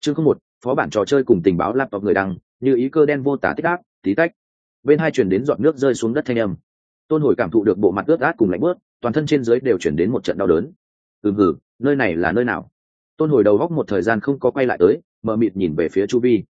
Chương 01, phó bản trò chơi cùng tình báo laptop người đăng, như ý cơ đen vô tả tích ác, tí tách. Bên hai truyền đến giọt nước rơi xuống đất thanh âm. Tôn Hồi cảm thụ được bộ mặt ướt át cùng lạnh bớt, toàn thân trên dưới đều chuyển đến một trận đau đớn. Hừ, nơi này là nơi nào? Tôn Hồi đầu góc một thời gian không có quay lại tới, mờ mịt nhìn về phía chu vi.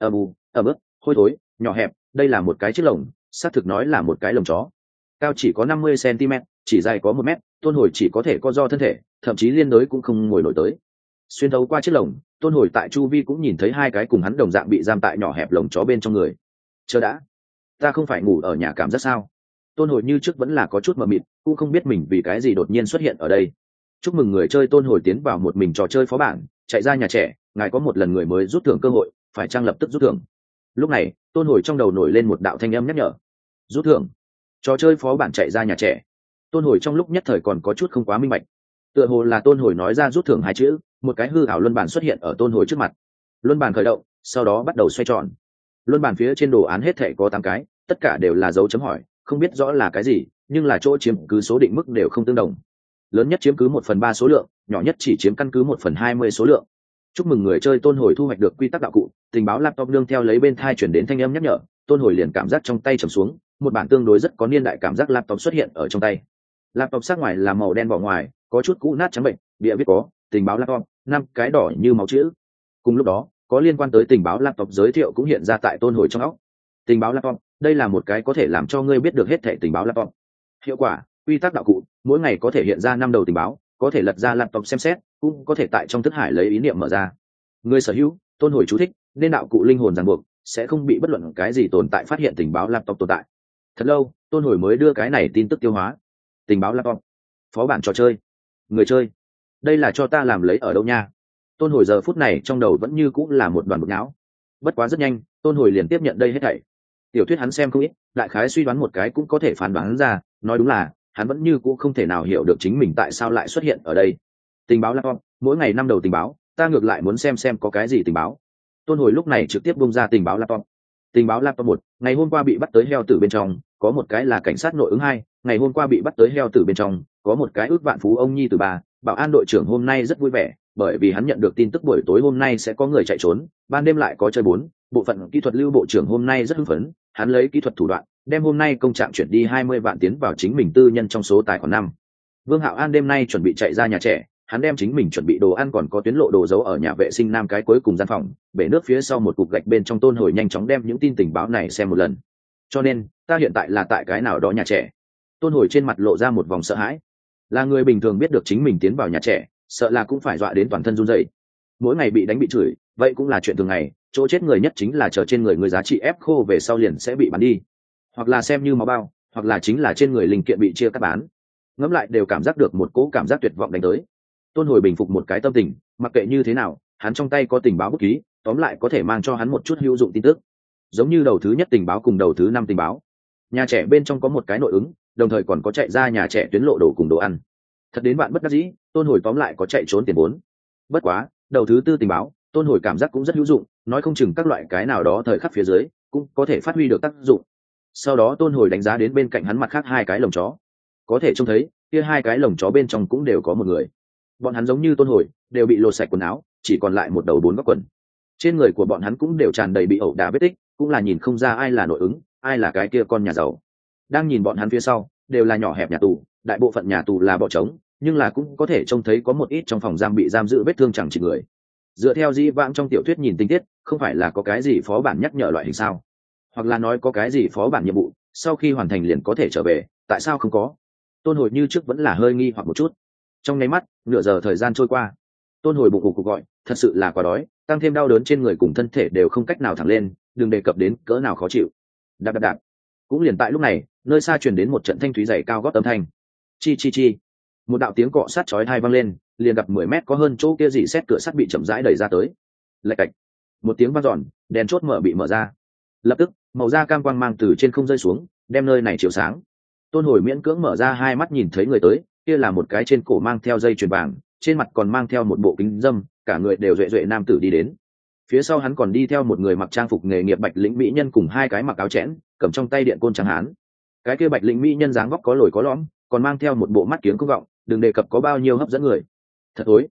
Ướt, hôi thối, nhỏ hẹp, đây là một cái chiếc lồng, xác thực nói là một cái lồng chó. Cao chỉ có 50 cm, chỉ dài có 1 mét, Tôn Hồi chỉ có thể co do thân thể, thậm chí liên đối cũng không ngồi nổi tới. Xuyên thấu qua chiếc lồng, Tôn Hồi tại chu vi cũng nhìn thấy hai cái cùng hắn đồng dạng bị giam tại nhỏ hẹp lồng chó bên trong người. Chờ đã, ta không phải ngủ ở nhà cảm giác sao? Tôn Hồi như trước vẫn là có chút mờ mịt, cũng không biết mình vì cái gì đột nhiên xuất hiện ở đây. Chúc mừng người chơi. Tôn Hồi tiến vào một mình trò chơi phó bản, chạy ra nhà trẻ, ngài có một lần người mới rút thưởng cơ hội, phải chăng lập tức rút thưởng? Lúc này, Tôn Hồi trong đầu nổi lên một đạo thanh âm nhắc nhở. Rút thưởng. Trò chơi phó bản chạy ra nhà trẻ. Tôn Hồi trong lúc nhất thời còn có chút không quá minh bạch. Tựa hồ là Tôn Hồi nói ra rút thưởng hai chữ, một cái hư ảo luân bản xuất hiện ở Tôn Hồi trước mặt. Luân bản khởi động, sau đó bắt đầu xoay tròn. Luân bản phía trên đồ án hết thảy có 8 cái, tất cả đều là dấu chấm hỏi, không biết rõ là cái gì, nhưng là chỗ chiếm cứ số định mức đều không tương đồng. Lớn nhất chiếm cứ 1/3 số lượng, nhỏ nhất chỉ chiếm căn cứ 1/20 số lượng. Chúc mừng người chơi. Tôn Hồi thu hoạch được quy tắc đạo cụ, tình báo laptop nương theo lấy bên thai chuyển đến thanh âm nhắc nhở. Tôn Hồi liền cảm giác trong tay trầm xuống, một bản tương đối rất có niên đại cảm giác laptop xuất hiện ở trong tay. Laptop sắc ngoài là màu đen vỏ ngoài, có chút cũ nát trắng bệnh, bìa viết có tình báo laptop, 5 cái đỏ như máu chữ. Cùng lúc đó, có liên quan tới tình báo laptop giới thiệu cũng hiện ra tại Tôn Hồi trong óc. Tình báo laptop, đây là một cái có thể làm cho ngươi biết được hết thảy tình báo laptop. Hiệu quả, quy tắc đạo cụ, mỗi ngày có thể hiện ra 5 đầu tình báo, có thể lật ra laptop xem xét, cũng có thể tại trong thức hải lấy ý niệm mở ra. Người sở hữu. Tôn Hồi chú thích, nên đạo cụ linh hồn ràng buộc, sẽ không bị bất luận cái gì tồn tại phát hiện tình báo laptop tồn tại. Thật lâu, Tôn Hồi mới đưa cái này tin tức tiêu hóa. Tình báo laptop, phó bản trò chơi, người chơi, đây là cho ta làm lấy ở đâu nha? Tôn Hồi giờ phút này trong đầu vẫn như cũng là một đoàn bực não. Bất quá rất nhanh, Tôn Hồi liền tiếp nhận đây hết thảy. Tiểu thuyết hắn xem không ít, đại khái suy đoán một cái cũng có thể phán đoán ra, nói đúng là hắn vẫn như cũng không thể nào hiểu được chính mình tại sao lại xuất hiện ở đây. Tình báo laptop, mỗi ngày 5 đầu tình báo, ta ngược lại muốn xem có cái gì tình báo. Tôn Hồi lúc này trực tiếp bung ra tình báo laptop. Tình báo laptop 1, ngày hôm qua bị bắt tới heo tử bên trong, có một cái là cảnh sát nội ứng 2, ngày hôm qua bị bắt tới heo tử bên trong, có một cái ước vạn phú ông nhi từ 3, bảo an đội trưởng hôm nay rất vui vẻ, bởi vì hắn nhận được tin tức buổi tối hôm nay sẽ có người chạy trốn, ban đêm lại có chơi 4, bộ phận kỹ thuật lưu bộ trưởng hôm nay rất hưng phấn, hắn lấy kỹ thuật thủ đoạn, đem hôm nay công trạng chuyển đi 20 vạn tiến vào chính mình tư nhân trong số tài khoản 5. Vương Hạo An đêm nay chuẩn bị chạy ra nhà trẻ, hắn đem chính mình chuẩn bị đồ ăn còn có tuyến lộ đồ giấu ở nhà vệ sinh nam cái cuối cùng gian phòng, bể nước phía sau một cục gạch bên trong. Tôn Hồi nhanh chóng đem những tin tình báo này xem một lần. Cho nên, ta hiện tại là tại cái nào đó nhà trẻ. Tôn Hồi trên mặt lộ ra một vòng sợ hãi. Là người bình thường biết được chính mình tiến vào nhà trẻ, sợ là cũng phải dọa đến toàn thân run rẩy. Mỗi ngày bị đánh bị chửi, vậy cũng là chuyện thường ngày, chỗ chết người nhất chính là chờ trên người người giá trị ép khô về sau liền sẽ bị bán đi, hoặc là xem như máu bao, hoặc là chính là trên người linh kiện bị chia cắt bán. Ngẫm lại đều cảm giác được một cỗ cảm giác tuyệt vọng đánh tới. Tôn Hồi bình phục một cái tâm tình, mặc kệ như thế nào, hắn trong tay có tình báo bút ký, tóm lại có thể mang cho hắn một chút hữu dụng tin tức. Giống như đầu thứ nhất tình báo cùng đầu thứ 5 tình báo. Nhà trẻ bên trong có một cái nội ứng, đồng thời còn có chạy ra nhà trẻ tuyến lộ đồ cùng đồ ăn. Thật đến bạn bất đắc dĩ, Tôn Hồi tóm lại có chạy trốn tiền vốn. Bất quá, đầu thứ 4 tình báo, Tôn Hồi cảm giác cũng rất hữu dụng, nói không chừng các loại cái nào đó thời khắc phía dưới cũng có thể phát huy được tác dụng. Sau đó Tôn Hồi đánh giá đến bên cạnh hắn mặt khác 2 cái lồng chó, có thể trông thấy kia 2 cái lồng chó bên trong cũng đều có một người. Bọn hắn giống như Tôn Hồi, đều bị lột sạch quần áo, chỉ còn lại một đầu 4 góc quần. Trên người của bọn hắn cũng đều tràn đầy bị ẩu đả vết tích, cũng là nhìn không ra ai là nội ứng, ai là cái kia con nhà giàu. Đang nhìn bọn hắn phía sau, đều là nhỏ hẹp nhà tù, đại bộ phận nhà tù là bọ trống, nhưng là cũng có thể trông thấy có một ít trong phòng giam bị giam giữ vết thương chẳng chỉ người. Dựa theo dĩ vãng trong tiểu thuyết nhìn tình tiết, không phải là có cái gì phó bản nhắc nhở loại hình sao? Hoặc là nói có cái gì phó bản nhiệm vụ, sau khi hoàn thành liền có thể trở về, tại sao không có? Tôn Hồi như trước vẫn là hơi nghi hoặc một chút. Trong nháy mắt, nửa giờ thời gian trôi qua. Tôn Hồi bụng cục gọi, thật sự là quá đói, tăng thêm đau đớn trên người cùng thân thể đều không cách nào thẳng lên, đừng đề cập đến cỡ nào khó chịu. Đạp đạp đạp. Cũng liền tại lúc này, nơi xa truyền đến một trận thanh thúy dày cao gót âm thanh. Chi chi chi. Một đạo tiếng cọ sát chói tai vang lên, liền gặp 10 mét có hơn chỗ kia dị xét cửa sắt bị chậm rãi đẩy ra tới. Lạch cạch. Một tiếng vang dọn, đèn chốt mở bị mở ra. Lập tức, màu da cam quang mang từ trên không rơi xuống, đem nơi này chiếu sáng. Tôn Hồi miễn cưỡng mở ra hai mắt nhìn thấy người tới, kia là một cái trên cổ mang theo dây chuyền vàng, trên mặt còn mang theo một bộ kính dâm, cả người đều duệ duệ nam tử đi đến. Phía sau hắn còn đi theo một người mặc trang phục nghề nghiệp bạch lĩnh mỹ nhân cùng 2 cái mặc áo chẽn, cầm trong tay điện côn trắng hán. Cái kia bạch lĩnh mỹ nhân dáng vóc có lồi có lõm, còn mang theo một bộ mắt kiếng không vọng, đừng đề cập có bao nhiêu hấp dẫn người. Thật tối.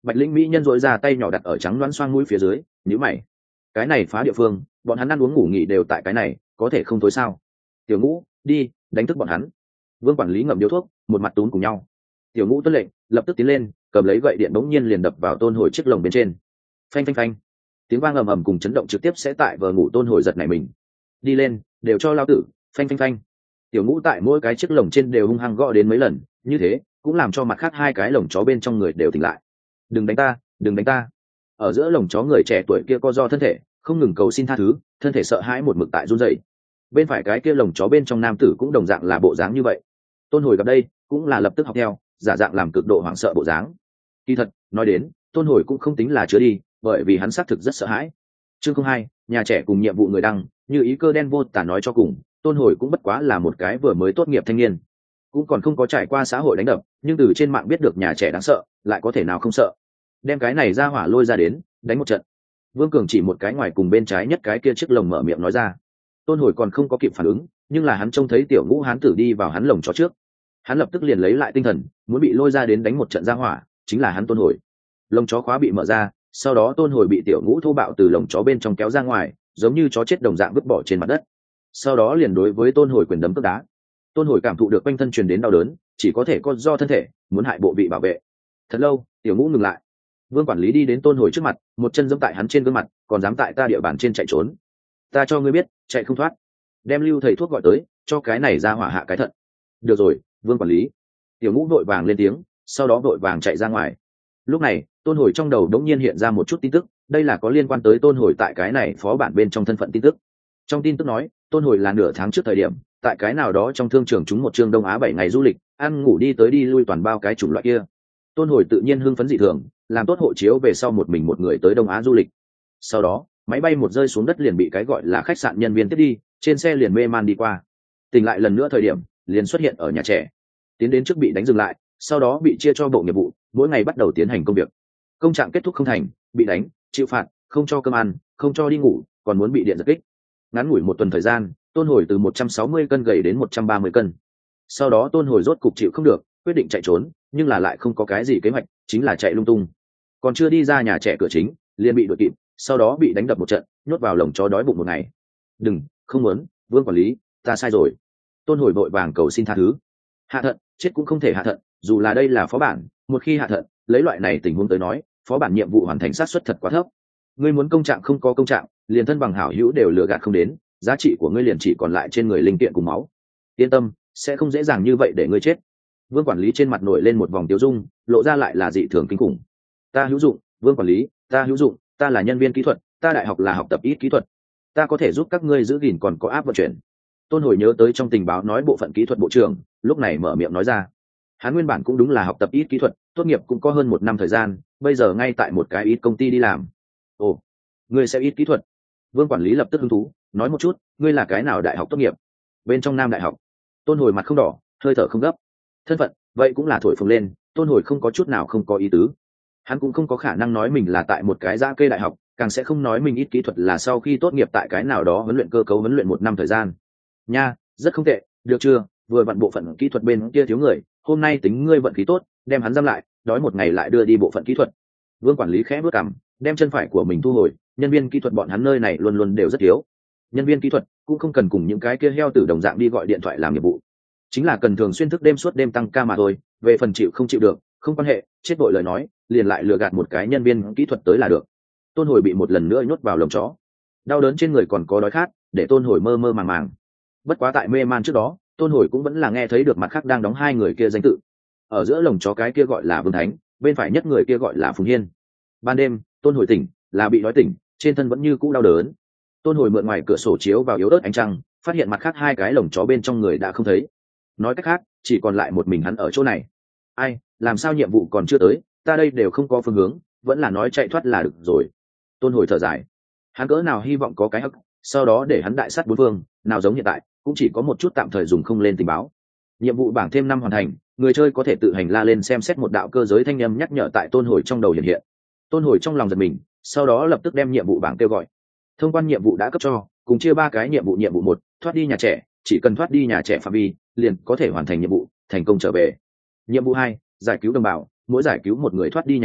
Bạch Linh mỹ nhân dội ra tay nhỏ đặt ở trắng đoán xoang mũi phía dưới, nhíu mày. Cái này phá địa phương, bọn hắn ăn uống ngủ nghỉ đều tại cái này, có thể không tối sao? Tiểu Ngũ, đi, đánh thức bọn hắn. Vương quản lý ngậm điếu thuốc, một mặt túm cùng nhau. Tiểu Ngũ tuân lệnh, lập tức tiến lên, cầm lấy gậy điện bỗng nhiên liền đập vào Tôn Hồi chiếc lồng bên trên. Phanh phanh phanh. Tiếng vang ầm ầm cùng chấn động trực tiếp sẽ tại vờ ngủ Tôn Hồi giật nảy mình. Đi lên, đều cho lao tử, phanh phanh phanh. Tiểu Ngũ tại mỗi cái chiếc lồng trên đều hung hăng gõ đến mấy lần, như thế cũng làm cho mặt khác hai cái lồng chó bên trong người đều tỉnh lại. Đừng đánh ta, đừng đánh ta. Ở giữa lồng chó người trẻ tuổi kia co do thân thể, không ngừng cầu xin tha thứ, thân thể sợ hãi một mực tại run rẩy. Bên phải cái kia lồng chó bên trong nam tử cũng đồng dạng là bộ dáng như vậy. Tôn Hồi gặp đây cũng là lập tức học theo, giả dạng làm cực độ hoảng sợ bộ dáng. Kỳ thật nói đến, Tôn Hồi cũng không tính là chứa đi, bởi vì hắn xác thực rất sợ hãi. Chương 02, nhà trẻ cùng nhiệm vụ người đăng, như ý cơ đen vô tả nói cho cùng, Tôn Hồi cũng bất quá là một cái vừa mới tốt nghiệp thanh niên, cũng còn không có trải qua xã hội đánh đập, nhưng từ trên mạng biết được nhà trẻ đáng sợ, lại có thể nào không sợ. Đem cái này ra hỏa lôi ra đến, đánh một trận. Vương Cường chỉ một cái ngoài cùng bên trái nhất cái kia chiếc lồng mở miệng nói ra. Tôn Hồi còn không có kịp phản ứng, nhưng là hắn trông thấy Tiểu Ngũ hán tử đi vào hắn lồng chó trước, hắn lập tức liền lấy lại tinh thần, muốn bị lôi ra đến đánh một trận ra hỏa, chính là hắn Tôn Hồi. Lồng chó khóa bị mở ra, sau đó Tôn Hồi bị Tiểu Ngũ thô bạo từ lồng chó bên trong kéo ra ngoài, giống như chó chết đồng dạng vứt bỏ trên mặt đất. Sau đó liền đối với Tôn Hồi quyền đấm cước đá. Tôn Hồi cảm thụ được quanh thân truyền đến đau đớn, chỉ có thể co do thân thể, muốn hại bộ vị bảo vệ. Thật lâu, Tiểu Ngũ ngừng lại. Vương quản lý đi đến Tôn Hồi trước mặt, một chân giẫm tại hắn trên gương mặt, còn dám tại ta địa bàn trên chạy trốn. Ta cho ngươi biết, chạy không thoát. Đem Lưu thầy thuốc gọi tới, cho cái này ra hỏa hạ cái thận. Được rồi, Vương quản lý. Tiểu Ngũ vội vàng lên tiếng, sau đó vội vàng chạy ra ngoài. Lúc này, Tôn Hồi trong đầu đống nhiên hiện ra một chút tin tức, đây là có liên quan tới Tôn Hồi tại cái này phó bản bên trong thân phận tin tức. Trong tin tức nói, Tôn Hồi là nửa tháng trước thời điểm, tại cái nào đó trong thương trường chúng một chương Đông Á 7 ngày du lịch, ăn ngủ đi tới đi lui toàn bao cái chủng loại kia. Tôn Hồi tự nhiên hưng phấn dị thường, làm tốt hộ chiếu về sau một mình một người tới Đông Á du lịch. Sau đó, máy bay một rơi xuống đất liền bị cái gọi là khách sạn nhân viên tiếp đi, trên xe liền mê man đi qua. Tỉnh lại lần nữa thời điểm, liền xuất hiện ở nhà trẻ. Tiến đến trước bị đánh dừng lại, sau đó bị chia cho bộ nghiệp vụ, mỗi ngày bắt đầu tiến hành công việc. Công trạng kết thúc không thành, bị đánh, chịu phạt, không cho cơm ăn, không cho đi ngủ, còn muốn bị điện giật kích. Ngắn ngủi một tuần thời gian, Tôn Hồi từ 160 cân gầy đến 130 cân. Sau đó Tôn Hồi rốt cục chịu không được, quyết định chạy trốn, nhưng là lại không có cái gì kế hoạch, chính là chạy lung tung. Còn chưa đi ra nhà trẻ cửa chính, liền bị đuổi kịp, sau đó bị đánh đập một trận, nhốt vào lồng chó đói bụng một ngày. Đừng, không muốn, Vương quản lý, ta sai rồi. Tôn Hồi vội vàng cầu xin tha thứ. Hạ thận, chết cũng không thể hạ thận, dù là đây là phó bản, một khi hạ thận, lấy loại này tình huống tới nói, phó bản nhiệm vụ hoàn thành xác suất thật quá thấp. Ngươi muốn công trạng không có công trạng, liền thân bằng hảo hữu đều lừa gạt không đến, giá trị của ngươi liền chỉ còn lại trên người linh kiện cùng máu. Yên tâm, sẽ không dễ dàng như vậy để ngươi chết. Vương quản lý trên mặt nổi lên một vòng tiêu dung, lộ ra lại là dị thường kinh khủng. Ta hữu dụng, Vương quản lý, ta hữu dụng, ta là nhân viên kỹ thuật, ta đại học là học tập ít kỹ thuật, ta có thể giúp các ngươi giữ gìn còn có áp vận chuyển. Tôn Hồi nhớ tới trong tình báo nói bộ phận kỹ thuật bộ trưởng, lúc này mở miệng nói ra. Hắn nguyên bản cũng đúng là học tập ít kỹ thuật, tốt nghiệp cũng có hơn 1 năm thời gian, bây giờ ngay tại một cái ít công ty đi làm. Ồ, ngươi sẽ ít kỹ thuật? Vương quản lý lập tức hứng thú, nói một chút, ngươi là cái nào đại học tốt nghiệp? Bên trong Nam đại học. Tôn Hồi mặt không đỏ, hơi thở không gấp. Thân phận, vậy cũng là thổi phồng lên, Tôn Hồi không có chút nào không có ý tứ. Hắn cũng không có khả năng nói mình là tại một cái giã kê đại học, càng sẽ không nói mình ít kỹ thuật là sau khi tốt nghiệp tại cái nào đó huấn luyện cơ cấu huấn luyện 1 năm thời gian. Nha, rất không tệ, được chưa? Vừa vặn bộ phận kỹ thuật bên kia thiếu người, hôm nay tính ngươi vận khí tốt, đem hắn giam lại, đói một ngày lại đưa đi bộ phận kỹ thuật. Vương quản lý khẽ bước cằm, đem chân phải của mình thu hồi, nhân viên kỹ thuật bọn hắn nơi này luôn luôn đều rất thiếu. Nhân viên kỹ thuật cũng không cần cùng những cái kia heo tử đồng dạng đi gọi điện thoại làm nhiệm vụ, chính là cần thường xuyên thức đêm suốt đêm tăng ca mà thôi. Về phần chịu không chịu được, không quan hệ, chết vội lời nói, liền lại lừa gạt một cái nhân viên kỹ thuật tới là được. Tôn Hồi bị một lần nữa nhốt vào lồng chó, đau đớn trên người còn có đói khát, để Tôn Hồi mơ mơ màng màng. Bất quá tại mê man trước đó, Tôn Hồi cũng vẫn là nghe thấy được mặt khác đang đóng hai người kia danh tự. Ở giữa lồng chó cái kia gọi là Vương Thánh, bên phải nhất người kia gọi là Phùng Hiên. Ban đêm, Tôn Hồi tỉnh, là bị đói tỉnh, trên thân vẫn như cũ đau đớn. Tôn Hồi mượn ngoài cửa sổ chiếu vào yếu ớt ánh trăng, phát hiện mặt khác hai cái lồng chó bên trong người đã không thấy. Nói cách khác, chỉ còn lại một mình hắn ở chỗ này. Ai, làm sao nhiệm vụ còn chưa tới, ta đây đều không có phương hướng, vẫn là nói chạy thoát là được rồi. Tôn Hồi thở dài, hắn cỡ nào hy vọng có cái hắc, sau đó để hắn đại sát bốn phương, nào giống hiện tại, cũng chỉ có một chút tạm thời dùng không lên tình báo. Nhiệm vụ bảng thêm 5 hoàn thành, người chơi có thể tự hành la lên xem xét một đạo cơ giới thanh âm nhắc nhở tại Tôn Hồi trong đầu hiện hiện. Tôn Hồi trong lòng giật mình, sau đó lập tức đem nhiệm vụ bảng kêu gọi. Thông quan nhiệm vụ đã cấp cho, cùng chia 3 cái nhiệm vụ. Nhiệm vụ 1, thoát đi nhà trẻ, chỉ cần thoát đi nhà trẻ phạm vi, liền có thể hoàn thành nhiệm vụ, thành công trở về. Nhiệm vụ 2, giải cứu đồng bào, mỗi giải cứu một người thoát đi nhà trẻ,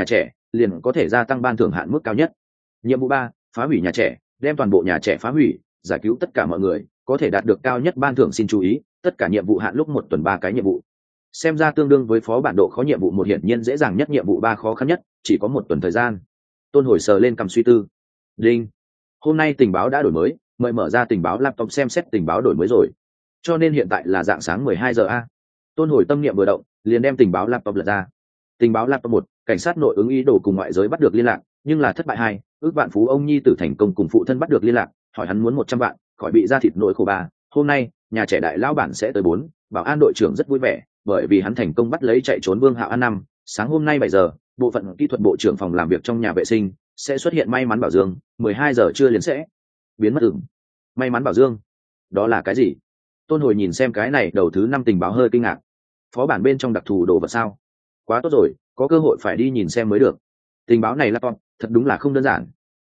liền có thể gia tăng ban thưởng hạn mức cao nhất. Nhiệm vụ 3, phá hủy nhà trẻ, đem toàn bộ nhà trẻ phá hủy, giải cứu tất cả mọi người, có thể đạt được cao nhất ban thưởng. Xin chú ý, tất cả nhiệm vụ hạn lúc 1 tuần 3 cái nhiệm vụ. Xem ra tương đương với phó bản độ khó nhiệm vụ 1 hiển nhiên dễ dàng nhất, nhiệm vụ 3 khó khăn nhất, chỉ có 1 tuần thời gian. Tôn Hồi sờ lên cầm suy tư. Đinh. Hôm nay tình báo đã đổi mới, mời mở ra tình báo laptop xem xét tình báo đổi mới rồi. Cho nên hiện tại là dạng sáng 12 giờ a. Tôn Hồi tâm niệm vừa động, liền đem tình báo laptop lật ra. Tình báo laptop 1, cảnh sát nội ứng ý đồ cùng ngoại giới bắt được liên lạc, nhưng là thất bại. 2, ước vạn phú ông nhi tử thành công cùng phụ thân bắt được liên lạc, hỏi hắn muốn 100 vạn, khỏi bị ra thịt nỗi khổ. 3, hôm nay nhà trẻ đại lão bản sẽ tới. 4, bảo an đội trưởng rất vui vẻ, bởi vì hắn thành công bắt lấy chạy trốn Vương Hạo An. 5, sáng hôm nay 7 giờ, bộ phận kỹ thuật bộ trưởng phòng làm việc trong nhà vệ sinh sẽ xuất hiện may mắn bảo dương, 12 giờ trưa liền sẽ biến mất. May mắn bảo dương, đó là cái gì? Tôn Hồi nhìn xem cái này đầu thứ 5 tình báo hơi kinh ngạc. Phó bản bên trong đặc thù đồ vật sao? Quá tốt rồi, có cơ hội phải đi nhìn xem mới được. Tình báo này laptop thật đúng là không đơn giản.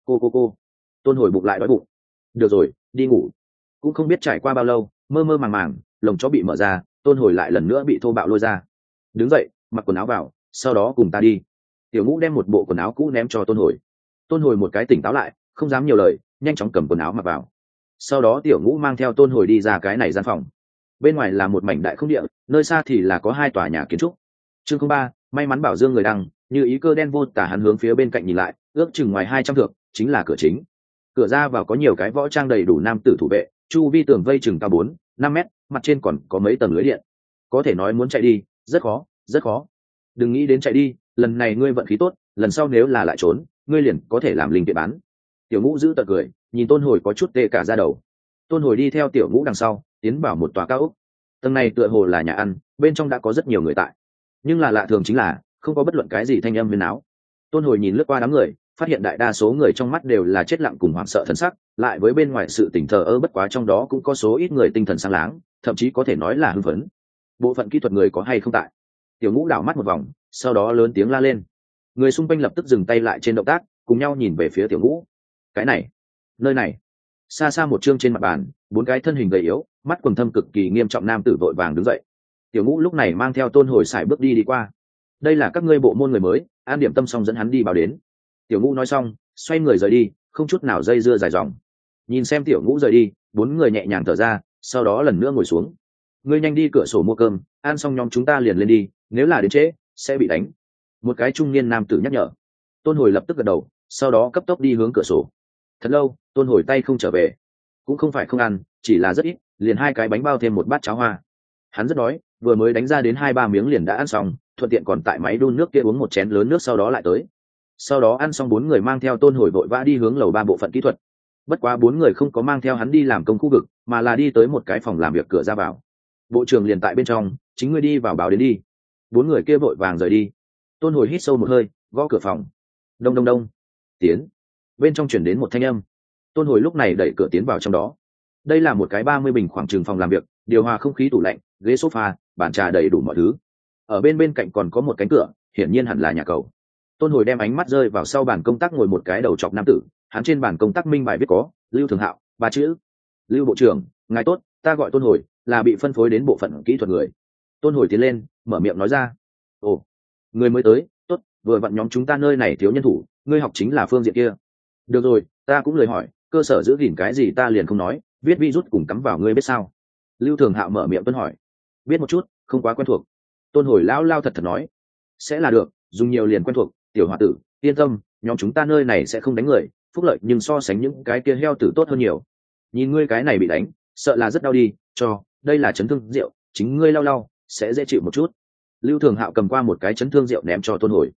Cô Tôn Hồi bụng lại đói bụng. Được rồi, đi ngủ. Cũng không biết trải qua bao lâu, mơ mơ màng màng, lồng chó bị mở ra, Tôn Hồi lại lần nữa bị thô bạo lôi ra. Đứng dậy, mặc quần áo vào, sau đó cùng ta đi. Tiểu Ngũ đem một bộ quần áo cũ ném cho Tôn Hồi. Tôn Hồi một cái tỉnh táo lại, không dám nhiều lời, nhanh chóng cầm quần áo mặc vào. Sau đó Tiểu Ngũ mang theo Tôn Hồi đi ra cái này gian phòng. Bên ngoài là một mảnh đại không địa, nơi xa thì là có 2 tòa nhà kiến trúc. Chương 03, may mắn bảo dương người đăng, như ý cơ đen vô tả. Hắn hướng phía bên cạnh nhìn lại, ước chừng ngoài 200 thước chính là cửa chính. Cửa ra vào có nhiều cái võ trang đầy đủ nam tử thủ vệ, chu vi tường vây chừng cao 4-5 mét, mặt trên còn có mấy tầng lưới điện. Có thể nói muốn chạy đi rất khó, rất khó. Đừng nghĩ đến chạy đi, lần này ngươi vận khí tốt, lần sau nếu là lại trốn, ngươi liền có thể làm linh kiện bán. Tiểu Ngũ giữ tợn cười, nhìn Tôn Hồi có chút tê cả da đầu. Tôn Hồi đi theo Tiểu Ngũ đằng sau, tiến vào một tòa cao ốc. Tầng này tựa hồ là nhà ăn, bên trong đã có rất nhiều người tại, nhưng là lạ thường chính là không có bất luận cái gì thanh âm huyên náo. Tôn Hồi nhìn lướt qua đám người, phát hiện đại đa số người trong mắt đều là chết lặng cùng hoảng sợ thần sắc, lại với bên ngoài sự tỉnh thờ ơ. Bất quá trong đó cũng có số ít người tinh thần sáng láng, thậm chí có thể nói là hưng phấn. Bộ phận kỹ thuật người có hay không tại? Tiểu Ngũ đảo mắt một vòng, sau đó lớn tiếng la lên. Người xung quanh lập tức dừng tay lại trên động tác, cùng nhau nhìn về phía Tiểu Ngũ. Cái này, nơi này. Xa xa một chương trên mặt bàn, 4 cái thân hình gầy yếu, mắt quầng thâm cực kỳ nghiêm trọng nam tử vội vàng đứng dậy. Tiểu Ngũ lúc này mang theo Tôn Hồi sải bước đi qua. Đây là các ngươi bộ môn người mới, An điểm tâm xong dẫn hắn đi báo đến. Tiểu Ngũ nói xong, xoay người rời đi, không chút nào dây dưa dài dòng. Nhìn xem Tiểu Ngũ rời đi, 4 người nhẹ nhàng thở ra, sau đó lần nữa ngồi xuống. Ngươi nhanh đi cửa sổ mua cơm, ăn xong nhóm chúng ta liền lên đi, nếu là đến trễ sẽ bị đánh. Một cái trung niên nam tử nhắc nhở. Tôn Hồi lập tức gật đầu, sau đó cấp tốc đi hướng cửa sổ. Thật lâu, Tôn Hồi tay không trở về, cũng không phải không ăn, chỉ là rất ít, liền 2 cái bánh bao thêm một bát cháo hoa. Hắn rất đói, vừa mới đánh ra đến 2-3 miếng liền đã ăn xong, thuận tiện còn tại máy đun nước kia uống một chén lớn nước, sau đó lại tới. Sau đó ăn xong, 4 người mang theo Tôn Hồi vội vã đi hướng lầu 3 bộ phận kỹ thuật. Bất quá 4 người không có mang theo hắn đi làm công khu vực, mà là đi tới một cái phòng làm việc cửa ra vào. Bộ trưởng liền tại bên trong, chính ngươi đi vào báo đến đi. 4 người kia vội vàng rời đi. Tôn Hồi hít sâu một hơi, gõ cửa phòng. Đông đông đông. Tiến. Bên trong chuyển đến một thanh âm. Tôn Hồi lúc này đẩy cửa tiến vào trong đó. Đây là một cái 30 bình khoảng trường phòng làm việc, điều hòa không khí, tủ lạnh, ghế sofa, bàn trà, đầy đủ mọi thứ. Ở bên cạnh còn có một cánh cửa, hiển nhiên hẳn là nhà cầu. Tôn Hồi đem ánh mắt rơi vào sau bàn công tác ngồi một cái đầu trọc nam tử, hắn trên bàn công tác minh bài viết có Lưu Thường Hạo 3 chữ. Lưu bộ trưởng, ngài tốt, ta gọi Tôn Hồi, là bị phân phối đến bộ phận kỹ thuật người. Tôn Hồi tiến lên, mở miệng nói ra. Ồ, người mới tới, tốt, vừa vặn nhóm chúng ta nơi này thiếu nhân thủ, ngươi học chính là phương diện kia. Được rồi, ta cũng lời hỏi, cơ sở giữ gìn cái gì ta liền không nói, viết virus cùng cắm vào ngươi biết sao? Lưu Thường Hạo mở miệng tuân hỏi. Biết một chút, không quá quen thuộc. Tôn Hồi lao lao thật thật nói. Sẽ là được, dùng nhiều liền quen thuộc, tiểu hòa tử, yên tâm, nhóm chúng ta nơi này sẽ không đánh người, phúc lợi nhưng so sánh những cái kia heo tử tốt hơn nhiều. Nhìn ngươi cái này bị đánh, sợ là rất đau đi, cho, đây là chấn thương rượu, chính ngươi lau lau, sẽ dễ chịu một chút. Lưu Thường Hạo cầm qua một cái chấn thương rượu ném cho Tôn Hồi.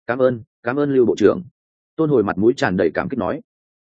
Cảm ơn Lưu bộ trưởng. Tôn Hồi mặt mũi tràn đầy cảm kích nói.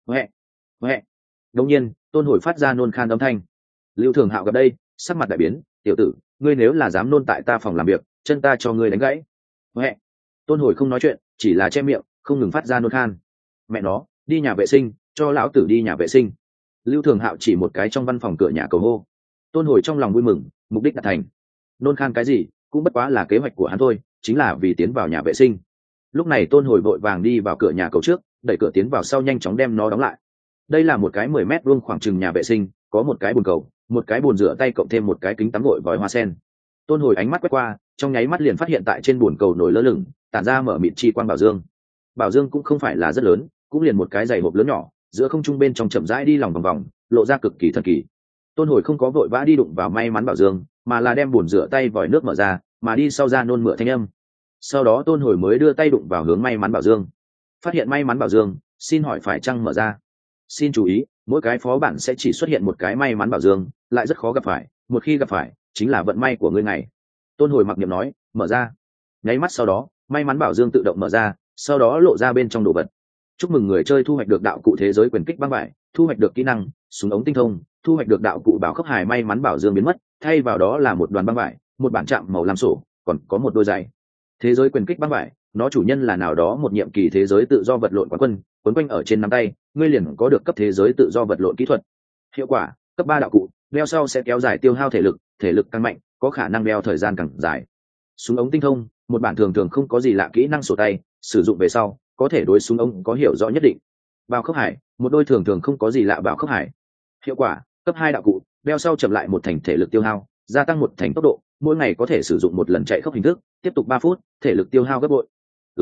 Huệ. Đột nhiên, Tôn Hồi phát ra nôn khan âm thanh. Lưu Thường Hạo gặp đây, sắc mặt đại biến, tiểu tử, ngươi nếu là dám nôn tại ta phòng làm việc, chân ta cho ngươi đánh gãy. Huệ. Tôn Hồi không nói chuyện, chỉ là che miệng, không ngừng phát ra nôn khan. Mẹ nó, đi nhà vệ sinh, cho lão tử đi nhà vệ sinh. Lưu Thường Hạo chỉ một cái trong văn phòng cửa nhà cầu hô. Tôn Hồi trong lòng vui mừng, mục đích đạt thành. Nôn khan cái gì, cũng bất quá là kế hoạch của hắn thôi, chính là vì tiến vào nhà vệ sinh. Lúc này Tôn Hồi vội vàng đi vào cửa nhà cầu trước, đẩy cửa tiến vào sau nhanh chóng đem nó đóng lại. Đây là một cái 10 mét vuông khoảng chừng nhà vệ sinh, có một cái bồn cầu, một cái bồn rửa tay cộng thêm một cái kính tắm gội vòi hoa sen. Tôn Hồi ánh mắt quét qua, trong nháy mắt liền phát hiện tại trên bồn cầu nổi lơ lửng, tản ra mở mịt chi quang bảo dương. bảo dương cũng không phải là rất lớn, cũng liền một cái giày hộp lớn nhỏ, giữa không trung bên trong chậm rãi đi lòng vòng vòng, lộ ra cực kỳ thần kỳ. Tôn Hồi không có vội vã đi đụng vào may mắn bảo dương, mà là đem bồn rửa tay vòi nước mở ra, mà đi sau ra nôn mửa thanh âm. Sau đó Tôn Hồi mới đưa tay đụng vào hướng may mắn bảo dương, phát hiện may mắn bảo dương, xin hỏi phải chăng mở ra. Xin chú ý, mỗi cái phó bản sẽ chỉ xuất hiện một cái may mắn bảo dương, lại rất khó gặp phải, một khi gặp phải chính là vận may của ngươi ngày. Tôn Hồi mặc niệm nói, mở ra. Nháy mắt sau đó, may mắn bảo dương tự động mở ra, sau đó lộ ra bên trong đồ vật. Chúc mừng người chơi thu hoạch được đạo cụ thế giới quyền kích băng vải, thu hoạch được kỹ năng súng ống tinh thông, thu hoạch được đạo cụ bảo khốc hài may mắn bảo dương biến mất, thay vào đó là một đoàn băng vải, một bản trạm màu lam sổ, còn có một đôi giày. Thế giới quyền kích băng vải, nó chủ nhân là nào đó một nhiệm kỳ thế giới tự do vật lộn quán quân, quấn quanh ở trên nắm tay, ngươi liền có được cấp thế giới tự do vật lộn kỹ thuật. Hiệu quả, cấp 3 đạo cụ, đeo sau sẽ kéo dài tiêu hao thể lực càng mạnh, có khả năng đeo thời gian càng dài. Súng ống tinh thông, một bản thường thường không có gì lạ kỹ năng sổ tay, sử dụng về sau có thể đối súng ống có hiểu rõ nhất định. Bảo khốc hải, một đôi thường thường không có gì lạ bảo khốc hải. Hiệu quả, cấp 2 đạo cụ, đeo sau chậm lại một thành thể lực tiêu hao, gia tăng một thành tốc độ, mỗi ngày có thể sử dụng một lần chạy khốc hình thức, tiếp tục 3 phút, thể lực tiêu hao gấp bội.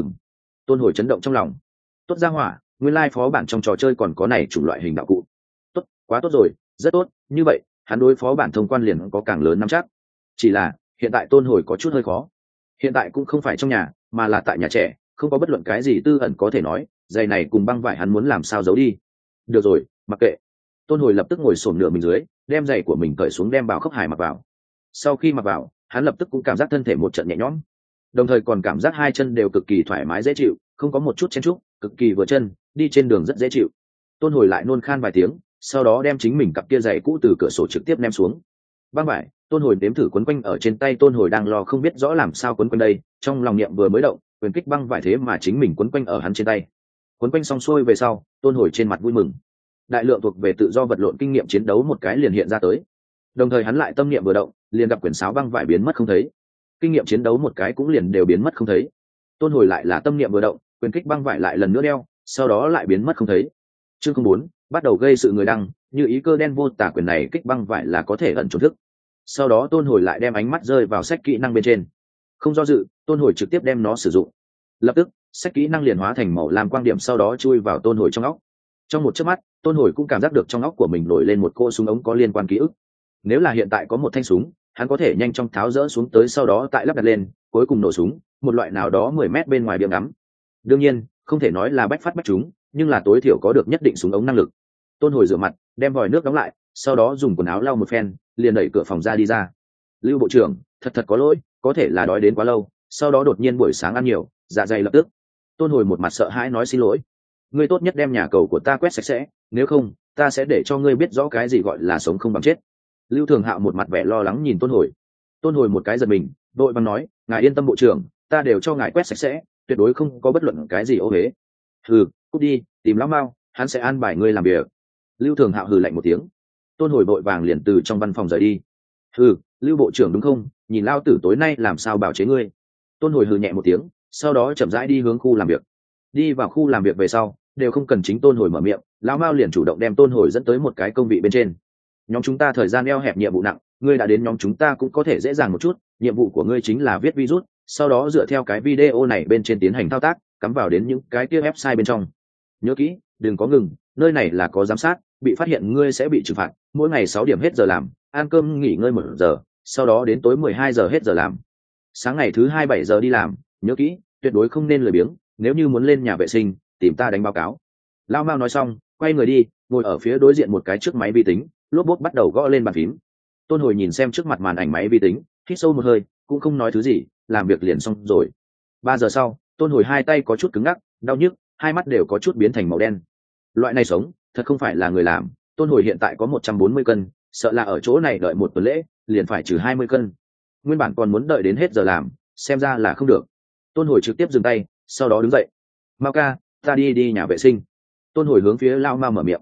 Tôn Hồi chấn động trong lòng. Tốt ra hỏa, nguyên lai phó bản trong trò chơi còn có này chủng loại hình đạo cụ. Tốt, quá tốt rồi, rất tốt, như vậy hắn đối phó bản thông quan liền có càng lớn nắm chắc. Chỉ là hiện tại Tôn Hồi có chút hơi khó. Hiện tại cũng không phải trong nhà, mà là tại nhà trẻ, không có bất luận cái gì tư ẩn có thể nói, giày này cùng băng vải hắn muốn làm sao giấu đi. Được rồi, mặc kệ. Tôn Hồi lập tức ngồi xổm nửa mình dưới, đem giày của mình cởi xuống đem bảo khốc hải mặc vào. Sau khi mặc vào, hắn lập tức cũng cảm giác thân thể một trận nhẹ nhõm, đồng thời còn cảm giác hai chân đều cực kỳ thoải mái dễ chịu, không có một chút chen chúc, cực kỳ vừa chân, đi trên đường rất dễ chịu. Tôn Hồi lại nôn khan vài tiếng, sau đó đem chính mình cặp kia giày cũ từ cửa sổ trực tiếp ném xuống. Băng vải, Tôn Hồi đếm thử quấn quanh ở trên tay. Tôn Hồi đang lo không biết rõ làm sao quấn quanh đây, trong lòng niệm vừa mới động, quyền kích băng vải thế mà chính mình quấn quanh ở hắn trên tay. Quấn quanh xong xuôi về sau, Tôn Hồi trên mặt vui mừng. Đại lượng thuộc về tự do vật lộn kinh nghiệm chiến đấu một cái liền hiện ra tới. Đồng thời hắn lại tâm niệm vừa động, liền gặp quyển sáo băng vải biến mất không thấy. Kinh nghiệm chiến đấu một cái cũng liền đều biến mất không thấy. Tôn Hồi lại là tâm niệm vừa động, quyền kích băng vải lại lần nữa đeo, sau đó lại biến mất không thấy. Chương 04, bắt đầu gây sự người đăng, như ý cơ đen vô tả quyền này kích băng vải là có thể ẩn trốn thức. Sau đó Tôn Hồi lại đem ánh mắt rơi vào sách kỹ năng bên trên, không do dự, Tôn Hồi trực tiếp đem nó sử dụng. Lập tức sách kỹ năng liền hóa thành màu lam quang điểm, sau đó chui vào Tôn Hồi trong óc. Trong một chớp mắt, Tôn Hồi cũng cảm giác được trong óc của mình nổi lên một cô súng ống có liên quan ký ức. Nếu là hiện tại có một thanh súng, hắn có thể nhanh chóng tháo rỡ xuống tới, sau đó tại lắp đặt lên, cuối cùng nổ súng, một loại nào đó 10 mét bên ngoài biếng ngắm. Đương nhiên không thể nói là bách phát bách trúng, nhưng là tối thiểu có được nhất định súng ống năng lực. Tôn Hồi rửa mặt, đem vòi nước đóng lại, sau đó dùng quần áo lau một phen, liền đẩy cửa phòng ra đi ra. Lưu bộ trưởng, thật có lỗi, có thể là đói đến quá lâu, sau đó đột nhiên buổi sáng ăn nhiều, dạ dày lập tức. Tôn Hồi một mặt sợ hãi nói xin lỗi. Ngươi tốt nhất đem nhà cầu của ta quét sạch sẽ, nếu không ta sẽ để cho ngươi biết rõ cái gì gọi là sống không bằng chết. Lưu Thường Hạo một mặt vẻ lo lắng nhìn Tôn Hồi. Tôn Hồi một cái giật mình, đội vàng nói, ngài yên tâm bộ trưởng, ta đều cho ngài quét sạch sẽ, tuyệt đối không có bất luận cái gì ô uế. Hừ, cút đi, tìm lão Mao, hắn sẽ an bài ngươi làm việc. Lưu Thường Hạo hừ lạnh một tiếng. Tôn Hồi vội vàng liền từ trong văn phòng rời đi. Hừ, Lưu bộ trưởng đúng không, nhìn lao tử tối nay làm sao bảo chế ngươi. Tôn Hồi hừ nhẹ một tiếng, sau đó chậm rãi đi hướng khu làm việc. Đi vào khu làm việc về sau, đều không cần chính Tôn Hồi mở miệng, lão Mao liền chủ động đem Tôn Hồi dẫn tới một cái công vị bên trên. Nhóm chúng ta thời gian eo hẹp, nhiệm vụ nặng, ngươi đã đến nhóm chúng ta cũng có thể dễ dàng một chút, nhiệm vụ của ngươi chính là viết virus, sau đó dựa theo cái video này bên trên tiến hành thao tác, cắm vào đến những cái kia website bên trong. Nhớ kỹ, đừng có ngừng, nơi này là có giám sát, bị phát hiện ngươi sẽ bị trừng phạt, mỗi ngày 6 điểm hết giờ làm, ăn cơm nghỉ ngơi 1 giờ, sau đó đến tối 12 giờ hết giờ làm. Sáng ngày thứ 2 7 giờ đi làm, nhớ kỹ, tuyệt đối không nên lười biếng, nếu như muốn lên nhà vệ sinh, tìm ta đánh báo cáo. Lao Mao nói xong, quay người đi, ngồi ở phía đối diện một cái trước máy vi tính, lốp bốt bắt đầu gõ lên bàn phím. Tôn Hồi nhìn xem trước mặt màn ảnh máy vi tính, hít sâu một hơi, cũng không nói thứ gì, làm việc liền xong rồi. 3 giờ sau, Tôn Hồi hai tay có chút cứng ngắc, đau nhức, hai mắt đều có chút biến thành màu đen. Loại này sống, thật không phải là người làm. Tôn Hồi hiện tại có 140 cân, sợ là ở chỗ này đợi một tuần lễ, liền phải trừ 20 cân. Nguyên bản còn muốn đợi đến hết giờ làm, xem ra là không được. Tôn Hồi trực tiếp dừng tay, sau đó đứng dậy. Mao ca, ta đi nhà vệ sinh. Tôn Hồi hướng phía Lao Mao mở miệng.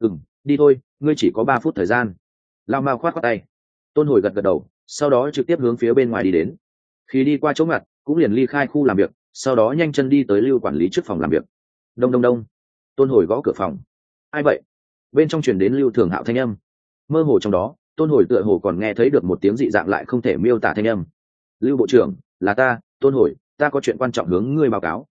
Đi thôi, ngươi chỉ có 3 phút thời gian. Lao Mao khoát tay. Tôn Hồi gật đầu, sau đó trực tiếp hướng phía bên ngoài đi đến. Khi đi qua chỗ ngặt, cũng liền ly khai khu làm việc, sau đó nhanh chân đi tới Lưu quản lý trước phòng làm việc. Đông. Tôn Hồi gõ cửa phòng. Ai vậy? Bên trong truyền đến Lưu Thường Hạo thanh âm. Mơ hồ trong đó, Tôn Hồi tựa hồ còn nghe thấy được một tiếng dị dạng lại không thể miêu tả thanh âm. Lưu bộ trưởng, là ta, Tôn Hồi, ta có chuyện quan trọng hướng ngươi báo cáo.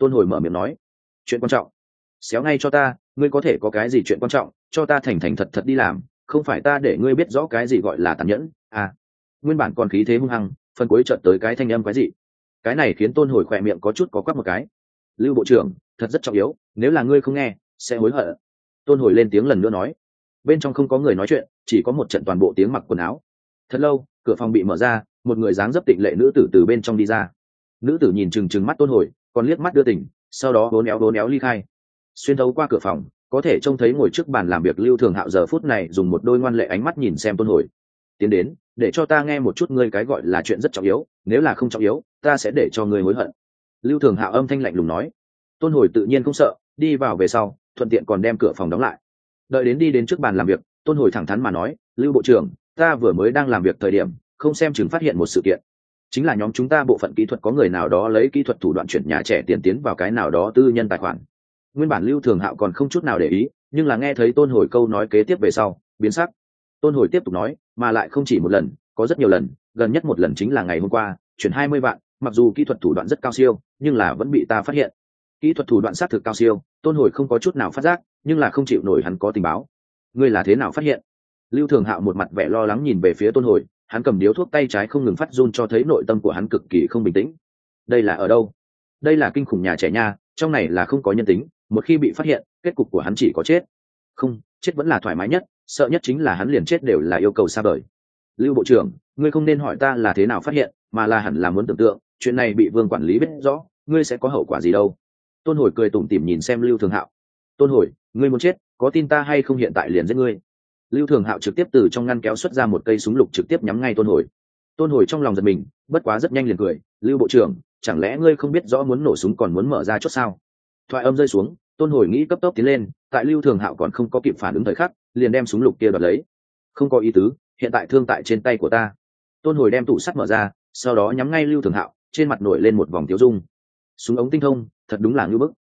Tôn Hồi mở miệng nói. Chuyện quan trọng? Xéo ngay cho ta, ngươi có thể có cái gì chuyện quan trọng, cho ta thành thành thật thật đi làm, không phải ta để ngươi biết rõ cái gì gọi là tàn nhẫn à. Nguyên bản còn khí thế hung hăng, phần cuối chợt tới cái thanh âm quái dị. Cái này khiến Tôn Hồi khỏe miệng có chút có quắc một cái. Lưu bộ trưởng, thật rất trọng yếu, nếu là ngươi không nghe sẽ hối hận. Tôn Hồi lên tiếng lần nữa nói. Bên trong không có người nói chuyện, chỉ có một trận toàn bộ tiếng mặc quần áo. Thật lâu, cửa phòng bị mở ra, một người dáng dấp tịnh lệ nữ tử từ bên trong đi ra. Nữ tử nhìn chừng mắt Tôn Hồi, còn liếc mắt đưa tỉnh, sau đó đốn éo ly khai. Xuyên thấu qua cửa phòng, có thể trông thấy ngồi trước bàn làm việc Lưu Thường Hạo giờ phút này dùng một đôi ngoan lệ ánh mắt nhìn xem Tôn Hồi. Tiến đến, để cho ta nghe một chút ngươi cái gọi là chuyện rất trọng yếu, nếu là không trọng yếu ta sẽ để cho ngươi hối hận. Lưu Thường Hạo âm thanh lạnh lùng nói. Tôn Hồi tự nhiên không sợ, đi vào về sau thuận tiện còn đem cửa phòng đóng lại. Đợi đến đi đến trước bàn làm việc, Tôn Hồi thẳng thắn mà nói, Lưu bộ trưởng, ta vừa mới đang làm việc thời điểm không xem chừng phát hiện một sự kiện, chính là nhóm chúng ta bộ phận kỹ thuật có người nào đó lấy kỹ thuật thủ đoạn chuyển nhà trẻ tiền tiến vào cái nào đó tư nhân tài khoản. Nguyên bản Lưu Thường Hạo còn không chút nào để ý, nhưng là nghe thấy Tôn Hồi câu nói kế tiếp về sau biến sắc. Tôn Hồi tiếp tục nói, mà lại không chỉ một lần, có rất nhiều lần, gần nhất một lần chính là ngày hôm qua chuyển 20 vạn, mặc dù kỹ thuật thủ đoạn rất cao siêu nhưng là vẫn bị ta phát hiện. Kỹ thuật thủ đoạn xác thực cao siêu, Tôn Hồi không có chút nào phát giác, nhưng là không chịu nổi hắn có tình báo. Ngươi là thế nào phát hiện? Lưu Thường Hạo một mặt vẻ lo lắng nhìn về phía Tôn Hồi, hắn cầm điếu thuốc tay trái không ngừng phát run cho thấy nội tâm của hắn cực kỳ không bình tĩnh. Đây là ở đâu? Đây là kinh khủng nhà trẻ nha, trong này là không có nhân tính, một khi bị phát hiện kết cục của hắn chỉ có chết. Không, chết vẫn là thoải mái nhất, sợ nhất chính là hắn liền chết đều là yêu cầu xa vời. Lưu bộ trưởng, ngươi không nên hỏi ta là thế nào phát hiện, mà là hẳn là muốn tưởng tượng chuyện này bị Vương quản lý biết rõ ngươi sẽ có hậu quả gì đâu. Tôn Hồi cười tủm tỉm nhìn xem Lưu Thường Hạo. Tôn Hồi, ngươi muốn chết, có tin ta hay không hiện tại liền giết ngươi. Lưu Thường Hạo trực tiếp từ trong ngăn kéo xuất ra một cây súng lục trực tiếp nhắm ngay Tôn Hồi. Tôn Hồi trong lòng giật mình, bất quá rất nhanh liền cười, Lưu bộ trưởng, chẳng lẽ ngươi không biết rõ muốn nổ súng còn muốn mở ra chốt sao? Thoại âm rơi xuống, Tôn Hồi nghĩ cấp tốc tiến lên, tại Lưu Thường Hạo còn không có kịp phản ứng thời khắc, liền đem súng lục kia đoạt lấy. Không có ý tứ, hiện tại thương tại trên tay của ta. Tôn Hồi đem tủ sắt mở ra, sau đó nhắm ngay Lưu Thường Hạo, trên mặt nổi lên một vòng tiêu dung. Súng ống tinh thông, thật đúng là ngưu bức.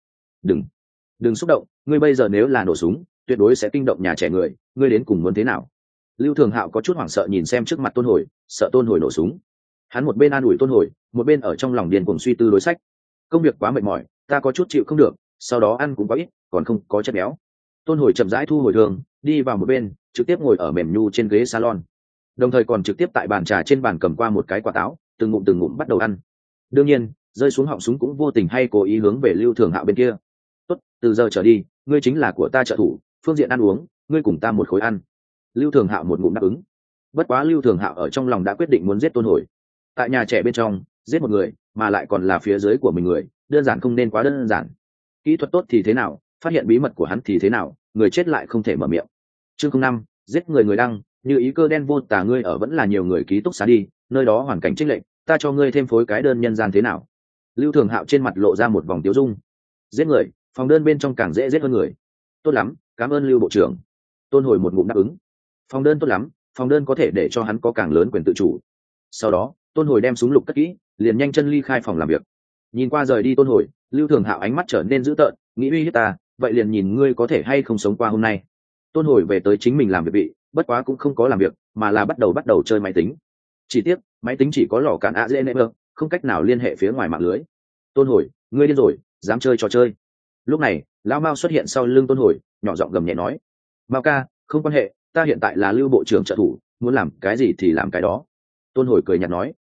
Đừng xúc động, ngươi bây giờ nếu là nổ súng tuyệt đối sẽ kinh động nhà trẻ người, ngươi đến cùng muốn thế nào? Lưu Thường Hạo có chút hoảng sợ nhìn xem trước mặt Tôn Hồi, sợ Tôn Hồi nổ súng. Hắn một bên an ủi Tôn Hồi, một bên ở trong lòng điên cuồng suy tư đối sách. Công việc quá mệt mỏi, ta có chút chịu không được, sau đó ăn cũng quá ít, còn không có chất béo. Tôn Hồi chậm rãi thu hồi thường, đi vào một bên, trực tiếp ngồi ở mềm nhu trên ghế salon, đồng thời còn trực tiếp tại bàn trà trên bàn cầm qua một cái quả táo, từng ngụm bắt đầu ăn. Đương nhiên, rơi xuống họng súng cũng vô tình hay cố ý hướng về Lưu Thường Hạo bên kia. Tốt, từ giờ trở đi ngươi chính là của ta trợ thủ, phương diện ăn uống ngươi cùng ta một khối ăn. Lưu Thường Hạo một ngụm đáp ứng. Bất quá Lưu Thường Hạo ở trong lòng đã quyết định muốn giết Tôn Hồi. Tại nhà trẻ bên trong giết một người mà lại còn là phía dưới của mình người, đơn giản không nên quá đơn giản. Kỹ thuật tốt thì thế nào, phát hiện bí mật của hắn thì thế nào, người chết lại không thể mở miệng. Chương 05, giết người đăng, như ý cơ đen vô tà, ngươi ở vẫn là nhiều người ký túc xá đi, nơi đó hoàn cảnh chênh lệch, ta cho ngươi thêm phối cái đơn nhân gian thế nào? Lưu Thường Hạo trên mặt lộ ra một vòng tiêu dung. Giết người, phòng đơn bên trong càng dễ giết hơn người. Tốt lắm, cảm ơn Lưu bộ trưởng. Tôn Hồi một ngụm đáp ứng. Phòng đơn tốt lắm, phòng đơn có thể để cho hắn có càng lớn quyền tự chủ. Sau đó Tôn Hồi đem súng lục cất kỹ, liền nhanh chân ly khai phòng làm việc. Nhìn qua rời đi Tôn Hồi, Lưu Thường Hạo ánh mắt trở nên dữ tợn, nghĩ uy hiếp ta, vậy liền nhìn ngươi có thể hay không sống qua hôm nay. Tôn Hồi về tới chính mình làm việc vị, bất quá cũng không có làm việc, mà là bắt đầu chơi máy tính. Chỉ tiếc máy tính chỉ có lò cản AZNM, không cách nào liên hệ phía ngoài mạng lưới. Tôn Hồi, ngươi điên rồi, dám chơi trò chơi? Lúc này lão Mao xuất hiện sau lưng Tôn Hồi, nhỏ giọng gầm nhẹ nói. Mao ca, không quan hệ, ta hiện tại là Lưu bộ trưởng trợ thủ, muốn làm cái gì thì làm cái đó. Tôn Hồi cười nhạt nói.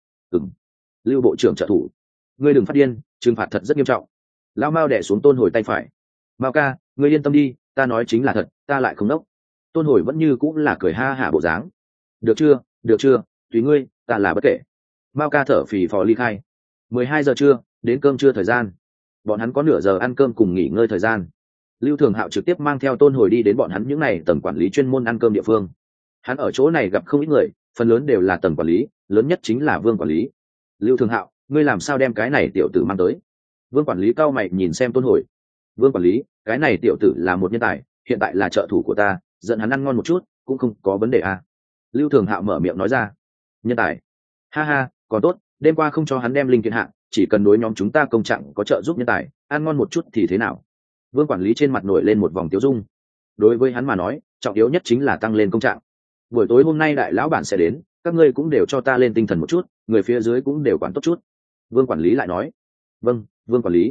Lưu bộ trưởng trợ thủ, ngươi đừng phát điên, trừng phạt thật rất nghiêm trọng. Lão Mao đè xuống Tôn Hồi tay phải. Mao ca, ngươi yên tâm đi, ta nói chính là thật, ta lại không đốc. Tôn Hồi vẫn như cũng là cười ha hả bộ dáng. Được chưa, tùy ngươi, ta là bất kể. Mao ca thở phì phò ly khai. 12 giờ trưa, đến cơm trưa thời gian. Bọn hắn có nửa giờ ăn cơm cùng nghỉ ngơi thời gian. Lưu Thường Hạo trực tiếp mang theo Tôn Hồi đi đến bọn hắn những này tầng quản lý chuyên môn ăn cơm địa phương. Hắn ở chỗ này gặp không ít người, phần lớn đều là tầng quản lý, lớn nhất chính là Vương quản lý. Lưu Thường Hạo, ngươi làm sao đem cái này tiểu tử mang tới? Vương quản lý cao mày nhìn xem Tôn Hồi. Vương quản lý, cái này tiểu tử là một nhân tài, hiện tại là trợ thủ của ta, dẫn hắn ăn ngon một chút cũng không có vấn đề à. Lưu Thường Hạo mở miệng nói ra. Nhân tài? Ha ha, còn tốt, đêm qua không cho hắn đem linh kiện hạng, chỉ cần đối nhóm chúng ta công trạng có trợ giúp nhân tài, ăn ngon một chút thì thế nào? Vương quản lý trên mặt nổi lên một vòng tiêu dung. Đối với hắn mà nói, trọng yếu nhất chính là tăng lên công trạng. Buổi tối hôm nay đại lão bản sẽ đến, các ngươi cũng đều cho ta lên tinh thần một chút, người phía dưới cũng đều quản tốt chút. Vương quản lý lại nói. Vâng, Vương quản lý.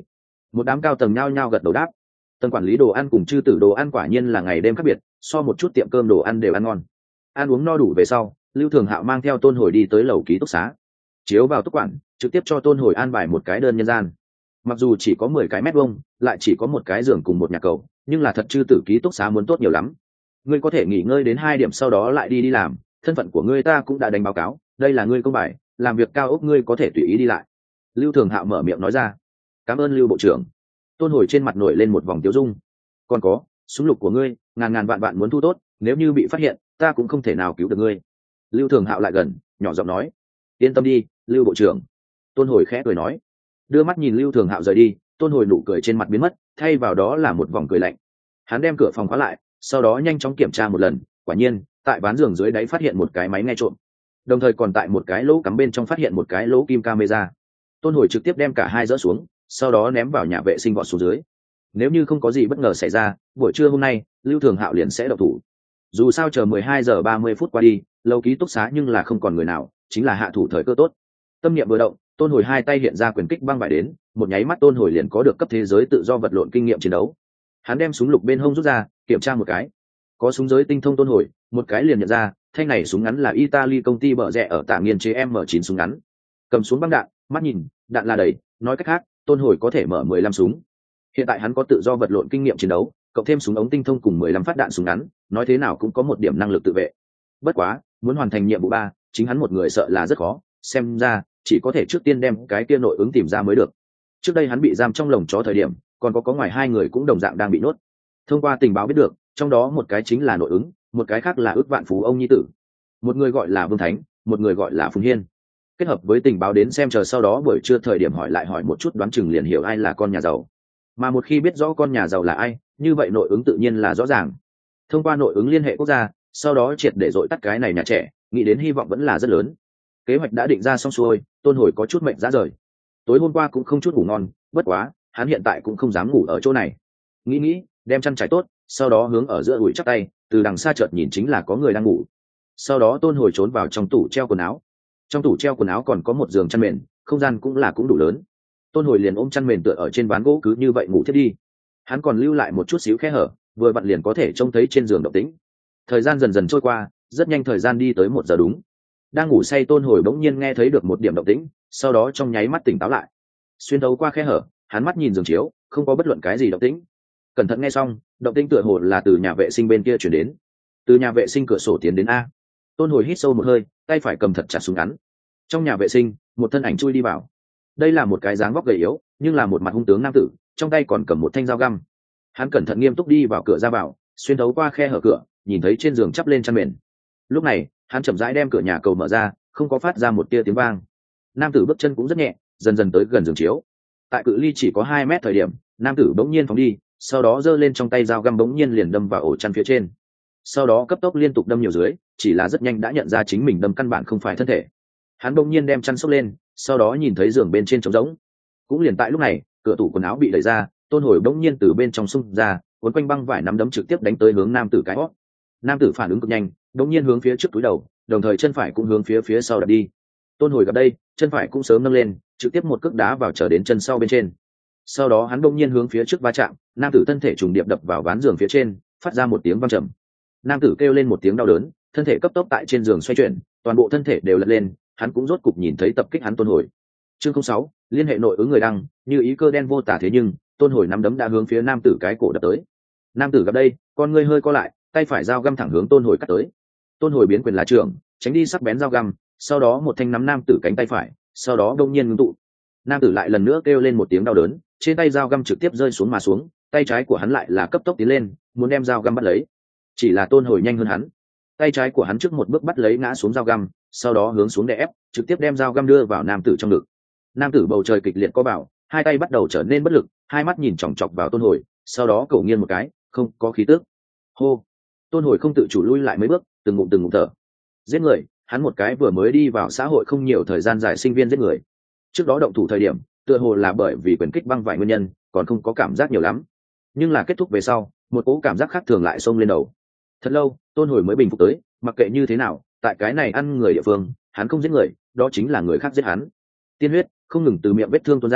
Một đám cao tầng nhao nhao gật đầu đáp. Tầng quản lý đồ ăn cùng chư tử đồ ăn quả nhiên là ngày đêm khác biệt, so một chút tiệm cơm đồ ăn đều ăn ngon. Ăn uống no đủ về sau, Lưu Thường Hạo mang theo Tôn Hồi đi tới lầu ký túc xá. Chiếu vào túc quản, trực tiếp cho Tôn Hồi an bài một cái đơn nhân gian. Mặc dù chỉ có 10 cái mét vuông, lại chỉ có một cái giường cùng một nhà cầu, nhưng là thật chư tử ký túc xá muốn tốt nhiều lắm. Ngươi có thể nghỉ ngơi đến 2 điểm sau đó lại đi làm, thân phận của ngươi ta cũng đã đánh báo cáo, đây là ngươi công bài, làm việc cao ốc ngươi có thể tùy ý đi lại. Lưu Thường Hạo mở miệng nói ra. Cảm ơn Lưu bộ trưởng. Tôn Hồi trên mặt nổi lên một vòng tiêu dung. Còn có, súng lục của ngươi, ngàn vạn vạn muốn thu tốt, nếu như bị phát hiện, ta cũng không thể nào cứu được ngươi. Lưu Thường Hạo lại gần, nhỏ giọng nói. Yên tâm đi, Lưu bộ trưởng. Tôn Hồi khẽ cười nói. Đưa mắt nhìn Lưu Thường Hạo rời đi, Tôn Hồi nụ cười trên mặt biến mất, thay vào đó là một vòng cười lạnh. Hắn đem cửa phòng khóa lại, sau đó nhanh chóng kiểm tra một lần, quả nhiên, tại ván giường dưới đáy phát hiện một cái máy nghe trộm, đồng thời còn tại một cái lỗ cắm bên trong phát hiện một cái lỗ kim camera. Tôn Hồi trực tiếp đem cả hai dỡ xuống, sau đó ném vào nhà vệ sinh vọt xuống dưới. Nếu như không có gì bất ngờ xảy ra, buổi trưa hôm nay Lưu Thường Hạo liền sẽ độc thủ. Dù sao chờ 12 giờ 30 phút qua đi, lâu ký túc xá nhưng là không còn người nào, chính là hạ thủ thời cơ tốt. Tâm niệm vừa động, Tôn Hồi hai tay hiện ra quyền kích băng vải đến, một nháy mắt Tôn Hồi liền có được cấp thế giới tự do vật lộn kinh nghiệm chiến đấu. Hắn đem súng lục bên hông rút ra, kiểm tra một cái. Có súng giới tinh thông Tôn Hồi, một cái liền nhận ra, thanh này súng ngắn là Italy công ty bợ rẻ ở Tạ Nghiên chế M9 súng ngắn. Cầm xuống băng đạn, mắt nhìn, đạn là đầy, nói cách khác, Tôn Hồi có thể mở 15 súng. Hiện tại hắn có tự do vật lộn kinh nghiệm chiến đấu, cộng thêm súng ống tinh thông cùng 15 phát đạn súng ngắn, nói thế nào cũng có một điểm năng lực tự vệ. Bất quá, muốn hoàn thành nhiệm vụ 3, chính hắn một người sợ là rất khó, xem ra chỉ có thể trước tiên đem cái kia nội ứng tìm ra mới được. Trước đây hắn bị giam trong lồng chó thời điểm, còn có ngoài 2 người cũng đồng dạng đang bị nhốt. Thông qua tình báo biết được, trong đó một cái chính là nội ứng, một cái khác là ước vạn phú ông nhi tử. Một người gọi là Vương Thánh, một người gọi là Phùng Hiên. Kết hợp với tình báo đến xem chờ sau đó buổi trưa thời điểm hỏi một chút đoán chừng liền hiểu ai là con nhà giàu. Mà một khi biết rõ con nhà giàu là ai, như vậy nội ứng tự nhiên là rõ ràng. Thông qua nội ứng liên hệ quốc gia, sau đó triệt để dội tắt cái này nhà trẻ, nghĩ đến hy vọng vẫn là rất lớn. Kế hoạch đã định ra xong xuôi, Tôn Hồi có chút mệnh ra rời. Tối hôm qua cũng không chút ngủ ngon, bất quá, hắn hiện tại cũng không dám ngủ ở chỗ này. Nghĩ, đem chăn trải tốt, sau đó hướng ở giữa ủi chắp tay, từ đằng xa chợt nhìn chính là có người đang ngủ. Sau đó Tôn Hồi trốn vào trong tủ treo quần áo. Trong tủ treo quần áo còn có một giường chăn mền, không gian cũng đủ lớn. Tôn Hồi liền ôm chăn mền tựa ở trên ván gỗ cứ như vậy ngủ thiết đi. Hắn còn lưu lại một chút xíu khe hở, vừa vặn liền có thể trông thấy trên giường động tĩnh. Thời gian dần dần trôi qua, rất nhanh thời gian đi tới 1 giờ đúng. Đang ngủ say Tôn Hồi bỗng nhiên nghe thấy được một điểm động tĩnh, sau đó trong nháy mắt tỉnh táo lại. Xuyên thấu qua khe hở, hắn mắt nhìn giường chiếu, không có bất luận cái gì động tĩnh. Cẩn thận nghe xong, động tĩnh tựa hồ là từ nhà vệ sinh bên kia truyền đến. Từ nhà vệ sinh cửa sổ tiến đến a. Tôn Hồi hít sâu một hơi, tay phải cầm thật chặt súng ngắn. Trong nhà vệ sinh, một thân ảnh chui đi vào. Đây là một cái dáng vóc gầy yếu, nhưng là một mặt hung tướng nam tử, trong tay còn cầm một thanh dao găm. Hắn cẩn thận nghiêm túc đi vào cửa ra vào, xuyên thấu qua khe hở cửa, nhìn thấy trên giường chắp lên chăn mền. Lúc này, hắn chậm rãi đem cửa nhà cầu mở ra, không có phát ra một tia tiếng vang. Nam tử bước chân cũng rất nhẹ, dần dần tới gần giường chiếu. Tại cự ly chỉ có 2 mét thời điểm, nam tử bỗng nhiên phóng đi, sau đó giơ lên trong tay dao găm bỗng nhiên liền đâm vào ổ chăn phía trên. Sau đó cấp tốc liên tục đâm nhiều dưới, chỉ là rất nhanh đã nhận ra chính mình đâm căn bản không phải thân thể. Hắn bỗng nhiên đem chăn xốc lên, sau đó nhìn thấy giường bên trên trống rỗng. Cũng liền tại lúc này, cửa tủ quần áo bị đẩy ra, Tôn Hồi bỗng nhiên từ bên trong xung ra, cuốn quanh băng vải nắm đấm trực tiếp đánh tới hướng nam tử cái hót. Nam tử phản ứng cực nhanh, bỗng nhiên hướng phía trước túi đầu, đồng thời chân phải cũng hướng phía sau đạp đi. Tôn Hồi gặp đây, chân phải cũng sớm nâng lên, trực tiếp một cước đá vào trở đến chân sau bên trên. Sau đó hắn bỗng nhiên hướng phía trước va chạm, nam tử thân thể trùng điệp đập vào ván giường phía trên, phát ra một tiếng vang trầm. Nam tử kêu lên một tiếng đau đớn, thân thể cấp tốc tại trên giường xoay chuyển, toàn bộ thân thể đều lật lên, hắn cũng rốt cục nhìn thấy tập kích hắn Tôn Hồi. Chương 06, liên hệ nội ứng người đăng, như ý cơ đen vô tả thế nhưng, Tôn Hồi nắm đấm đã hướng phía nam tử cái cổ đập tới. Nam tử gặp đây, con ngươi hơi co lại, tay phải dao găm thẳng hướng Tôn Hồi cắt tới. Tôn Hồi biến quyền là trưởng, tránh đi sắc bén dao găm, sau đó một thanh nắm nam tử cánh tay phải, sau đó đông nhiên ngưng tụ. Nam tử lại lần nữa kêu lên một tiếng đau đớn, trên tay dao găm trực tiếp rơi xuống mà xuống, tay trái của hắn lại là cấp tốc tiến lên, muốn đem dao găm bắt lấy. Chỉ là Tôn Hồi nhanh hơn hắn, tay trái của hắn trước một bước bắt lấy ngã xuống dao găm, sau đó hướng xuống đè ép, trực tiếp đem dao găm đưa vào nam tử trong ngực. Nam tử bầu trời kịch liệt co bảo, hai tay bắt đầu trở nên bất lực, hai mắt nhìn chòng chọc vào Tôn Hồi, sau đó cổ nghiêng một cái, không có khí tức. Hô! Tôn Hồi không tự chủ lui lại mấy bước, từng ngụm thở. Giết người, hắn một cái vừa mới đi vào xã hội không nhiều thời gian dài sinh viên giết người. Trước đó động thủ thời điểm, tựa hồ là bởi vì quyền kích băng vải nguyên nhân, còn không có cảm giác nhiều lắm. Nhưng là kết thúc về sau, một cỗ cảm giác khác thường lại xông lên đầu. Thật lâu, Tôn Hồi mới bình phục tới, mặc kệ như thế nào, tại cái này ăn người địa phương, hắn không giết người, đó chính là người khác giết hắn. Tiên huyết không ngừng từ miệng vết thương tuôn ra,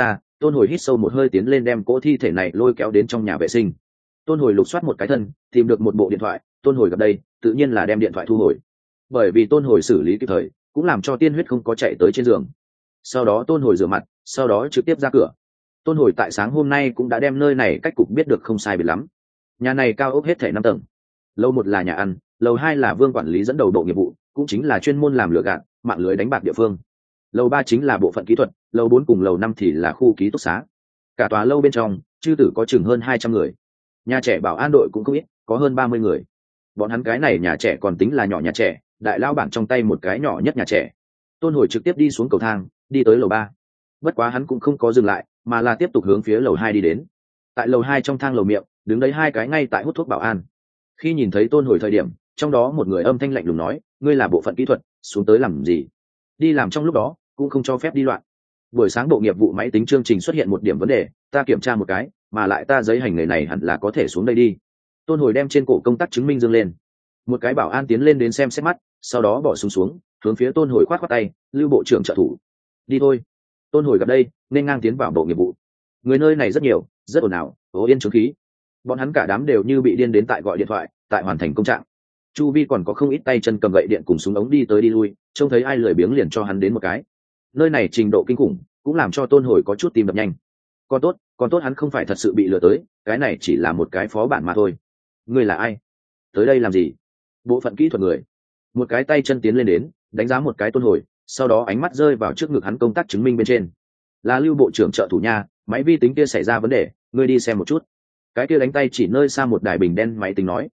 Tôn Hồi hít sâu một hơi tiến lên đem cỗ thi thể này lôi kéo đến trong nhà vệ sinh. Tôn Hồi lục soát một cái thân, tìm được một bộ điện thoại. Tôn Hồi gặp đây tự nhiên là đem điện thoại thu hồi, bởi vì Tôn Hồi xử lý kịp thời, cũng làm cho tiên huyết không có chạy tới trên giường. Sau đó Tôn Hồi rửa mặt, sau đó trực tiếp ra cửa. Tôn Hồi tại sáng hôm nay cũng đã đem nơi này cách cục biết được không sai biệt lắm. Nhà này cao ốc hết thảy 5 tầng. Lầu 1 là nhà ăn, lầu 2 là Vương quản lý dẫn đầu bộ nghiệp vụ, cũng chính là chuyên môn làm lừa gạt, mạng lưới đánh bạc địa phương. Lầu 3 chính là bộ phận kỹ thuật, lầu 4 cùng lầu 5 thì là khu ký túc xá. Cả tòa lâu bên trong, chư tử có chừng hơn 200 người. Nhà trẻ bảo an đội cũng không ít, có hơn 30 người. Bọn hắn cái này nhà trẻ còn tính là nhỏ nhà trẻ, đại lao bảng trong tay một cái nhỏ nhất nhà trẻ. Tôn Hồi trực tiếp đi xuống cầu thang, đi tới lầu 3. Bất quá hắn cũng không có dừng lại, mà là tiếp tục hướng phía lầu 2 đi đến. Tại lầu 2 trong thang lầu miệng, đứng đấy 2 cái ngay tại hút thuốc bảo an. Khi nhìn thấy Tôn Hồi thời điểm, trong đó một người âm thanh lạnh lùng nói, ngươi là bộ phận kỹ thuật, xuống tới làm gì? Đi làm trong lúc đó cũng không cho phép đi loạn. Buổi sáng bộ nghiệp vụ máy tính chương trình xuất hiện một điểm vấn đề, ta kiểm tra một cái, mà lại ta giấy hành nghề này hẳn là có thể xuống đây đi. Tôn Hồi đem trên cổ công tác chứng minh dương lên. Một cái bảo an tiến lên đến xem xét mắt, sau đó bỏ xuống, hướng phía Tôn Hồi khoát khoát tay, Lưu bộ trưởng trợ thủ. Đi thôi. Tôn Hồi gặp đây nên ngang tiến vào bộ nghiệp vụ. Người nơi này rất nhiều, rất ồn ào, ố yên trướng khí. Bọn hắn cả đám đều như bị điên đến tại gọi điện thoại, tại hoàn thành công trạng. Chu vi còn có không ít tay chân cầm gậy điện cùng súng ống đi tới đi lui, trông thấy ai lười biếng liền cho hắn đến một cái. Nơi này trình độ kinh khủng, cũng làm cho Tôn Hồi có chút tim đập nhanh. Còn tốt hắn không phải thật sự bị lừa tới, cái này chỉ là một cái phó bản mà thôi. Ngươi là ai? Tới đây làm gì? Bộ phận kỹ thuật người. Một cái tay chân tiến lên đến, đánh giá một cái Tôn Hồi, sau đó ánh mắt rơi vào trước ngực hắn công tác chứng minh bên trên. Là Lưu bộ trưởng trợ thủ nha, máy vi tính kia xảy ra vấn đề, ngươi đi xem một chút. Cái kia đánh tay chỉ nơi xa một đài bình đen máy tính nói.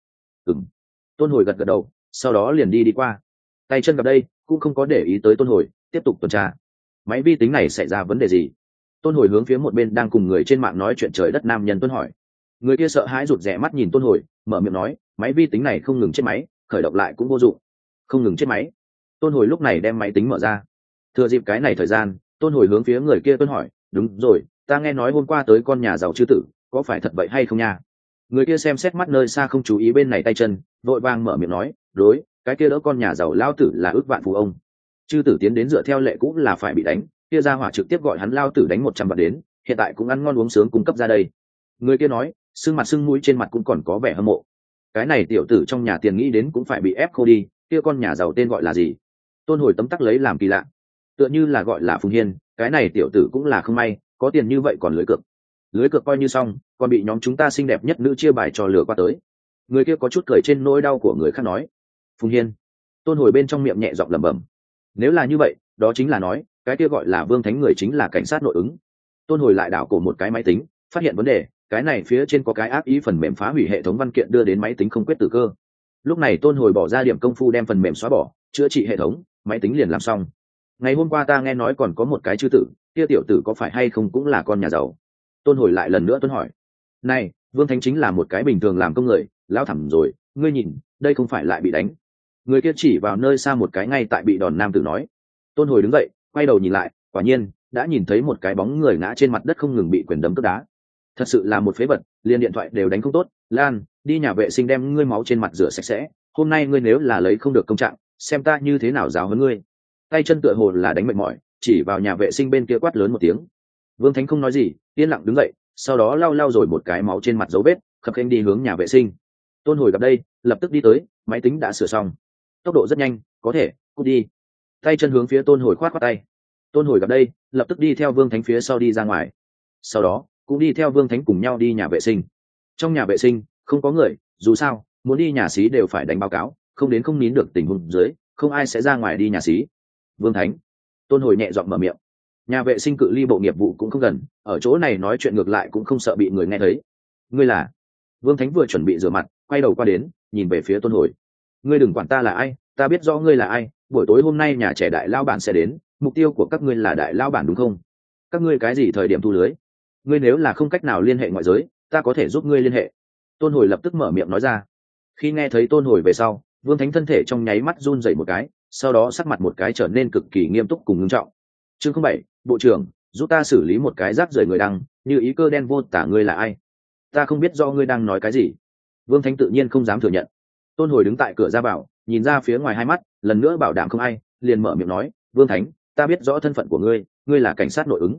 Tôn Hồi gật gật đầu, sau đó liền đi qua. Tay chân gặp đây cũng không có để ý tới Tôn Hồi, tiếp tục tuần tra. Máy vi tính này xảy ra vấn đề gì? Tôn Hồi hướng phía một bên đang cùng người trên mạng nói chuyện trời đất nam nhân Tôn hỏi. Người kia sợ hãi rụt rè mắt nhìn Tôn Hồi, mở miệng nói, máy vi tính này không ngừng chết máy, khởi động lại cũng vô dụng. Không ngừng chết máy. Tôn Hồi lúc này đem máy tính mở ra. Thừa dịp cái này thời gian, Tôn Hồi hướng phía người kia Tôn hỏi, đúng rồi, ta nghe nói hôm qua tới con nhà giàu chư tử, có phải thật vậy hay không nha? Người kia xem xét mắt nơi xa không chú ý bên này tay chân, vội vàng mở miệng nói, đối, cái kia đỡ con nhà giàu lao tử là ước vạn phú ông. Chư tử tiến đến dựa theo lệ cũng là phải bị đánh, kia ra hỏa trực tiếp gọi hắn lao tử đánh 100 vạn đến, hiện tại cũng ăn ngon uống sướng cung cấp ra đây. Người kia nói, sưng mặt sưng mũi trên mặt cũng còn có vẻ hâm mộ. Cái này tiểu tử trong nhà tiền nghĩ đến cũng phải bị ép khô đi, kia con nhà giàu tên gọi là gì? Tôn Hồi tấm tắc lấy làm kỳ lạ, tựa như là gọi là Phùng Hiên, cái này tiểu tử cũng là không may, có tiền như vậy còn lưới cược coi như xong, còn bị nhóm chúng ta xinh đẹp nhất nữ chia bài cho lừa qua tới. Người kia có chút cười trên nỗi đau của người khác nói, Phùng Hiên. Tôn Hồi bên trong miệng nhẹ giọng lẩm bẩm, nếu là như vậy đó chính là nói cái kia gọi là Vương Thánh người chính là cảnh sát nội ứng. Tôn Hồi lại đảo cổ một cái máy tính, phát hiện vấn đề, cái này phía trên có cái ác ý phần mềm phá hủy hệ thống văn kiện đưa đến máy tính không quyết tử cơ. Lúc này Tôn Hồi bỏ ra điểm công phu đem phần mềm xóa bỏ, chữa trị hệ thống, máy tính liền làm xong. Ngày hôm qua ta nghe nói còn có một cái chư tử, kia tiểu tử có phải hay không cũng là con nhà giàu? Tôn Hồi lại lần nữa tuân hỏi. Này, Vương Thánh chính là một cái bình thường làm công người, lão thẳm rồi, ngươi nhìn, đây không phải lại bị đánh? Người kia chỉ vào nơi xa một cái ngay tại bị đòn nam tử nói. Tôn Hồi đứng dậy, quay đầu nhìn lại, quả nhiên đã nhìn thấy một cái bóng người ngã trên mặt đất không ngừng bị quyền đấm cướp đá. Thật sự là một phế vật, liền điện thoại đều đánh không tốt. Lan, đi nhà vệ sinh đem ngươi máu trên mặt rửa sạch sẽ, hôm nay ngươi nếu là lấy không được công trạng, xem ta như thế nào giáo huấn ngươi. Tay chân tựa hồ là đánh mệt mỏi, chỉ vào nhà vệ sinh bên kia quát lớn một tiếng. Vương Thánh không nói gì, yên lặng đứng dậy, sau đó lau rồi một cái máu trên mặt dấu vết, khập khiễng đi hướng nhà vệ sinh. Tôn Hồi gặp đây lập tức đi tới, máy tính đã sửa xong, tốc độ rất nhanh, có thể cút đi. Tay chân hướng phía Tôn Hồi khoát tay. Tôn Hồi gặp đây lập tức đi theo Vương Thánh phía sau đi ra ngoài, sau đó cũng đi theo Vương Thánh cùng nhau đi nhà vệ sinh. Trong nhà vệ sinh không có người, dù sao muốn đi nhà xí đều phải đánh báo cáo, không đến không nín được tình huống dưới, không ai sẽ ra ngoài đi nhà xí. Vương Thánh. Tôn Hồi nhẹ giọng mở miệng. Nhà vệ sinh cự ly bộ nghiệp vụ cũng không gần, ở chỗ này nói chuyện ngược lại cũng không sợ bị người nghe thấy. Ngươi là? Vương Thánh vừa chuẩn bị rửa mặt, quay đầu qua đến, nhìn về phía Tôn Hồi. Ngươi đừng quản ta là ai, ta biết rõ ngươi là ai, buổi tối hôm nay nhà trẻ đại lao bản sẽ đến, mục tiêu của các ngươi là đại lao bản đúng không? Các ngươi cái gì thời điểm thu lưới? Ngươi nếu là không cách nào liên hệ ngoại giới, ta có thể giúp ngươi liên hệ. Tôn Hồi lập tức mở miệng nói ra. Khi nghe thấy Tôn Hồi về sau, Vương Thánh thân thể trong nháy mắt run rẩy một cái, sau đó sắc mặt một cái trở nên cực kỳ nghiêm túc cùng ngưng trọng. Chương 07, bộ trưởng, giúp ta xử lý một cái rác rưởi người đăng, như ý cơ đen vô tả, ngươi là ai? Ta không biết do ngươi đang nói cái gì. Vương Thánh tự nhiên không dám thừa nhận. Tôn Hồi đứng tại cửa ra vào, nhìn ra phía ngoài hai mắt, lần nữa bảo đảm không ai, liền mở miệng nói, Vương Thánh, ta biết rõ thân phận của ngươi, ngươi là cảnh sát nội ứng.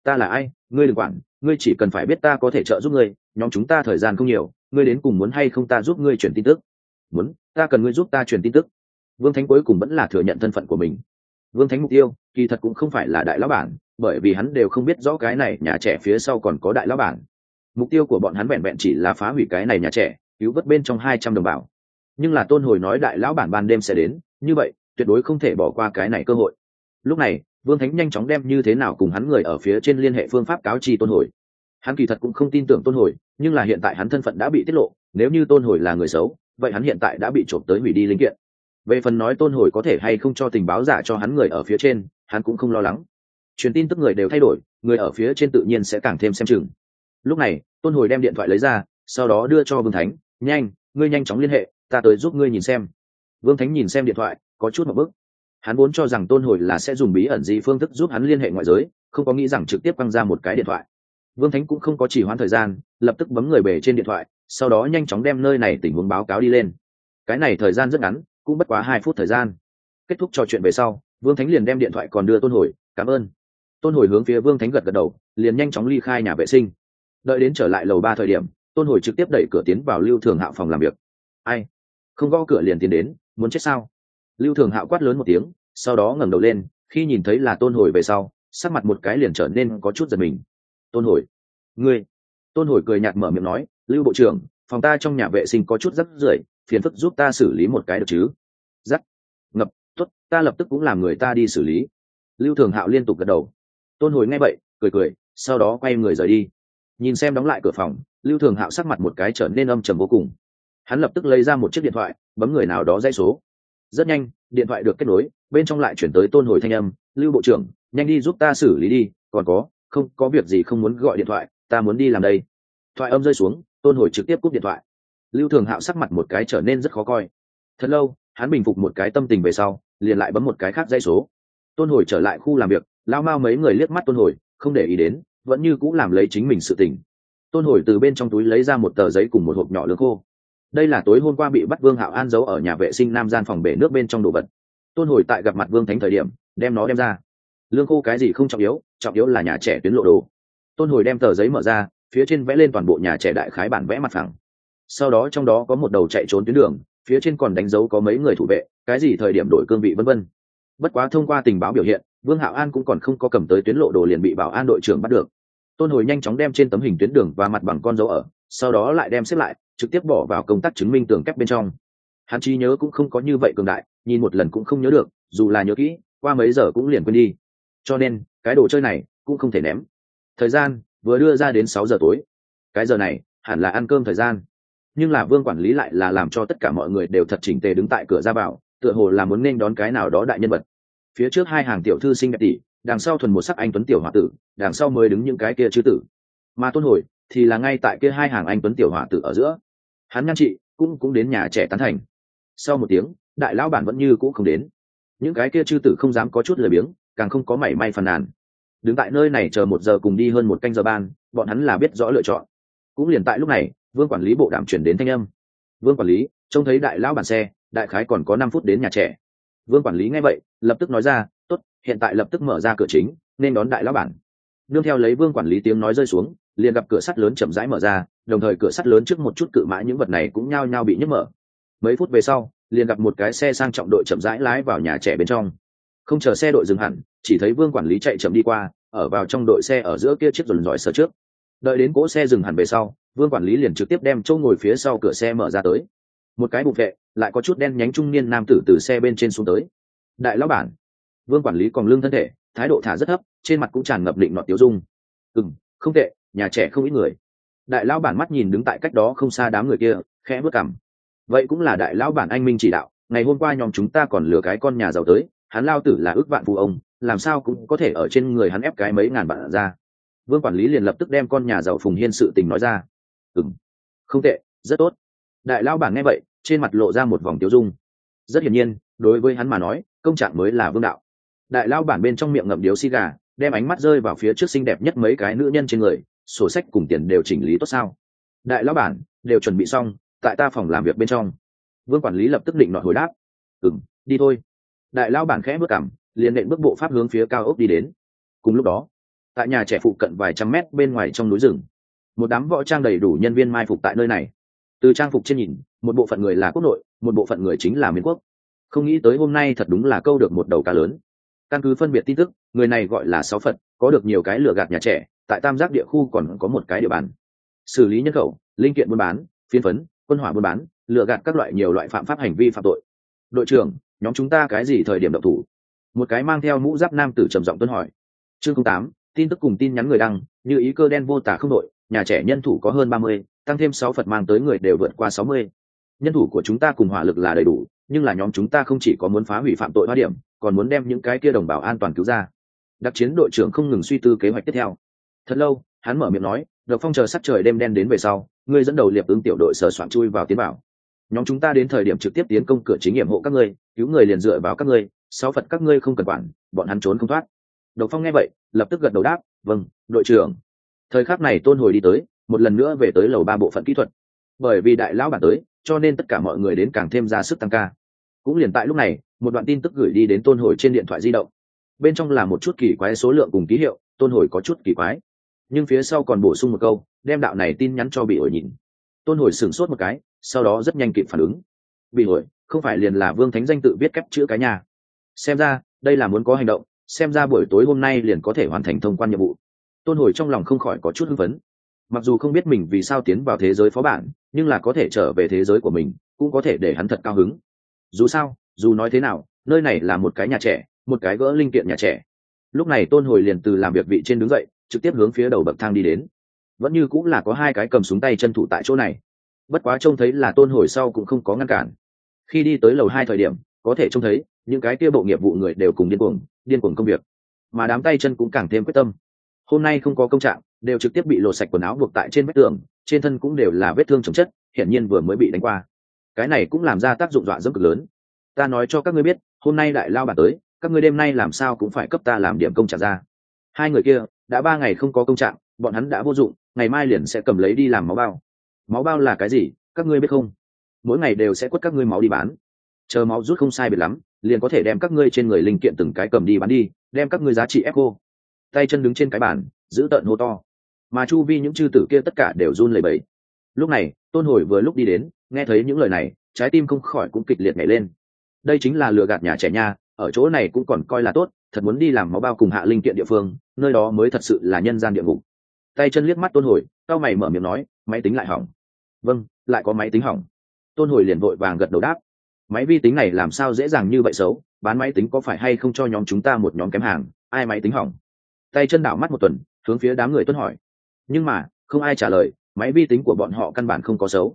Ta là ai ngươi đừng quản, ngươi chỉ cần phải biết ta có thể trợ giúp ngươi, nhóm chúng ta thời gian không nhiều, ngươi đến cùng muốn hay không ta giúp ngươi chuyển tin tức? Muốn, ta cần ngươi giúp ta truyền tin tức. Vương Thánh cuối cùng vẫn là thừa nhận thân phận của mình. Vương Thánh mục tiêu kỳ thật cũng không phải là đại lão bản, bởi vì hắn đều không biết rõ cái này nhà trẻ phía sau còn có đại lão bản. Mục tiêu của bọn hắn vẹn vẹn chỉ là phá hủy cái này nhà trẻ, cứu vớt bên trong 200 đồng bào. Nhưng là Tôn Hồi nói đại lão bản ban đêm sẽ đến, như vậy tuyệt đối không thể bỏ qua cái này cơ hội. Lúc này Vương Thánh nhanh chóng đem như thế nào cùng hắn người ở phía trên liên hệ phương pháp cáo chi Tôn Hồi. Hắn kỳ thật cũng không tin tưởng Tôn Hồi, nhưng là hiện tại hắn thân phận đã bị tiết lộ, nếu như Tôn Hồi là người xấu, vậy hắn hiện tại đã bị trộm tới hủy đi linh kiện. Về phần nói Tôn Hồi có thể hay không cho tình báo giả cho hắn người ở phía trên, hắn cũng không lo lắng. Truyền tin tức người đều thay đổi, người ở phía trên tự nhiên sẽ càng thêm xem chừng. Lúc này Tôn Hồi đem điện thoại lấy ra, sau đó đưa cho Vương Thánh. Nhanh, ngươi nhanh chóng liên hệ, ta tới giúp ngươi nhìn xem. Vương Thánh nhìn xem điện thoại, có chút một bức. Hắn vốn cho rằng Tôn Hồi là sẽ dùng bí ẩn gì phương thức giúp hắn liên hệ ngoại giới, không có nghĩ rằng trực tiếp quăng ra một cái điện thoại. Vương Thánh cũng không có chỉ hoãn thời gian, lập tức bấm người bể trên điện thoại, sau đó nhanh chóng đem nơi này tình huống báo cáo đi lên. Cái này thời gian rất ngắn, cũng bất quá 2 phút thời gian. Kết thúc trò chuyện về sau, Vương Thánh liền đem điện thoại còn đưa Tôn Hồi. Cảm ơn. Tôn Hồi hướng phía Vương Thánh gật gật đầu, liền nhanh chóng ly khai nhà vệ sinh. Đợi đến trở lại lầu 3 thời điểm, Tôn Hồi trực tiếp đẩy cửa tiến vào Lưu Thường Hạo phòng làm việc. Ai? Không gõ cửa liền tiến đến, muốn chết sao? Lưu Thường Hạo quát lớn một tiếng, sau đó ngẩng đầu lên, khi nhìn thấy là Tôn Hồi về sau, sắc mặt một cái liền trở nên có chút giật mình. Tôn Hồi, ngươi? Tôn Hồi cười nhạt mở miệng nói, Lưu bộ trưởng, phòng ta trong nhà vệ sinh có chút rắc rưởi, phiền phức giúp ta xử lý một cái được chứ? Rắc, ngập, tốt, ta lập tức cũng làm người ta đi xử lý. Lưu Thường Hạo liên tục gật đầu. Tôn Hồi nghe vậy, cười, sau đó quay người rời đi. Nhìn xem đóng lại cửa phòng, Lưu Thường Hạo sắc mặt một cái trở nên âm trầm vô cùng. Hắn lập tức lấy ra một chiếc điện thoại, bấm người nào đó dãy số. Rất nhanh, điện thoại được kết nối, bên trong lại chuyển tới Tôn Hồi thanh âm, Lưu bộ trưởng, nhanh đi giúp ta xử lý đi, còn không có việc gì không muốn gọi điện thoại, ta muốn đi làm đây. Thoại âm rơi xuống, Tôn Hồi trực tiếp cúp điện thoại. Lưu Thường Hạo sắc mặt một cái trở nên rất khó coi. Thật lâu, hắn bình phục một cái tâm tình về sau, liền lại bấm một cái khác dãy số. Tôn Hồi trở lại khu làm việc, lao mau mấy người liếc mắt Tôn Hồi, không để ý đến, vẫn như cũng làm lấy chính mình sự tình. Tôn Hồi từ bên trong túi lấy ra một tờ giấy cùng một hộp nhỏ lương khô. Đây là tối hôm qua bị bắt Vương Hạo An giấu ở nhà vệ sinh nam gian phòng bể nước bên trong đồ vật. Tôn Hồi tại gặp mặt Vương Thánh thời điểm, đem nó đem ra. Lương khô cái gì không trọng yếu là nhà trẻ tuyến lộ đồ. Tôn Hồi đem tờ giấy mở ra, phía trên vẽ lên toàn bộ nhà trẻ đại khái bản vẽ mặt phẳng. Sau đó trong đó có một đầu chạy trốn tuyến đường, phía trên còn đánh dấu có mấy người thủ vệ, cái gì thời điểm đổi cương vị vân vân. Bất quá thông qua tình báo biểu hiện, Vương Hạo An cũng còn không có cầm tới tuyến lộ đồ liền bị bảo an đội trưởng bắt được. Tôn Hồi nhanh chóng đem trên tấm hình tuyến đường và mặt bằng con dấu ở, sau đó lại đem xếp lại, trực tiếp bỏ vào công tác chứng minh tường kép bên trong. Hắn trí nhớ cũng không có như vậy cường đại, nhìn một lần cũng không nhớ được, dù là nhớ kỹ, qua mấy giờ cũng liền quên đi. Cho nên, cái đồ chơi này cũng không thể ném. Thời gian vừa đưa ra đến 6 giờ tối. Cái giờ này hẳn là ăn cơm thời gian. Nhưng là Vương quản lý lại là làm cho tất cả mọi người đều thật chỉnh tề đứng tại cửa ra vào, tựa hồ là muốn nên đón cái nào đó đại nhân vật. Phía trước 2 hàng tiểu thư xinh đẹp tỷ, đằng sau thuần một sắc anh tuấn tiểu hòa tử, đằng sau mới đứng những cái kia chư tử. Mà Tôn Hồi thì là ngay tại kia 2 hàng anh tuấn tiểu hòa tử ở giữa. Hắn nhan trị cũng đến nhà trẻ tán thành. Sau một tiếng, đại lão bản vẫn như cũ không đến. Những cái kia chư tử không dám có chút lười biếng, càng không có mảy may phàn nàn. Đứng tại nơi này chờ 1 giờ cùng đi hơn 1 canh giờ ban, bọn hắn là biết rõ lựa chọn. Cũng liền tại lúc này, Vương quản lý bộ đàm chuyển đến thanh âm. Vương quản lý trông thấy đại lão bản xe, đại khái còn có 5 phút đến nhà trẻ. Vương quản lý nghe vậy, lập tức nói ra, tốt, hiện tại lập tức mở ra cửa chính, nên đón đại lão bản. Nương theo lấy Vương quản lý tiếng nói rơi xuống, liền gặp cửa sắt lớn chậm rãi mở ra, đồng thời cửa sắt lớn trước một chút cự mã những vật này cũng nhao nhao bị nhấc mở. Mấy phút về sau, liền gặp một cái xe sang trọng đội chậm rãi lái vào nhà trẻ bên trong. Không chờ xe đội dừng hẳn, chỉ thấy Vương quản lý chạy chậm đi qua, ở vào trong đội xe ở giữa kia chiếc dồn dọi sờ trước. Đợi đến cỗ xe dừng hẳn về sau, Vương quản lý liền trực tiếp đem chỗ ngồi phía sau cửa xe mở ra tới. Một cái bục vệ lại có chút đen nhánh trung niên nam tử từ xe bên trên xuống tới. Đại lão bản. Vương quản lý còn lưng thân thể, thái độ thả rất thấp, trên mặt cũng tràn ngập định nọt tiêu dung. Không tệ, nhà trẻ không ít người. Đại lão bản mắt nhìn đứng tại cách đó không xa đám người kia, khẽ bước cằm. Vậy cũng là đại lão bản anh minh chỉ đạo, ngày hôm qua nhóm chúng ta còn lừa cái con nhà giàu tới, hắn lao tử là ước vạn phú ông, làm sao cũng có thể ở trên người hắn ép cái mấy ngàn vạn ra. Vương quản lý liền lập tức đem con nhà giàu Phùng Hiên sự tình nói ra. Không tệ, rất tốt. Đại lão bản nghe vậy, trên mặt lộ ra một vòng tiêu dung. Rất hiển nhiên, đối với hắn mà nói, công trạng mới là vương đạo. Đại lão bản bên trong miệng ngậm điếu xì gà, đem ánh mắt rơi vào phía trước xinh đẹp nhất mấy cái nữ nhân trên người, sổ sách cùng tiền đều chỉnh lý tốt sao? Đại lão bản đều chuẩn bị xong, tại ta phòng làm việc bên trong. Vương quản lý lập tức định nọt hồi đáp. Đi thôi. Đại lão bản khẽ bước cằm, liền nện bước bộ pháp hướng phía cao ốc đi đến. Cùng lúc đó, tại nhà trẻ phụ cận vài trăm mét bên ngoài trong núi rừng, một đám võ trang đầy đủ nhân viên mai phục tại nơi này. Từ trang phục trên nhìn, một bộ phận người là quốc nội, một bộ phận người chính là miến quốc. Không nghĩ tới hôm nay thật đúng là câu được một đầu cá lớn. Căn cứ phân biệt tin tức, người này gọi là Sáu Phật, có được nhiều cái lừa gạt nhà trẻ, tại Tam Giác địa khu còn có một cái địa bàn xử lý nhân khẩu, linh kiện buôn bán, phiến phấn, quân hỏa buôn bán, lừa gạt các loại nhiều loại phạm pháp hành vi phạm tội. Đội trưởng, nhóm chúng ta cái gì thời điểm động thủ? Một cái mang theo mũ giáp nam tử trầm giọng tuân hỏi. Chương 08, tin tức cùng tin nhắn người đăng, như ý cơ đen vô tả không đội, nhà trẻ nhân thủ có hơn 30, tăng thêm 6 Phật mang tới người đều vượt qua 60. Nhân thủ của chúng ta cùng hỏa lực là đầy đủ, nhưng là nhóm chúng ta không chỉ có muốn phá hủy phạm tội hoa điểm, còn muốn đem những cái kia đồng bào an toàn cứu ra. Đặc chiến đội trưởng không ngừng suy tư kế hoạch tiếp theo. Thật lâu, hắn mở miệng nói, Độc Phong chờ sắc trời đêm đen đến về sau, ngươi dẫn đầu liệp ứng tiểu đội sờ soạn chui vào tiến vào. Nhóm chúng ta đến thời điểm trực tiếp tiến công cửa chính nghiệm hộ các ngươi, cứu người liền dựa vào các ngươi, 6 Phật các ngươi không cần quản, bọn hắn trốn không thoát. Độc Phong nghe vậy, lập tức gật đầu đáp, vâng, đội trưởng. Thời khắc này Tôn Hồi đi tới, một lần nữa về tới lầu 3 bộ phận kỹ thuật. Bởi vì đại lão bản tới, cho nên tất cả mọi người đến càng thêm ra sức tăng ca. Cũng liền tại lúc này, một đoạn tin tức gửi đi đến Tôn Hồi trên điện thoại di động. Bên trong là một chút kỳ quái số lượng cùng ký hiệu, Tôn Hồi có chút kỳ quái, nhưng phía sau còn bổ sung một câu, đem đạo này tin nhắn cho bị ổi nhìn. Tôn Hồi sửng sốt một cái, sau đó rất nhanh kịp phản ứng. Bị ổi, không phải liền là Vương Thánh danh tự viết kép chữ cái nhà? Xem ra đây là muốn có hành động, xem ra buổi tối hôm nay liền có thể hoàn thành thông quan nhiệm vụ. Tôn Hồi trong lòng không khỏi có chút hưng phấn. Mặc dù không biết mình vì sao tiến vào thế giới phó bản, nhưng là có thể trở về thế giới của mình, cũng có thể để hắn thật cao hứng. Dù sao, dù nói thế nào, nơi này là một cái nhà trẻ, một cái gỡ linh kiện nhà trẻ. Lúc này Tôn Hồi liền từ làm việc vị trên đứng dậy, trực tiếp hướng phía đầu bậc thang đi đến. Vẫn như cũng là có hai cái cầm súng tay chân thủ tại chỗ này. Bất quá trông thấy là Tôn Hồi sau cũng không có ngăn cản. Khi đi tới lầu 2 thời điểm, có thể trông thấy những cái kia bộ nghiệp vụ người đều cùng điên cuồng công việc, mà đám tay chân cũng càng thêm quyết tâm. Hôm nay không có công trạng, đều trực tiếp bị lột sạch quần áo buộc tại trên vách tường, trên thân cũng đều là vết thương chồng chất, hiển nhiên vừa mới bị đánh qua. Cái này cũng làm ra tác dụng dọa dẫm cực lớn. Ta nói cho các ngươi biết, hôm nay đại lao bản tới, các ngươi đêm nay làm sao cũng phải cấp ta làm điểm công trạng ra. Hai người kia đã 3 ngày không có công trạng, bọn hắn đã vô dụng, ngày mai liền sẽ cầm lấy đi làm máu bao. Máu bao là cái gì, các ngươi biết không? Mỗi ngày đều sẽ quất các ngươi máu đi bán, chờ máu rút không sai biệt lắm, liền có thể đem các ngươi trên người linh kiện từng cái cầm đi bán đi, đem các ngươi giá trị ép cô. Tay chân đứng trên cái bàn, giữ tợn hô to, mà chu vi những chư tử kia tất cả đều run lẩy bẩy. Lúc này Tôn Hồi vừa lúc đi đến, nghe thấy những lời này, trái tim không khỏi cũng kịch liệt nhảy lên. Đây chính là lừa gạt nhà trẻ nha, ở chỗ này cũng còn coi là tốt, thật muốn đi làm máu bao cùng hạ linh kiện địa phương, nơi đó mới thật sự là nhân gian địa ngục. Tay chân liếc mắt Tôn Hồi, cau mày mở miệng nói, máy tính lại hỏng. Vâng, lại có máy tính hỏng. Tôn Hồi liền vội vàng gật đầu đáp. Máy vi tính này làm sao dễ dàng như vậy xấu, bán máy tính có phải hay không cho nhóm chúng ta một nhóm kém hàng, ai máy tính hỏng? Tay chân đảo mắt một tuần, hướng phía đám người tuân hỏi. Nhưng mà không ai trả lời, máy vi tính của bọn họ căn bản không có xấu.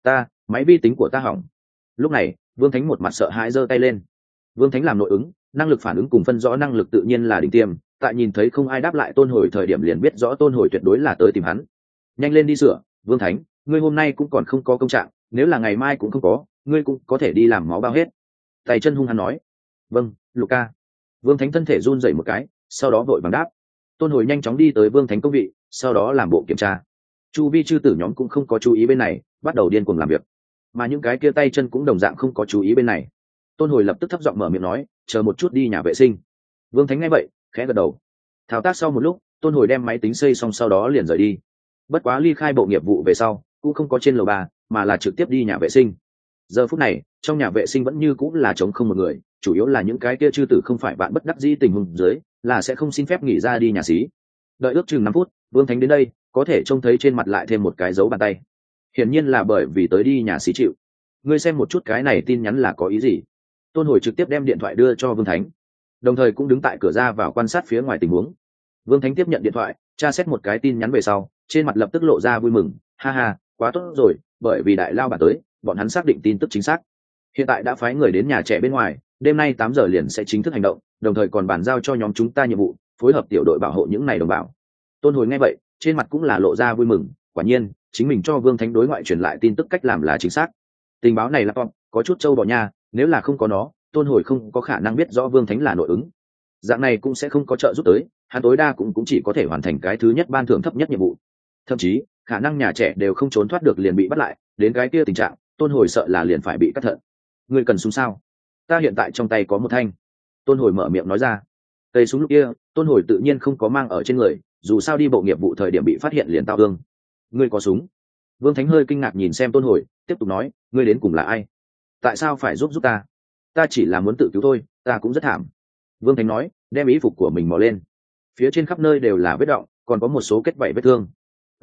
Máy vi tính của ta hỏng. Lúc này Vương Thánh một mặt sợ hãi giơ tay lên. Vương Thánh làm nội ứng, năng lực phản ứng cùng phân rõ năng lực tự nhiên là đỉnh tiêm, tại nhìn thấy không ai đáp lại Tôn Hồi thời điểm liền biết rõ Tôn Hồi tuyệt đối là tới tìm hắn. Nhanh lên đi sửa, Vương Thánh, ngươi hôm nay cũng còn không có công trạng, nếu là ngày mai cũng không có, ngươi cũng có thể đi làm máu bao hết. Tay chân hung hăng nói. Vâng, Luca. Vương Thánh thân thể run rẩy một cái, sau đó vội vàng đáp. Tôn Hồi nhanh chóng đi tới Vương Thánh công vị, sau đó làm bộ kiểm tra. Chu vi chư tử nhóm cũng không có chú ý bên này, bắt đầu điên cuồng làm việc, mà những cái kia tay chân cũng đồng dạng không có chú ý bên này. Tôn Hồi lập tức thấp giọng mở miệng nói, chờ một chút đi nhà vệ sinh. Vương Thánh nghe vậy khẽ gật đầu. Thao tác sau một lúc, Tôn Hồi đem máy tính xây xong sau đó liền rời đi. Bất quá ly khai bộ nghiệp vụ về sau cũng không có trên lầu 3, mà là trực tiếp đi nhà vệ sinh. Giờ phút này trong nhà vệ sinh vẫn như cũng là trống không một người, chủ yếu là những cái kia chư tử không phải bạn bất đắc dĩ tình huống dưới là sẽ không xin phép nghỉ ra đi nhà xí. Đợi ước chừng 5 phút, Vương Thánh đến đây, có thể trông thấy trên mặt lại thêm một cái dấu bàn tay, hiển nhiên là bởi vì tới đi nhà xí chịu. Ngươi xem một chút cái này tin nhắn là có ý gì? Tôn Hồi trực tiếp đem điện thoại đưa cho Vương Thánh, đồng thời cũng đứng tại cửa ra vào quan sát phía ngoài tình huống. Vương Thánh tiếp nhận điện thoại, tra xét một cái tin nhắn về sau, trên mặt lập tức lộ ra vui mừng, ha ha, quá tốt rồi, bởi vì đại lao bản tới, bọn hắn xác định tin tức chính xác. Hiện tại đã phái người đến nhà trẻ bên ngoài, đêm nay 8 giờ liền sẽ chính thức hành động, đồng thời còn bàn giao cho nhóm chúng ta nhiệm vụ, phối hợp tiểu đội bảo hộ những này đồng bào. Tôn Hồi nghe vậy, trên mặt cũng là lộ ra vui mừng, quả nhiên, chính mình cho Vương Thánh đối ngoại truyền lại tin tức cách làm là chính xác. Tình báo này là có chút trâu bò nha, nếu là không có nó, Tôn Hồi không có khả năng biết rõ Vương Thánh là nội ứng. Dạng này cũng sẽ không có trợ giúp tới, hắn tối đa cũng chỉ có thể hoàn thành cái thứ nhất ban thưởng thấp nhất nhiệm vụ. Thậm chí, khả năng nhà trẻ đều không trốn thoát được liền bị bắt lại, đến cái kia tình trạng, Tôn Hồi sợ là liền phải bị cắt thận. Ngươi cần súng sao? Ta hiện tại trong tay có một thanh. Tôn Hồi mở miệng nói ra. cây súng lúc kia tôn hồi tự nhiên không có mang ở trên người, dù sao đi bộ nghiệp vụ thời điểm bị phát hiện liền tao thương. Ngươi có súng? Vương Thánh hơi kinh ngạc nhìn xem tôn hồi, tiếp tục nói, ngươi đến cùng là ai? Tại sao phải giúp ta? Ta chỉ là muốn tự cứu thôi, ta cũng rất thảm. Vương Thánh nói, đem y phục của mình mò lên. Phía trên khắp nơi đều là vết đọng, còn có một số kết vảy vết thương.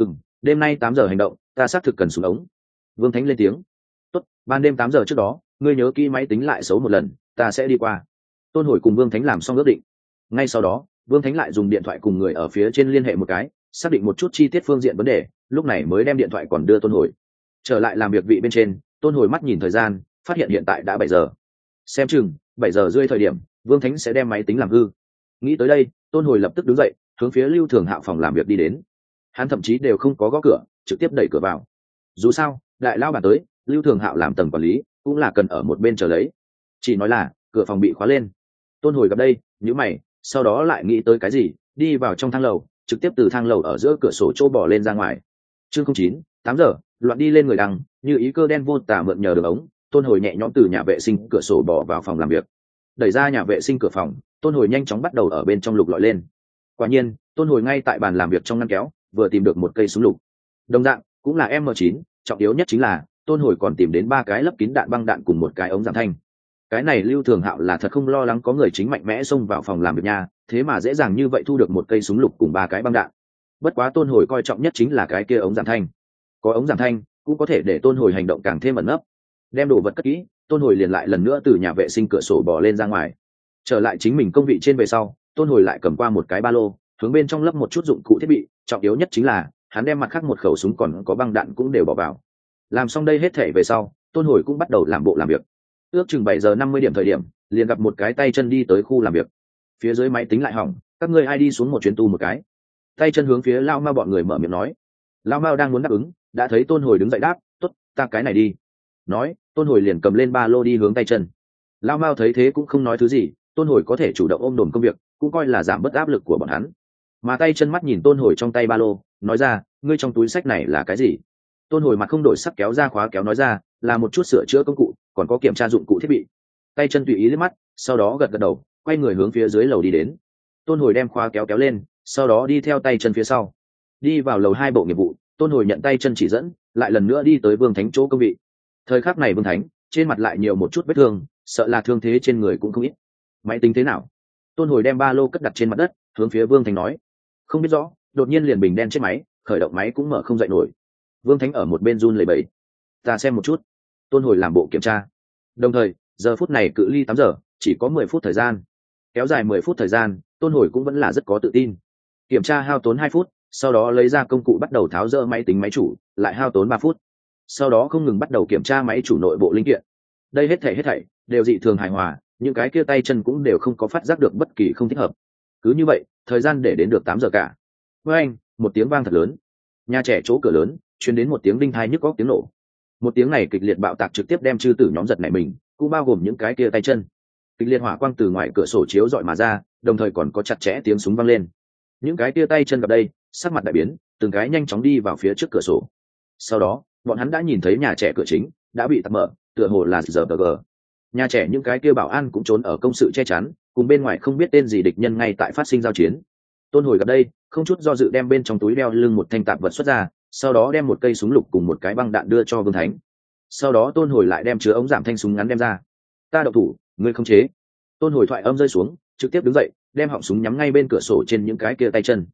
Đêm nay 8 giờ hành động, ta xác thực cần súng ống. Vương Thánh lên tiếng. Tốt, ban đêm 8 giờ trước đó, ngươi nhớ kỹ máy tính lại xấu một lần, ta sẽ đi qua. Tôn hồi cùng Vương Thánh làm xong ước định. Ngay sau đó, Vương Thánh lại dùng điện thoại cùng người ở phía trên liên hệ một cái, xác định một chút chi tiết phương diện vấn đề, lúc này mới đem điện thoại còn đưa tôn hồi. Trở lại làm việc vị bên trên, tôn hồi mắt nhìn thời gian, phát hiện hiện tại đã 7 giờ. Xem chừng 7 giờ rưỡi thời điểm, Vương Thánh sẽ đem máy tính làm hư. Nghĩ tới đây, tôn hồi lập tức đứng dậy, hướng phía Lưu Thường Hạo phòng làm việc đi đến. Hắn thậm chí đều không có gõ cửa, trực tiếp đẩy cửa vào. Dù sao, đại lao bản tới, Lưu Thường Hạo làm tầng quản lý, cũng là cần ở một bên chờ lấy. Chỉ nói là cửa phòng bị khóa lên. Tôn hồi gặp đây, nhíu mày, sau đó lại nghĩ tới cái gì, đi vào trong thang lầu, trực tiếp từ thang lầu ở giữa cửa sổ chỗ bỏ lên ra ngoài. Chương 09, 8 giờ, loạn đi lên người đằng, như ý cơ đen vô tả mượn nhờ đường ống, tôn hồi nhẹ nhõm từ nhà vệ sinh cửa sổ bỏ vào phòng làm việc. Đẩy ra nhà vệ sinh cửa phòng, tôn hồi nhanh chóng bắt đầu ở bên trong lục lọi lên. Quả nhiên, tôn hồi ngay tại bàn làm việc trong ngăn kéo vừa tìm được một cây súng lục. Đồng dạng cũng là M9, trọng yếu nhất chính là tôn hồi còn tìm đến 3 cái lấp kín đạn băng đạn cùng một cái ống giảm thanh. Cái này Lưu Thường Hạo là thật không lo lắng có người chính mạnh mẽ xông vào phòng làm việc nhà, thế mà dễ dàng như vậy thu được một cây súng lục cùng 3 cái băng đạn. Bất quá tôn hồi coi trọng nhất chính là cái kia ống giảm thanh. Có ống giảm thanh cũng có thể để tôn hồi hành động càng thêm ẩn nấp. Đem đồ vật cất kỹ, tôn hồi liền lại lần nữa từ nhà vệ sinh cửa sổ bò lên ra ngoài. Trở lại chính mình công vị trên về sau, tôn hồi lại cầm qua một cái ba lô, hướng bên trong lấp một chút dụng cụ thiết bị, trọng yếu nhất chính là hắn đem mặt khác một khẩu súng còn có băng đạn cũng đều bỏ vào. Làm xong đây hết thể về sau, tôn hồi cũng bắt đầu làm bộ làm việc. Ước chừng 7 giờ 50 điểm thời điểm, liền gặp một cái tay chân đi tới khu làm việc. Phía dưới máy tính lại hỏng, các ngươi ai đi xuống một chuyến tu một cái. Tay chân hướng phía Lao Mao bọn người mở miệng nói. Lao Mao đang muốn đáp ứng, đã thấy tôn hồi đứng dậy đáp, tốt, ta cái này đi. Nói, tôn hồi liền cầm lên ba lô đi hướng tay chân. Lao Mao thấy thế cũng không nói thứ gì, tôn hồi có thể chủ động ôm đồm công việc, cũng coi là giảm bớt áp lực của bọn hắn. Mà tay chân mắt nhìn tôn hồi trong tay ba lô, nói ra, ngươi trong túi sách này là cái gì? Tôn hồi mặt không đổi sắc kéo ra khóa kéo nói ra, là một chút sửa chữa công cụ, còn có kiểm tra dụng cụ thiết bị. Tay chân tùy ý liếc mắt, sau đó gật gật đầu, quay người hướng phía dưới lầu đi đến. Tôn hồi đem khóa kéo kéo lên, sau đó đi theo tay chân phía sau, đi vào lầu 2 bộ nghiệp vụ. Tôn hồi nhận tay chân chỉ dẫn, lại lần nữa đi tới Vương Thánh chỗ công vị. Thời khắc này Vương Thánh trên mặt lại nhiều một chút vết thương, sợ là thương thế trên người cũng không ít. Máy tính thế nào? Tôn hồi đem ba lô cất đặt trên mặt đất, hướng phía Vương Thánh nói. Không biết rõ, đột nhiên liền bình đen chết máy, khởi động máy cũng mở không dậy nổi. Vương Thánh ở một bên run lẩy bẩy. Ta xem một chút. Tôn hồi làm bộ kiểm tra. Đồng thời, giờ phút này cự ly 8 giờ chỉ có 10 phút thời gian. Kéo dài 10 phút thời gian, tôn hồi cũng vẫn là rất có tự tin. Kiểm tra hao tốn 2 phút, sau đó lấy ra công cụ bắt đầu tháo dỡ máy tính máy chủ, lại hao tốn 3 phút. Sau đó không ngừng bắt đầu kiểm tra máy chủ nội bộ linh kiện. Đây hết thảy đều dị thường hài hòa, những cái kia tay chân cũng đều không có phát giác được bất kỳ không thích hợp. Cứ như vậy, thời gian để đến được 8 giờ cả. Với anh, một tiếng vang thật lớn. Nhà trẻ chỗ cửa lớn truyền đến một tiếng đinh tai nhức óc tiếng nổ. Một tiếng này kịch liệt bạo tạc trực tiếp đem chư tử nhóm giật nảy mình, cũng bao gồm những cái kia tay chân. Kịch liệt hỏa quang từ ngoài cửa sổ chiếu rọi mà ra, đồng thời còn có chặt chẽ tiếng súng vang lên. Những cái kia tay chân gặp đây, sắc mặt đại biến, từng cái nhanh chóng đi vào phía trước cửa sổ. Sau đó, bọn hắn đã nhìn thấy nhà trẻ cửa chính đã bị tắt mở, tựa hồ là giờ RPG. Nhà trẻ những cái kia bảo an cũng trốn ở công sự che chắn, cùng bên ngoài không biết tên gì địch nhân ngay tại phát sinh giao chiến. Tôn hồi gặp đây, không chút do dự đem bên trong túi đeo lưng một thanh tạp vật xuất ra, sau đó đem một cây súng lục cùng một cái băng đạn đưa cho Vương Thánh. Sau đó tôn hồi lại đem chứa ống giảm thanh súng ngắn đem ra. Ta độc thủ, ngươi không chế. Tôn hồi thoại âm rơi xuống, trực tiếp đứng dậy, đem họng súng nhắm ngay bên cửa sổ trên những cái kia tay chân.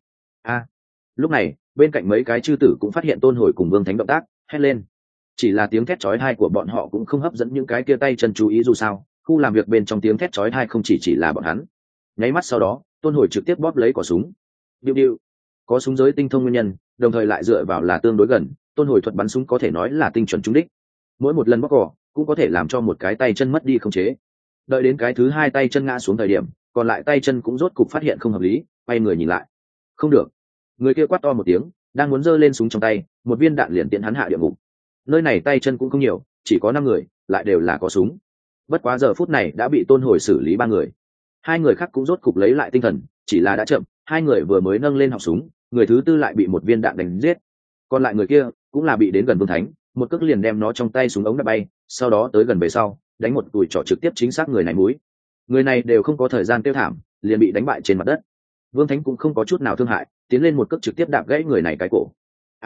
Lúc này, bên cạnh mấy cái chư tử cũng phát hiện tôn hồi cùng Vương Thánh động tác, hét lên. Chỉ là tiếng thét chói tai của bọn họ cũng không hấp dẫn những cái kia tay chân chú ý, dù sao khu làm việc bên trong tiếng thét chói tai không chỉ là bọn hắn. Nháy mắt sau đó, tôn hồi trực tiếp bóp lấy cò súng. Điệu điệu. Có súng giới tinh thông nguyên nhân, đồng thời lại dựa vào là tương đối gần, tôn hồi thuật bắn súng có thể nói là tinh chuẩn trúng đích. Mỗi một lần bóp cò cũng có thể làm cho một cái tay chân mất đi khống chế. Đợi đến cái thứ hai tay chân ngã xuống thời điểm, còn lại tay chân cũng rốt cục phát hiện không hợp lý, quay người nhìn lại. Không được. Người kia quát to một tiếng, đang muốn giơ lên súng trong tay, một viên đạn liền tiễn hắn hạ địa ngục. Nơi này tay chân cũng không nhiều, chỉ có 5 người, lại đều là có súng. Bất quá giờ phút này đã bị tôn hồi xử lý 3 người. 2 người khác cũng rốt cục lấy lại tinh thần, chỉ là đã chậm, 2 người vừa mới nâng lên họng súng, người thứ tư lại bị một viên đạn đánh giết. Còn lại người kia cũng là bị đến gần Vương Thánh, một cước liền đem nó trong tay súng ống đập bay, sau đó tới gần về sau, đánh một tùi trỏ trực tiếp chính xác người này mũi. Người này đều không có thời gian tiêu thảm, liền bị đánh bại trên mặt đất. Vương Thánh cũng không có chút nào thương hại, tiến lên một cước trực tiếp đạp gãy người này cái cổ.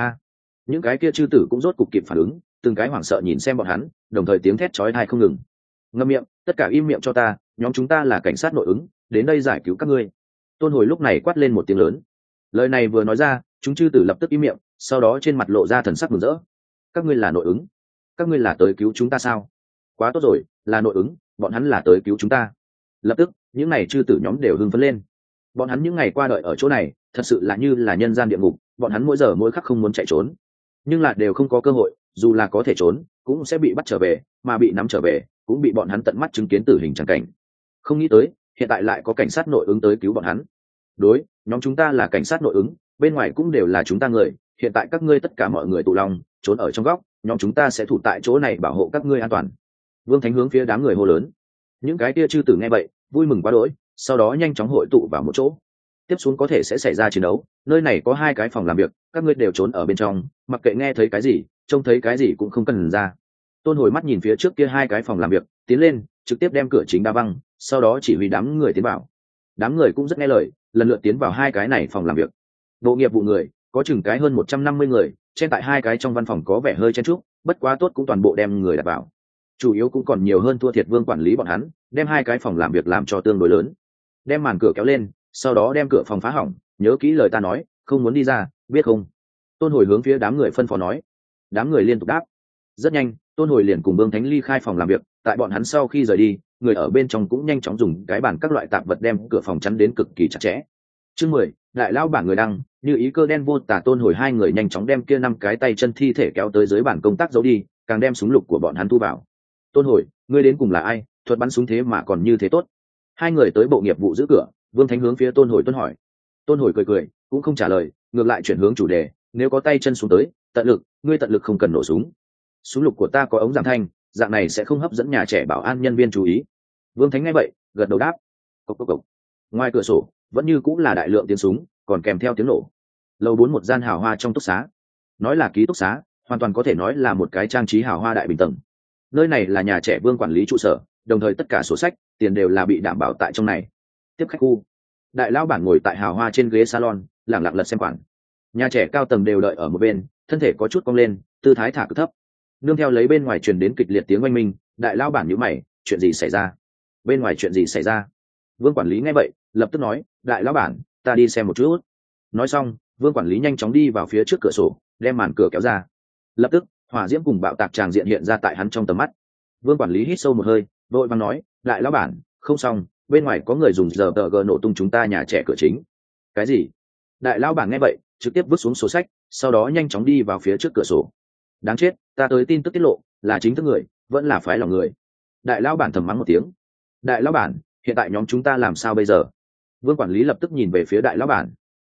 Những cái kia chư tử cũng rốt cục kịp phản ứng, từng cái hoảng sợ nhìn xem bọn hắn, đồng thời tiếng thét chói tai không ngừng. Ngậm miệng, tất cả im miệng cho ta, nhóm chúng ta là cảnh sát nội ứng, đến đây giải cứu các ngươi. Tôn Hồi lúc này quát lên một tiếng lớn. Lời này vừa nói ra, chúng chư tử lập tức im miệng, sau đó trên mặt lộ ra thần sắc mừng rỡ. Các ngươi là nội ứng? Các ngươi là tới cứu chúng ta sao? Quá tốt rồi, là nội ứng, bọn hắn là tới cứu chúng ta. Lập tức, những này chư tử nhóm đều hưng phấn lên. Bọn hắn những ngày qua đợi ở chỗ này, thật sự là như là nhân gian địa ngục, bọn hắn mỗi giờ mỗi khắc không muốn chạy trốn, nhưng là đều không có cơ hội, dù là có thể trốn, cũng sẽ bị bắt trở về, mà bị nắm trở về, cũng bị bọn hắn tận mắt chứng kiến tử hình chẳng cảnh. Không nghĩ tới, hiện tại lại có cảnh sát nội ứng tới cứu bọn hắn. Đối, nhóm chúng ta là cảnh sát nội ứng, bên ngoài cũng đều là chúng ta người, hiện tại các ngươi tất cả mọi người tụ lòng, trốn ở trong góc, nhóm chúng ta sẽ thủ tại chỗ này bảo hộ các ngươi an toàn. Vương Thánh hướng phía đám người hô lớn. Những cái kia chư tử nghe vậy, vui mừng quá đỗi, sau đó nhanh chóng hội tụ vào một chỗ. Tiếp xuống có thể sẽ xảy ra chiến đấu, nơi này có 2 cái phòng làm việc, các ngươi đều trốn ở bên trong, mặc kệ nghe thấy cái gì, trông thấy cái gì cũng không cần ra. Tôn Hồi mắt nhìn phía trước kia 2 cái phòng làm việc, tiến lên, trực tiếp đem cửa chính đá văng, sau đó chỉ huy đám người tiến vào. Đám người cũng rất nghe lời, lần lượt tiến vào 2 cái này phòng làm việc. Bộ nghiệp vụ người, có chừng cái hơn 150 người, trên tại 2 cái trong văn phòng có vẻ hơi chen chúc, bất quá tốt cũng toàn bộ đem người đặt vào. Chủ yếu cũng còn nhiều hơn thua thiệt Vương quản lý bọn hắn, đem 2 cái phòng làm việc làm cho tương đối lớn. Đem màn cửa kéo lên, sau đó đem cửa phòng phá hỏng, nhớ kỹ lời ta nói, không muốn đi ra, biết không? Tôn Hồi hướng phía đám người phân phó nói. Đám người liên tục đáp. Rất nhanh, Tôn Hồi liền cùng Vương Thánh ly khai phòng làm việc, tại bọn hắn sau khi rời đi, người ở bên trong cũng nhanh chóng dùng cái bàn các loại tạp vật đem cửa phòng chắn đến cực kỳ chặt chẽ. Chương 10, đại lao bảng người đăng, như ý cơ đen vô tả. Tôn Hồi 2 người nhanh chóng đem kia 5 cái tay chân thi thể kéo tới dưới bàn công tác giấu đi, càng đem súng lục của bọn hắn thu vào. Tôn Hồi, ngươi đến cùng là ai, thuật bắn súng thế mà còn như thế tốt? 2 người tới bộ nghiệp vụ giữ cửa, Vương Thánh hướng phía Tôn Hồi tuân hỏi. Tôn Hồi cười cười, cũng không trả lời, ngược lại chuyển hướng chủ đề, nếu có tay chân xuống tới, tận lực, ngươi tận lực không cần nổ súng. Súng lục của ta có ống giảm thanh, dạng này sẽ không hấp dẫn nhà trẻ bảo an nhân viên chú ý. Vương Thánh nghe vậy, gật đầu đáp. Cộc cộc cộc. Ngoài cửa sổ, vẫn như cũng là đại lượng tiếng súng, còn kèm theo tiếng nổ. Lầu 4 một gian hào hoa trong túc xá. Nói là ký túc xá, hoàn toàn có thể nói là một cái trang trí hào hoa đại bình tầng. Nơi này là nhà trẻ Vương quản lý trụ sở, đồng thời tất cả sổ sách, tiền đều là bị đảm bảo tại trong này. Tiếp khách khu. Đại lão bản ngồi tại hào hoa trên ghế salon, lẳng lặng lật xem quản. Nhà trẻ cao tầng đều đợi ở một bên, thân thể có chút cong lên, tư thái thả cực thấp. Nương theo lấy bên ngoài truyền đến kịch liệt tiếng oanh minh, đại lão bản nhíu mày, chuyện gì xảy ra? Bên ngoài chuyện gì xảy ra? Vương quản lý nghe vậy, lập tức nói, đại lão bản, ta đi xem một chút. Nói xong, Vương quản lý nhanh chóng đi vào phía trước cửa sổ, đem màn cửa kéo ra. Lập tức, hỏa diễm cùng bạo tạc tràng diện hiện ra tại hắn trong tầm mắt. Vương quản lý hít sâu một hơi, vội vàng nói, đại lão bản, không xong, bên ngoài có người dùng giờ tờ gờ nổ tung chúng ta nhà trẻ cửa chính. Cái gì? Đại lão bản nghe vậy, trực tiếp vứt xuống sổ sách, sau đó nhanh chóng đi vào phía trước cửa sổ. Đáng chết, ta tới tin tức tiết lộ, là chính thức người, vẫn là phái lòng người. Đại lão bản thầm mắng một tiếng. Đại lão bản, hiện tại nhóm chúng ta làm sao bây giờ? Vương quản lý lập tức nhìn về phía đại lão bản.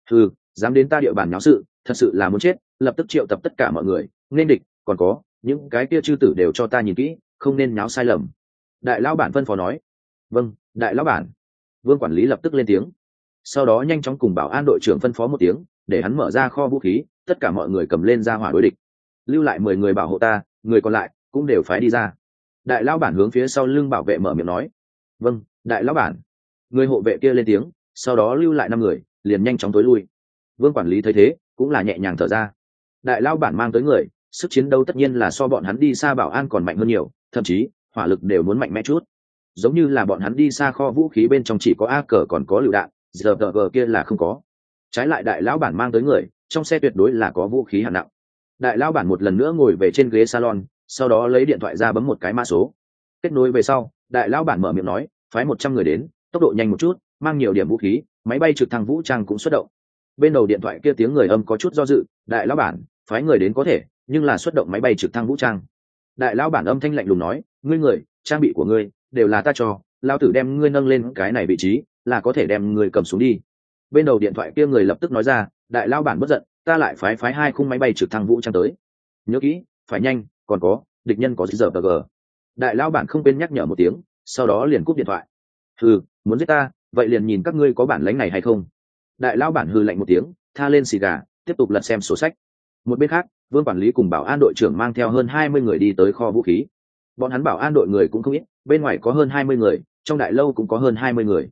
Dám đến ta địa bàn nháo sự, thật sự là muốn chết, lập tức triệu tập tất cả mọi người, nên địch, còn có những cái kia chư tử đều cho ta nhìn kỹ, không nên nháo sai lầm. Đại lão bản phân phó nói. Vâng, đại lão bản. Vương quản lý lập tức lên tiếng, sau đó nhanh chóng cùng bảo an đội trưởng phân phó một tiếng, để hắn mở ra kho vũ khí, tất cả mọi người cầm lên ra hỏa đối địch. Lưu lại 10 người bảo hộ ta, người còn lại cũng đều phái đi ra. Đại lão bản hướng phía sau lưng bảo vệ mở miệng nói. Vâng, đại lão bản. Người hộ vệ kia lên tiếng, sau đó lưu lại 5 người, liền nhanh chóng tối lui. Vương quản lý thấy thế, cũng là nhẹ nhàng thở ra. Đại lão bản mang tới người, sức chiến đấu tất nhiên là so bọn hắn đi xa bảo an còn mạnh hơn nhiều, thậm chí hỏa lực đều muốn mạnh mẽ chút. Giống như là bọn hắn đi xa kho vũ khí bên trong chỉ có AK còn có lựu đạn, giờ kia là không có. Trái lại đại lão bản mang tới người, trong xe tuyệt đối là có vũ khí hạng nặng. Đại lão bản một lần nữa ngồi về trên ghế salon, sau đó lấy điện thoại ra bấm một cái mã số. Kết nối về sau, đại lão bản mở miệng nói, phái 100 người đến, tốc độ nhanh một chút, mang nhiều điểm vũ khí, máy bay trực thăng vũ trang cũng xuất động. Bên đầu điện thoại kia tiếng người âm có chút do dự, đại lão bản, phái người đến có thể, nhưng là xuất động máy bay trực thăng vũ trang. Đại lão bản âm thanh lạnh lùng nói, ngươi người, trang bị của ngươi đều là ta cho, lão tử đem ngươi nâng lên cái này vị trí, là có thể đem ngươi cầm xuống đi. Bên đầu điện thoại kia người lập tức nói ra, đại lão bản bất giận, ta lại phái 2 khung máy bay trực thăng vũ trang tới. Nhớ kỹ, phải nhanh, còn có, địch nhân có giờ g. Đại lão bản không quên nhắc nhở một tiếng, sau đó liền cúp điện thoại. Muốn giết ta, vậy liền nhìn các ngươi có bản lĩnh này hay không. Đại lão bản hừ lạnh một tiếng, tha lên xì gà, tiếp tục lật xem sổ sách. Một bên khác, Vương quản lý cùng bảo an đội trưởng mang theo hơn 20 người đi tới kho vũ khí. Bọn hắn bảo an đội người cũng không ít, bên ngoài có hơn 20 người, trong đại lâu cũng có hơn 20 người.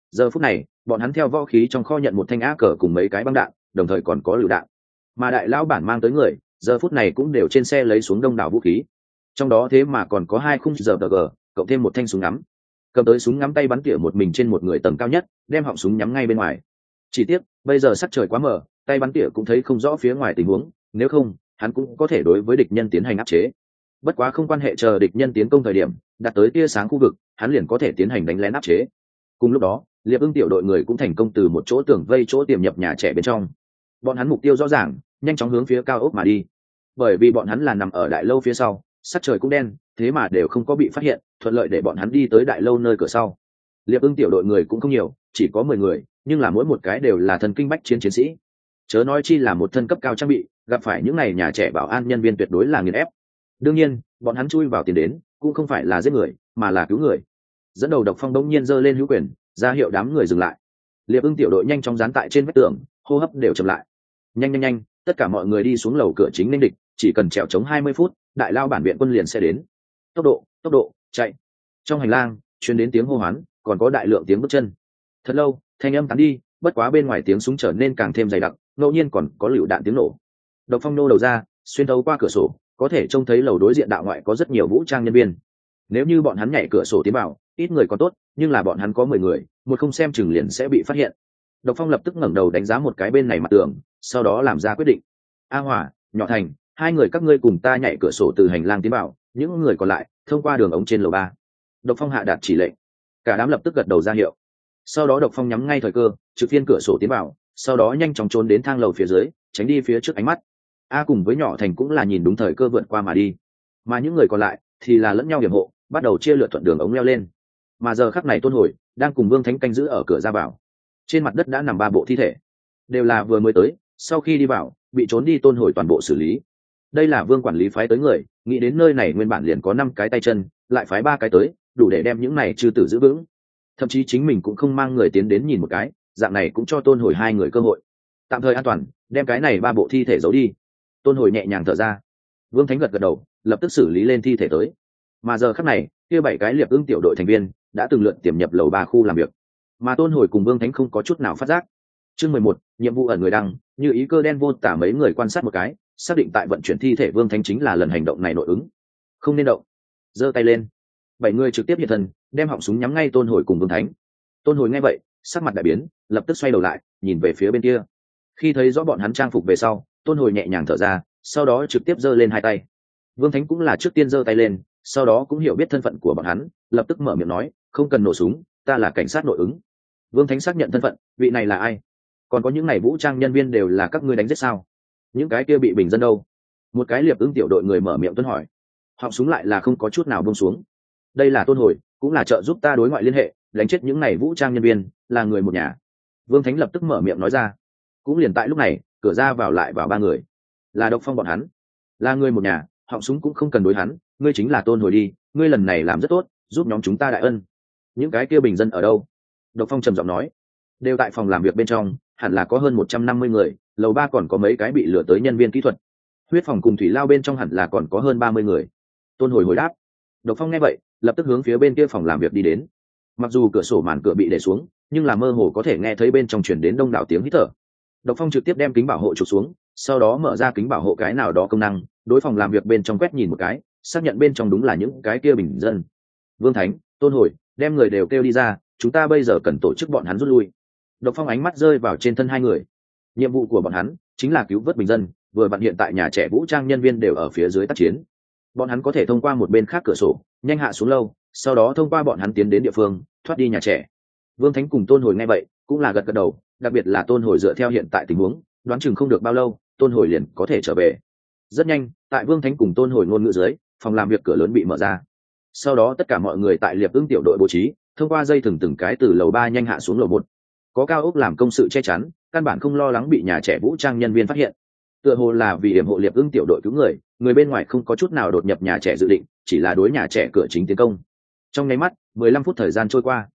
Giờ phút này bọn hắn theo võ khí trong kho nhận một thanh á cờ cùng mấy cái băng đạn, đồng thời còn có lựu đạn. Mà đại lão bản mang tới người giờ phút này cũng đều trên xe lấy xuống đông đảo vũ khí, trong đó thế mà còn có 2 khung giờ g cộng thêm một thanh súng ngắm. Cầm tới súng ngắm tay bắn tỉa một mình trên một người tầng cao nhất, đem họng súng nhắm ngay bên ngoài. Chỉ tiếc bây giờ sắc trời quá mờ, tay bắn tỉa cũng thấy không rõ phía ngoài tình huống, nếu không hắn cũng có thể đối với địch nhân tiến hành áp chế. Bất quá không quan hệ, chờ địch nhân tiến công thời điểm đặt tới tia sáng khu vực, hắn liền có thể tiến hành đánh lén áp chế. Cùng lúc đó Liệp Ưng tiểu đội người cũng thành công từ một chỗ tường vây chỗ tiềm nhập nhà trẻ bên trong. Bọn hắn mục tiêu rõ ràng, nhanh chóng hướng phía cao ốc mà đi. Bởi vì bọn hắn là nằm ở đại lâu phía sau, sắc trời cũng đen, thế mà đều không có bị phát hiện, thuận lợi để bọn hắn đi tới đại lâu nơi cửa sau. Liệp Ưng tiểu đội người cũng không nhiều, chỉ có 10 người, nhưng là mỗi một cái đều là thần kinh bách chiến chiến sĩ. Chớ nói chi là một thân cấp cao trang bị, gặp phải những này nhà trẻ bảo an nhân viên tuyệt đối là nghiền ép. Đương nhiên bọn hắn chui vào tiền đến cũng không phải là giết người, mà là cứu người. Dẫn đầu Độc Phong đống nhiên giơ lên hữu quyền, ra hiệu đám người dừng lại. Liệp Ưng tiểu đội nhanh chóng dán tại trên vách tường, hô hấp đều chậm lại. Nhanh, tất cả mọi người đi xuống lầu cửa chính nên địch, chỉ cần trèo chống 20 phút, đại lao bản viện quân liền sẽ đến. Tốc độ, chạy. Trong hành lang truyền đến tiếng hô hoán, còn có đại lượng tiếng bước chân. Thật lâu thanh âm tán đi, bất quá bên ngoài tiếng súng trở nên càng thêm dày đặc, ngẫu nhiên còn có lựu đạn tiếng nổ. Độc Phong nô đầu ra, xuyên thấu qua cửa sổ có thể trông thấy lầu đối diện đạo ngoại có rất nhiều vũ trang nhân viên. Nếu như bọn hắn nhảy cửa sổ tiến vào, ít người còn tốt, nhưng là bọn hắn có 10 người, một không xem chừng liền sẽ bị phát hiện. Độc Phong lập tức ngẩng đầu đánh giá một cái bên này mặt tường, sau đó làm ra quyết định. A Hỏa, Nhỏ Thành, 2 người các ngươi cùng ta nhảy cửa sổ từ hành lang tiến vào, những người còn lại thông qua đường ống trên lầu 3. Độc Phong hạ đạt chỉ lệnh, cả đám lập tức gật đầu ra hiệu. Sau đó Độc Phong nhắm ngay thời cơ, trực phiên cửa sổ tiến vào, sau đó nhanh chóng trốn đến thang lầu phía dưới, tránh đi phía trước ánh mắt. A cùng với Nhỏ Thành cũng là nhìn đúng thời cơ vượt qua mà đi, mà những người còn lại thì là lẫn nhau hiểm hộ, bắt đầu chia lượt thuận đường ống leo lên. Mà giờ khắc này Tôn Hồi đang cùng Vương Thánh canh giữ ở cửa ra vào. Trên mặt đất đã nằm 3 bộ thi thể, đều là vừa mới tới, sau khi đi vào bị trốn đi Tôn Hồi toàn bộ xử lý. Đây là Vương quản lý phái tới người, nghĩ đến nơi này nguyên bản liền có 5 cái tay chân, lại phái 3 cái tới, đủ để đem những này chư tử giữ vững. Thậm chí chính mình cũng không mang người tiến đến nhìn một cái, dạng này cũng cho Tôn Hồi 2 người cơ hội tạm thời an toàn, đem cái này 3 bộ thi thể giấu đi. Tôn Hồi nhẹ nhàng thở ra. Vương Thánh gật đầu, lập tức xử lý lên thi thể tới. Mà giờ khắc này kia 7 cái Liệp Ưng tiểu đội thành viên đã từng lượt tiềm nhập lầu 3 khu làm việc, mà Tôn Hồi cùng Vương Thánh không có chút nào phát giác. Chương 11, nhiệm vụ ẩn người đăng, như ý cơ đen vô tả mấy người quan sát một cái, xác định tại vận chuyển thi thể Vương Thánh chính là lần hành động này nội ứng, không nên động. Giơ tay lên, 7 người trực tiếp hiện thân, đem họng súng nhắm ngay Tôn Hồi cùng Vương Thánh. Tôn Hồi nghe vậy sắc mặt đại biến, lập tức xoay đầu lại nhìn về phía bên kia. Khi thấy rõ bọn hắn trang phục về sau, Tôn Hồi nhẹ nhàng thở ra, sau đó trực tiếp giơ lên 2 tay. Vương Thánh cũng là trước tiên giơ tay lên, sau đó cũng hiểu biết thân phận của bọn hắn, lập tức mở miệng nói, không cần nổ súng, ta là cảnh sát nội ứng. Vương Thánh xác nhận thân phận, vị này là ai? Còn có những này vũ trang nhân viên đều là các ngươi đánh giết sao? Những cái kia bị bình dân đâu? Một cái Liệp Ưng tiểu đội người mở miệng tuân hỏi. Họng súng lại là không có chút nào buông xuống. Đây là Tôn Hồi, cũng là trợ giúp ta đối ngoại liên hệ, đánh chết những này vũ trang nhân viên, là người một nhà. Vương Thánh lập tức mở miệng nói ra. Cũng liền tại lúc này, cửa ra vào lại vào 3 người. Là Độc Phong bọn hắn, là người một nhà, họng súng cũng không cần đối hắn, ngươi chính là Tôn Hồi đi, ngươi lần này làm rất tốt, giúp nhóm chúng ta đại ân. Những cái kia bình dân ở đâu? Độc Phong trầm giọng nói. Đều tại phòng làm việc bên trong, hẳn là có hơn 150 người, lầu 3 còn có mấy cái bị lừa tới nhân viên kỹ thuật. Huyết phòng cùng thủy lao bên trong hẳn là còn có hơn 30 người. Tôn Hồi hồi đáp. Độc Phong nghe vậy, lập tức hướng phía bên kia phòng làm việc đi đến. Mặc dù cửa sổ màn cửa bị để xuống, nhưng là mơ hồ có thể nghe thấy bên trong truyền đến đông đảo tiếng hít thở. Độc Phong trực tiếp đem kính bảo hộ chụp xuống, sau đó mở ra kính bảo hộ cái nào đó công năng, đối phòng làm việc bên trong quét nhìn một cái, xác nhận bên trong đúng là những cái kia bình dân. Vương Thánh, Tôn Hồi, đem người đều kêu đi ra, chúng ta bây giờ cần tổ chức bọn hắn rút lui. Độc Phong ánh mắt rơi vào trên thân 2 người. Nhiệm vụ của bọn hắn chính là cứu vớt bình dân, vừa vặn hiện tại nhà trẻ vũ trang nhân viên đều ở phía dưới tác chiến. Bọn hắn có thể thông qua một bên khác cửa sổ, nhanh hạ xuống lâu, sau đó thông qua bọn hắn tiến đến địa phương, thoát đi nhà trẻ. Vương Thánh cùng Tôn Hồi nghe vậy, cũng là gật gật đầu, đặc biệt là Tôn Hồi dựa theo hiện tại tình huống, đoán chừng không được bao lâu, Tôn Hồi liền có thể trở về. Rất nhanh, tại Vương Thánh cùng Tôn Hồi ngôn ngữ dưới, phòng làm việc cửa lớn bị mở ra. Sau đó tất cả mọi người tại Liệp Ưng tiểu đội bố trí, thông qua dây thừng từng cái từ lầu 3 nhanh hạ xuống lầu 1. Có cao ốc làm công sự che chắn, căn bản không lo lắng bị nhà trẻ vũ trang nhân viên phát hiện. Tựa hồ là vì yểm hộ Liệp Ưng tiểu đội cứu người, người bên ngoài không có chút nào đột nhập nhà trẻ dự định, chỉ là đối nhà trẻ cửa chính tiến công. Trong nháy mắt, 15 phút thời gian trôi qua,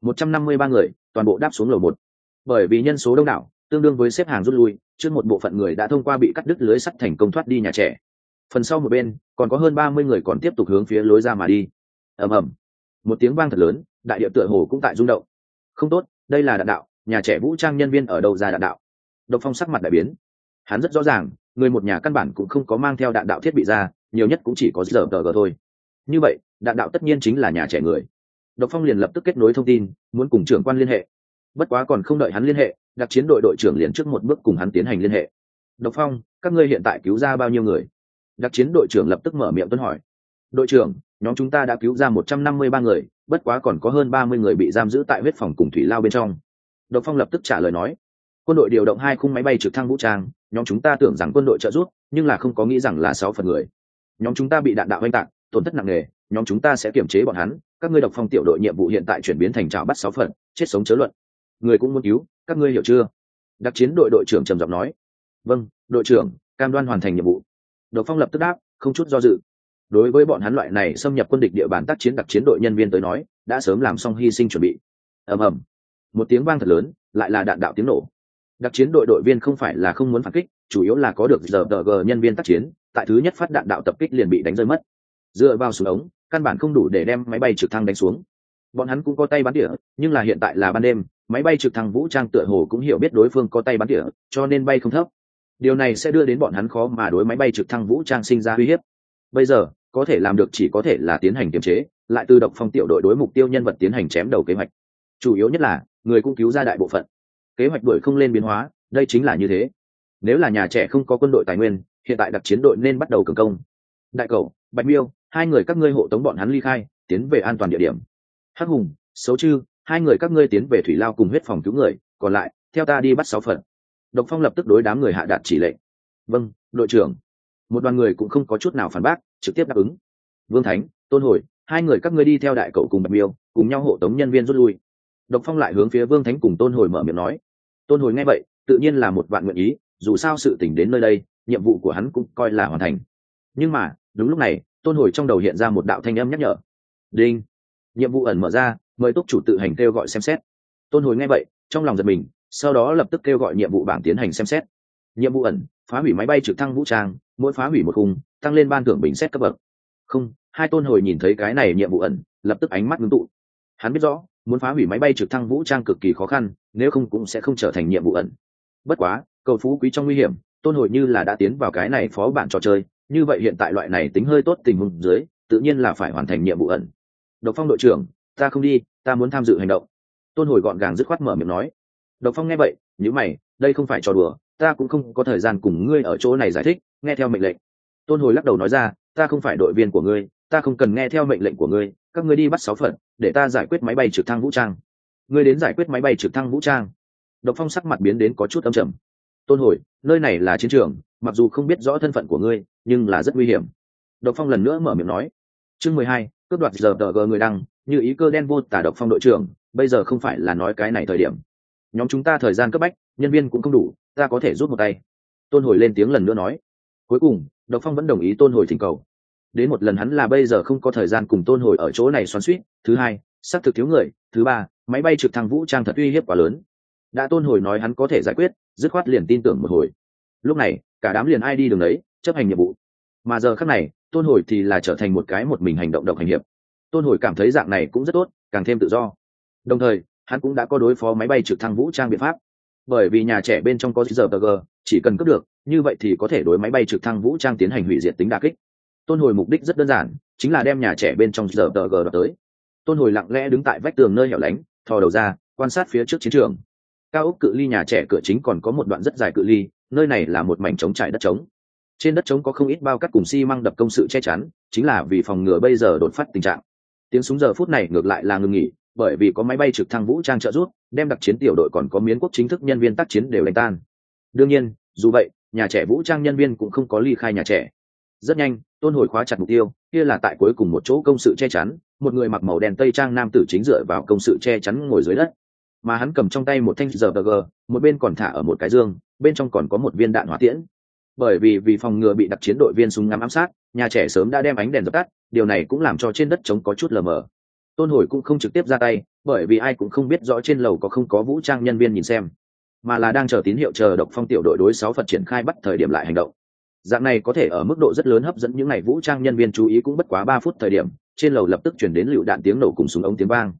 153 người toàn bộ đáp xuống lầu 1. Bởi vì nhân số đông đảo, tương đương với xếp hàng rút lui, trước một bộ phận người đã thông qua bị cắt đứt lưới sắt thành công thoát đi nhà trẻ. Phần sau một bên, còn có hơn 30 người còn tiếp tục hướng phía lối ra mà đi. Ầm ầm, một tiếng vang thật lớn, đại địa tựa hồ cũng tại rung động. Không tốt, đây là đạn đạo, nhà trẻ vũ trang nhân viên ở đâu ra đạn đạo? Độc Phong sắc mặt đại biến. Hắn rất rõ ràng, người một nhà căn bản cũng không có mang theo đạn đạo thiết bị ra, nhiều nhất cũng chỉ có giờ tờ gờ thôi. Như vậy đạn đạo tất nhiên chính là nhà trẻ người. Độc Phong liền lập tức kết nối thông tin, muốn cùng trưởng quan liên hệ. Bất quá còn không đợi hắn liên hệ, đặc chiến đội đội trưởng liền trước một bước cùng hắn tiến hành liên hệ. Độc Phong, các ngươi hiện tại cứu ra bao nhiêu người? Đặc chiến đội trưởng lập tức mở miệng tuân hỏi. Đội trưởng, nhóm chúng ta đã cứu ra 153 người, bất quá còn có hơn 30 người bị giam giữ tại huyết phòng cùng thủy lao bên trong. Độc Phong lập tức trả lời nói. Quân đội điều động 2 khung máy bay trực thăng vũ trang, nhóm chúng ta tưởng rằng quân đội trợ giúp, nhưng là không có nghĩ rằng là 6 phần người. Nhóm chúng ta bị đạn đạo oanh tạc, tổn thất nặng nề, nhóm chúng ta sẽ kiểm chế bọn hắn. Các ngươi Độc Phong tiểu đội nhiệm vụ hiện tại chuyển biến thành trảo bắt 6 phần, chết sống chớ luận. Người cũng muốn cứu, các ngươi hiểu chưa? Đặc chiến đội đội trưởng trầm giọng nói. Vâng, đội trưởng, cam đoan hoàn thành nhiệm vụ. Độc Phong lập tức đáp, không chút do dự. Đối với bọn hắn loại này xâm nhập quân địch địa bàn tác chiến đặc chiến đội nhân viên tới nói, đã sớm làm xong hy sinh chuẩn bị. Ầm ầm, một tiếng vang thật lớn, lại là đạn đạo tiếng nổ. Đặc chiến đội đội viên không phải là không muốn phản kích, chủ yếu là có được giờ g nhân viên tác chiến, tại thứ nhất phát đạn đạo tập kích liền bị đánh rơi mất. Dựa vào súng ống, căn bản không đủ để đem máy bay trực thăng đánh xuống. Bọn hắn cũng có tay bắn tỉa, nhưng là hiện tại là ban đêm, máy bay trực thăng vũ trang tựa hồ cũng hiểu biết đối phương có tay bắn tỉa, cho nên bay không thấp. Điều này sẽ đưa đến bọn hắn khó mà đối máy bay trực thăng vũ trang sinh ra uy hiếp. Bây giờ có thể làm được chỉ có thể là tiến hành kiềm chế, lại từ Độc Phong tiểu đội đối mục tiêu nhân vật tiến hành chém đầu kế hoạch. Chủ yếu nhất là người cũng cứu ra đại bộ phận. Kế hoạch đuổi không lên biến hóa, đây chính là như thế. Nếu là nhà trẻ không có quân đội tài nguyên, hiện tại đặc chiến đội nên bắt đầu cường công. Đại Cẩu, Bạch Miêu, 2 người các ngươi hộ tống bọn hắn ly khai, tiến về an toàn địa điểm. Hắc Hùng, Xấu Chư, 2 người các ngươi tiến về thủy lao cùng huyết phòng cứu người, còn lại theo ta đi bắt 6 phần. Độc Phong lập tức đối đám người hạ đạt chỉ lệnh. Vâng, đội trưởng. Một đoàn người cũng không có chút nào phản bác, trực tiếp đáp ứng. Vương Thánh, Tôn Hồi, 2 người các ngươi đi theo Đại Cẩu cùng Bạch Miêu, cùng nhau hộ tống nhân viên rút lui. Độc Phong lại hướng phía Vương Thánh cùng Tôn Hồi mở miệng nói. Tôn Hồi nghe vậy, tự nhiên là một vạn nguyện ý, dù sao sự tình đến nơi đây, nhiệm vụ của hắn cũng coi là hoàn thành. Nhưng mà đúng lúc này, Tôn Hồi trong đầu hiện ra một đạo thanh âm nhắc nhở. Đinh, nhiệm vụ ẩn mở ra, mời túc chủ tự hành kêu gọi xem xét. Tôn Hồi nghe vậy, trong lòng giật mình, sau đó lập tức kêu gọi nhiệm vụ bảng tiến hành xem xét. Nhiệm vụ ẩn, phá hủy máy bay trực thăng vũ trang, mỗi phá hủy một khung, tăng lên ban thưởng bình xét cấp bậc. Không, 2 Tôn Hồi nhìn thấy cái này nhiệm vụ ẩn, lập tức ánh mắt ngưng tụ. Hắn biết rõ, muốn phá hủy máy bay trực thăng vũ trang cực kỳ khó khăn, nếu không cũng sẽ không trở thành nhiệm vụ ẩn. Bất quá, cầu phú quý trong nguy hiểm, Tôn Hồi như là đã tiến vào cái này phó bản trò chơi, như vậy hiện tại loại này tính hơi tốt tình huống dưới, tự nhiên là phải hoàn thành nhiệm vụ ẩn. Độc Phong đội trưởng, ta không đi, ta muốn tham dự hành động. Tôn Hồi gọn gàng dứt khoát mở miệng nói. Độc Phong nghe vậy, nhíu mày, đây không phải trò đùa, ta cũng không có thời gian cùng ngươi ở chỗ này giải thích, nghe theo mệnh lệnh. Tôn Hồi lắc đầu nói ra, ta không phải đội viên của ngươi, ta không cần nghe theo mệnh lệnh của ngươi, các ngươi đi bắt 6 phần, để ta giải quyết máy bay trực thăng vũ trang. Ngươi đến giải quyết máy bay trực thăng vũ trang? Độc Phong sắc mặt biến đến có chút âm trầm. Tôn Hồi, nơi này là chiến trường, mặc dù không biết rõ thân phận của ngươi, nhưng là rất nguy hiểm. Độc Phong lần nữa mở miệng nói. Chương 12, cướp đoạt giờ tờ g người đăng, như ý cơ đen vô tả. Độc Phong đội trưởng, bây giờ không phải là nói cái này thời điểm. Nhóm chúng ta thời gian cấp bách, nhân viên cũng không đủ, ta có thể rút một tay. Tôn Hồi lên tiếng lần nữa nói. Cuối cùng, Độc Phong vẫn đồng ý Tôn Hồi thỉnh cầu. Đến một lần hắn là bây giờ không có thời gian cùng Tôn Hồi ở chỗ này xoắn xuýt. Thứ hai, xác thực thiếu người. Thứ ba, máy bay trực thăng vũ trang thật uy hiếp quá lớn. Đã Tôn Hồi nói hắn có thể giải quyết, dứt khoát liền tin tưởng một hồi. Lúc này, cả đám liền ai đi đường đấy, chấp hành nhiệm vụ. Mà giờ khắc này, Tôn Hồi thì là trở thành một cái một mình hành động độc hành hiệp. Tôn Hồi cảm thấy dạng này cũng rất tốt, càng thêm tự do. Đồng thời, hắn cũng đã có đối phó máy bay trực thăng vũ trang biện pháp. Bởi vì nhà trẻ bên trong có giờ RPG, chỉ cần cướp được, như vậy thì có thể đối máy bay trực thăng vũ trang tiến hành hủy diệt tính đả kích. Tôn Hồi mục đích rất đơn giản, chính là đem nhà trẻ bên trong giờ RPG đoạt tới. Tôn Hồi lặng lẽ đứng tại vách tường nơi hẻo lánh, thò đầu ra, quan sát phía trước chiến trường. Cao ốc cự ly nhà trẻ cửa chính còn có một đoạn rất dài cự ly, nơi này là một mảnh trống trải đất trống. Trên đất trống có không ít bao cát cùng xi măng đập công sự che chắn, chính là vì phòng ngừa bây giờ đột phát tình trạng. Tiếng súng giờ phút này ngược lại là ngừng nghỉ, bởi vì có máy bay trực thăng vũ trang trợ giúp, đem đặc chiến tiểu đội còn có miến quốc chính thức nhân viên tác chiến đều đánh tan. Đương nhiên, dù vậy, nhà trẻ vũ trang nhân viên cũng không có ly khai nhà trẻ. Rất nhanh, Tôn Hồi khóa chặt mục tiêu, kia là tại cuối cùng một chỗ công sự che chắn, một người mặc màu đen tây trang nam tử chính dựa vào công sự che chắn ngồi dưới đất, mà hắn cầm trong tay một thanh RPG, một bên còn thả ở một cái dương, bên trong còn có một viên đạn hỏa tiễn. Bởi vì phòng ngừa bị đặc chiến đội viên súng ngắm ám sát, nhà trẻ sớm đã đem ánh đèn dập tắt, điều này cũng làm cho trên đất trống có chút lờ mờ. Tôn Hồi cũng không trực tiếp ra tay, bởi vì ai cũng không biết rõ trên lầu có không có vũ trang nhân viên nhìn xem, mà là đang chờ tín hiệu, chờ Độc Phong tiểu đội đối 6 Phật triển khai bắt thời điểm lại hành động. Dạng này có thể ở mức độ rất lớn hấp dẫn những này vũ trang nhân viên chú ý, cũng bất quá 3 phút thời điểm, trên lầu lập tức chuyển đến lựu đạn tiếng nổ cùng súng ống tiếng vang.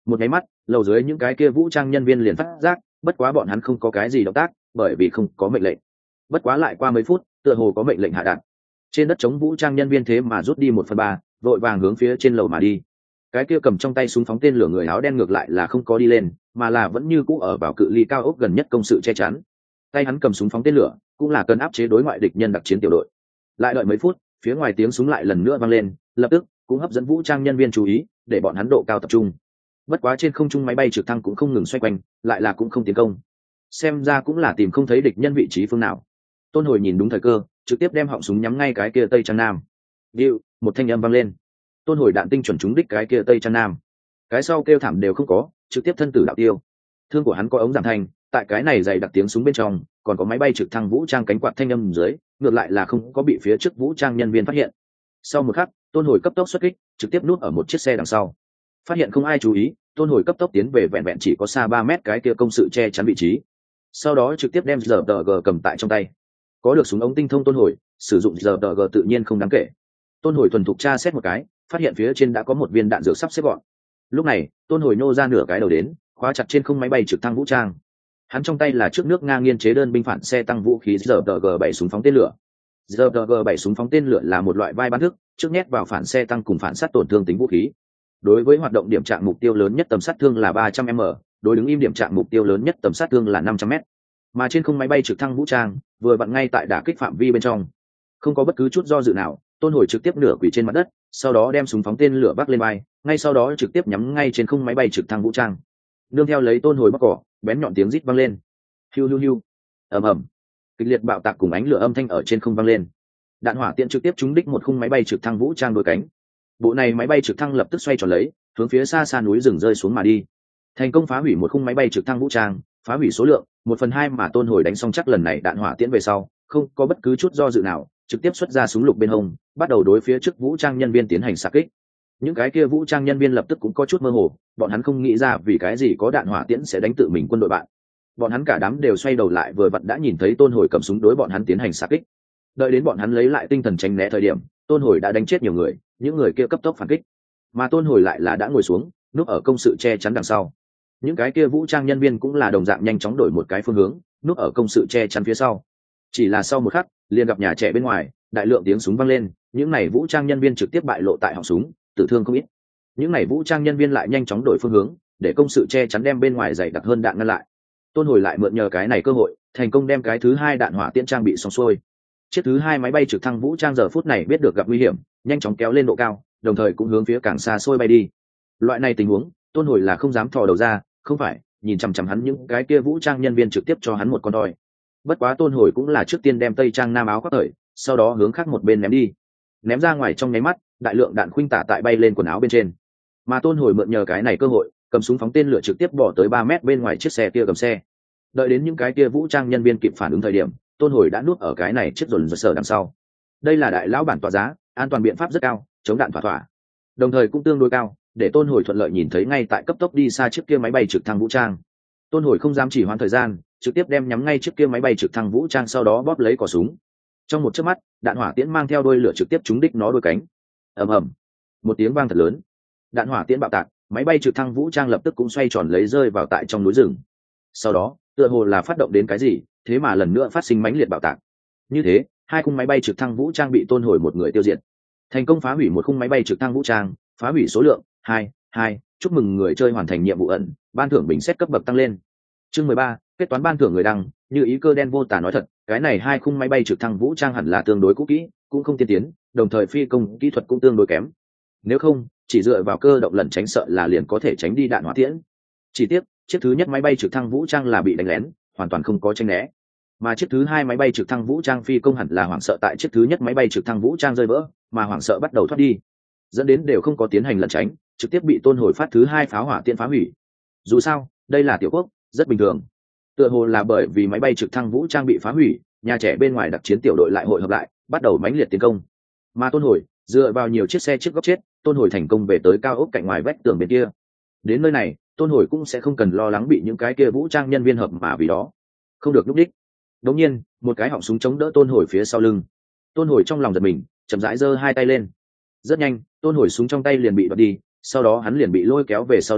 Một nháy mắt, lầu dưới những cái kia vũ trang nhân viên liền phát giác, bất quá bọn hắn không có cái gì động tác, bởi vì không có mệnh lệnh. Bất quá lại qua mấy phút, tựa hồ có mệnh lệnh hạ đạn. Trên đất chống vũ trang nhân viên thế mà rút đi 1/3, vội vàng hướng phía trên lầu mà đi. Cái kia cầm trong tay súng phóng tên lửa người áo đen ngược lại là không có đi lên, mà là vẫn như cũ ở vào cự ly cao ốc gần nhất công sự che chắn. Tay hắn cầm súng phóng tên lửa, cũng là cần áp chế đối ngoại địch nhân đặc chiến tiểu đội. Lại đợi mấy phút, phía ngoài tiếng súng lại lần nữa vang lên, lập tức cũng hấp dẫn vũ trang nhân viên chú ý, để bọn hắn độ cao tập trung. Bất quá trên không trung máy bay trực thăng cũng không ngừng xoay quanh, lại là cũng không tiến công. Xem ra cũng là tìm không thấy địch nhân vị trí phương nào. Tôn Hồi nhìn đúng thời cơ, trực tiếp đem họng súng nhắm ngay cái kia tây trang nam. Điệu, một thanh âm vang lên. Tôn Hồi đạn tinh chuẩn trúng đích cái kia tây trang nam. Cái sau kêu thảm đều không có, trực tiếp thân tử đạo tiêu. Thương của hắn có ống giảm thanh, tại cái này dày đặc tiếng súng bên trong, còn có máy bay trực thăng vũ trang cánh quạt thanh âm dưới, ngược lại là không có bị phía trước vũ trang nhân viên phát hiện. Sau một khắc, Tôn Hồi cấp tốc xuất kích, trực tiếp núp ở một chiếc xe đằng sau. Phát hiện không ai chú ý, Tôn Hồi cấp tốc tiến về vẹn vẹn chỉ có xa 3 mét cái kia công sự che chắn vị trí. Sau đó trực tiếp đem RPG cầm tại trong tay. Có được súng ống tinh thông Tôn Hồi, sử dụng RPG tự nhiên không đáng kể. Tôn Hồi thuần thục tra xét một cái, phát hiện phía trên đã có một viên đạn dược sắp xếp gọn. Lúc này, Tôn Hồi nô ra nửa cái đầu đến, khóa chặt trên không máy bay trực thăng vũ trang. Hắn trong tay là trước nước Nga nghiên chế đơn binh phản xe tăng vũ khí RPG-7 súng phóng tên lửa. RPG-7 súng phóng tên lửa là một loại vai bắn thức, trước nhét vào phản xe tăng cùng phản sát tổn thương tính vũ khí. Đối với hoạt động điểm trạng mục tiêu lớn nhất tầm sát thương là 300m, đối đứng im điểm trạng mục tiêu lớn nhất tầm sát thương là 500m. Mà trên không máy bay trực thăng vũ trang vừa vặn ngay tại đả kích phạm vi bên trong. Không có bất cứ chút do dự nào, Tôn Hồi trực tiếp nửa quỳ trên mặt đất, sau đó đem súng phóng tên lửa bắc lên vai, ngay sau đó trực tiếp nhắm ngay trên không máy bay trực thăng vũ trang. Nương theo lấy Tôn Hồi bắc cỏ, bén nhọn tiếng rít vang lên. Hiu hiu hiu. Ầm ầm. Kịch liệt bạo tạc cùng ánh lửa âm thanh ở trên không vang lên. Đạn hỏa tiễn trực tiếp trúng đích một khung máy bay trực thăng vũ trang đôi cánh. Bộ này máy bay trực thăng lập tức xoay tròn lấy, hướng phía xa xa núi rừng rơi xuống mà đi. Thành công phá hủy một khung máy bay trực thăng vũ trang, phá hủy số lượng 1/2 mà Tôn Hồi đánh xong chắc lần này đạn hỏa tiễn về sau, không có bất cứ chút do dự nào, trực tiếp xuất ra súng lục bên hông, bắt đầu đối phía trước vũ trang nhân viên tiến hành xạ kích. Những cái kia vũ trang nhân viên lập tức cũng có chút mơ hồ, bọn hắn không nghĩ ra vì cái gì có đạn hỏa tiễn sẽ đánh tự mình quân đội bạn. Bọn hắn cả đám đều xoay đầu lại vừa vặn đã nhìn thấy Tôn Hồi cầm súng đối bọn hắn tiến hành xạ kích. Đợi đến bọn hắn lấy lại tinh thần tránh né thời điểm, Tôn Hồi đã đánh chết nhiều người, những người kia cấp tốc phản kích, mà Tôn Hồi lại là đã ngồi xuống, núp ở công sự che chắn đằng sau. Những cái kia vũ trang nhân viên cũng là đồng dạng nhanh chóng đổi một cái phương hướng, núp ở công sự che chắn phía sau. Chỉ là sau một khắc, liền gặp nhà trẻ bên ngoài, đại lượng tiếng súng vang lên, những này vũ trang nhân viên trực tiếp bại lộ tại họng súng, tử thương không ít. Những này vũ trang nhân viên lại nhanh chóng đổi phương hướng, để công sự che chắn đem bên ngoài dày đặc hơn đạn ngăn lại. Tôn Hồi lại mượn nhờ cái này cơ hội, thành công đem cái thứ hai đạn hỏa tiễn trang bị xong xuôi. Chiếc thứ hai máy bay trực thăng vũ trang giờ phút này biết được gặp nguy hiểm, nhanh chóng kéo lên độ cao, đồng thời cũng hướng phía càng xa xôi bay đi. Loại này tình huống, Tôn Hồi là không dám thò đầu ra, không phải, nhìn chằm chằm hắn những cái kia vũ trang nhân viên trực tiếp cho hắn một con đòi. Bất quá Tôn Hồi cũng là trước tiên đem tây trang nam áo khoác cởi, sau đó hướng khác một bên ném đi. Ném ra ngoài trong nháy mắt, đại lượng đạn khuynh tả tại bay lên quần áo bên trên. Mà Tôn Hồi mượn nhờ cái này cơ hội, cầm súng phóng tên lửa trực tiếp bỏ tới 3 mét bên ngoài chiếc xe kia cầm xe. Đợi đến những cái kia vũ trang nhân viên kịp phản ứng thời điểm, Tôn Hồi đã nuốt ở cái này chiếc dồn dơ sở đằng sau. Đây là đại lão bản tỏa giá, an toàn biện pháp rất cao, chống đạn thỏa thỏa, đồng thời cũng tương đối cao, để Tôn Hồi thuận lợi nhìn thấy ngay tại cấp tốc đi xa chiếc kia máy bay trực thăng vũ trang. Tôn Hồi không dám chỉ hoãn thời gian, trực tiếp đem nhắm ngay chiếc kia máy bay trực thăng vũ trang, sau đó bóp lấy cò súng. Trong một chớp mắt, đạn hỏa tiễn mang theo đuôi lửa trực tiếp trúng đích nó đôi cánh. Ầm ầm, một tiếng vang thật lớn, đạn hỏa tiễn bạo tạc, máy bay trực thăng vũ trang lập tức cũng xoay tròn lấy rơi vào tại trong núi rừng. Sau đó, tựa hồ là phát động đến cái gì, thế mà lần nữa phát sinh mãnh liệt bạo tạc. Như thế, hai khung máy bay trực thăng vũ trang bị Tôn Hồi một người tiêu diệt. Thành công phá hủy một khung máy bay trực thăng vũ trang, phá hủy số lượng 2, chúc mừng người chơi hoàn thành nhiệm vụ ẩn, ban thưởng bình xét cấp bậc tăng lên. Chương 13, kết toán ban thưởng người đăng, như ý cơ đen vô tả nói thật, cái này hai khung máy bay trực thăng vũ trang hẳn là tương đối cũ kỹ, cũng không tiên tiến, đồng thời phi công kỹ thuật cũng tương đối kém. Nếu không, chỉ dựa vào cơ động lẩn tránh sợ là liền có thể tránh đi đạn hỏa tiễn. Chỉ tiếc, chiếc thứ nhất máy bay trực thăng vũ trang là bị đánh lén, hoàn toàn không có tránh né. Mà chiếc thứ hai máy bay trực thăng vũ trang phi công hẳn là hoảng sợ tại chiếc thứ nhất máy bay trực thăng vũ trang rơi vỡ, mà hoảng sợ bắt đầu thoát đi, dẫn đến đều không có tiến hành lẩn tránh, trực tiếp bị Tôn Hồi phát thứ hai pháo hỏa tiễn phá hủy. Dù sao, đây là tiểu quốc, rất bình thường. Tựa hồ là bởi vì máy bay trực thăng vũ trang bị phá hủy, nhà trẻ bên ngoài đặc chiến tiểu đội lại hội hợp lại, bắt đầu mãnh liệt tiến công. Mà Tôn Hồi dựa vào nhiều chiếc xe trước góc chết, Tôn Hồi thành công về tới cao ốc cạnh ngoài vách tường bên kia. Đến nơi này, Tôn Hồi cũng sẽ không cần lo lắng bị những cái kia vũ trang nhân viên hợp mà vì đó không được núp đích. Đống nhiên, một cái họng súng chống đỡ Tôn Hồi phía sau lưng. Tôn Hồi trong lòng giật mình, chậm rãi giơ hai tay lên. Rất nhanh, Tôn Hồi súng trong tay liền bị đoạt đi, sau đó hắn liền bị lôi kéo về sau đi,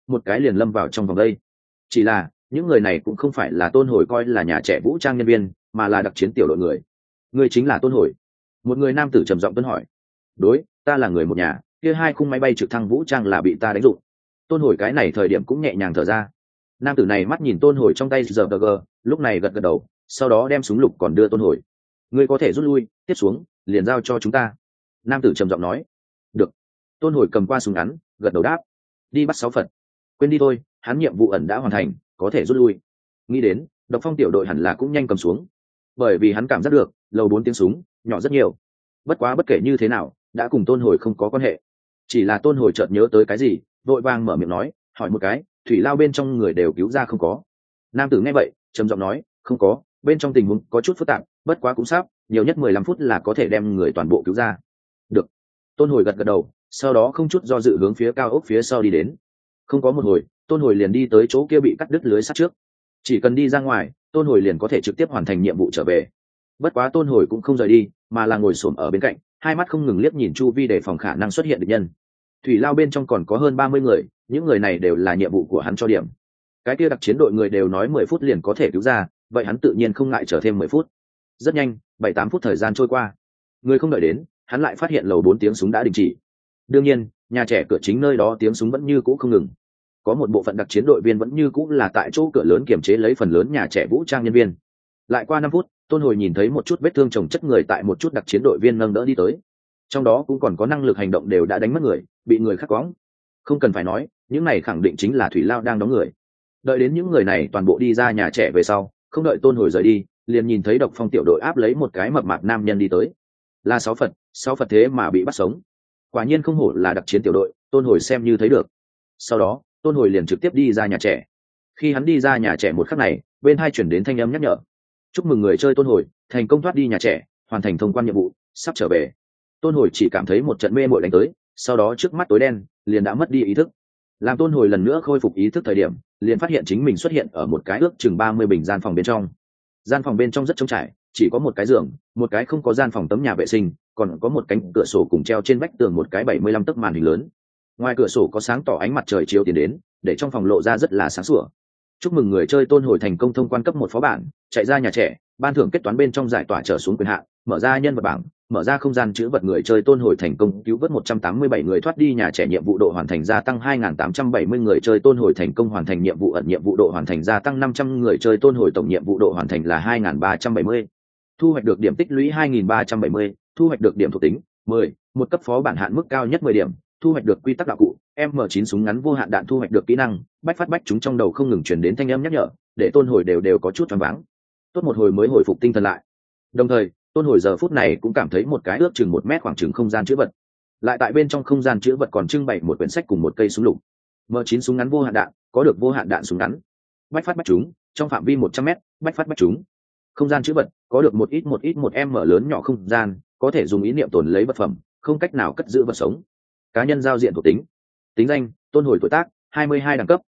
một cái liền lâm vào trong vòng đây. Chỉ là những người này cũng không phải là tôn hồi coi là nhà trẻ vũ trang nhân viên, mà là đặc chiến tiểu đội người. Người chính là tôn hồi? Một người nam tử trầm giọng tuân hỏi. Đối, ta là người một nhà, kia 2 khung máy bay trực thăng vũ trang là bị ta đánh dụng. Tôn hồi cái này thời điểm cũng nhẹ nhàng thở ra. Nam tử này mắt nhìn tôn hồi trong tay giờ lúc này gật gật đầu, sau đó đem súng lục còn đưa tôn hồi. Ngươi có thể rút lui, tiếp xuống liền giao cho chúng ta. Nam tử trầm giọng nói. Được. Tôn hồi cầm qua súng ngắn, gật đầu đáp. Đi bắt 6 Phật. Quên đi thôi, hắn nhiệm vụ ẩn đã hoàn thành, có thể rút lui. Nghĩ đến Độc Phong tiểu đội hẳn là cũng nhanh cầm xuống, bởi vì hắn cảm giác được lầu 4 tiếng súng nhỏ rất nhiều. Bất quá bất kể như thế nào đã cùng tôn hồi không có quan hệ. Chỉ là tôn hồi chợt nhớ tới cái gì, vội vàng mở miệng nói, hỏi một cái, thủy lao bên trong người đều cứu ra không có? Nam tử nghe vậy trầm giọng nói, không có, bên trong tình huống có chút phức tạp, bất quá cũng sắp, nhiều nhất 15 phút là có thể đem người toàn bộ cứu ra. Được. Tôn hồi gật gật đầu, sau đó không chút do dự hướng phía cao ốc phía sau đi đến. Không có một hồi, tôn hồi liền đi tới chỗ kia bị cắt đứt lưới sắt trước. Chỉ cần đi ra ngoài, tôn hồi liền có thể trực tiếp hoàn thành nhiệm vụ trở về. Bất quá tôn hồi cũng không rời đi, mà là ngồi xổm ở bên cạnh, hai mắt không ngừng liếc nhìn chu vi để phòng khả năng xuất hiện địch nhân. Thủy lao bên trong còn có hơn 30 người, những người này đều là nhiệm vụ của hắn cho điểm. Cái kia đặc chiến đội người đều nói 10 phút liền có thể cứu ra, vậy hắn tự nhiên không ngại chờ thêm 10 phút. Rất nhanh, 7-8 phút thời gian trôi qua. Người không đợi đến, hắn lại phát hiện lầu 4 tiếng súng đã đình chỉ. Đương nhiên, nhà trẻ cửa chính nơi đó tiếng súng vẫn như cũ không ngừng. Có một bộ phận đặc chiến đội viên vẫn như cũ là tại chỗ cửa lớn kiểm chế lấy phần lớn nhà trẻ vũ trang nhân viên. Lại qua 5 phút, tôn hồi nhìn thấy một chút vết thương chồng chất người tại một chút đặc chiến đội viên nâng đỡ đi tới. Trong đó cũng còn có năng lực hành động đều đã đánh mất người, bị người khắc quõng. Không cần phải nói, những này khẳng định chính là thủy lao đang đóng người. Đợi đến những người này toàn bộ đi ra nhà trẻ về sau, không đợi tôn hồi rời đi, liền nhìn thấy Độc Phong tiểu đội áp lấy một cái mập mạp nam nhân đi tới. Là 6 Phật thế mà bị bắt sống. Quả nhiên không hổ là đặc chiến tiểu đội, tôn hồi xem như thấy được. Sau đó tôn hồi liền trực tiếp đi ra nhà trẻ. Khi hắn đi ra nhà trẻ một khắc này, bên hai chuyển đến thanh âm nhắc nhở, chúc mừng người chơi tôn hồi thành công thoát đi nhà trẻ, hoàn thành thông quan nhiệm vụ, sắp trở về. Tôn hồi chỉ cảm thấy một trận mê mội đánh tới, sau đó trước mắt tối đen, liền đã mất đi ý thức. Làm tôn hồi lần nữa khôi phục ý thức thời điểm, liền phát hiện chính mình xuất hiện ở một cái ước chừng 30 bình gian phòng bên trong. Gian phòng bên trong rất trống trải, chỉ có một cái giường, một cái không có gian phòng tấm nhà vệ sinh, còn có một cánh cửa sổ cùng treo trên vách tường một cái 75 tấc màn hình lớn. Ngoài cửa sổ có sáng tỏ ánh mặt trời chiếu tiến đến, để trong phòng lộ ra rất là sáng sủa. Chúc mừng người chơi tôn hồi thành công thông quan cấp 1 phó bản, chạy ra nhà trẻ, ban thưởng kết toán bên trong giải tỏa trở xuống quyền hạn, mở ra nhân vật bảng, mở ra không gian chữ vật. Người chơi tôn hồi thành công cứu vớt 187 người thoát đi nhà trẻ, nhiệm vụ độ hoàn thành gia tăng 2870. Người chơi tôn hồi thành công hoàn thành nhiệm vụ ẩn, nhiệm vụ độ hoàn thành gia tăng 500. Người chơi tôn hồi tổng nhiệm vụ độ hoàn thành là 2370. Thu hoạch được điểm tích lũy 2370, thu hoạch được điểm thuộc tính 10, một cấp phó bản hạn mức cao nhất 10 điểm, thu hoạch được quy tắc đạo cụ M9 súng ngắn vô hạn đạn, thu hoạch được kỹ năng bách phát bách chúng. Trong đầu không ngừng truyền đến thanh âm nhắc nhở, để tôn hồi đều có chút choáng váng. Tốt một hồi mới hồi phục tinh thần lại. Đồng thời tôn hồi giờ phút này cũng cảm thấy một cái ước chừng 1 mét khoảng chừng không gian chữ vật. Lại tại bên trong không gian chữ vật còn trưng bày một quyển sách cùng một cây súng lục. M9 súng ngắn vô hạn đạn, có được vô hạn đạn súng ngắn. Bách phát bách chúng, trong phạm vi 100 mét, bách phát bách chúng. Không gian chữ vật, có được một ít một m lớn nhỏ không gian, có thể dùng ý niệm tồn lấy vật phẩm, không cách nào cất giữ vật sống. Cá nhân giao diện thuộc tính. Tính danh tôn hồi, tuổi tác 22, đẳng cấp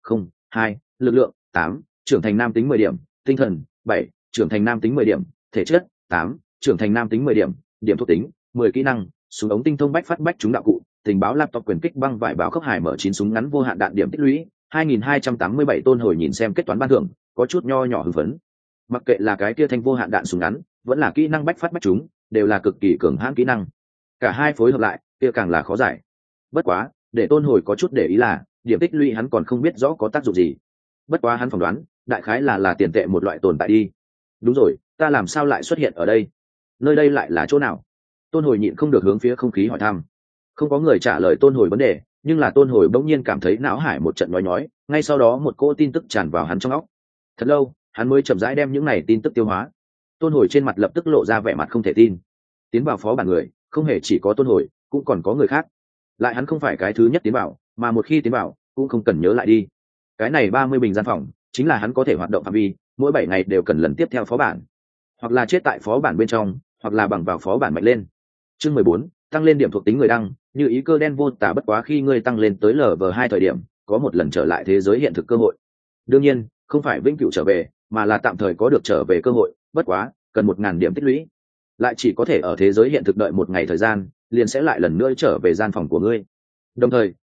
102, lực lượng 8, trưởng thành nam tính 10 điểm, tinh thần 7, trưởng thành nam tính 10 điểm, thể chất 8, trưởng thành nam tính 10 điểm, điểm thuộc tính 10, kỹ năng súng ống tinh thông bách phát bách chúng đạo cụ, tình báo laptop quyền kích băng vải báo khốc hải M9 súng ngắn vô hạn đạn, điểm tích lũy 2287. Tôn hồi nhìn xem kết toán ban thưởng, có chút nho nhỏ hưng phấn. Mặc kệ là cái kia thanh vô hạn đạn súng ngắn, vẫn là kỹ năng bách phát bách chúng, đều là cực kỳ cường hãn kỹ năng. Cả hai phối hợp lại, kia càng là khó giải. Bất quá, để tôn hồi có chút để ý là, điểm tích lũy hắn còn không biết rõ có tác dụng gì. Bất quá hắn phỏng đoán, đại khái là tiền tệ một loại tồn tại đi. Đúng rồi, ta làm sao lại xuất hiện ở đây? Nơi đây lại là chỗ nào? Tôn hồi nhịn không được hướng phía không khí hỏi thăm. Không có người trả lời tôn hồi vấn đề, nhưng là tôn hồi bỗng nhiên cảm thấy não hải một trận nhói, ngay sau đó một cỗ tin tức tràn vào hắn trong óc. Thật lâu, hắn mới chậm rãi đem những này tin tức tiêu hóa. Tôn hồi trên mặt lập tức lộ ra vẻ mặt không thể tin. Tiến vào phó bản người, không hề chỉ có tôn hồi, cũng còn có người khác. Lại hắn không phải cái thứ nhất tiến vào, mà một khi tiến vào cũng không cần nhớ lại đi. Cái này 30 bình gian phòng chính là hắn có thể hoạt động phạm vi, mỗi 7 ngày đều cần lần tiếp theo phó bản, hoặc là chết tại phó bản bên trong, hoặc là bằng vào phó bản mạnh lên. Chương 14, tăng lên điểm thuộc tính người đăng, như ý cơ đen vô tả. Bất quá khi ngươi tăng lên tới Lv2 thời điểm, có một lần trở lại thế giới hiện thực cơ hội. Đương nhiên không phải vĩnh cửu trở về, mà là tạm thời có được trở về cơ hội, bất quá cần 1000 điểm tích lũy, lại chỉ có thể ở thế giới hiện thực đợi 1 ngày thời gian, liền sẽ lại lần nữa trở về gian phòng của ngươi. Đồng thời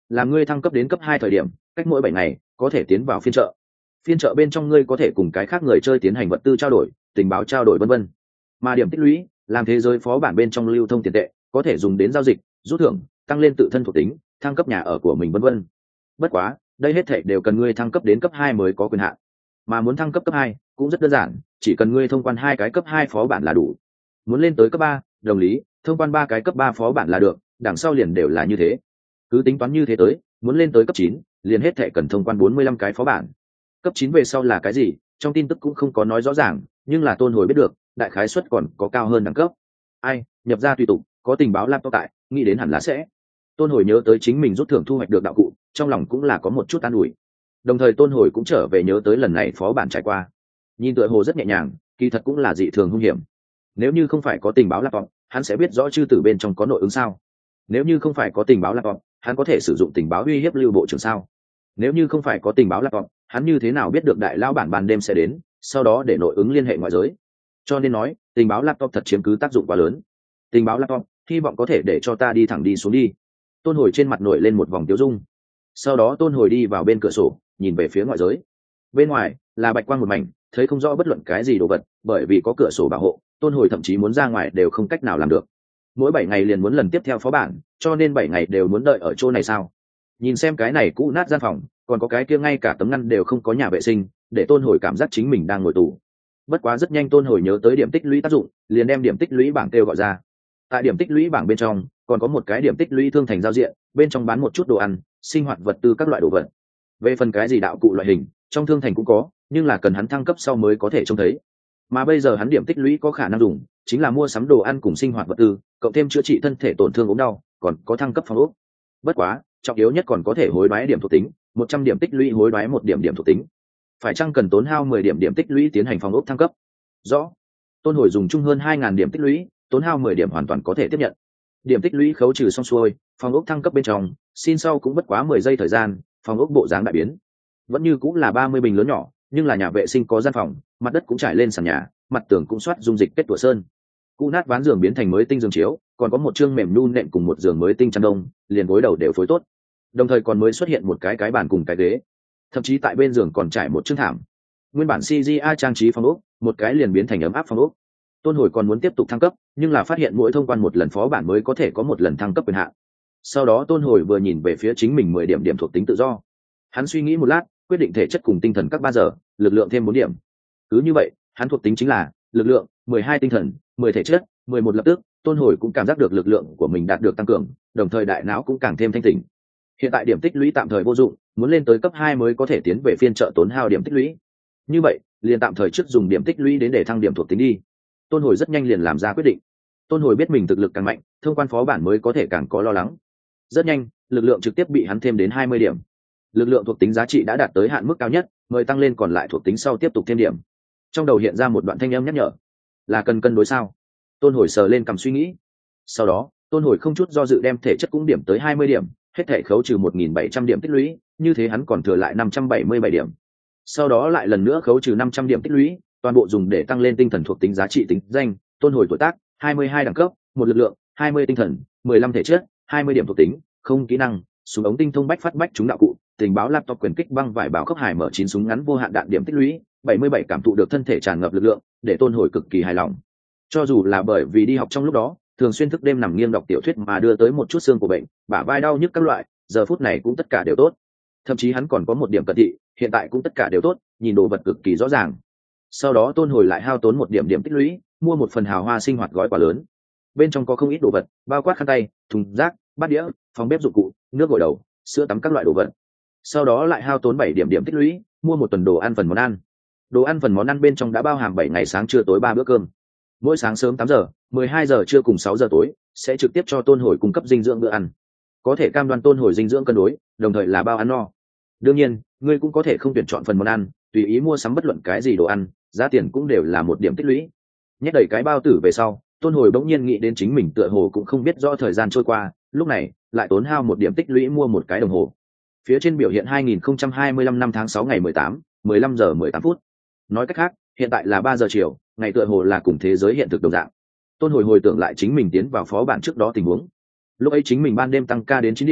làm ngươi thăng cấp đến cấp 2 thời điểm, cách mỗi 7 ngày có thể tiến vào phiên chợ. Phiên chợ bên trong ngươi có thể cùng cái khác người chơi tiến hành vật tư trao đổi, tình báo trao đổi vân vân. Mà điểm tích lũy, làm thế giới phó bản bên trong lưu thông tiền tệ, có thể dùng đến giao dịch, rút thưởng, tăng lên tự thân thuộc tính, thăng cấp nhà ở của mình vân vân. Bất quá, đây hết thảy đều cần ngươi thăng cấp đến cấp 2 mới có quyền hạn. Mà muốn thăng cấp cấp 2 cũng rất đơn giản, chỉ cần ngươi thông quan 2 cái cấp 2 phó bản là đủ. Muốn lên tới cấp 3, đồng lý, thông quan 3 cái cấp 3 phó bản là được, đằng sau liền đều là như thế. Cứ tính toán như thế tới, muốn lên tới cấp 9, liền hết thảy cần thông quan 45 cái phó bản. Cấp 9 về sau là cái gì, trong tin tức cũng không có nói rõ ràng, nhưng là Tôn Hồi biết được, đại khái suất còn có cao hơn đẳng cấp. Ai, nhập ra tùy tục, có tình báo laptop tại, nghĩ đến hẳn là sẽ. Tôn Hồi nhớ tới chính mình rút thưởng thu hoạch được đạo cụ, trong lòng cũng là có một chút an ủi. Đồng thời Tôn Hồi cũng trở về nhớ tới lần này phó bản trải qua. Nhìn tựa hồ rất nhẹ nhàng, kỳ thật cũng là dị thường hung hiểm. Nếu như không phải có tình báo laptop, hắn sẽ biết rõ chư tử bên trong có nội ứng sao? Nếu như không phải có tình báo laptop, hắn có thể sử dụng tình báo uy hiếp Lưu bộ trưởng sao? Nếu như không phải có tình báo laptop, hắn như thế nào biết được đại lao bản ban đêm sẽ đến, sau đó để nội ứng liên hệ ngoại giới? Cho nên nói, tình báo laptop thật chiếm cứ tác dụng quá lớn. Tình báo laptop, hy vọng có thể để cho ta đi thẳng đi xuống đi. Tôn Hồi trên mặt nổi lên một vòng tiêu dung. Sau đó Tôn Hồi đi vào bên cửa sổ, nhìn về phía ngoại giới. Bên ngoài là bạch quang một mảnh, thấy không rõ bất luận cái gì đồ vật, bởi vì có cửa sổ bảo hộ, Tôn Hồi thậm chí muốn ra ngoài đều không cách nào làm được. Mỗi 7 ngày liền muốn lần tiếp theo phó bản, cho nên 7 ngày đều muốn đợi ở chỗ này sao? Nhìn xem cái này cũ nát gian phòng, còn có cái kia ngay cả tấm ngăn đều không có nhà vệ sinh, để Tôn Hồi cảm giác chính mình đang ngồi tù. Bất quá rất nhanh Tôn Hồi nhớ tới điểm tích lũy tác dụng, liền đem điểm tích lũy bảng kêu gọi ra. Tại điểm tích lũy bảng bên trong, còn có một cái điểm tích lũy thương thành giao diện, bên trong bán một chút đồ ăn, sinh hoạt vật tư các loại đồ vật. Về phần cái gì đạo cụ loại hình, trong thương thành cũng có, nhưng là cần hắn thăng cấp sau mới có thể trông thấy. Mà bây giờ hắn điểm tích lũy có khả năng dùng, chính là mua sắm đồ ăn cùng sinh hoạt vật tư, cộng thêm chữa trị thân thể tổn thương ốm đau, còn có thăng cấp phòng ốc. Bất quá, trọng yếu nhất còn có thể hối đoái điểm thuộc tính, 100 điểm tích lũy hối đoái 1 điểm điểm thuộc tính. Phải chăng cần tốn hao 10 điểm điểm tích lũy tiến hành phòng ốc thăng cấp? Rõ. Tôn Hồi dùng chung hơn 2000 điểm tích lũy, tốn hao 10 điểm hoàn toàn có thể tiếp nhận. Điểm tích lũy khấu trừ xong xuôi, phòng ốc thăng cấp bên trong, xin sau cũng bất quá 10 giây thời gian, phòng ốc bộ dáng đại biến. Vẫn như cũng là 30 bình lớn nhỏ, nhưng là nhà vệ sinh có gian phòng, mặt đất cũng trải lên sàn nhà, mặt tường cũng soát dung dịch kết tủa sơn. Cũ nát ván giường biến thành mới tinh giường chiếu, còn có một chương mềm nu nệm cùng một giường mới tinh chăn đông, liền gối đầu đều phối tốt. Đồng thời còn mới xuất hiện một cái bàn cùng cái ghế, thậm chí tại bên giường còn trải một chương thảm. Nguyên bản CGI trang trí phòng ốc, một cái liền biến thành ấm áp phòng ốc. Tôn Hồi còn muốn tiếp tục thăng cấp, nhưng là phát hiện mỗi thông quan một lần phó bản mới có thể có một lần thăng cấp quyền hạn. Sau đó Tôn Hồi vừa nhìn về phía chính mình 10 điểm điểm thuộc tính tự do. Hắn suy nghĩ một lát, quyết định thể chất cùng tinh thần các 3 giờ, lực lượng thêm 4 điểm. Cứ như vậy, hắn thuộc tính chính là lực lượng 12 tinh thần, 10 thể chất, 11 lập tức. Tôn Hồi cũng cảm giác được lực lượng của mình đạt được tăng cường, đồng thời đại não cũng càng thêm thanh tỉnh. Hiện tại điểm tích lũy tạm thời vô dụng, muốn lên tới cấp 2 mới có thể tiến về phiên chợ tốn hao điểm tích lũy. Như vậy, liền tạm thời trước dùng điểm tích lũy đến để thăng điểm thuộc tính đi. Tôn Hồi rất nhanh liền làm ra quyết định. Tôn Hồi biết mình thực lực càng mạnh, thông quan phó bản mới có thể càng có lo lắng. Rất nhanh, lực lượng trực tiếp bị hắn thêm đến 20 điểm. Lực lượng thuộc tính giá trị đã đạt tới hạn mức cao nhất, mời tăng lên còn lại thuộc tính sau tiếp tục thêm điểm. Trong đầu hiện ra một đoạn thanh âm nhắc nhở, là cần cân đối sao? Tôn Hồi sờ lên cầm suy nghĩ. Sau đó, Tôn Hồi không chút do dự đem thể chất cũng điểm tới 20 điểm, hết thể khấu trừ 1700 điểm tích lũy, như thế hắn còn thừa lại 577 điểm. Sau đó lại lần nữa khấu trừ 500 điểm tích lũy, toàn bộ dùng để tăng lên tinh thần thuộc tính giá trị tính danh. Tôn Hồi tuổi tác 22 đẳng cấp, 1 lực lượng, 20 tinh thần, 15 thể chất, 20 điểm thuộc tính, không kỹ năng, súng ống tinh thông bách phát bách trúng đạo cụ, tình báo laptop quyền kích băng vải bảo khốc hải mở 9 súng ngắn vô hạn đạn điểm tích lũy, 77 cảm thụ được thân thể tràn ngập lực lượng, để Tôn Hồi cực kỳ hài lòng. Cho dù là bởi vì đi học trong lúc đó, thường xuyên thức đêm nằm nghiêng đọc tiểu thuyết mà đưa tới một chút xương của bệnh, bả vai đau nhức các loại, giờ phút này cũng tất cả đều tốt. Thậm chí hắn còn có một điểm cận thị, hiện tại cũng tất cả đều tốt, nhìn đồ vật cực kỳ rõ ràng. Sau đó Tôn Hồi lại hao tốn 1 điểm điểm tích lũy, mua một phần hào hoa sinh hoạt gói quà lớn. Bên trong có không ít đồ vật, bao quát khăn tay, thùng rác, bát đĩa, phòng bếp dụng cụ, nước gội đầu, sữa tắm các loại đồ vật. Sau đó lại hao tốn 7 điểm điểm tích lũy, mua một tuần đồ ăn phần món ăn. Đồ ăn phần món ăn bên trong đã bao hàm 7 ngày sáng trưa tối 3 bữa cơm. Mỗi sáng sớm 8 giờ, 12 giờ trưa cùng 6 giờ tối sẽ trực tiếp cho Tôn Hồi cung cấp dinh dưỡng bữa ăn. Có thể cam đoan Tôn Hồi dinh dưỡng cân đối, đồng thời là bao ăn no. Đương nhiên, ngươi cũng có thể không tuyển chọn phần món ăn, tùy ý mua sắm bất luận cái gì đồ ăn, giá tiền cũng đều là 1 điểm tích lũy. Nhét đầy cái bao tử về sau, Tôn Hồi bỗng nhiên nghĩ đến chính mình tựa hồ cũng không biết rõ thời gian trôi qua, lúc này lại tốn hao 1 điểm tích lũy mua một cái đồng hồ. Phía trên biểu hiện 2025 năm tháng 6 ngày 18, 15 giờ 18 phút. Nói cách khác, hiện tại là 3 giờ chiều, ngày tựa hồ là cùng thế giới hiện thực đồng dạng. Tôn Hồi hồi tưởng lại chính mình tiến vào phó bản trước đó tình huống. Lúc ấy chính mình ban đêm tăng ca đến 9 điểm,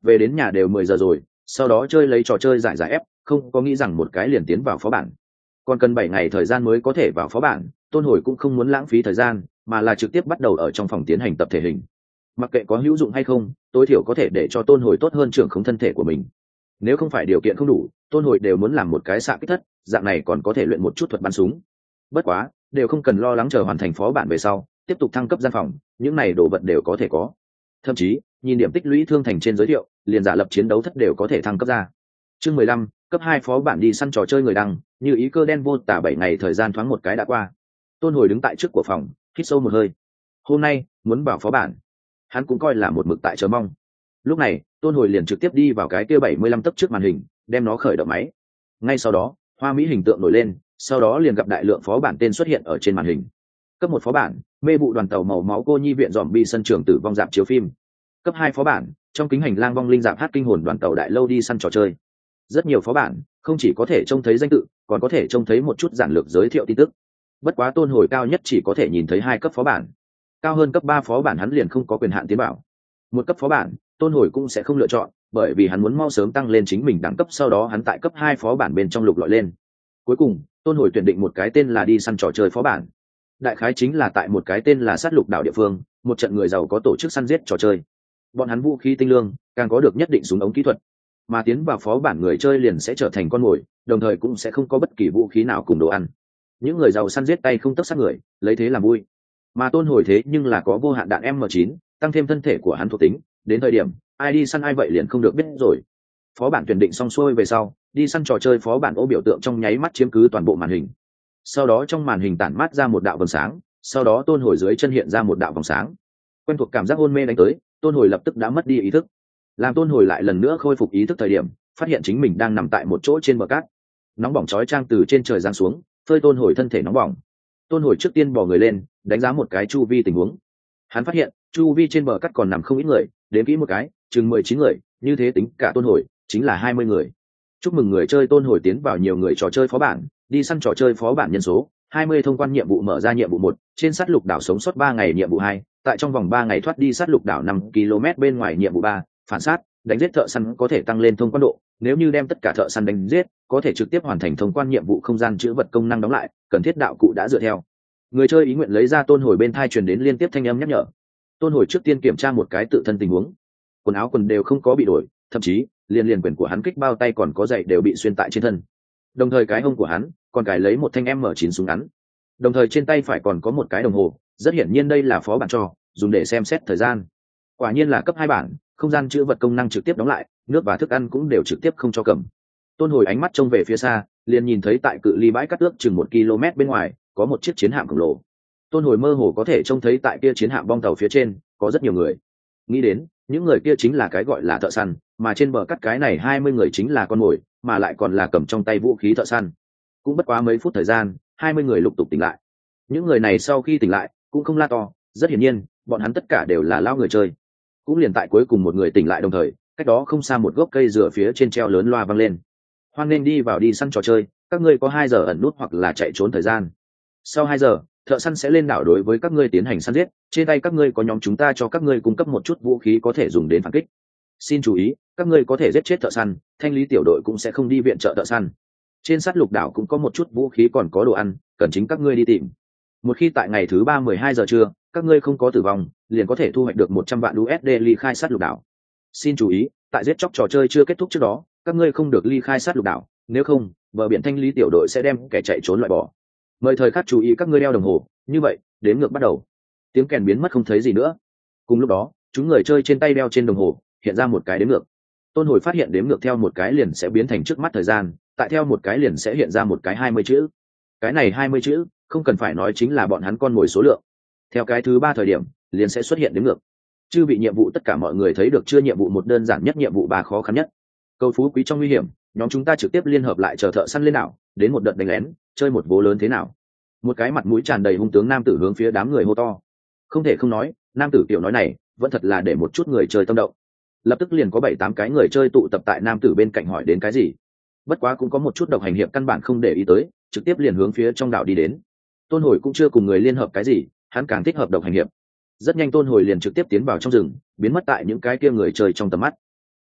về đến nhà đều 10 giờ rồi, sau đó chơi lấy trò chơi giải ép, không có nghĩ rằng một cái liền tiến vào phó bản. Còn cần 7 ngày thời gian mới có thể vào phó bản, Tôn Hồi cũng không muốn lãng phí thời gian, mà là trực tiếp bắt đầu ở trong phòng tiến hành tập thể hình. Mặc kệ có hữu dụng hay không, tối thiểu có thể để cho Tôn Hồi tốt hơn trưởng khống thân thể của mình. Nếu không phải điều kiện không đủ, Tôn Hồi đều muốn làm một cái xạ kích thất, dạng này còn có thể luyện một chút thuật bắn súng. Bất quá, đều không cần lo lắng chờ hoàn thành phó bản về sau, tiếp tục thăng cấp gian phòng, những này đồ vật đều có thể có. Thậm chí, nhìn điểm tích lũy thương thành trên giới thiệu, liền giả lập chiến đấu thất đều có thể thăng cấp ra. Chương 15, cấp 2 phó bản đi săn trò chơi người đăng, như ý cơ đen vô tả 7 ngày thời gian thoáng một cái đã qua. Tôn Hồi đứng tại trước của phòng, hít sâu một hơi. Hôm nay, muốn vào phó bản. Hắn cũng coi là một mực tại chờ mong. Lúc này, Tôn Hồi liền trực tiếp đi vào cái kia 75 tấc trước màn hình, đem nó khởi động máy. Ngay sau đó, hoa mỹ hình tượng nổi lên, sau đó liền gặp đại lượng phó bản tên xuất hiện ở trên màn hình. Cấp 1 phó bản, mê vụ đoàn tàu màu máu cô nhi viện dòm bi sân trường tử vong dạp chiếu phim. Cấp 2 phó bản, trong kính hành lang vong linh dạp hát kinh hồn đoàn tàu đại lâu đi săn trò chơi. Rất nhiều phó bản, không chỉ có thể trông thấy danh tự, còn có thể trông thấy một chút giản lược giới thiệu tin tức. Bất quá Tôn Hồi cao nhất chỉ có thể nhìn thấy 2 cấp phó bản. Cao hơn cấp 3 phó bản hắn liền không có quyền hạn tiến bảo. Một cấp phó bản, Tôn Hồi cũng sẽ không lựa chọn, bởi vì hắn muốn mau sớm tăng lên chính mình đẳng cấp, sau đó hắn tại cấp 2 phó bản bên trong lục lọi lên. Cuối cùng, Tôn Hồi tuyển định một cái tên là đi săn trò chơi phó bản. Đại khái chính là tại một cái tên là sát lục đảo địa phương, một trận người giàu có tổ chức săn giết trò chơi. Bọn hắn vũ khí tinh lương, càng có được nhất định súng ống kỹ thuật, mà tiến vào phó bản người chơi liền sẽ trở thành con mồi, đồng thời cũng sẽ không có bất kỳ vũ khí nào cùng đồ ăn. Những người giàu săn giết tay không tấc sát người, lấy thế làm vui. Mà Tôn Hồi thế nhưng là có vô hạn đạn M9, tăng thêm thân thể của hắn thuộc tính, đến thời điểm ai đi săn ai vậy liền không được biết rồi. Phó bản tuyển định xong xuôi về sau, đi săn trò chơi phó bản ô biểu tượng trong nháy mắt chiếm cứ toàn bộ màn hình. Sau đó trong màn hình tản mát ra một đạo vầng sáng, sau đó Tôn Hồi dưới chân hiện ra một đạo vòng sáng. Quen thuộc cảm giác hôn mê đánh tới, Tôn Hồi lập tức đã mất đi ý thức. Làm Tôn Hồi lại lần nữa khôi phục ý thức thời điểm, phát hiện chính mình đang nằm tại một chỗ trên bờ cát. Nóng bỏng chói chang từ trên trời giáng xuống, phơi Tôn Hồi thân thể nóng bỏng. Tôn Hồi trước tiên bò người lên, đánh giá một cái chu vi tình huống. Hắn phát hiện chu vi trên bờ cát còn nằm không ít người, đếm kỹ một cái, chừng 19 người, như thế tính cả Tôn Hồi chính là 20 người. Chúc mừng người chơi Tôn Hồi tiến vào nhiều người trò chơi phó bản, đi săn trò chơi phó bản nhân số 20 thông quan nhiệm vụ mở ra nhiệm vụ 1, trên sát lục đảo sống sót 3 ngày nhiệm vụ 2, tại trong vòng 3 ngày thoát đi sát lục đảo 5 km bên ngoài nhiệm vụ 3, phản sát, đánh giết thợ săn có thể tăng lên thông quan độ, nếu như đem tất cả thợ săn đánh giết, có thể trực tiếp hoàn thành thông quan nhiệm vụ không gian chữ vật công năng đóng lại, cần thiết đạo cụ đã dựa theo. Người chơi ý nguyện lấy ra Tôn Hồi bên tai truyền đến liên tiếp thanh âm nhắc nhở. Tôn Hồi trước tiên kiểm tra một cái tự thân tình huống. Quần áo quần đều không có bị đổi, thậm chí liền quyền của hắn kích bao tay còn có giày đều bị xuyên tại trên thân. Đồng thời cái hông của hắn còn cài lấy một thanh M9 súng ngắn. Đồng thời trên tay phải còn có một cái đồng hồ, rất hiển nhiên đây là phó bản cho, dùng để xem xét thời gian. Quả nhiên là cấp 2 bản, không gian chữ vật công năng trực tiếp đóng lại, nước và thức ăn cũng đều trực tiếp không cho cầm. Tôn Hồi ánh mắt trông về phía xa, liền nhìn thấy tại cự ly bãi cát ước chừng 1 km bên ngoài, có một chiếc chiến hạm khổng lồ. Tôn Hồi mơ hồ có thể trông thấy tại kia chiến hạm bong tàu phía trên, có rất nhiều người. Nghĩ đến, những người kia chính là cái gọi là thợ săn, mà trên bờ cát cái này 20 người chính là con mồi, mà lại còn là cầm trong tay vũ khí thợ săn. Cũng bất quá mấy phút thời gian, 20 người lục tục tỉnh lại. Những người này sau khi tỉnh lại, cũng không la to, rất hiển nhiên, bọn hắn tất cả đều là lao người chơi. Cũng liền tại cuối cùng một người tỉnh lại đồng thời, cách đó không xa một gốc cây dừa phía trên treo lớn loa vang lên. Hoan nên đi vào đi săn trò chơi, các ngươi có 2 giờ ẩn nút hoặc là chạy trốn thời gian. Sau 2 giờ, thợ săn sẽ lên đảo đối với các ngươi tiến hành săn giết, trên tay các ngươi có nhóm chúng ta cho các ngươi cung cấp một chút vũ khí có thể dùng đến phản kích. Xin chú ý, các ngươi có thể giết chết thợ săn, thanh lý tiểu đội cũng sẽ không đi viện trợ thợ săn. Trên sát lục đảo cũng có một chút vũ khí còn có đồ ăn, cần chính các ngươi đi tìm. Một khi tại ngày thứ 3 12 giờ trưa, các ngươi không có tử vong, liền có thể thu hoạch được 100 vạn USD ly khai sát lục đảo. Xin chú ý, tại giết chóc trò chơi chưa kết thúc trước đó, các ngươi không được ly khai sát lục đảo, nếu không, bờ biển thanh lý tiểu đội sẽ đem kẻ chạy trốn loại bỏ. Mời thời khắc chú ý các ngươi đeo đồng hồ, như vậy, đếm ngược bắt đầu. Tiếng kèn biến mất không thấy gì nữa. Cùng lúc đó, chúng người chơi trên tay đeo trên đồng hồ, hiện ra một cái đếm ngược. Tôn Hồi phát hiện đếm ngược theo một cái liền sẽ biến thành trước mắt thời gian, tại theo một cái liền sẽ hiện ra một cái 20 chữ. Cái này 20 chữ, không cần phải nói chính là bọn hắn con mồi số lượng. Theo cái thứ 3 thời điểm, liền sẽ xuất hiện đếm ngược. Chư bị nhiệm vụ tất cả mọi người thấy được chưa, nhiệm vụ 1 đơn giản nhất, nhiệm vụ 3 khó khăn nhất. Cầu phú quý trong nguy hiểm, nhóm chúng ta trực tiếp liên hợp lại chờ thợ săn lên đảo, đến một đợt đánh lén, chơi một vố lớn thế nào? Một cái mặt mũi tràn đầy hung tướng nam tử hướng phía đám người hô to. Không thể không nói, nam tử tiểu nói này, vẫn thật là để một chút người chơi tâm động. Lập tức liền có 7-8 cái người chơi tụ tập tại nam tử bên cạnh hỏi đến cái gì. Bất quá cũng có một chút độc hành hiệp căn bản không để ý tới, trực tiếp liền hướng phía trong đảo đi đến. Tôn Hồi cũng chưa cùng người liên hợp cái gì, hắn càng thích hợp độc hành hiệp. Rất nhanh Tôn Hồi liền trực tiếp tiến vào trong rừng, biến mất tại những cái kia người chơi trong tầm mắt.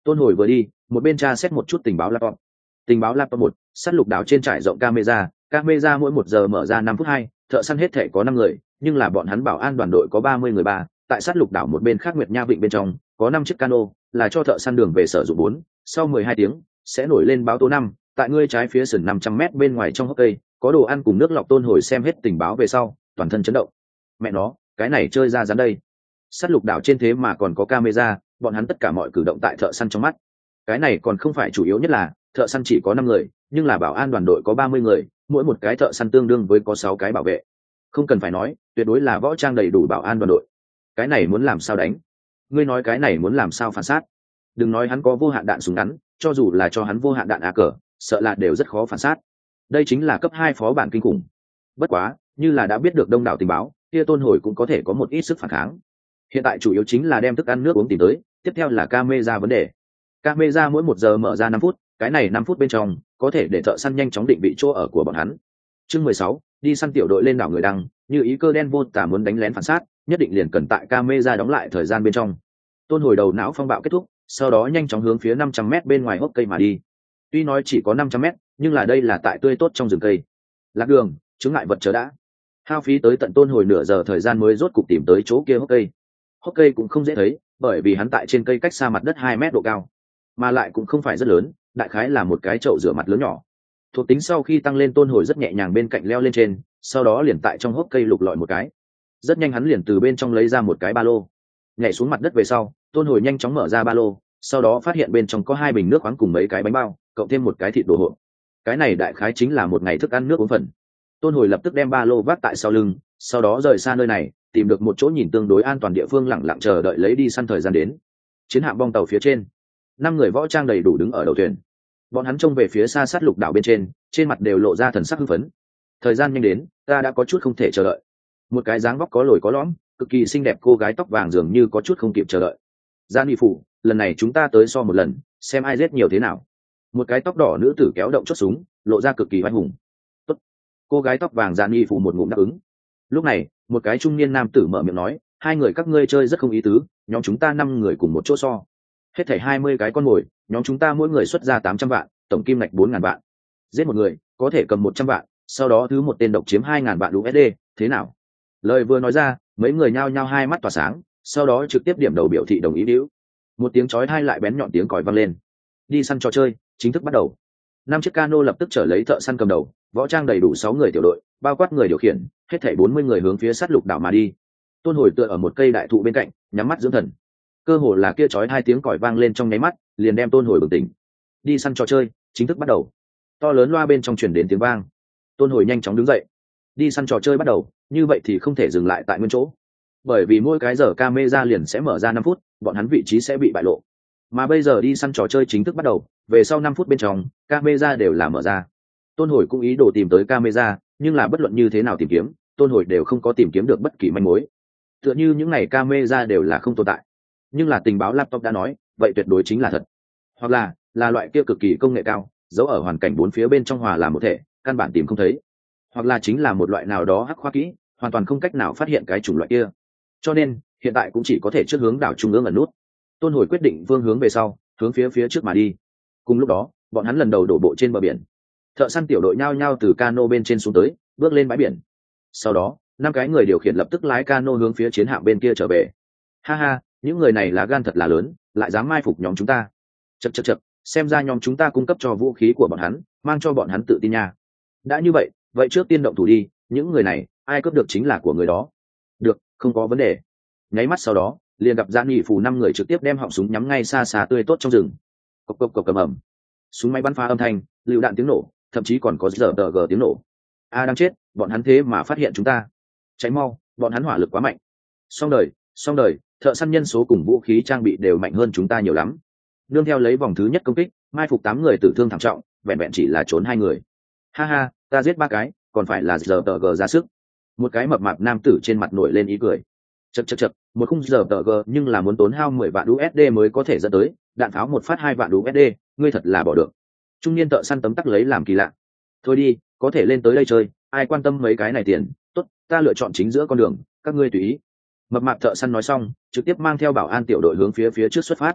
Tôn Hồi vừa đi một bên tra xét một chút tình báo laptop. Tình báo laptop một, sát lục đảo trên trải rộng camera mỗi 1 giờ mở ra 5 phút 2, thợ săn hết thể có 5 người, nhưng là bọn hắn bảo an đoàn đội có 30 người ba. Tại sát lục đảo một bên khác Nguyệt Nha Vịnh bên trong có 5 chiếc cano, là cho thợ săn đường về sử dụng 4, sau 12 tiếng sẽ nổi lên báo tố 5. Tại ngươi trái phía sườn 500 m bên ngoài trong hốc cây có đồ ăn cùng nước lọc. Tôn Hồi xem hết tình báo về sau toàn thân chấn động. Mẹ nó, cái này chơi ra dán đây. Sát lục đảo trên thế mà còn có camera, bọn hắn tất cả mọi cử động tại thợ săn trong mắt. Cái này còn không phải chủ yếu nhất là thợ săn chỉ có 5 người, nhưng là bảo an đoàn đội có 30 người, mỗi một cái thợ săn tương đương với có 6 cái bảo vệ. Không cần phải nói, tuyệt đối là võ trang đầy đủ bảo an đoàn đội. Cái này muốn làm sao đánh? Ngươi nói cái này muốn làm sao phản sát? Đừng nói hắn có vô hạn đạn súng ngắn, cho dù là cho hắn vô hạn đạn AK, sợ là đều rất khó phản sát. Đây chính là cấp 2 phó bản kinh khủng. Bất quá, như là đã biết được đông đảo tình báo, kia Tôn Hồi cũng có thể có một ít sức phản kháng. Hiện tại chủ yếu chính là đem thức ăn nước uống tìm tới, tiếp theo là camera vấn đề. Camera mỗi 1 giờ mở ra 5 phút, cái này 5 phút bên trong có thể để thợ săn nhanh chóng định vị chỗ ở của bọn hắn. Chương 16, đi săn tiểu đội lên đảo người đăng, như ý cơ đen vô tả muốn đánh lén phản sát, nhất định liền cần tại camera đóng lại thời gian bên trong. Tôn Hồi đầu não phong bạo kết thúc, sau đó nhanh chóng hướng phía 500 m bên ngoài hốc cây mà đi. Tuy nói chỉ có 500 m, nhưng là đây là tại tươi tốt trong rừng cây. Lạc đường, chướng ngại vật chớ đã. Hao phí tới tận Tôn Hồi nửa giờ thời gian mới rốt cục tìm tới chỗ kia hốc cây. Hốc cây cũng không dễ thấy, bởi vì hắn tại trên cây cách xa mặt đất 2 mét độ cao, mà lại cũng không phải rất lớn, đại khái là một cái chậu rửa mặt lớn nhỏ. Thuộc tính sau khi tăng lên, Tôn Hồi rất nhẹ nhàng bên cạnh leo lên trên, sau đó liền tại trong hốc cây lục lọi một cái. Rất nhanh hắn liền từ bên trong lấy ra một cái ba lô. Nhảy xuống mặt đất về sau, Tôn Hồi nhanh chóng mở ra ba lô, sau đó phát hiện bên trong có 2 bình nước khoáng cùng mấy cái bánh bao, cộng thêm một cái thịt đồ hộp. Cái này đại khái chính là một ngày thức ăn nước uống phần. Tôn Hồi lập tức đem ba lô vác tại sau lưng, sau đó rời xa nơi này, tìm được một chỗ nhìn tương đối an toàn địa phương lặng lặng chờ đợi lấy đi săn thời gian đến. Chiến hạm bong tàu phía trên, 5 người võ trang đầy đủ đứng ở đầu thuyền. Bọn hắn trông về phía xa sát lục đảo bên trên mặt đều lộ ra thần sắc hưng phấn. Thời gian nhanh đến, ta đã có chút không thể chờ đợi. Một cái dáng vóc có lồi có lõm, cực kỳ xinh đẹp cô gái tóc vàng dường như có chút không kịp chờ đợi. Gia Nghị Phủ, lần này chúng ta tới so một lần, xem ai giết nhiều thế nào. Một cái tóc đỏ nữ tử kéo động chốt súng, lộ ra cực kỳ oai hùng. Tốt. Cô gái tóc vàng Gia Nghị Phủ một ngụm đáp ứng. Lúc này, một cái trung niên nam tử mở miệng nói, 2 người các ngươi chơi rất không ý tứ, nhóm chúng ta 5 người cùng một chỗ so. Hết thảy 20 cái con mồi, nhóm chúng ta mỗi người xuất ra 800 vạn, tổng kim ngạch 4.000 vạn. Giết một người, có thể cầm 100 vạn, sau đó thứ một tên độc chiếm 2.000 vạn USD, thế nào? Lời vừa nói ra, mấy người nhao nhao hai mắt tỏa sáng, sau đó trực tiếp điểm đầu biểu thị đồng ý điếu. Một tiếng chói tai lại bén nhọn tiếng còi vang lên. Đi săn trò chơi chính thức bắt đầu. 5 chiếc cano lập tức trở lấy thợ săn cầm đầu, võ trang đầy đủ 6 người tiểu đội, bao quát người điều khiển, hết thảy 40 người hướng phía sát lục đảo mà đi. Tôn Hồi tựa ở một cây đại thụ bên cạnh, nhắm mắt dưỡng thần. Cơ hồ là kia chói 2 tiếng còi vang lên trong nháy mắt, liền đem Tôn Hồi bừng tỉnh. Đi săn trò chơi chính thức bắt đầu. To lớn loa bên trong truyền đến tiếng vang. Tôn Hồi nhanh chóng đứng dậy. Đi săn trò chơi bắt đầu, như vậy thì không thể dừng lại tại nguyên chỗ, bởi vì mỗi cái giờ camera liền sẽ mở ra 5 phút, bọn hắn vị trí sẽ bị bại lộ. Mà bây giờ đi săn trò chơi chính thức bắt đầu, về sau 5 phút bên trong camera đều là mở ra. Tôn Hồi cũng ý đồ tìm tới camera, nhưng là bất luận như thế nào tìm kiếm, Tôn Hồi đều không có tìm kiếm được bất kỳ manh mối. Tựa như những này camera đều là không tồn tại. Nhưng là tình báo laptop đã nói, vậy tuyệt đối chính là thật. Hoặc là loại kia cực kỳ công nghệ cao, giấu ở hoàn cảnh bốn phía bên trong hòa làm một thể, căn bản tìm không thấy. Hoặc là chính là một loại nào đó hắc khoa kỹ, hoàn toàn không cách nào phát hiện cái chủng loại kia. Cho nên hiện tại cũng chỉ có thể trước hướng đảo trung ương ẩn nút. Tôn Hồi quyết định phương hướng về sau, hướng phía trước mà đi. Cùng lúc đó, bọn hắn lần đầu đổ bộ trên bờ biển. Thợ săn tiểu đội nhao nhao từ cano bên trên xuống tới, bước lên bãi biển. Sau đó 5 cái người điều khiển lập tức lái cano hướng phía chiến hạm bên kia trở về. Ha ha, những người này lá gan thật là lớn, lại dám mai phục nhóm chúng ta. Chậc, xem ra nhóm chúng ta cung cấp cho vũ khí của bọn hắn, mang cho bọn hắn tự tin nha. Đã như vậy trước tiên động thủ đi, những người này ai cướp được chính là của người đó. Được, không có vấn đề. Nháy mắt sau đó, liền gặp Giang Nghị Phủ 5 người trực tiếp đem họng súng nhắm ngay xa xa tươi tốt trong rừng. Cộc cầm ầm. Súng máy bắn phá âm thanh, lựu đạn tiếng nổ, thậm chí còn có giờ gờ tiếng nổ. A đang chết, bọn hắn thế mà phát hiện chúng ta. Cháy mau, bọn hắn hỏa lực quá mạnh. Xong đời, thợ săn nhân số cùng vũ khí trang bị đều mạnh hơn chúng ta nhiều lắm. Nương theo lấy vòng thứ nhất công kích, mai phục 8 người tử thương thảm trọng, vẹn chỉ là trốn 2 người. Ha ha, ta giết 3 cái, còn phải là giờ gờ ra sức. Một cái mập mạp nam tử trên mặt nổi lên ý cười. Chậc, một khung giờ gờ nhưng là muốn tốn hao 10 vạn USD mới có thể dẫn tới, đạn pháo một phát 2 vạn USD, ngươi thật là bỏ được. Trung niên thợ săn tấm tắc lấy làm kỳ lạ. Thôi đi, có thể lên tới đây chơi, ai quan tâm mấy cái này tiền, tốt, ta lựa chọn chính giữa con đường, các ngươi tùy ý. Mập mạp thợ săn nói xong, trực tiếp mang theo bảo an tiểu đội hướng phía trước xuất phát.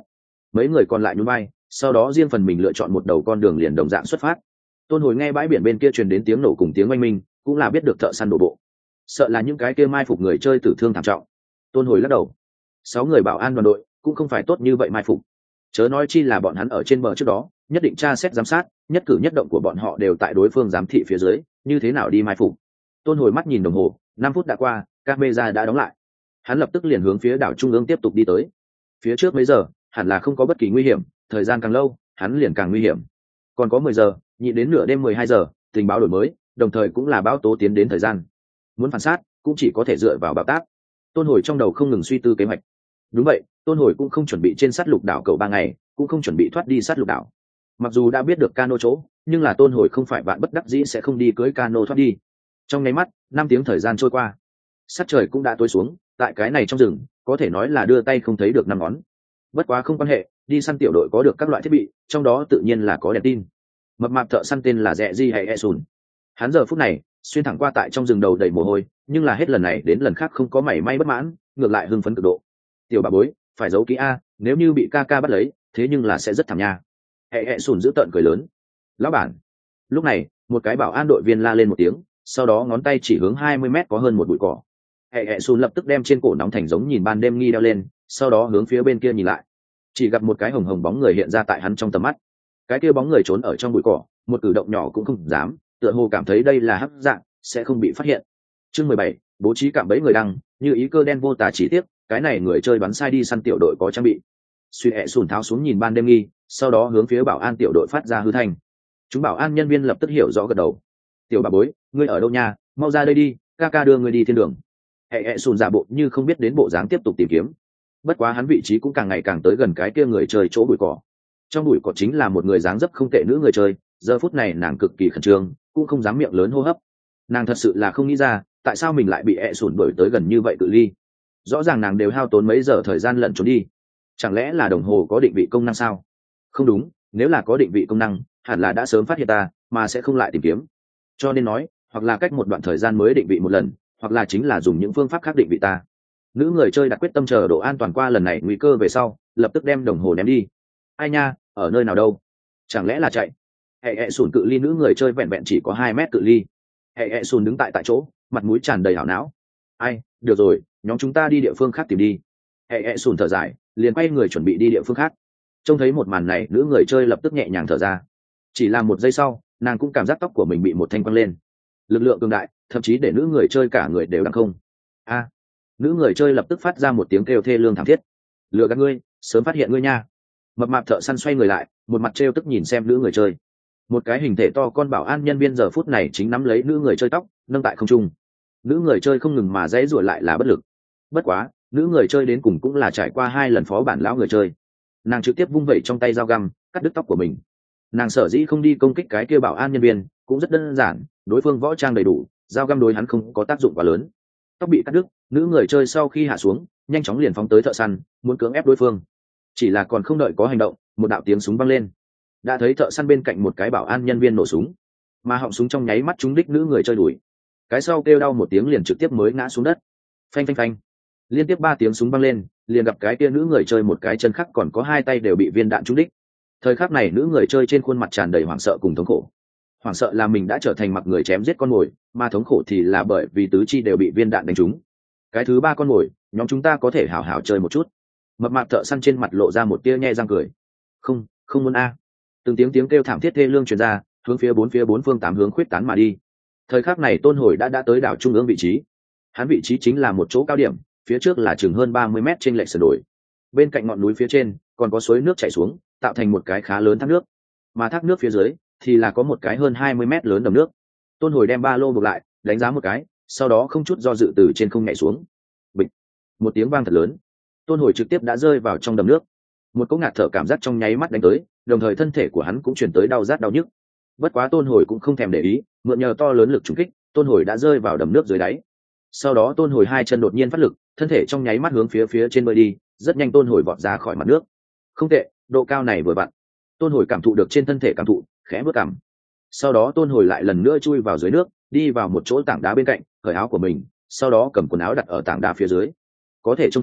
Mấy người còn lại nhún vai, sau đó riêng phần mình lựa chọn một đầu con đường liền đồng dạng xuất phát. Tôn Hồi nghe bãi biển bên kia truyền đến tiếng nổ cùng tiếng oanh minh, cũng là biết được thợ săn đổ bộ, sợ là những cái kia mai phục người chơi tử thương thảm trọng. Tôn Hồi lắc đầu, 6 người bảo an đoàn đội cũng không phải tốt như vậy mai phục, chớ nói chi là bọn hắn ở trên bờ trước đó nhất định tra xét giám sát, nhất cử nhất động của bọn họ đều tại đối phương giám thị phía dưới, như thế nào đi mai phục. Tôn Hồi mắt nhìn đồng hồ, 5 phút đã qua, camera đã đóng lại. Hắn lập tức liền hướng phía đảo trung ương tiếp tục đi tới. Phía trước mấy giờ hẳn là không có bất kỳ nguy hiểm, thời gian càng lâu hắn liền càng nguy hiểm. Còn có 10 giờ, nhịn đến nửa đêm 12 giờ, tình báo đổi mới, đồng thời cũng là báo tố tiến đến thời gian. Muốn phản sát cũng chỉ có thể dựa vào bạo táp. Tôn Hồi trong đầu không ngừng suy tư kế hoạch. Đúng vậy, Tôn Hồi cũng không chuẩn bị trên sát lục đảo cầu 3 ngày, cũng không chuẩn bị thoát đi sát lục đảo. Mặc dù đã biết được cano chỗ, nhưng là Tôn Hồi không phải vạn bất đắc dĩ sẽ không đi cưới cano thoát đi. Trong nháy mắt 5 tiếng thời gian trôi qua, sát trời cũng đã tối xuống, tại cái này trong rừng có thể nói là đưa tay không thấy được 5 ngón. Bất quá không quan hệ, đi săn tiểu đội có được các loại thiết bị, trong đó tự nhiên là có đèn tin. Mập mạp thợ săn tên là Rẹ Di hay Esun. Hắn giờ phút này xuyên thẳng qua tại trong rừng đầu đầy mồ hôi, nhưng là hết lần này đến lần khác không có mảy may bất mãn, ngược lại hưng phấn cực độ. Tiểu bà bối, phải giấu kỹ a, nếu như bị ca ca bắt lấy, thế nhưng là sẽ rất thảm nha. Esun giữ tợn cười lớn. Lão bản. Lúc này, một cái bảo an đội viên la lên một tiếng, sau đó ngón tay chỉ hướng 20 mét có hơn một bụi cỏ. Esun lập tức đem trên cổ nóng thành giống nhìn ban đêm nghi đeo lên, sau đó hướng phía bên kia nhìn lại. Chỉ gặp một cái hồng hồng bóng người hiện ra tại hắn trong tầm mắt. Cái kia bóng người trốn ở trong bụi cỏ, một cử động nhỏ cũng không dám, tựa hồ cảm thấy đây là hấp dạng, sẽ không bị phát hiện. Chương 17, bố trí cạm bẫy người đăng, như ý cơ đen vô tà chỉ tiếc, cái này người chơi bắn sai đi săn tiểu đội có trang bị. Suy Esun tháo xuống nhìn ban đêm nghi, sau đó hướng phía bảo an tiểu đội phát ra hư thanh. Chúng bảo an nhân viên lập tức hiểu rõ gật đầu. Tiểu bà bối, ngươi ở đâu nha, mau ra đây đi, ca ca đưa ngươi đi thiên đường. Esun giả bộ như không biết đến bộ dáng tiếp tục tìm kiếm. Bất quá hắn vị trí cũng càng ngày càng tới gần cái kia người chơi chỗ bụi cỏ. Trong bụi cỏ chính là một người dáng dấp không tệ nữ người chơi, giờ phút này nàng cực kỳ khẩn trương, cũng không dám miệng lớn hô hấp. Nàng thật sự là không nghĩ ra tại sao mình lại bị Esun đuổi tới gần như vậy cự ly. Rõ ràng nàng đều hao tốn mấy giờ thời gian lẩn trốn đi, chẳng lẽ là đồng hồ có định vị công năng sao? Không đúng, nếu là có định vị công năng hẳn là đã sớm phát hiện ta, mà sẽ không lại tìm kiếm. Cho nên nói, hoặc là cách một đoạn thời gian mới định vị một lần, hoặc là chính là dùng những phương pháp khác định vị ta. Nữ người chơi đặt quyết tâm chờ độ an toàn qua lần này nguy cơ về sau, lập tức đem đồng hồ ném đi. Ai nha, ở nơi nào đâu? Chẳng lẽ là chạy? Sùn cự ly nữ người chơi vẹn vẹn chỉ có 2 mét cự ly. Sùn đứng tại chỗ, mặt mũi tràn đầy hảo não. Ai, được rồi, nhóm chúng ta đi địa phương khác tìm đi. Sùn thở dài, liền quay người chuẩn bị đi địa phương khác. Trông thấy một màn này, nữ người chơi lập tức nhẹ nhàng thở ra. Chỉ là một giây sau, nàng cũng cảm giác tóc của mình bị một thanh quăng lên. Lực lượng cường đại, thậm chí để nữ người chơi cả người đều đang không. A! Nữ người chơi lập tức phát ra một tiếng kêu thê lương thảm thiết. Lừa gạt ngươi, sớm phát hiện ngươi nha. Mập mạp thợ săn xoay người lại, một mặt trêu tức nhìn xem nữ người chơi. Một cái hình thể to con bảo an nhân viên giờ phút này chính nắm lấy nữ người chơi tóc, nâng tại không trung. Nữ người chơi không ngừng mà dãy rủa lại là bất lực. Bất quá, nữ người chơi đến cùng cũng là trải qua 2 lần phó bản lão người chơi. Nàng trực tiếp vung vẩy trong tay dao găm, cắt đứt tóc của mình. Nàng sở dĩ không đi công kích cái kia bảo an nhân viên, cũng rất đơn giản, đối phương võ trang đầy đủ, dao găm đối hắn không có tác dụng quá lớn. Tóc bị cắt đứt, nữ người chơi sau khi hạ xuống, nhanh chóng liền phóng tới thợ săn, muốn cưỡng ép đối phương. Chỉ là còn không đợi có hành động, một đạo tiếng súng vang lên. Đã thấy thợ săn bên cạnh một cái bảo an nhân viên nổ súng, mà họng súng trong nháy mắt trúng đích nữ người chơi đuổi. Cái sau kêu đau một tiếng liền trực tiếp mới ngã xuống đất. Phanh phanh phanh. Liên tiếp 3 tiếng súng vang lên, liền gặp cái kia nữ người chơi một cái chân khác còn có 2 tay đều bị viên đạn trúng đích. Thời khắc này nữ người chơi trên khuôn mặt tràn đầy hoảng sợ cùng thống khổ. Hoảng sợ là mình đã trở thành mặc người chém giết con mồi, mà thống khổ thì là bởi vì tứ chi đều bị viên đạn đánh trúng. Cái thứ 3 con mồi, nhóm chúng ta có thể hảo hảo chơi một chút. Mập mạp thợ săn trên mặt lộ ra một tia nhe răng cười. Không, không muốn a. Từng tiếng kêu thảm thiết thê lương truyền ra, hướng phía bốn phương 8 hướng khuyết tán mà đi. Thời khắc này Tôn Hồi đã tới đảo trung ương vị trí. Hắn vị trí chính là một chỗ cao điểm, phía trước là chừng hơn 30 mét trên lệch sườn đồi. Bên cạnh ngọn núi phía trên còn có suối nước chảy xuống, tạo thành một cái khá lớn thác nước, mà thác nước phía dưới thì là có một cái hơn 20 mét lớn đầm nước. Tôn Hồi đem ba lô buộc lại, đánh giá một cái, sau đó không chút do dự từ trên không nhảy xuống. Bịch, một tiếng vang thật lớn, Tôn Hồi trực tiếp đã rơi vào trong đầm nước. Một cỗ ngạt thở cảm giác trong nháy mắt đánh tới, đồng thời thân thể của hắn cũng truyền tới đau rát đau nhức. Bất quá Tôn Hồi cũng không thèm để ý, mượn nhờ to lớn lực trùng kích, Tôn Hồi đã rơi vào đầm nước dưới đáy. Sau đó Tôn Hồi 2 chân đột nhiên phát lực, thân thể trong nháy mắt hướng phía trên bơi đi, rất nhanh Tôn Hồi vọt ra khỏi mặt nước. Không tệ, độ cao này vừa vặn. Tôn Hồi cảm thụ được trên thân thể cảm thụ, khẽ bước cằm. Sau đó Tôn Hồi lại lần nữa chui vào dưới nước, đi vào một chỗ tảng đá bên cạnh, cởi áo của mình, sau đó cầm quần áo đặt ở tảng đá phía dưới. Có thể trông thấy,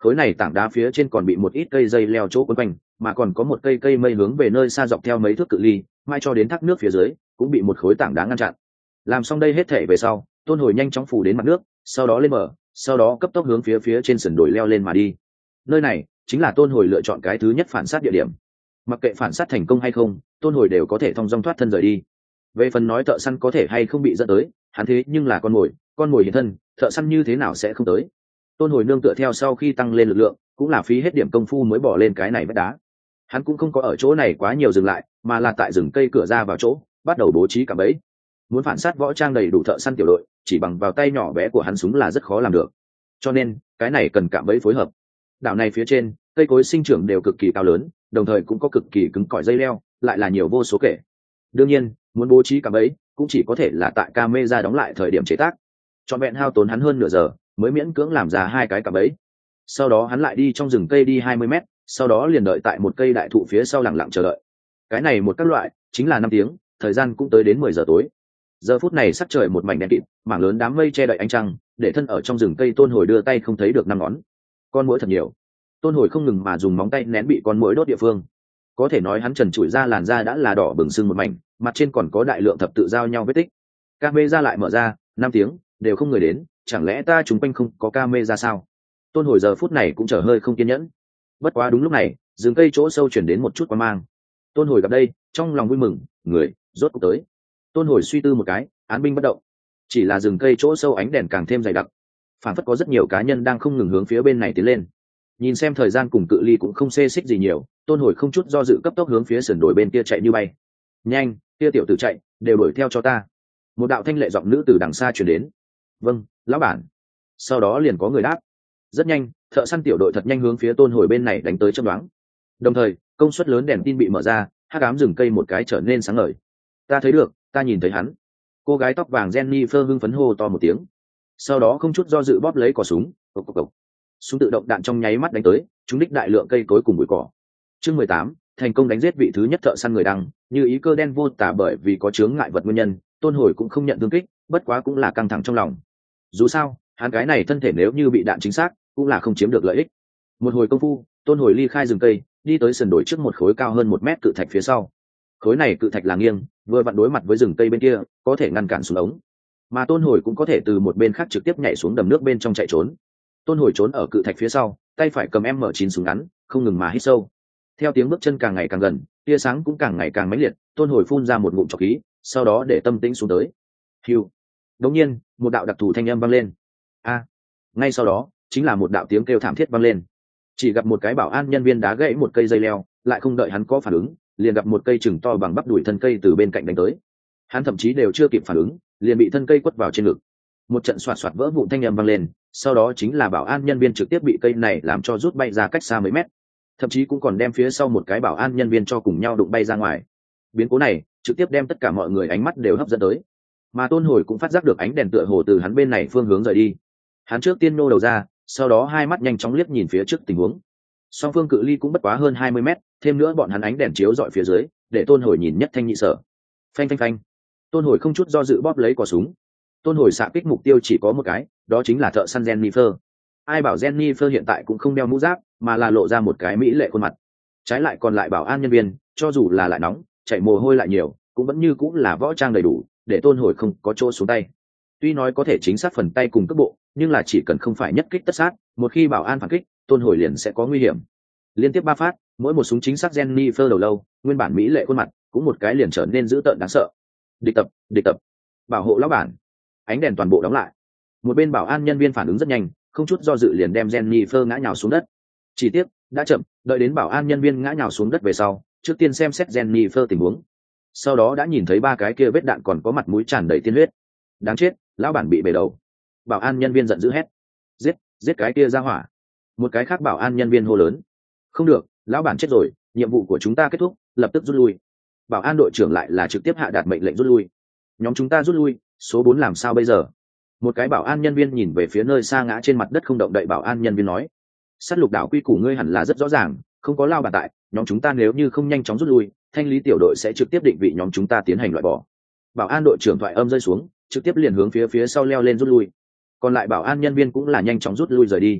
khối này tảng đá phía trên còn bị một ít cây dây leo chỗ quấn quanh, mà còn có một cây mây hướng về nơi xa dọc theo mấy thước cự ly, mai cho đến thác nước phía dưới cũng bị một khối tảng đá ngăn chặn. Làm xong đây hết thể về sau, Tôn Hồi nhanh chóng phủ đến mặt nước, sau đó lên bờ, sau đó cấp tốc hướng phía trên sườn đồi leo lên mà đi. Nơi này chính là Tôn Hồi lựa chọn cái thứ nhất phản sát địa điểm. Mặc kệ phản sát thành công hay không, Tôn Hồi đều có thể thong dong thoát thân rời đi. Về phần nói thợ săn có thể hay không bị dẫn tới, hắn thế nhưng là con mồi hiện thân, thợ săn như thế nào sẽ không tới. Tôn Hồi nương tựa theo sau khi tăng lên lực lượng, cũng là phí hết điểm công phu mới bỏ lên cái này vách đá. Hắn cũng không có ở chỗ này quá nhiều dừng lại, mà là tại rừng cây cửa ra vào chỗ bắt đầu bố trí cả bẫy. Muốn phản sát võ trang đầy đủ thợ săn tiểu đội, chỉ bằng vào tay nhỏ bé của hắn súng là rất khó làm được, cho nên cái này cần cạm bẫy phối hợp. Đảo này phía trên cây cối sinh trưởng đều cực kỳ cao lớn, đồng thời cũng có cực kỳ cứng cỏi dây leo, lại là nhiều vô số kể. Đương nhiên muốn bố trí cạm bẫy cũng chỉ có thể là tại camera đóng lại thời điểm chế tác. Trọn vẹn hao tốn hắn hơn nửa giờ mới miễn cưỡng làm ra 2 cái cạm bẫy. Sau đó hắn lại đi trong rừng cây đi 20 mét, sau đó liền đợi tại một cây đại thụ phía sau lặng lặng chờ đợi. Cái này một các loại chính là 5 tiếng, thời gian cũng tới đến 10 giờ tối. Giờ phút này sắc trời một mảnh đen kịt, mảng lớn đám mây che đậy ánh trăng, để thân ở trong rừng cây Tôn Hồi đưa tay không thấy được 5 ngón. Con muỗi thật nhiều. Tôn Hồi không ngừng mà dùng móng tay nén bị con muỗi đốt địa phương. Có thể nói hắn trần trụi ra làn da đã là đỏ bừng sưng một mảnh, mặt trên còn có đại lượng thập tự giao nhau vết tích. Camera lại mở ra, 5 tiếng đều không người đến, chẳng lẽ ta chúng quanh không có camera sao? Tôn Hồi giờ phút này cũng trở hơi không kiên nhẫn. Bất quá đúng lúc này, rừng cây chỗ sâu chuyển đến một chút quang mang. Tôn Hồi gặp đây, trong lòng vui mừng, người rốt cuộc tới. Tôn Hồi suy tư một cái, án binh bất động. Chỉ là rừng cây chỗ sâu ánh đèn càng thêm dày đặc, phản phất có rất nhiều cá nhân đang không ngừng hướng phía bên này tiến lên. Nhìn xem thời gian cùng cự ly cũng không xê xích gì nhiều, Tôn Hồi không chút do dự cấp tốc hướng phía sườn đồi bên kia chạy như bay. Nhanh, kia tiểu tử chạy, đều đuổi theo cho ta. Một đạo thanh lệ giọng nữ từ đằng xa truyền đến. Vâng, lão bản. Sau đó liền có người đáp. Rất nhanh, thợ săn tiểu đội thật nhanh hướng phía Tôn Hồi bên này đánh tới chớp nhoáng. Đồng thời, công suất lớn đèn tin bị mở ra, hắc ám rừng cây một cái trở nên sáng ngời. Ta thấy được, ta nhìn thấy hắn. Cô gái tóc vàng Jennifer hưng phấn hô to một tiếng. Sau đó không chút do dự bóp lấy cò súng, cộc cộc cộc. Súng tự động đạn trong nháy mắt đánh tới, trúng đích đại lượng cây cối cùng bụi cỏ. Chương 18, thành công đánh giết vị thứ nhất thợ săn người đăng, như ý cơ đen vô tả bởi vì có chướng ngại vật nguyên nhân, Tôn Hồi cũng không nhận thương kích, bất quá cũng là căng thẳng trong lòng. Dù sao, hắn cái này thân thể nếu như bị đạn chính xác, cũng là không chiếm được lợi ích. Một hồi công phu, Tôn Hồi ly khai rừng cây, đi tới sườn đồi trước một khối cao hơn 1 mét cự thạch phía sau. Khối này cự thạch là nghiêng, vừa vặn đối mặt với rừng cây bên kia, có thể ngăn cản xuống ống. Mà Tôn Hồi cũng có thể từ một bên khác trực tiếp nhảy xuống đầm nước bên trong chạy trốn. Tôn Hồi trốn ở cự thạch phía sau, tay phải cầm M9 súng ngắn, không ngừng mà hít sâu. Theo tiếng bước chân càng ngày càng gần, tia sáng cũng càng ngày càng mãnh liệt, Tôn Hồi phun ra một ngụm trọc khí, sau đó để tâm tĩnh xuống tới. Hưu. Đột nhiên, một đạo đặc thù thanh âm vang lên. A. Ngay sau đó, chính là một đạo tiếng kêu thảm thiết vang lên. Chỉ gặp một cái bảo an nhân viên đá gãy một cây dây leo, lại không đợi hắn có phản ứng, liền gặp một cây chừng to bằng bắp đùi thân cây từ bên cạnh đánh tới. Hắn thậm chí đều chưa kịp phản ứng, liền bị thân cây quất vào trên ngực. Một trận xoạt xoạt vỡ vụn thanh âm vang lên, sau đó chính là bảo an nhân viên trực tiếp bị cây này làm cho rút bay ra cách xa mấy mét, thậm chí cũng còn đem phía sau một cái bảo an nhân viên cho cùng nhau đụng bay ra ngoài. Biến cố này trực tiếp đem tất cả mọi người ánh mắt đều hấp dẫn tới, mà Tôn Hồi cũng phát giác được ánh đèn tựa hồ từ hắn bên này phương hướng rời đi. Hắn trước tiên nô đầu ra, sau đó hai mắt nhanh chóng liếc nhìn phía trước tình huống. Song phương cự ly cũng bất quá hơn 20 mét, thêm nữa bọn hắn ánh đèn chiếu dọi phía dưới, để Tôn Hồi nhìn nhất thanh nhị sở. Phanh phanh phanh. Tôn Hồi không chút do dự bóp lấy cò súng. Tôn Hồi xạ kích mục tiêu chỉ có một cái, đó chính là thợ săn Jennifer. Ai bảo Jennifer hiện tại cũng không đeo mũ giáp, mà là lộ ra một cái mỹ lệ khuôn mặt. Trái lại còn lại bảo an nhân viên, cho dù là lại nóng, chảy mồ hôi lại nhiều, cũng vẫn như cũng là võ trang đầy đủ, để Tôn Hồi không có chỗ xuống tay. Tuy nói có thể chính xác phần tay cùng cước bộ, nhưng là chỉ cần không phải nhất kích tất sát, một khi bảo an phản kích, Tôn Hồi liền sẽ có nguy hiểm. Liên tiếp 3 phát, mỗi một súng chính xác Jennifer đầu lâu, nguyên bản mỹ lệ khuôn mặt, cũng một cái liền trở nên dữ tợn đáng sợ. Địch tập, bảo hộ lão bản. Ánh đèn toàn bộ đóng lại. Một bên bảo an nhân viên phản ứng rất nhanh, không chút do dự liền đem Jennifer ngã nhào xuống đất. Chỉ tiếc, đã chậm, đợi đến bảo an nhân viên ngã nhào xuống đất về sau, trước tiên xem xét Jennifer tình huống. Sau đó đã nhìn thấy 3 cái kia vết đạn còn có mặt mũi tràn đầy tiên huyết. Đáng chết, lão bản bị bể đầu. Bảo an nhân viên giận dữ hét. Giết cái kia ra hỏa. Một cái khác bảo an nhân viên hô lớn. Không được, lão bản chết rồi, nhiệm vụ của chúng ta kết thúc, lập tức rút lui. Bảo an đội trưởng lại là trực tiếp hạ đạt mệnh lệnh rút lui. Nhóm chúng ta rút lui, số 4 làm sao bây giờ? Một cái bảo an nhân viên nhìn về phía nơi xa ngã trên mặt đất không động đậy bảo an nhân viên nói. Sát lục đảo quy củ ngươi hẳn là rất rõ ràng, không có lao bản tại, nhóm chúng ta nếu như không nhanh chóng rút lui, thanh lý tiểu đội sẽ trực tiếp định vị nhóm chúng ta tiến hành loại bỏ. Bảo an đội trưởng thoại âm rơi xuống, trực tiếp liền hướng phía sau leo lên rút lui. Còn lại bảo an nhân viên cũng là nhanh chóng rút lui rời đi.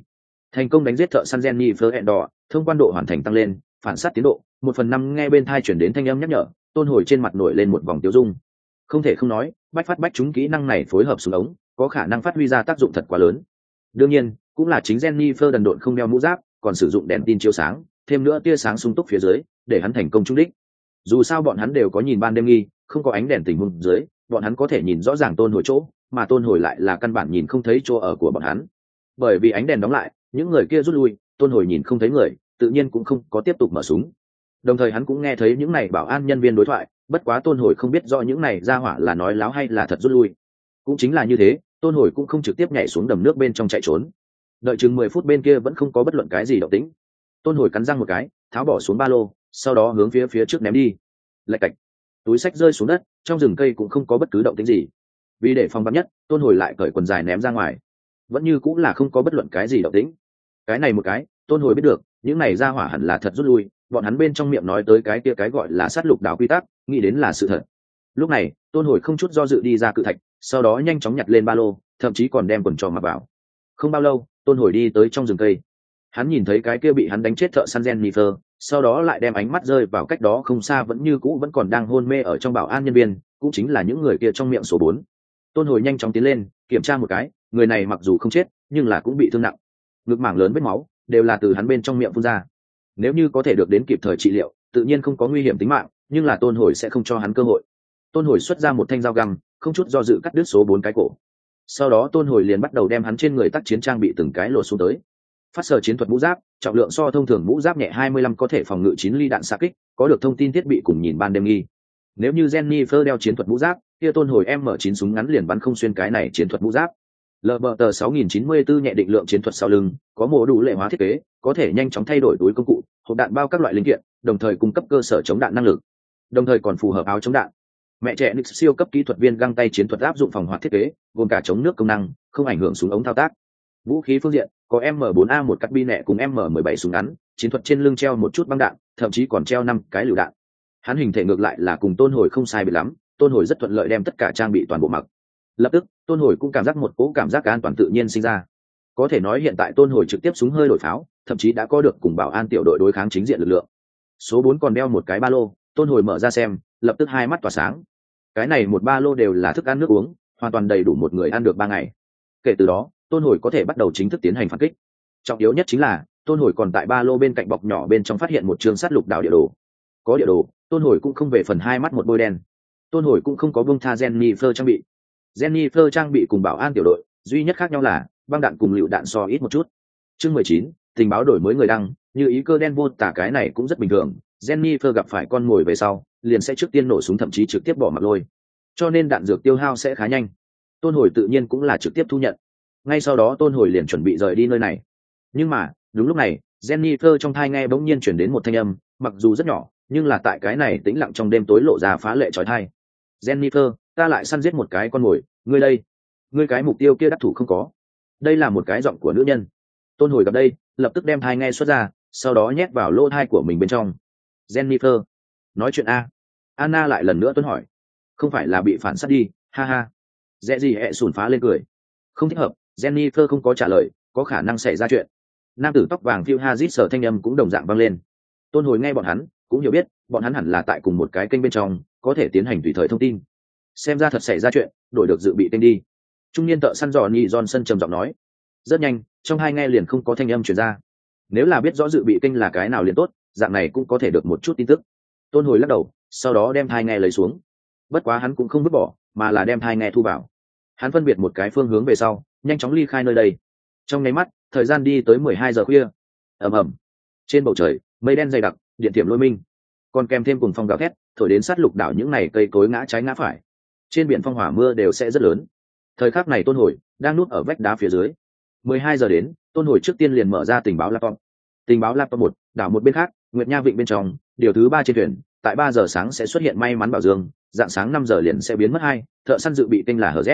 Thành công đánh giết thợ săn Jennifer Endor, thông quan độ hoàn thành tăng lên, phản sát tiến độ 1/5 nghe bên tai chuyển đến thanh âm nhắc nhở, Tôn Hồi trên mặt nổi lên một vòng tiêu dung. Không thể không nói, bách phát bách chúng kỹ năng này phối hợp xuống ống, có khả năng phát huy ra tác dụng thật quá lớn. Đương nhiên, cũng là chính Jennifer đần độn không đeo mũ giáp, còn sử dụng đèn tin chiếu sáng, thêm nữa tia sáng sung túc phía dưới, để hắn thành công trúng đích. Dù sao bọn hắn đều có nhìn ban đêm nghi, không có ánh đèn tình huống dưới, bọn hắn có thể nhìn rõ ràng Tôn Hồi chỗ, mà Tôn Hồi lại là căn bản nhìn không thấy chỗ ở của bọn hắn. Bởi vì ánh đèn đóng lại, những người kia rút lui, Tôn Hồi nhìn không thấy người, tự nhiên cũng không có tiếp tục mở súng. Đồng thời hắn cũng nghe thấy những này bảo an nhân viên đối thoại, bất quá Tôn Hồi không biết rõ những này ra hỏa là nói láo hay là thật rút lui. Cũng chính là như thế, Tôn Hồi cũng không trực tiếp nhảy xuống đầm nước bên trong chạy trốn. Đợi chừng 10 phút bên kia vẫn không có bất luận cái gì động tĩnh. Tôn Hồi cắn răng một cái, tháo bỏ xuống ba lô, sau đó hướng phía trước ném đi. Lạch cạch, túi xách rơi xuống đất, trong rừng cây cũng không có bất cứ động tĩnh gì. Vì để phòng vắn nhất, Tôn Hồi lại cởi quần dài ném ra ngoài. Vẫn như cũng là không có bất luận cái gì động tĩnh. Cái này một cái, Tôn Hồi biết được, những này ra hỏa hẳn là thật rút lui, bọn hắn bên trong miệng nói tới cái kia cái gọi là sát lục đảo quy tắc, nghĩ đến là sự thật. Lúc này, Tôn Hồi không chút do dự đi ra cự thạch, sau đó nhanh chóng nhặt lên ba lô, thậm chí còn đem quần tròn mặc vào. Không bao lâu, Tôn Hồi đi tới trong rừng cây. Hắn nhìn thấy cái kia bị hắn đánh chết thợ săn Jennifer, sau đó lại đem ánh mắt rơi vào cách đó không xa vẫn như cũ vẫn còn đang hôn mê ở trong bảo an nhân viên, cũng chính là những người kia trong miệng số 4. Tôn Hồi nhanh chóng tiến lên, kiểm tra một cái, người này mặc dù không chết, nhưng là cũng bị thương nặng. Ngực mảng lớn vết máu, đều là từ hắn bên trong miệng phun ra. Nếu như có thể được đến kịp thời trị liệu, tự nhiên không có nguy hiểm tính mạng, nhưng là Tôn Hồi sẽ không cho hắn cơ hội. Tôn Hồi xuất ra một thanh dao găm, không chút do dự cắt đứt số 4 cái cổ. Sau đó Tôn Hồi liền bắt đầu đem hắn trên người tác chiến trang bị từng cái lột xuống tới. Phát sở chiến thuật mũ giáp, trọng lượng so thông thường mũ giáp nhẹ 25, có thể phòng ngự 9 ly đạn xạ kích, có được thông tin thiết bị cùng nhìn ban đêm nghi. Nếu như Jennifer đeo chiến thuật mũ giáp, kia Tôn Hồi M9 súng ngắn liền bắn không xuyên cái này chiến thuật mũ giáp. LBT 6094 nhẹ định lượng chiến thuật sau lưng, có mô đủ lệ hóa thiết kế, có thể nhanh chóng thay đổi túi công cụ, hộp đạn bao các loại linh kiện, đồng thời cung cấp cơ sở chống đạn năng lực. Đồng thời còn phù hợp áo chống đạn. Mẹ trẻ Nix siêu cấp kỹ thuật viên găng tay chiến thuật áp dụng phòng hoạt thiết kế, gồm cả chống nước công năng, không ảnh hưởng súng ống thao tác. Vũ khí phương diện, có M4A1 cắt bi nẹ cùng M17 súng ngắn, chiến thuật trên lưng treo một chút băng đạn, thậm chí còn treo 5 cái lựu đạn. Hắn hình thể ngược lại là cùng Tôn Hồi không sai biệt lắm, Tôn Hồi rất thuận lợi đem tất cả trang bị toàn bộ mặc. Lập tức, Tôn Hồi cũng cảm giác một cỗ cảm giác an toàn tự nhiên sinh ra. Có thể nói hiện tại Tôn Hồi trực tiếp súng hơi đổi pháo, thậm chí đã có được cùng bảo an tiểu đội đối kháng chính diện lực lượng. Số 4 còn đeo một cái ba lô, Tôn Hồi mở ra xem, lập tức hai mắt tỏa sáng. Cái này một ba lô đều là thức ăn nước uống, hoàn toàn đầy đủ một người ăn được 3 ngày. Kể từ đó, Tôn Hồi có thể bắt đầu chính thức tiến hành phản kích. Trọng yếu nhất chính là, Tôn Hồi còn tại ba lô bên cạnh bọc nhỏ bên trong phát hiện một trường sát lục đảo địa đồ. Có địa đồ, Tôn Hồi cũng không về phần hai mắt một bôi đen. Tôn Hồi cũng không có buông tha Jennifer trang bị. Jennifer trang bị cùng bảo an tiểu đội, duy nhất khác nhau là băng đạn cùng lựu đạn so ít một chút. Chương 19, tình báo đổi mới người đăng, như ý cơ đen vô tả cái này cũng rất bình thường. Jennifer gặp phải con mồi về sau, liền sẽ trước tiên nổ súng thậm chí trực tiếp bỏ mặc lôi. Cho nên đạn dược tiêu hao sẽ khá nhanh. Tôn Hồi tự nhiên cũng là trực tiếp thu nhận. Ngay sau đó Tôn Hồi liền chuẩn bị rời đi nơi này. Nhưng mà, đúng lúc này, Jennifer trong thai nghe bỗng nhiên chuyển đến một thanh âm, mặc dù rất nhỏ, nhưng là tại cái này tĩnh lặng trong đêm tối lộ ra phá lệ chói tai. Jennifer, ta lại săn giết một cái con mồi, ngươi đây, ngươi cái mục tiêu kia đắc thủ không có. Đây là một cái giọng của nữ nhân. Tôn Hồi gặp đây, lập tức đem thai nghe xuất ra, sau đó nhét vào lỗ thai của mình bên trong. Jennifer, nói chuyện a. Anna lại lần nữa tuân hỏi. Không phải là bị phản sát đi, ha ha. Dễ gì hẹ sùn phá lên cười. Không thích hợp, Jennifer không có trả lời, có khả năng xảy ra chuyện. Nam tử tóc vàng Phil Hazit sở thanh âm cũng đồng dạng vang lên. Tôn Hồi nghe bọn hắn, cũng hiểu biết, bọn hắn hẳn là tại cùng một cái kênh bên trong, có thể tiến hành tùy thời thông tin. Xem ra thật xảy ra chuyện, đổi được dự bị kênh đi. Trung niên thợ săn Johnny Johnson trầm giọng nói. Rất nhanh, trong hai nghe liền không có thanh âm truyền ra. Nếu là biết rõ dự bị kênh là cái nào liền tốt, dạng này cũng có thể được một chút tin tức. Tôn Hồi lắc đầu, sau đó đem hai nghe lấy xuống. Bất quá hắn cũng không vứt bỏ, mà là đem hai nghe thu vào. Hắn phân biệt một cái phương hướng về sau, nhanh chóng ly khai nơi đây. Trong nháy mắt, thời gian đi tới 12 giờ khuya. Ầm ầm. Trên bầu trời, mây đen dày đặc, điện thiểm lôi minh, còn kèm thêm cùng phong gào thét, thổi đến sát lục đảo những này cây cối ngã trái ngã phải. Trên biển phong hỏa mưa đều sẽ rất lớn. Thời khắc này Tôn Hồi đang núp ở vách đá phía dưới. 12 giờ đến, Tôn Hồi trước tiên liền mở ra tình báo laptop. Tình báo laptop 1, đảo một bên khác, Nguyệt Nha Vịnh bên trong, điều thứ 3 trên thuyền, tại 3 giờ sáng sẽ xuất hiện may mắn bảo dương, dạng sáng 5 giờ liền sẽ biến mất 2, thợ săn dự bị kênh là HZ.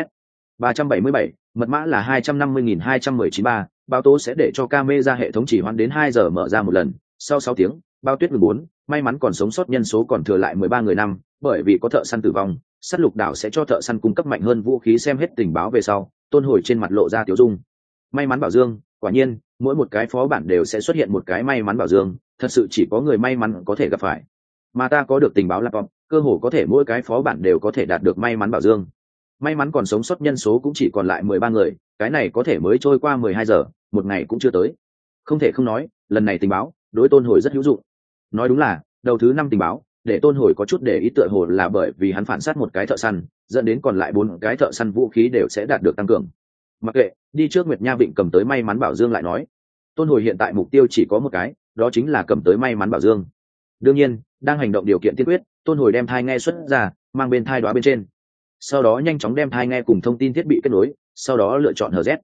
377, mật mã là 250.219.3, báo tố sẽ để cho camera hệ thống chỉ hoãn đến 2 giờ mở ra một lần, sau 6 tiếng, bao tuyết 14, may mắn còn sống sót nhân số còn thừa lại 13 người năm, bởi vì có thợ săn tử vong, sát lục đảo sẽ cho thợ săn cung cấp mạnh hơn vũ khí. Xem hết tình báo về sau, Tôn Hồi trên mặt lộ ra tiểu dung. May mắn bảo dương, quả nhiên, mỗi một cái phó bản đều sẽ xuất hiện một cái may mắn bảo dương, thật sự chỉ có người may mắn có thể gặp phải. Mà ta có được tình báo laptop, cơ hồ có thể mỗi cái phó bản đều có thể đạt được may mắn bảo dương. May mắn còn sống sót nhân số cũng chỉ còn lại 13 người, cái này có thể mới trôi qua 12 giờ, một ngày cũng chưa tới. Không thể không nói, lần này tình báo đối Tôn Hồi rất hữu dụng. Nói đúng là đầu thứ 5 tình báo để Tôn Hồi có chút để ý, tựa hồ là bởi vì hắn phản sát một cái thợ săn, dẫn đến còn lại 4 cái thợ săn vũ khí đều sẽ đạt được tăng cường. Mặc kệ, đi trước Nguyệt Nha Vịnh cầm tới may mắn bảo dương lại nói. Tôn Hồi hiện tại mục tiêu chỉ có một cái, đó chính là cầm tới may mắn bảo dương. Đương nhiên, đang hành động điều kiện tiên quyết, Tôn Hồi đem thai nghe xuất ra, mang bên thai đoá bên trên. Sau đó nhanh chóng đem thai nghe cùng thông tin thiết bị kết nối, sau đó lựa chọn HZ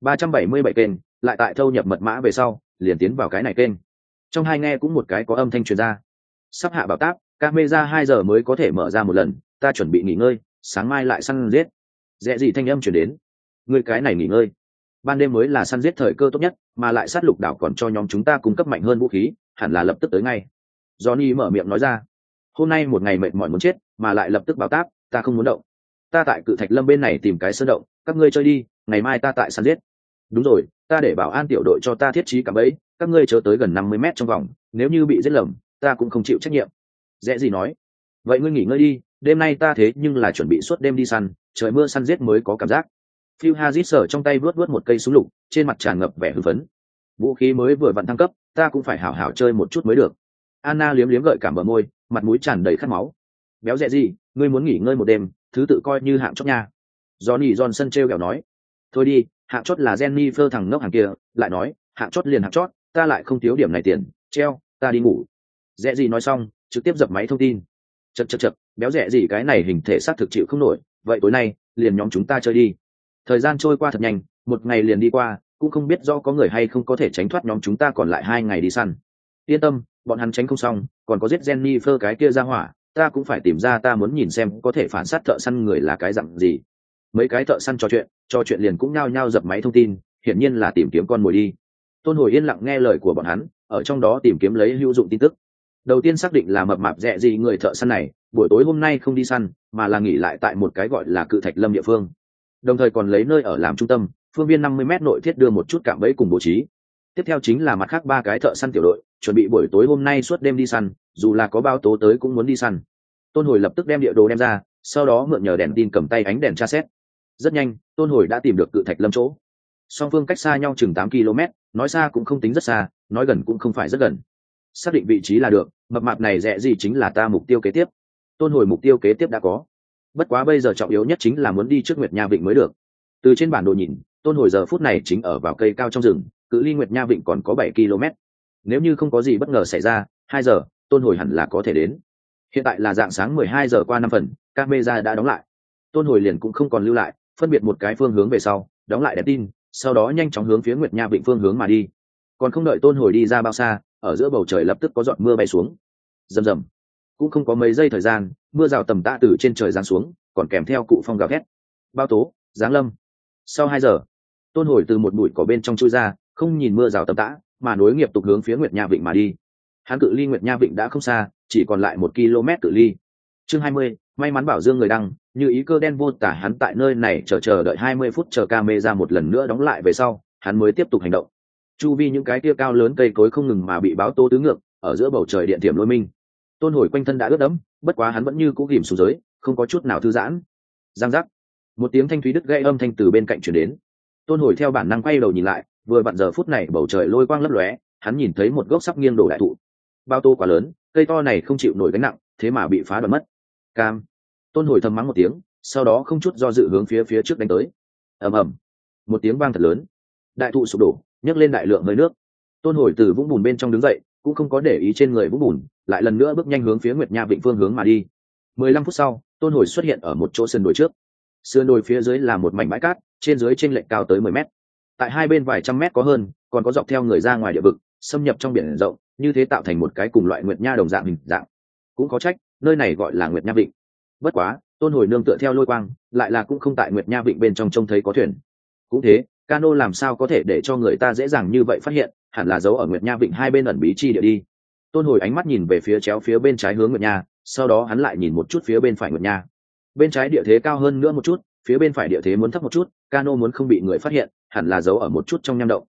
377 kênh, lại tại thâu nhập mật mã về sau, liền tiến vào cái này kênh. Trong hai nghe cũng một cái có âm thanh truyền ra. Sắp hạ bảo táp, camera 2 giờ mới có thể mở ra một lần, ta chuẩn bị nghỉ ngơi, sáng mai lại săn giết. Dễ gì thanh âm truyền đến. Người cái này nghỉ ngơi. Ban đêm mới là săn giết thời cơ tốt nhất, mà lại sát lục đảo còn cho nhóm chúng ta cung cấp mạnh hơn vũ khí, hẳn là lập tức tới ngay. Johnny mở miệng nói ra. Hôm nay một ngày mệt mỏi muốn chết, mà lại lập tức báo táp, ta không muốn động. Ta tại Cự Thạch Lâm bên này tìm cái sơn động, các ngươi chơi đi, ngày mai ta tại săn giết. Đúng rồi, ta để bảo an tiểu đội cho ta thiết trí cả bẫy, các ngươi chớ tới gần 50 mét trong vòng, nếu như bị giết lầm, ta cũng không chịu trách nhiệm. Dễ gì nói. Vậy ngươi nghỉ ngơi đi, đêm nay ta thế nhưng là chuẩn bị suốt đêm đi săn, trời mưa săn giết mới có cảm giác. Phil Hazit sở trong tay vớt một cây súng lục, trên mặt tràn ngập vẻ hưng phấn. Vũ khí mới vừa vặn thăng cấp, ta cũng phải hảo hảo chơi một chút mới được. Anna liếm liếm gợi cảm bờ môi, mặt mũi tràn đầy khát máu. Béo dẹ gì, ngươi muốn nghỉ ngơi một đêm, thứ tự coi như hạng chót nha. Johnny Johnson trêu ghẹo nói. Thôi đi, hạng chót là Jennifer thằng ngốc hàng kia, lại nói, hạng chót liền hạng chót, ta lại không thiếu điểm này tiền, treo, ta đi ngủ. Dẹ gì nói xong, trực tiếp dập máy thông tin. Chậc, béo dẹ gì cái này hình thể xác thực chịu không nổi, vậy tối nay, liền nhóm chúng ta chơi đi. Thời gian trôi qua thật nhanh, một ngày liền đi qua, cũng không biết do có người hay không có thể tránh thoát nhóm chúng ta còn lại 2 ngày đi săn. Yên tâm, bọn hắn tránh không xong, còn có giết Jennifer cái kia ra hỏa, ta cũng phải tìm ra, ta muốn nhìn xem có thể phản sát thợ săn người là cái dạng gì. Mấy cái thợ săn trò chuyện liền cũng nhao nhao dập máy thông tin, hiển nhiên là tìm kiếm con mồi đi. Tôn Hồi yên lặng nghe lời của bọn hắn, ở trong đó tìm kiếm lấy hữu dụng tin tức. Đầu tiên xác định là mập mạp dẹ gì người thợ săn này, buổi tối hôm nay không đi săn, mà là nghỉ lại tại một cái gọi là Cự Thạch Lâm địa phương. Đồng thời còn lấy nơi ở làm trung tâm, phương viên 50 mét nội thiết đưa một chút cạm bẫy cùng bố trí. Tiếp theo chính là mặt khác 3 cái thợ săn tiểu đội, chuẩn bị buổi tối hôm nay suốt đêm đi săn, dù là có báo tố tới cũng muốn đi săn. Tôn Hồi lập tức đem địa đồ đem ra, sau đó mượn nhờ đèn tin cầm tay ánh đèn tra xét. Rất nhanh, Tôn Hồi đã tìm được Cự Thạch Lâm chỗ. Song phương cách xa nhau chừng 8 km, nói xa cũng không tính rất xa, nói gần cũng không phải rất gần. Xác định vị trí là được, mập mạp này dẹ gì chính là ta mục tiêu kế tiếp. Tôn Hồi mục tiêu kế tiếp đã có. Bất quá bây giờ trọng yếu nhất chính là muốn đi trước Nguyệt Nha Vịnh mới được. Từ trên bản đồ nhìn, Tôn Hồi giờ phút này chính ở vào cây cao trong rừng, cự ly Nguyệt Nha Vịnh còn có 7 km. Nếu như không có gì bất ngờ xảy ra, 2 giờ, Tôn Hồi hẳn là có thể đến. Hiện tại là dạng sáng 12 giờ qua 5 phần, camera đã đóng lại. Tôn Hồi liền cũng không còn lưu lại, phân biệt một cái phương hướng về sau, đóng lại đèn tin, sau đó nhanh chóng hướng phía Nguyệt Nha Vịnh phương hướng mà đi. Còn không đợi Tôn Hồi đi ra bao xa, ở giữa bầu trời lập tức có giọt mưa bay xuống. Rầm rầm. Cũng không có mấy giây thời gian, mưa rào tầm tã từ trên trời giáng xuống, còn kèm theo cụ phong gào thét. Bao tố, giáng lâm. Sau 2 giờ, Tôn Hồi từ một bụi cỏ bên trong chui ra, không nhìn mưa rào tầm tã, mà nối nghiệp tục hướng phía Nguyệt Nha Vịnh mà đi. Hắn cự ly Nguyệt Nha Vịnh đã không xa, chỉ còn lại 1 km cự ly. Chương 20, may mắn bảo dương người đăng, như ý cơ đen vô tả, hắn tại nơi này chờ đợi 20 phút, chờ camera một lần nữa đóng lại về sau, hắn mới tiếp tục hành động. Chu vi những cái kia cao lớn cây cối không ngừng mà bị báo tố tứ ngược, ở giữa bầu trời điện tiềm lôi minh. Tôn Hồi quanh thân đã ướt đẫm, bất quá hắn vẫn như cũ ghìm xuống dưới, không có chút nào thư giãn. Giang giác, một tiếng thanh thúy đứt gãy âm thanh từ bên cạnh truyền đến. Tôn Hồi theo bản năng quay đầu nhìn lại, vừa vặn giờ phút này bầu trời lôi quang lấp lóe, hắn nhìn thấy một gốc sắp nghiêng đổ đại thụ. Bao tô quá lớn, cây to này không chịu nổi gánh nặng, thế mà bị phá đoạn mất. Cam. Tôn Hồi thầm mắng một tiếng, sau đó không chút do dự hướng phía trước đánh tới. Ầm ầm, một tiếng vang thật lớn, đại thụ sụp đổ, nhấc lên đại lượng hơi nước. Tôn Hồi từ vũng bùn bên trong đứng dậy, cũng không có để ý trên người vũng bùn, lại lần nữa bước nhanh hướng phía Nguyệt Nha Vịnh phương hướng mà đi. 15 phút sau, Tôn Hồi xuất hiện ở một chỗ sườn đồi trước. Sườn đồi phía dưới là một mảnh bãi cát, trên dưới chênh lệch cao tới 10 mét. Tại hai bên vài trăm mét có hơn, còn có dọc theo người ra ngoài địa vực, xâm nhập trong biển rộng, như thế tạo thành một cái cùng loại Nguyệt Nha đồng dạng hình dạng. Cũng có trách, nơi này gọi là Nguyệt Nha Vịnh. Bất quá, Tôn Hồi nương tựa theo lôi quang, lại là cũng không tại Nguyệt Nha Vịnh bên trong trông thấy có thuyền. Cũng thế, cano làm sao có thể để cho người ta dễ dàng như vậy phát hiện, hẳn là giấu ở Nguyệt Nha Vịnh hai bên ẩn bí chi địa đi. Tôn Hồi ánh mắt nhìn về phía chéo phía bên trái hướng Nguyệt Nha, sau đó hắn lại nhìn một chút phía bên phải Nguyệt Nha. Bên trái địa thế cao hơn nữa một chút, phía bên phải địa thế muốn thấp một chút, cano muốn không bị người phát hiện, hẳn là giấu ở một chút trong nham động.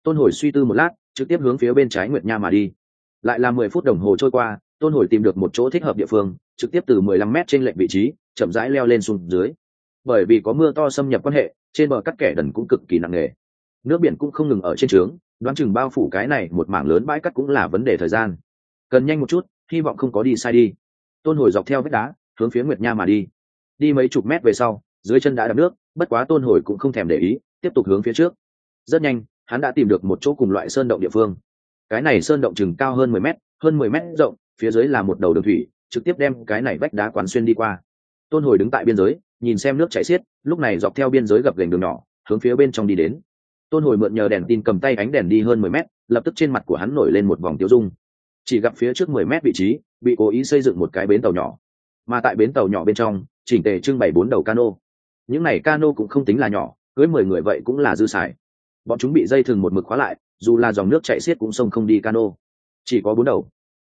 Tôn Hồi suy tư một lát, trực tiếp hướng phía bên trái Nguyệt Nha mà đi. Lại là 10 phút đồng hồ trôi qua, Tôn Hồi tìm được một chỗ thích hợp địa phương, trực tiếp từ 15 mét trên lệch vị trí chậm rãi leo lên xuống dưới. Bởi vì có mưa to xâm nhập quan hệ, trên bờ cắt kẻ đần cũng cực kỳ nặng nề, nước biển cũng không ngừng ở trên trướng, đoán chừng bao phủ cái này một mảng lớn bãi cắt cũng là vấn đề thời gian. Cần nhanh một chút, hy vọng không có đi sai đi. Tôn Hồi dọc theo vách đá hướng phía Nguyệt Nha mà đi. Đi mấy chục mét về sau, dưới chân đã đập nước, bất quá Tôn Hồi cũng không thèm để ý, tiếp tục hướng phía trước. Rất nhanh, hắn đã tìm được một chỗ cùng loại sơn động địa phương. Cái này sơn động chừng cao hơn 10 mét, hơn 10 mét rộng, phía dưới là một đầu đường thủy, trực tiếp đem cái này vách đá quán xuyên đi qua. Tôn Hồi đứng tại biên giới, nhìn xem nước chảy xiết, lúc này dọc theo biên giới gập ghềnh đường nhỏ, hướng phía bên trong đi đến. Tôn Hồi mượn nhờ đèn tin cầm tay ánh đèn đi hơn 10 mét, lập tức trên mặt của hắn nổi lên một vòng tiêu dung. Chỉ gặp phía trước 10 mét vị trí, bị cố ý xây dựng một cái bến tàu nhỏ. Mà tại bến tàu nhỏ bên trong, chỉnh tề trưng bày 4 đầu cano. Những này cano cũng không tính là nhỏ, cưới 10 người vậy cũng là dư xài. Bọn chúng bị dây thừng một mực khóa lại, dù là dòng nước chảy xiết cũng xông không đi cano. Chỉ có 4 đầu.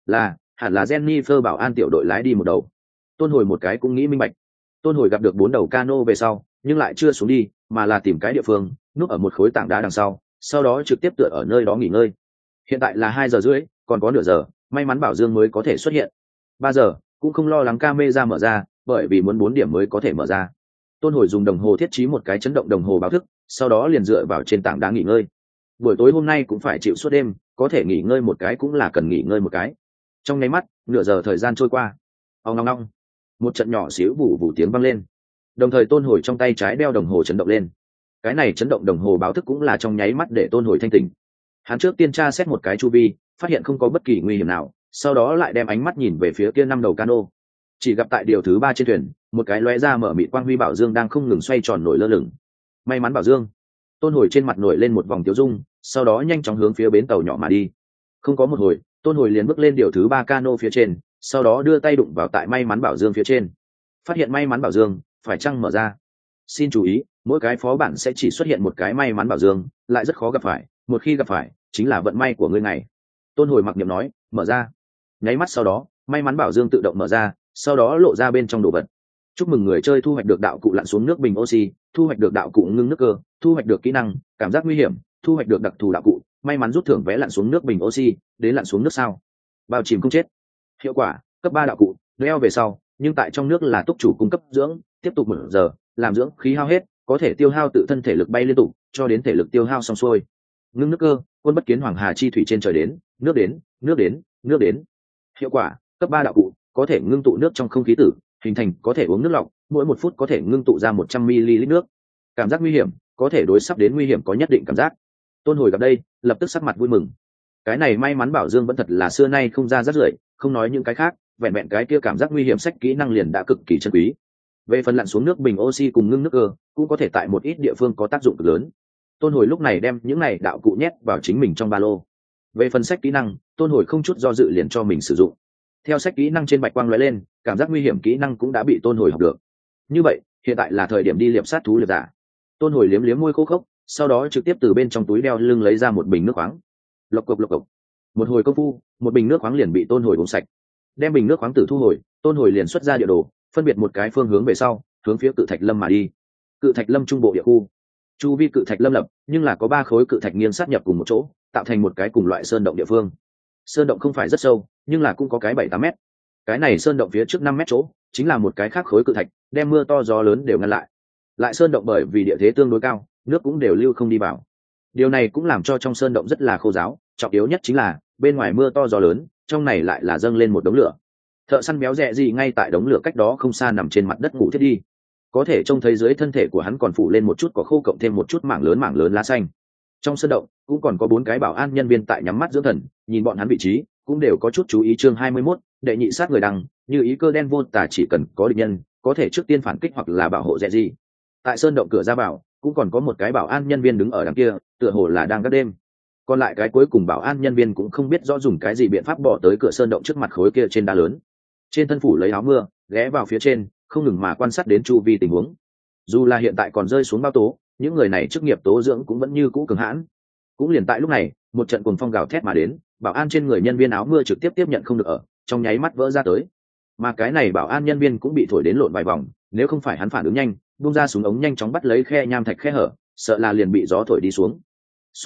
Hẳn là Jennifer bảo an tiểu đội lái đi một đầu. Tôn Hồi một cái cũng nghĩ minh bạch. Tôn Hồi gặp được 4 đầu cano về sau, nhưng lại chưa xuống đi, mà là tìm cái địa phương, núp ở một khối tảng đá đằng sau đó trực tiếp tựa ở nơi đó nghỉ ngơi. Hiện tại là 2 giờ rưỡi, còn có nửa giờ, may mắn Bảo Dương mới có thể xuất hiện. 3 giờ, cũng không lo lắng camera mở ra, bởi vì muốn 4 điểm mới có thể mở ra. Tôn Hồi dùng đồng hồ thiết trí một cái chấn động đồng hồ báo thức, sau đó liền dựa vào trên tảng đá nghỉ ngơi. Buổi tối hôm nay cũng phải chịu suốt đêm, có thể nghỉ ngơi một cái cũng là cần nghỉ ngơi một cái. Trong nháy mắt, nửa giờ thời gian trôi qua. Ong ong ong, một trận nhỏ xíu vù vù tiếng vang lên. Đồng thời Tôn Hồi trong tay trái đeo đồng hồ chấn động lên. Cái này chấn động đồng hồ báo thức cũng là trong nháy mắt để Tôn Hồi thanh tỉnh. Hắn trước tiên tra xét một cái chu vi, phát hiện không có bất kỳ nguy hiểm nào, sau đó lại đem ánh mắt nhìn về phía kia 5 đầu cano. Chỉ gặp tại điều thứ 3 trên thuyền, một cái lóe ra mở mịt quang huy bảo dương đang không ngừng xoay tròn nổi lơ lửng. May mắn bảo dương. Tôn Hồi trên mặt nổi lên một vòng tiêu dung, sau đó nhanh chóng hướng phía bến tàu nhỏ mà đi. Không có một hồi, Tôn Hồi liền bước lên điều thứ 3 cano phía trên, sau đó đưa tay đụng vào tại may mắn bảo dương phía trên. Phát hiện may mắn bảo dương phải chăng mở ra. Xin chú ý, mỗi cái phó bản sẽ chỉ xuất hiện một cái may mắn bảo dương, lại rất khó gặp phải, một khi gặp phải chính là vận may của ngươi ngày. Tôn Hồi mặc niệm nói, mở ra. Nháy mắt sau đó, may mắn bảo dương tự động mở ra, sau đó lộ ra bên trong đồ vật. Chúc mừng người chơi thu hoạch được đạo cụ lặn xuống nước bình oxy, thu hoạch được đạo cụ ngưng nước cơ, thu hoạch được kỹ năng cảm giác nguy hiểm, thu hoạch được đặc thù đạo cụ may mắn rút thưởng vé lặn xuống nước bình oxy, đến lặn xuống nước sao bao chìm không chết. Hiệu quả cấp 3 đạo cụ đeo về sau, nhưng tại trong nước là túc chủ cung cấp dưỡng, tiếp tục 1 giờ, làm dưỡng khí hao hết, có thể tiêu hao tự thân thể lực bay liên tục cho đến thể lực tiêu hao xong xuôi. Ngưng nước cơ, quân bất kiến hoàng hà chi thủy trên trời đến, nước đến, nước đến, nước đến. Hiệu quả cấp 3 đạo cụ có thể ngưng tụ nước trong không khí tử, hình thành có thể uống nước lọc, mỗi 1 phút có thể ngưng tụ ra 100 ml nước. Cảm giác nguy hiểm, có thể đối sắp đến nguy hiểm có nhất định cảm giác. Tôn Hồi gặp đây, lập tức sắc mặt vui mừng. Cái này may mắn bảo dương vẫn thật là xưa nay không ra rất rưởi, không nói những cái khác, vẹn vẹn cái kia cảm giác nguy hiểm sách kỹ năng liền đã cực kỳ chân quý. Về phần lặn xuống nước bình oxy cùng ngưng nước cơ, cũng có thể tại một ít địa phương có tác dụng cực lớn. Tôn Hồi lúc này đem những này đạo cụ nhét vào chính mình trong ba lô. Về phần sách kỹ năng, Tôn Hồi không chút do dự liền cho mình sử dụng. Theo sách kỹ năng trên bạch quang lóe lên, cảm giác nguy hiểm kỹ năng cũng đã bị Tôn Hồi học được. Như vậy, hiện tại là thời điểm đi liệp sát thú liệp giả. Tôn Hồi liếm liếm môi khô khốc, sau đó trực tiếp từ bên trong túi đeo lưng lấy ra một bình nước khoáng. Lộc cộc lộc cộc. Một hồi công phu, một bình nước khoáng liền bị Tôn Hồi uống sạch. Đem bình nước khoáng tử thu hồi, Tôn Hồi liền xuất ra địa đồ, phân biệt một cái phương hướng về sau, hướng phía Cự Thạch Lâm mà đi. Cự Thạch Lâm trung bộ địa khu. Chu vi Cự Thạch Lâm lập, nhưng là có 3 khối cự thạch nghiêng sát nhập cùng một chỗ, tạo thành một cái cùng loại sơn động địa phương. Sơn động không phải rất sâu, nhưng là cũng có cái 7-8 mét. Cái này sơn động phía trước 5 mét chỗ, chính là một cái khác khối cự thạch, đem mưa to gió lớn đều ngăn lại. Lại sơn động bởi vì địa thế tương đối cao, nước cũng đều lưu không đi vào. Điều này cũng làm cho trong sơn động rất là khô ráo, trọng yếu nhất chính là bên ngoài mưa to gió lớn, trong này lại là dâng lên một đống lửa. Thợ săn béo rẹ gì ngay tại đống lửa cách đó không xa nằm trên mặt đất ngủ thiết đi. Có thể trông thấy dưới thân thể của hắn còn phủ lên một chút cỏ khô cộng thêm một chút mảng lớn lá xanh. Trong sơn động cũng còn có 4 cái bảo an nhân viên tại nhắm mắt dưỡng thần, nhìn bọn hắn vị trí cũng đều có chút chú ý. Chương 21, đệ nhị sát người đăng, như ý cơ đen vô tà, chỉ cần có địch nhân có thể trước tiên phản kích hoặc là bảo hộ rẹ gì. Tại sơn động cửa ra vào cũng còn có một cái bảo an nhân viên đứng ở đằng kia, tựa hồ là đang gác đêm. Còn lại cái cuối cùng bảo an nhân viên cũng không biết rõ dùng cái gì biện pháp bỏ tới cửa sơn động trước mặt khối kia trên đá lớn, trên thân phủ lấy áo mưa, ghé vào phía trên không ngừng mà quan sát đến chu vi tình huống. Dù là hiện tại còn rơi xuống bao tố, những người này chức nghiệp tố dưỡng cũng vẫn như cũ cường hãn. Cũng liền tại lúc này, một trận cuồng phong gào thét mà đến, bảo an trên người nhân viên áo mưa trực tiếp tiếp nhận không được ở, trong nháy mắt vỡ ra tới. Mà cái này bảo an nhân viên cũng bị thổi đến lộn vài vòng, nếu không phải hắn phản ứng nhanh, buông ra súng ống nhanh chóng bắt lấy khe nham thạch khe hở, sợ là liền bị gió thổi đi xuống. Số 3,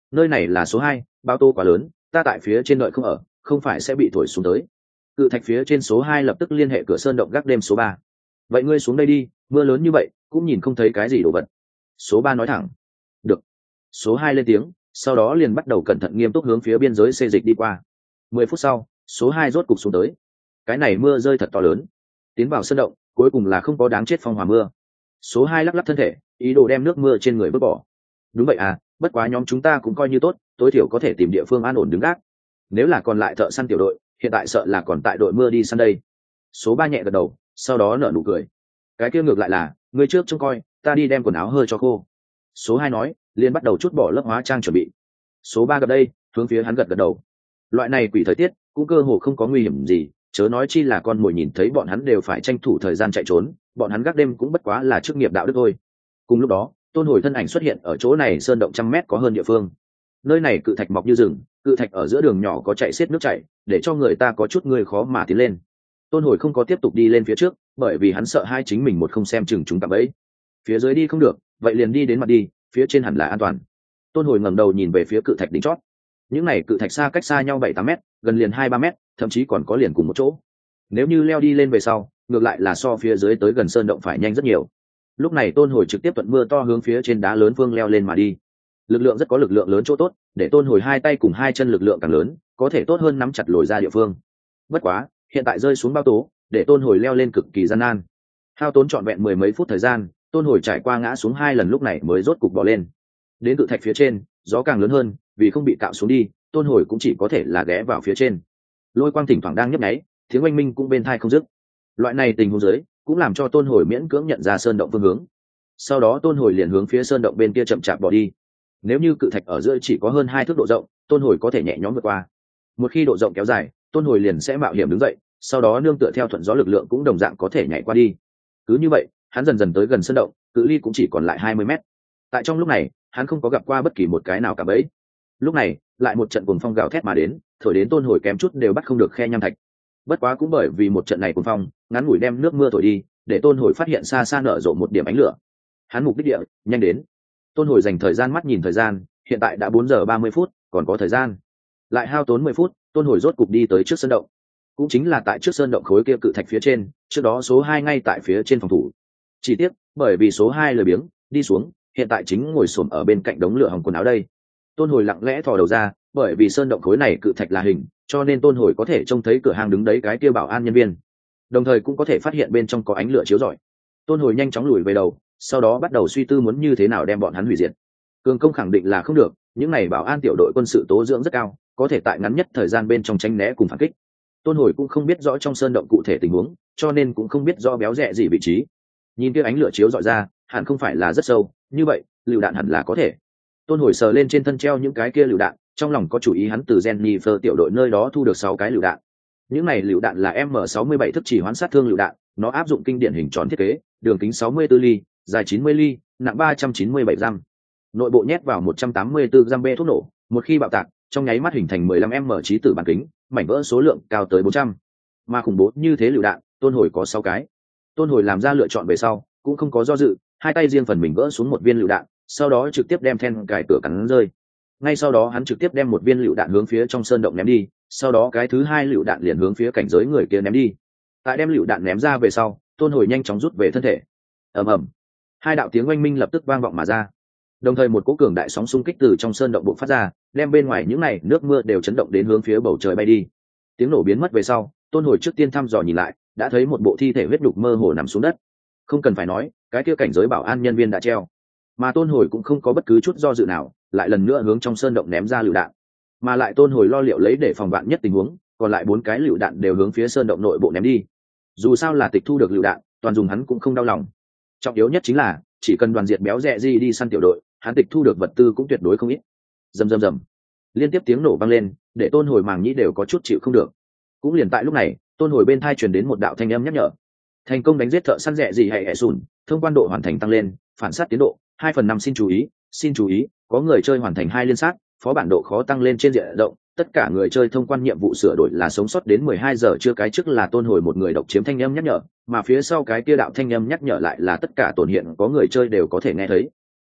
nơi này là số 2, bao tô quá lớn, ta tại phía trên đợi không ở, không phải sẽ bị thổi xuống tới. Cự thạch phía trên số 2 lập tức liên hệ cửa sơn động gác đêm số 3. Vậy ngươi xuống đây đi, mưa lớn như vậy cũng nhìn không thấy cái gì đồ vật. Số 3 nói thẳng. Được. Số 2 lên tiếng, sau đó liền bắt đầu cẩn thận nghiêm túc hướng phía biên giới xê dịch đi qua. 10 phút sau, số 2 rốt cục xuống tới. Cái này mưa rơi thật to lớn. Tiến vào sơn động, cuối cùng là không có đáng chết phong hỏa mưa. Số 2 lắc lắc thân thể, ý đồ đem nước mưa trên người vứt bỏ. Đúng vậy à, bất quá nhóm chúng ta cũng coi như tốt, tối thiểu có thể tìm địa phương an ổn đứng gác. Nếu là còn lại thợ săn tiểu đội, hiện tại sợ là còn tại đội mưa đi săn đây. Số 3 nhẹ gật đầu, sau đó nở nụ cười. Cái kia ngược lại là, người trước trông coi, ta đi đem quần áo hơi cho khô. Số 2 nói, liền bắt đầu trút bỏ lớp hóa trang chuẩn bị. Số 3 gặp đây, hướng phía hắn gật đầu. Loại này quỷ thời tiết cũng cơ hồ không có nguy hiểm gì, chớ nói chi là con mồi nhìn thấy bọn hắn đều phải tranh thủ thời gian chạy trốn, bọn hắn gác đêm cũng bất quá là chức nghiệp đạo đức thôi. Cùng lúc đó, Tôn Hồi thân ảnh xuất hiện ở chỗ này sơn động 100 mét có hơn địa phương. Nơi này cự thạch mọc như rừng, cự thạch ở giữa đường nhỏ có chạy xiết nước chảy, để cho người ta có chút người khó mà tiến lên. Tôn Hồi không có tiếp tục đi lên phía trước, bởi vì hắn sợ hai chính mình một không xem chừng chúng tạm ấy. Phía dưới đi không được, vậy liền đi đến mặt đi, phía trên hẳn là an toàn. Tôn Hồi ngẩng đầu nhìn về phía cự thạch đỉnh chót. Những này cự thạch xa cách xa nhau 7-8 mét, gần liền 2-3 mét, thậm chí còn có liền cùng một chỗ. Nếu như leo đi lên về sau, ngược lại là so phía dưới tới gần sơn động phải nhanh rất nhiều. Lúc này Tôn Hồi trực tiếp thuận mưa to hướng phía trên đá lớn phương leo lên mà đi. Lực lượng rất có lực lượng lớn chỗ tốt, để Tôn Hồi hai tay cùng hai chân lực lượng càng lớn, có thể tốt hơn nắm chặt lồi ra địa phương. Bất quá, hiện tại rơi xuống bao tố, để Tôn Hồi leo lên cực kỳ gian nan. Hao tốn trọn vẹn 10 mấy phút thời gian, Tôn Hồi trải qua ngã xuống 2 lần lúc này mới rốt cục bò lên. Đến cự thạch phía trên, gió càng lớn hơn, vì không bị cạo xuống đi, Tôn Hồi cũng chỉ có thể là ghé vào phía trên. Lôi quang thỉnh thoảng đang nhấp nháy, tiếng oanh minh cũng bên tai không dứt. Loại này tình huống dưới, cũng làm cho Tôn Hồi miễn cưỡng nhận ra sơn động phương hướng. Sau đó Tôn Hồi liền hướng phía sơn động bên kia chậm chạp bỏ đi. Nếu như cự thạch ở giữa chỉ có hơn 2 thước độ rộng, Tôn Hồi có thể nhẹ nhõm vượt qua. Một khi độ rộng kéo dài, Tôn Hồi liền sẽ mạo hiểm đứng dậy, sau đó nương tựa theo thuận gió lực lượng cũng đồng dạng có thể nhảy qua đi. Cứ như vậy, hắn dần dần tới gần sơn động, cự ly cũng chỉ còn lại 20 mét. Tại trong lúc này, hắn không có gặp qua bất kỳ một cái nào cả bấy. Lúc này, lại một trận cuồng phong gào thét mà đến, thổi đến Tôn Hồi kém chút đều bắt không được khe nham thạch. Bất quá cũng bởi vì một trận này cuồng phong, ngắn ngủi đem nước mưa thổi đi, để Tôn Hồi phát hiện xa xa nở rộ một điểm ánh lửa. Hắn mục đích địa, nhanh đến. Tôn Hồi dành thời gian mắt nhìn thời gian, hiện tại đã 4 giờ 30 phút, còn có thời gian. Lại hao tốn 10 phút, Tôn Hồi rốt cục đi tới trước sơn động. Cũng chính là tại trước sơn động khối kia cự thạch phía trên, trước đó số 2 ngay tại phía trên phòng thủ. Chỉ tiếc, bởi vì số 2 lười biếng, đi xuống, hiện tại chính ngồi xổm ở bên cạnh đống lửa hồng quần áo đây. Tôn Hồi lặng lẽ thò đầu ra, bởi vì sơn động khối này cự thạch là hình, cho nên Tôn Hồi có thể trông thấy cửa hàng đứng đấy cái kia bảo an nhân viên, đồng thời cũng có thể phát hiện bên trong có ánh lửa chiếu rọi. Tôn Hồi nhanh chóng lùi về đầu, sau đó bắt đầu suy tư muốn như thế nào đem bọn hắn hủy diệt. Cường công khẳng định là không được, những này bảo an tiểu đội quân sự tố dưỡng rất cao, có thể tại ngắn nhất thời gian bên trong tránh né cùng phản kích. Tôn Hồi cũng không biết rõ trong sơn động cụ thể tình huống, cho nên cũng không biết rõ béo rẹ gì vị trí. Nhìn kia ánh lửa chiếu rọi ra, hẳn không phải là rất sâu, như vậy lựu đạn hẳn là có thể. Tôn Hồi sờ lên trên thân treo những cái kia lựu đạn, trong lòng có chủ ý hắn từ Jennifer tiểu đội nơi đó thu được 6 cái lựu đạn. Những này lựu đạn là M67 thức chỉ hoán sát thương lựu đạn, nó áp dụng kinh điển hình tròn thiết kế, đường kính 64 ly, dài 90 ly, nặng 397 gram. Nội bộ nhét vào 184 gram bê thuốc nổ, một khi bạo tạc, trong nháy mắt hình thành 15m chí tử bản kính, mảnh vỡ số lượng cao tới 400. Mà khủng bố như thế lựu đạn, Tôn Hồi có 6 cái. Tôn Hồi làm ra lựa chọn về sau, cũng không có do dự, hai tay riêng phần mình gỡ xuống một viên lựu đạn, sau đó trực tiếp đem then cài cửa cắn rơi. Ngay sau đó hắn trực tiếp đem một viên lựu đạn hướng phía trong sơn động ném đi, sau đó cái thứ 2 lựu đạn liền hướng phía cảnh giới người kia ném đi. Tại đem lựu đạn ném ra về sau, Tôn Hồi nhanh chóng rút về thân thể. Ầm ầm, 2 đạo tiếng oanh minh lập tức vang vọng mà ra. Đồng thời một cỗ cường đại sóng xung kích từ trong sơn động bộc phát ra, đem bên ngoài những này nước mưa đều chấn động đến hướng phía bầu trời bay đi. Tiếng nổ biến mất về sau, Tôn Hồi trước tiên thăm dò nhìn lại, đã thấy một bộ thi thể huyết nhục mơ hồ nằm xuống đất. Không cần phải nói, cái kia cảnh giới bảo an nhân viên đã treo. Mà Tôn Hồi cũng không có bất cứ chút do dự nào, lại lần nữa hướng trong sơn động ném ra lựu đạn. Mà lại Tôn Hồi lo liệu lấy để phòng vạn nhất tình huống, còn lại 4 cái lựu đạn đều hướng phía sơn động nội bộ ném đi. Dù sao là tịch thu được lựu đạn, toàn dùng hắn cũng không đau lòng. Trọng yếu nhất chính là, chỉ cần đoàn diệt béo rẹ gì đi săn tiểu đội, hắn tịch thu được vật tư cũng tuyệt đối không ít. Rầm rầm rầm, liên tiếp tiếng nổ vang lên, để Tôn Hồi màng nhĩ đều có chút chịu không được. Cũng liền tại lúc này, Tôn Hồi bên tai truyền đến một đạo thanh âm nhắc nhở. Thành công đánh giết thợ săn rẹ gì hay hệ sùn, thông quan độ hoàn thành tăng lên, phản sát tiến độ 2/5. Xin chú ý, có người chơi hoàn thành 2 liên sát, phó bản độ khó tăng lên trên diện rộng, tất cả người chơi thông quan nhiệm vụ sửa đổi là sống sót đến 12 giờ chưa. Cái trước là Tôn Hồi một người độc chiếm thanh âm nhắc nhở, mà phía sau cái kia đạo thanh âm nhắc nhở lại là tất cả tổn hiện có người chơi đều có thể nghe thấy.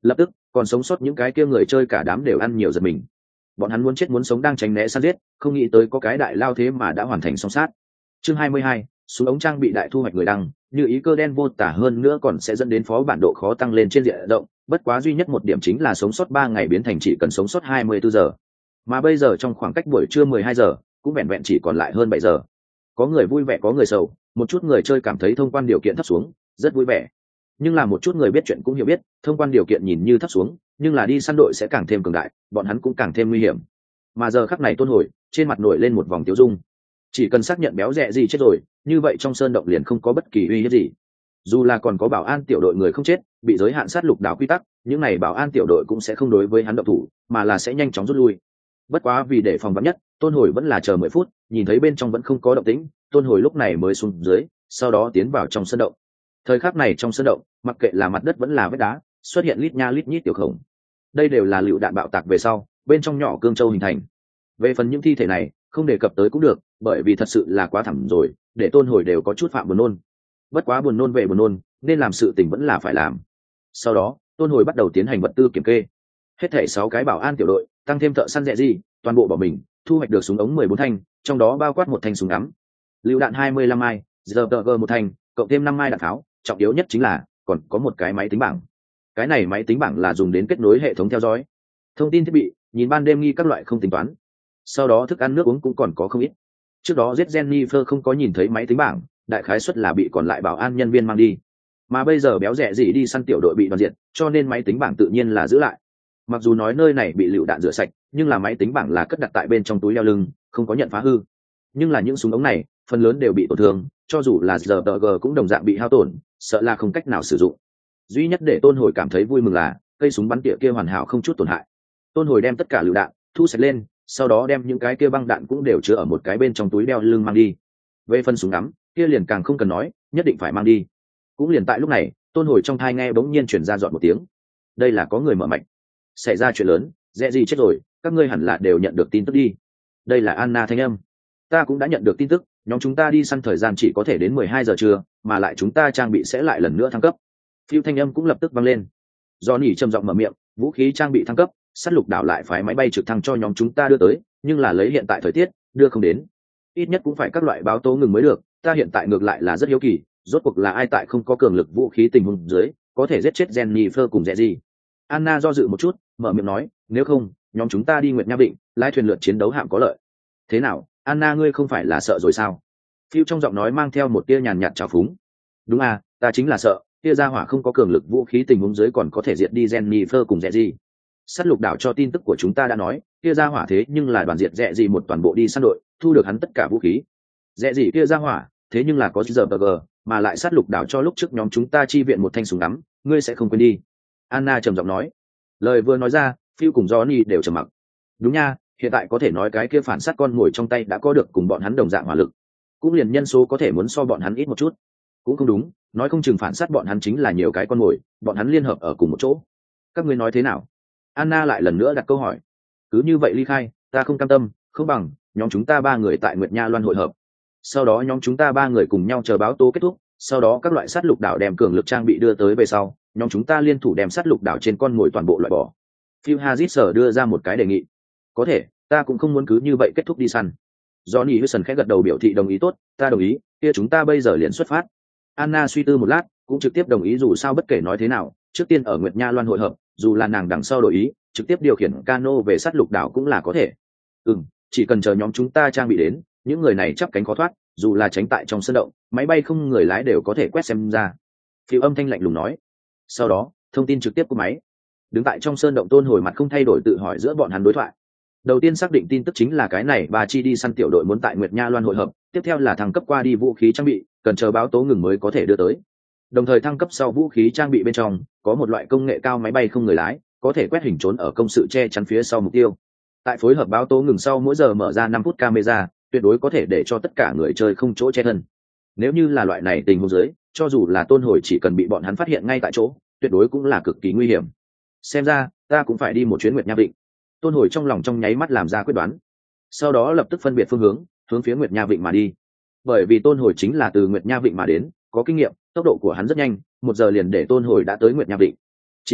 Lập tức còn sống sót những cái kia người chơi cả đám đều ăn nhiều giật mình. Bọn hắn muốn chết muốn sống đang tránh né săn giết, không nghĩ tới có cái đại lao thế mà đã hoàn thành song sát. Chương 22, súng ống trang bị đại thu hoạch người đăng, như ý cơ đen vô tả hơn nữa còn sẽ dẫn đến phó bản độ khó tăng lên trên diện rộng, bất quá duy nhất một điểm chính là sống sót 3 ngày biến thành chỉ cần sống sót 24 giờ. Mà bây giờ trong khoảng cách buổi trưa 12 giờ, cũng vẹn vẹn chỉ còn lại hơn 7 giờ. Có người vui vẻ có người sầu, một chút người chơi cảm thấy thông quan điều kiện thấp xuống, rất vui vẻ. Nhưng là một chút người biết chuyện cũng hiểu biết, thông quan điều kiện nhìn như thấp xuống, nhưng là đi săn đội sẽ càng thêm cường đại, bọn hắn cũng càng thêm nguy hiểm. Mà giờ khắc này Tôn Hồi, trên mặt nổi lên một vòng tiêu dung. Chỉ cần xác nhận béo rẹ gì chết rồi, như vậy trong sơn động liền không có bất kỳ uy hiếp gì. Dù là còn có bảo an tiểu đội người không chết, bị giới hạn sát lục đảo quy tắc, những này bảo an tiểu đội cũng sẽ không đối với hắn động thủ, mà là sẽ nhanh chóng rút lui. Bất quá vì để phòng vắn nhất, Tôn Hồi vẫn là chờ 10 phút, nhìn thấy bên trong vẫn không có động tĩnh, Tôn Hồi lúc này mới xuống dưới, sau đó tiến vào trong sơn động. Thời khắc này trong sơn động, mặc kệ là mặt đất vẫn là vách đá, xuất hiện lít nha lít nhít tiểu khổng. Đây đều là lựu đạn bạo tạc về sau, bên trong nhỏ cương châu hình thành. Về phần những thi thể này, không đề cập tới cũng được, bởi vì thật sự là quá thảm rồi, để Tôn Hồi đều có chút phạm buồn nôn. Bất quá buồn nôn về buồn nôn, nên làm sự tình vẫn là phải làm. Sau đó, Tôn Hồi bắt đầu tiến hành vật tư kiểm kê. Hết thảy 6 cái bảo an tiểu đội, tăng thêm thợ săn rẻ gì, toàn bộ bỏ mình, thu hoạch được súng ống 14 thanh, trong đó bao quát một thanh súng ngắm, lựu đạn 25 mai, ZPG một thanh, cộng thêm 5 mai đạn pháo, trọng yếu nhất chính là còn có một cái máy tính bảng. Cái này máy tính bảng là dùng đến kết nối hệ thống theo dõi thông tin thiết bị, nhìn ban đêm nghi các loại không tính toán. Sau đó thức ăn nước uống cũng còn có không ít. Trước đó giết Jennifer không có nhìn thấy máy tính bảng, đại khái suất là bị còn lại bảo an nhân viên mang đi. Mà bây giờ béo rẻ gì đi săn tiểu đội bị đoàn diệt, cho nên máy tính bảng tự nhiên là giữ lại. Mặc dù nói nơi này bị lựu đạn rửa sạch, nhưng là máy tính bảng là cất đặt tại bên trong túi đeo lưng, không có nhận phá hư. Nhưng là những súng ống này, phần lớn đều bị tổn thương, cho dù là RPG cũng đồng dạng bị hao tổn, sợ là không cách nào sử dụng. Duy nhất để Tôn Hồi cảm thấy vui mừng là cây súng bắn tỉa kia hoàn hảo không chút tổn hại. Tôn Hồi đem tất cả lựu đạn thu sạch lên, sau đó đem những cái kia băng đạn cũng đều chứa ở một cái bên trong túi đeo lưng mang đi. Về phần súng ngắm kia liền càng không cần nói, nhất định phải mang đi. Cũng liền tại lúc này, Tôn Hồi trong thai nghe bỗng nhiên chuyển ra dọn một tiếng. Đây là có người mở mạch. Xảy ra chuyện lớn, dễ gì chết rồi, các ngươi hẳn là đều nhận được tin tức đi. Đây là Anna thanh âm. Ta cũng đã nhận được tin tức, nhóm chúng ta đi săn thời gian chỉ có thể đến 12 giờ trưa, mà lại chúng ta trang bị sẽ lại lần nữa thăng cấp. Phiêu thanh âm cũng lập tức vang lên. Johnny trầm giọng mở miệng, vũ khí trang bị thăng cấp, sát lục đảo lại phái máy bay trực thăng cho nhóm chúng ta đưa tới, nhưng là lấy hiện tại thời tiết, đưa không đến. Ít nhất cũng phải các loại báo tố ngừng mới được, ta hiện tại ngược lại là rất hiếu kỳ, rốt cuộc là ai tại không có cường lực vũ khí tình huống dưới, có thể giết chết Jennifer cùng dễ gì. Anna do dự một chút, mở miệng nói, nếu không, nhóm chúng ta đi Nguyệt Nha Vịnh, lái thuyền lượt chiến đấu hạm có lợi. Thế nào, Anna ngươi không phải là sợ rồi sao? Phiêu trong giọng nói mang theo một tia nhàn nhạt trào phúng. Đúng à, ta chính là sợ, tia ra hỏa không có cường lực vũ khí tình huống dưới còn có thể diệt đi Jennifer cùng dễ gì. Sát lục đảo cho tin tức của chúng ta đã nói, kia ra hỏa thế nhưng là đoàn diệt dễ gì một toàn bộ đi săn đội, thu được hắn tất cả vũ khí. Dễ gì kia ra hỏa, thế nhưng là có RPG, mà lại sát lục đảo cho lúc trước nhóm chúng ta chi viện một thanh súng ngắm, ngươi sẽ không quên đi. Anna trầm giọng nói. Lời vừa nói ra, Phil cùng Johnny đều trầm mặc. Đúng nha, hiện tại có thể nói cái kia phản sát con ngồi trong tay đã có được cùng bọn hắn đồng dạng hỏa lực, cũng liền nhân số có thể muốn so bọn hắn ít một chút. Cũng không đúng, nói không chừng phản sát bọn hắn chính là nhiều cái con mồi, bọn hắn liên hợp ở cùng một chỗ. Các ngươi nói thế nào? Anna lại lần nữa đặt câu hỏi. Cứ như vậy ly khai, ta không cam tâm, không bằng nhóm chúng ta 3 người tại Nguyệt Nha Loan hội hợp. Sau đó nhóm chúng ta 3 người cùng nhau chờ báo tố kết thúc, sau đó các loại sát lục đảo đem cường lực trang bị đưa tới về sau, nhóm chúng ta liên thủ đem sát lục đảo trên con ngồi toàn bộ loại bỏ. Phil Hazard đưa ra một cái đề nghị. Có thể, ta cũng không muốn cứ như vậy kết thúc đi săn. Johnny Wilson khẽ gật đầu biểu thị đồng ý. Tốt, ta đồng ý, kia chúng ta bây giờ liền xuất phát. Anna suy tư một lát, cũng trực tiếp đồng ý, dù sao bất kể nói thế nào, trước tiên ở Nguyệt Nha Loan hội hợp, dù là nàng đằng sau đổi ý, trực tiếp điều khiển cano về sát lục đảo cũng là có thể. Chỉ cần chờ nhóm chúng ta trang bị đến, những người này chắp cánh khó thoát, dù là tránh tại trong sân động, máy bay không người lái đều có thể quét xem ra. Phiêu âm thanh lạnh lùng nói. Sau đó, thông tin trực tiếp của máy. Đứng tại trong sơn động Tôn Hồi mặt không thay đổi tự hỏi giữa bọn hắn đối thoại. Đầu tiên xác định tin tức chính là cái này bà chi đi săn tiểu đội muốn tại Nguyệt Nha Loan hội hợp, tiếp theo là thăng cấp qua đi vũ khí trang bị, cần chờ báo tố ngừng mới có thể đưa tới. Đồng thời thăng cấp sau vũ khí trang bị bên trong có một loại công nghệ cao máy bay không người lái, có thể quét hình trốn ở công sự che chắn phía sau mục tiêu. Tại phối hợp báo tố ngừng sau mỗi giờ mở ra 5 phút camera, tuyệt đối có thể để cho tất cả người chơi không chỗ che thân. Nếu như là loại này tình huống dưới, cho dù là Tôn Hồi chỉ cần bị bọn hắn phát hiện ngay tại chỗ, tuyệt đối cũng là cực kỳ nguy hiểm. Xem ra, ta cũng phải đi một chuyến Nguyệt Nha Vịnh. Tôn Hồi trong lòng trong nháy mắt làm ra quyết đoán. Sau đó lập tức phân biệt phương hướng, hướng phía Nguyệt Nha Vịnh mà đi. Bởi vì Tôn Hồi chính là từ Nguyệt Nha Vịnh mà đến, có kinh nghiệm, tốc độ của hắn rất nhanh, 1 giờ liền để Tôn Hồi đã tới Nguyệt Nha Vịnh. Chỉ là,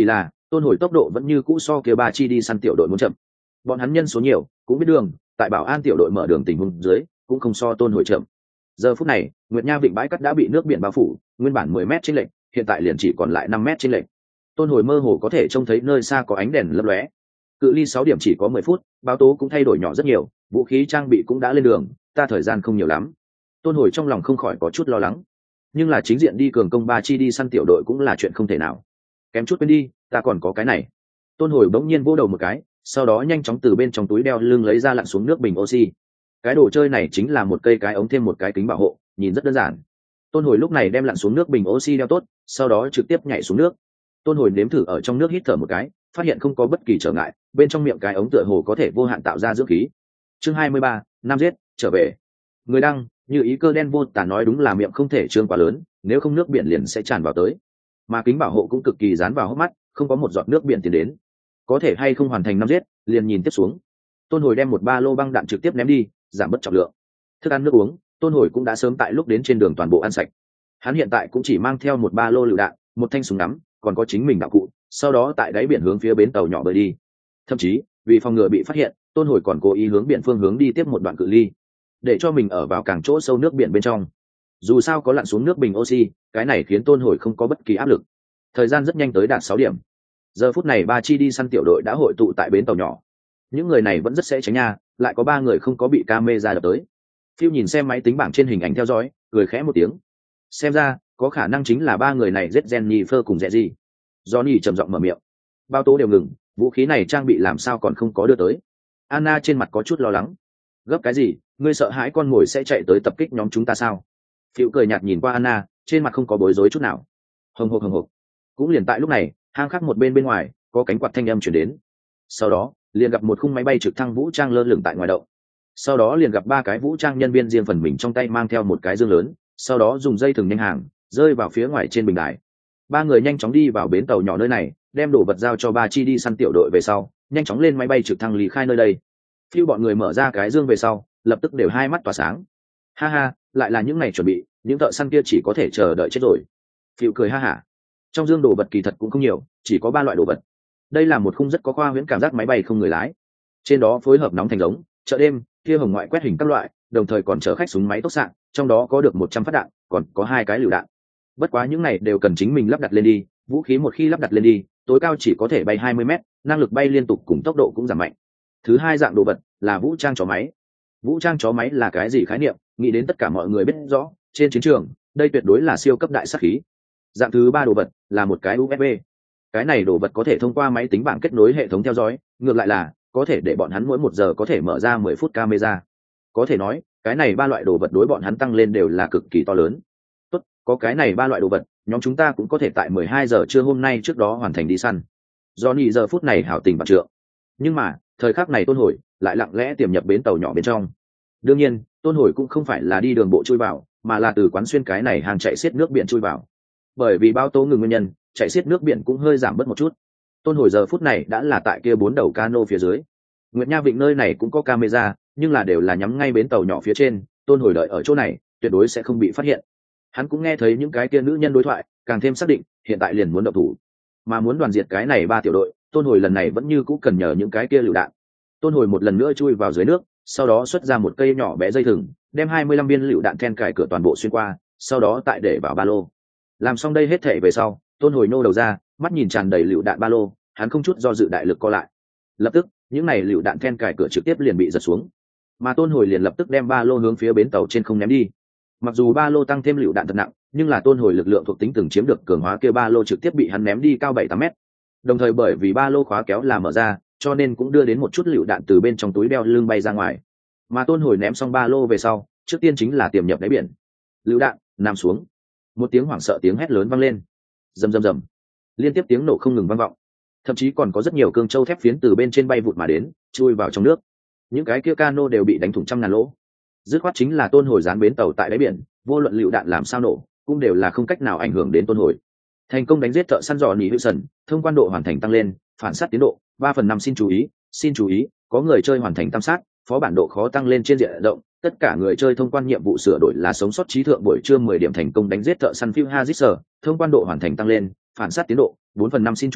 Tôn Hồi tốc độ vẫn như cũ so kia ba chi đi săn tiểu đội muốn chậm. Bọn hắn nhân số nhiều, cũng biết đường, tại bảo an tiểu đội mở đường tình huống dưới, cũng không so Tôn Hồi chậm. Giờ phút này, Nguyệt Nha vịnh bãi cát đã bị nước biển bao phủ, nguyên bản 10 mét chênh lệch, hiện tại liền chỉ còn lại 5 mét chênh lệch. Tôn Hồi mơ hồ có thể trông thấy nơi xa có ánh đèn lấp lóe. Cự ly 6 điểm chỉ có 10 phút, báo tố cũng thay đổi nhỏ rất nhiều, vũ khí trang bị cũng đã lên đường, ta thời gian không nhiều lắm. Tôn Hồi trong lòng không khỏi có chút lo lắng. Nhưng là chính diện đi cường công ba chi đi săn tiểu đội cũng là chuyện không thể nào. Kém chút quên đi, ta còn có cái này. Tôn Hồi bỗng nhiên vỗ đầu một cái, sau đó nhanh chóng từ bên trong túi đeo lưng lấy ra lặn xuống nước bình oxy. Cái đồ chơi này chính là một cây cái ống thêm một cái kính bảo hộ, nhìn rất đơn giản. Tôn Hồi lúc này đem lặn xuống nước bình oxy đeo tốt, sau đó trực tiếp nhảy xuống nước. Tôn Hồi nếm thử ở trong nước hít thở một cái, phát hiện không có bất kỳ trở ngại, bên trong miệng cái ống tựa hồ có thể vô hạn tạo ra dưỡng khí. Chương 23, năm giết, trở về. Người đăng, như ý cơ đen vô tả nói đúng là miệng không thể trương quá lớn, nếu không nước biển liền sẽ tràn vào tới. Mà kính bảo hộ cũng cực kỳ dán vào hốc mắt, không có một giọt nước biển tiến đến. Có thể hay không hoàn thành năm giết, liền nhìn tiếp xuống. Tôn Hồi đem một ba lô băng đạn trực tiếp ném đi, giảm bớt trọng lượng. Thức ăn nước uống, Tôn Hồi cũng đã sớm tại lúc đến trên đường toàn bộ ăn sạch. Hắn hiện tại cũng chỉ mang theo một ba lô lựu đạn, một thanh súng ngắm, còn có chính mình đạo cụ, sau đó tại đáy biển hướng phía bến tàu nhỏ bơi đi. Thậm chí, vì phòng ngừa bị phát hiện, Tôn Hồi còn cố ý hướng biển phương hướng đi tiếp một đoạn cự ly, để cho mình ở vào càng chỗ sâu nước biển bên trong. Dù sao có lặn xuống nước bình oxy, cái này khiến Tôn Hồi không có bất kỳ áp lực. Thời gian rất nhanh tới đạt 6 điểm. Giờ phút này ba chi đi săn tiểu đội đã hội tụ tại bến tàu nhỏ. Những người này vẫn rất sẽ tránh nha, lại có 3 người không có bị camera đập tới. Phiêu nhìn xem máy tính bảng trên hình ảnh theo dõi, cười khẽ một tiếng. Xem ra, có khả năng chính là 3 người này giết Jennifer cùng dẹ gì. Johnny trầm giọng mở miệng. Bao tố đều ngừng, vũ khí này trang bị làm sao còn không có đưa tới. Anna trên mặt có chút lo lắng. Gấp cái gì, ngươi sợ hãi con mồi sẽ chạy tới tập kích nhóm chúng ta sao? Phiêu cười nhạt nhìn qua Anna, trên mặt không có bối rối chút nào. Hồng hộc. Cũng liền tại lúc này, hang khắc một bên bên ngoài, có cánh quạt thanh âm chuyển đến. Sau đó, liền gặp một khung máy bay trực thăng vũ trang lơ lửng tại ngoài đậu. Sau đó liền gặp 3 cái vũ trang nhân viên riêng phần mình trong tay mang theo một cái dương lớn, sau đó dùng dây thừng nhanh hàng, rơi vào phía ngoài trên bình đài. 3 người nhanh chóng đi vào bến tàu nhỏ nơi này, đem đồ vật giao cho 3 chi đi săn tiểu đội về sau, nhanh chóng lên máy bay trực thăng lý khai nơi đây. Phiêu bọn người mở ra cái dương về sau, lập tức đều hai mắt tỏa sáng. Ha ha, lại là những ngày chuẩn bị, những thợ săn kia chỉ có thể chờ đợi chết rồi. Phiêu cười ha hả. Trong dương đồ vật kỳ thật cũng không nhiều, chỉ có 3 loại đồ vật. Đây là một khung rất có khoa huyễn cảm giác máy bay không người lái. Trên đó phối hợp nóng thành giống, chợ đêm, kia hồng ngoại quét hình các loại, đồng thời còn chở khách súng máy tốc xạ, trong đó có được 100 phát đạn, còn có 2 cái lựu đạn. Bất quá những này đều cần chính mình lắp đặt lên đi, vũ khí một khi lắp đặt lên đi, tối cao chỉ có thể bay 20 mét, năng lực bay liên tục cùng tốc độ cũng giảm mạnh. Thứ hai dạng đồ vật là vũ trang chó máy. Vũ trang chó máy là cái gì khái niệm, nghĩ đến tất cả mọi người biết rõ, trên chiến trường, đây tuyệt đối là siêu cấp đại sát khí. Dạng thứ ba đồ vật là một cái USB. Cái này đồ vật có thể thông qua máy tính bảng kết nối hệ thống theo dõi, ngược lại là có thể để bọn hắn mỗi 1 giờ có thể mở ra 10 phút camera. Có thể nói, cái này 3 loại đồ vật đối bọn hắn tăng lên đều là cực kỳ to lớn. Tốt, có cái này 3 loại đồ vật, nhóm chúng ta cũng có thể tại 12 giờ trưa hôm nay trước đó hoàn thành đi săn. Johnny giờ phút này hảo tình vạn trượng. Nhưng mà, thời khắc này Tôn Hồi lại lặng lẽ tiềm nhập bến tàu nhỏ bên trong. Đương nhiên, Tôn Hồi cũng không phải là đi đường bộ chui vào, mà là từ quán xuyên cái này hàng chạy xiết nước biển chui vào. Bởi vì bao tố ngừng nguyên nhân, chạy xiết nước biển cũng hơi giảm bớt một chút. Tôn Hồi giờ phút này đã là tại kia 4 đầu cano phía dưới. Nguyệt Nha vịnh nơi này cũng có camera, nhưng là đều là nhắm ngay bến tàu nhỏ phía trên. Tôn Hồi đợi ở chỗ này, tuyệt đối sẽ không bị phát hiện. Hắn cũng nghe thấy những cái kia nữ nhân đối thoại, càng thêm xác định, hiện tại liền muốn động thủ. Mà muốn đoàn diệt cái này 3 tiểu đội, Tôn Hồi lần này vẫn như cũ cần nhờ những cái kia lựu đạn. Tôn Hồi một lần nữa chui vào dưới nước, sau đó xuất ra một cây nhỏ bé dây thừng, đem 25 viên lựu đạn then cài cửa toàn bộ xuyên qua, sau đó tại để vào ba lô. Làm xong đây hết thể về sau, Tôn Hồi nô đầu ra, mắt nhìn tràn đầy lựu đạn ba lô, hắn không chút do dự đại lực co lại. Lập tức, những này lựu đạn then cài cửa trực tiếp liền bị giật xuống, mà Tôn Hồi liền lập tức đem ba lô hướng phía bến tàu trên không ném đi. Mặc dù ba lô tăng thêm lựu đạn thật nặng, nhưng là Tôn Hồi lực lượng thuộc tính từng chiếm được cường hóa kia ba lô trực tiếp bị hắn ném đi cao 7-8 mét. Đồng thời bởi vì ba lô khóa kéo là mở ra, cho nên cũng đưa đến một chút lựu đạn từ bên trong túi đeo lưng bay ra ngoài. Mà Tôn Hồi ném xong ba lô về sau, trước tiên chính là tiềm nhập đáy biển. Lựu đạn nằm xuống, một tiếng hoảng sợ tiếng hét lớn vang lên, rầm rầm rầm, liên tiếp tiếng nổ không ngừng vang vọng, thậm chí còn có rất nhiều cương châu thép phiến từ bên trên bay vụt mà đến, chui vào trong nước. Những cái kia cano đều bị đánh thủng trăm ngàn lỗ. Dứt khoát chính là Tôn Hồi dán bến tàu tại đáy biển, vô luận lựu đạn làm sao nổ, cũng đều là không cách nào ảnh hưởng đến Tôn Hồi. Thành công đánh giết thợ săn dò nỉ hữu sần, thông quan độ hoàn thành tăng lên, phản sát tiến độ 3/5. Xin chú ý, có người chơi hoàn thành tam sát, phó bản độ khó tăng lên trên diện rộng. Tất cả người chơi thông quan nhiệm vụ sửa đổi là sống sót trí thượng buổi trưa 10 điểm thành công đánh giết thợ săn Phil Hazisser, thông quan độ hoàn thành tăng lên, phản sát tiến độ 4/5. Xin chú ý,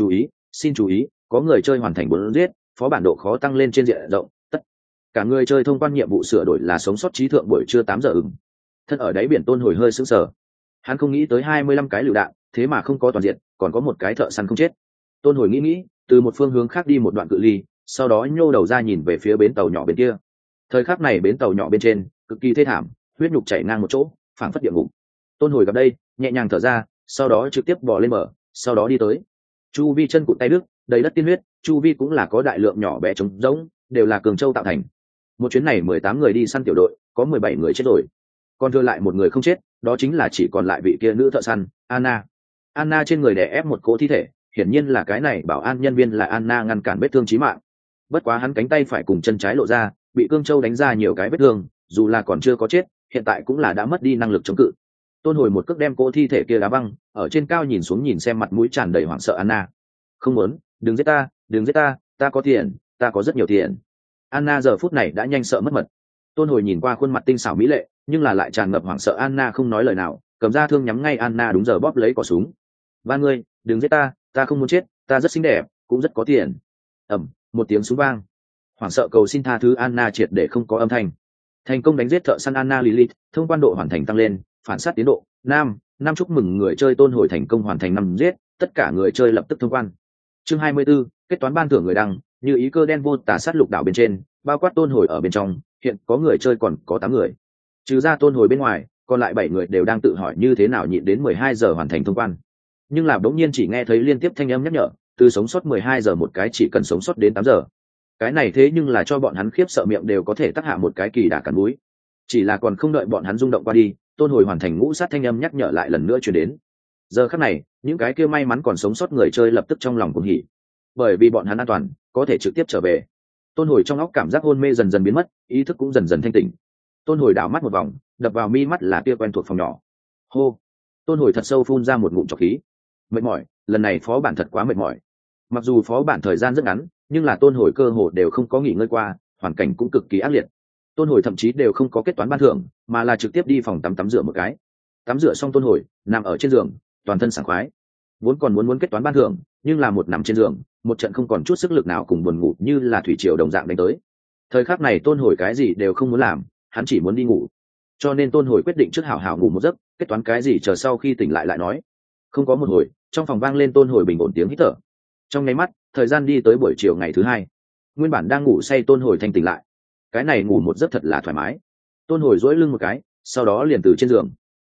Xin chú ý, có người chơi hoàn thành 4 giết, phó bản độ khó tăng lên trên diện rộng, tất cả người chơi thông quan nhiệm vụ sửa đổi là sống sót trí thượng buổi trưa 8 giờ ửng. Thân ở đáy biển Tôn Hồi hơi sững sờ. Hắn không nghĩ tới 25 cái lựu đạn, thế mà không có toàn diện, còn có một cái thợ săn không chết. Tôn Hồi nghĩ, từ một phương hướng khác đi một đoạn cự ly, sau đó nhô đầu ra nhìn về phía bến tàu nhỏ bên kia. Thời khắc này bến tàu nhỏ bên trên cực kỳ thê thảm, huyết nhục chảy ngang một chỗ, phảng phất địa ngục. Tôn Hồi gặp đây, nhẹ nhàng thở ra, sau đó trực tiếp bò lên bờ, sau đó đi tới. Chu vi chân cụt tay đứt, đầy đất tiên huyết, chu vi cũng là có đại lượng nhỏ bé trống rỗng, đều là cường châu tạo thành. Một chuyến này 18 người đi săn tiểu đội, có 17 người chết rồi, còn thừa lại một người không chết, đó chính là chỉ còn lại vị kia nữ thợ săn Anna. Anna trên người đè ép một cỗ thi thể, hiển nhiên là cái này bảo an nhân viên là Anna ngăn cản vết thương chí mạng. Bất quá hắn cánh tay phải cùng chân trái lộ ra, bị cương châu đánh ra nhiều cái vết thương, dù là còn chưa có chết, hiện tại cũng là đã mất đi năng lực chống cự. Tôn Hồi một cước đem cỗ thi thể kia đá văng, ở trên cao nhìn xuống nhìn xem mặt mũi tràn đầy hoảng sợ Anna. Không muốn, đừng giết ta, đừng giết ta, ta có tiền, ta có rất nhiều tiền. Anna giờ phút này đã nhanh sợ mất mật. Tôn Hồi nhìn qua khuôn mặt tinh xảo mỹ lệ, nhưng là lại tràn ngập hoảng sợ Anna không nói lời nào, cầm ra thương nhắm ngay Anna đúng giờ bóp lấy cò súng. Ba ngươi, đừng giết ta, ta không muốn chết, ta rất xinh đẹp, cũng rất có tiền. Ầm, một tiếng súng vang. Hoảng sợ cầu xin tha thứ Anna triệt để không có âm thanh. Thành công đánh giết thợ săn Anna Lilith, thông quan độ hoàn thành tăng lên, phản sát tiến độ. Năm chúc mừng người chơi Tôn Hồi thành công hoàn thành 5 giết, tất cả người chơi lập tức thông quan. Chương 24, kết toán ban thưởng người đăng, như ý cơ đen vô tà sát lục đảo bên trên, bao quát Tôn Hồi ở bên trong, hiện có người chơi còn có 8 người. Trừ ra Tôn Hồi bên ngoài, còn lại 7 người đều đang tự hỏi như thế nào nhịn đến 12 giờ hoàn thành thông quan. Nhưng là bỗng nhiên chỉ nghe thấy liên tiếp thanh âm nhắc nhở, từ sống sót 12 giờ một cái chỉ cần sống sót đến 8 giờ. Cái này thế nhưng là cho bọn hắn khiếp sợ miệng đều có thể tác hạ một cái kỳ đả cắn mũi. Chỉ là còn không đợi bọn hắn rung động qua đi, Tôn Hồi hoàn thành ngũ sát thanh âm nhắc nhở lại lần nữa truyền đến. Giờ khắc này, những cái kia may mắn còn sống sót người chơi lập tức trong lòng cuồng hỉ, bởi vì bọn hắn an toàn, có thể trực tiếp trở về. Tôn Hồi trong óc cảm giác hôn mê dần dần biến mất, ý thức cũng dần dần thanh tỉnh. Tôn Hồi đảo mắt một vòng, đập vào mi mắt là kia quen thuộc phòng nhỏ. Hô. Tôn Hồi thật sâu phun ra một ngụm trọc khí. Mệt mỏi, lần này phó bản thật quá mệt mỏi. Mặc dù phó bản thời gian rất ngắn, nhưng là Tôn Hồi cơ hồ đều không có nghỉ ngơi qua, hoàn cảnh cũng cực kỳ ác liệt. Tôn Hồi thậm chí đều không có kết toán ban thưởng, mà là trực tiếp đi phòng tắm rửa một cái. Tắm rửa xong Tôn Hồi nằm ở trên giường, toàn thân sảng khoái. Vốn còn muốn kết toán ban thưởng, nhưng là một nằm trên giường, một trận không còn chút sức lực nào cùng buồn ngủ như là thủy triều đồng dạng đánh tới. Thời khắc này Tôn Hồi cái gì đều không muốn làm, hắn chỉ muốn đi ngủ. Cho nên Tôn Hồi quyết định trước hảo hảo ngủ một giấc, kết toán cái gì chờ sau khi tỉnh lại nói. Không có một hồi, trong phòng vang lên Tôn Hồi bình ổn tiếng hít thở. Trong nháy mắt, thời gian đi tới buổi chiều ngày thứ 2. Nguyên bản đang ngủ say Tôn Hồi thanh tỉnh lại. Cái này ngủ một giấc thật là thoải mái. Tôn Hồi duỗi lưng một cái, sau đó liền từ trên giường.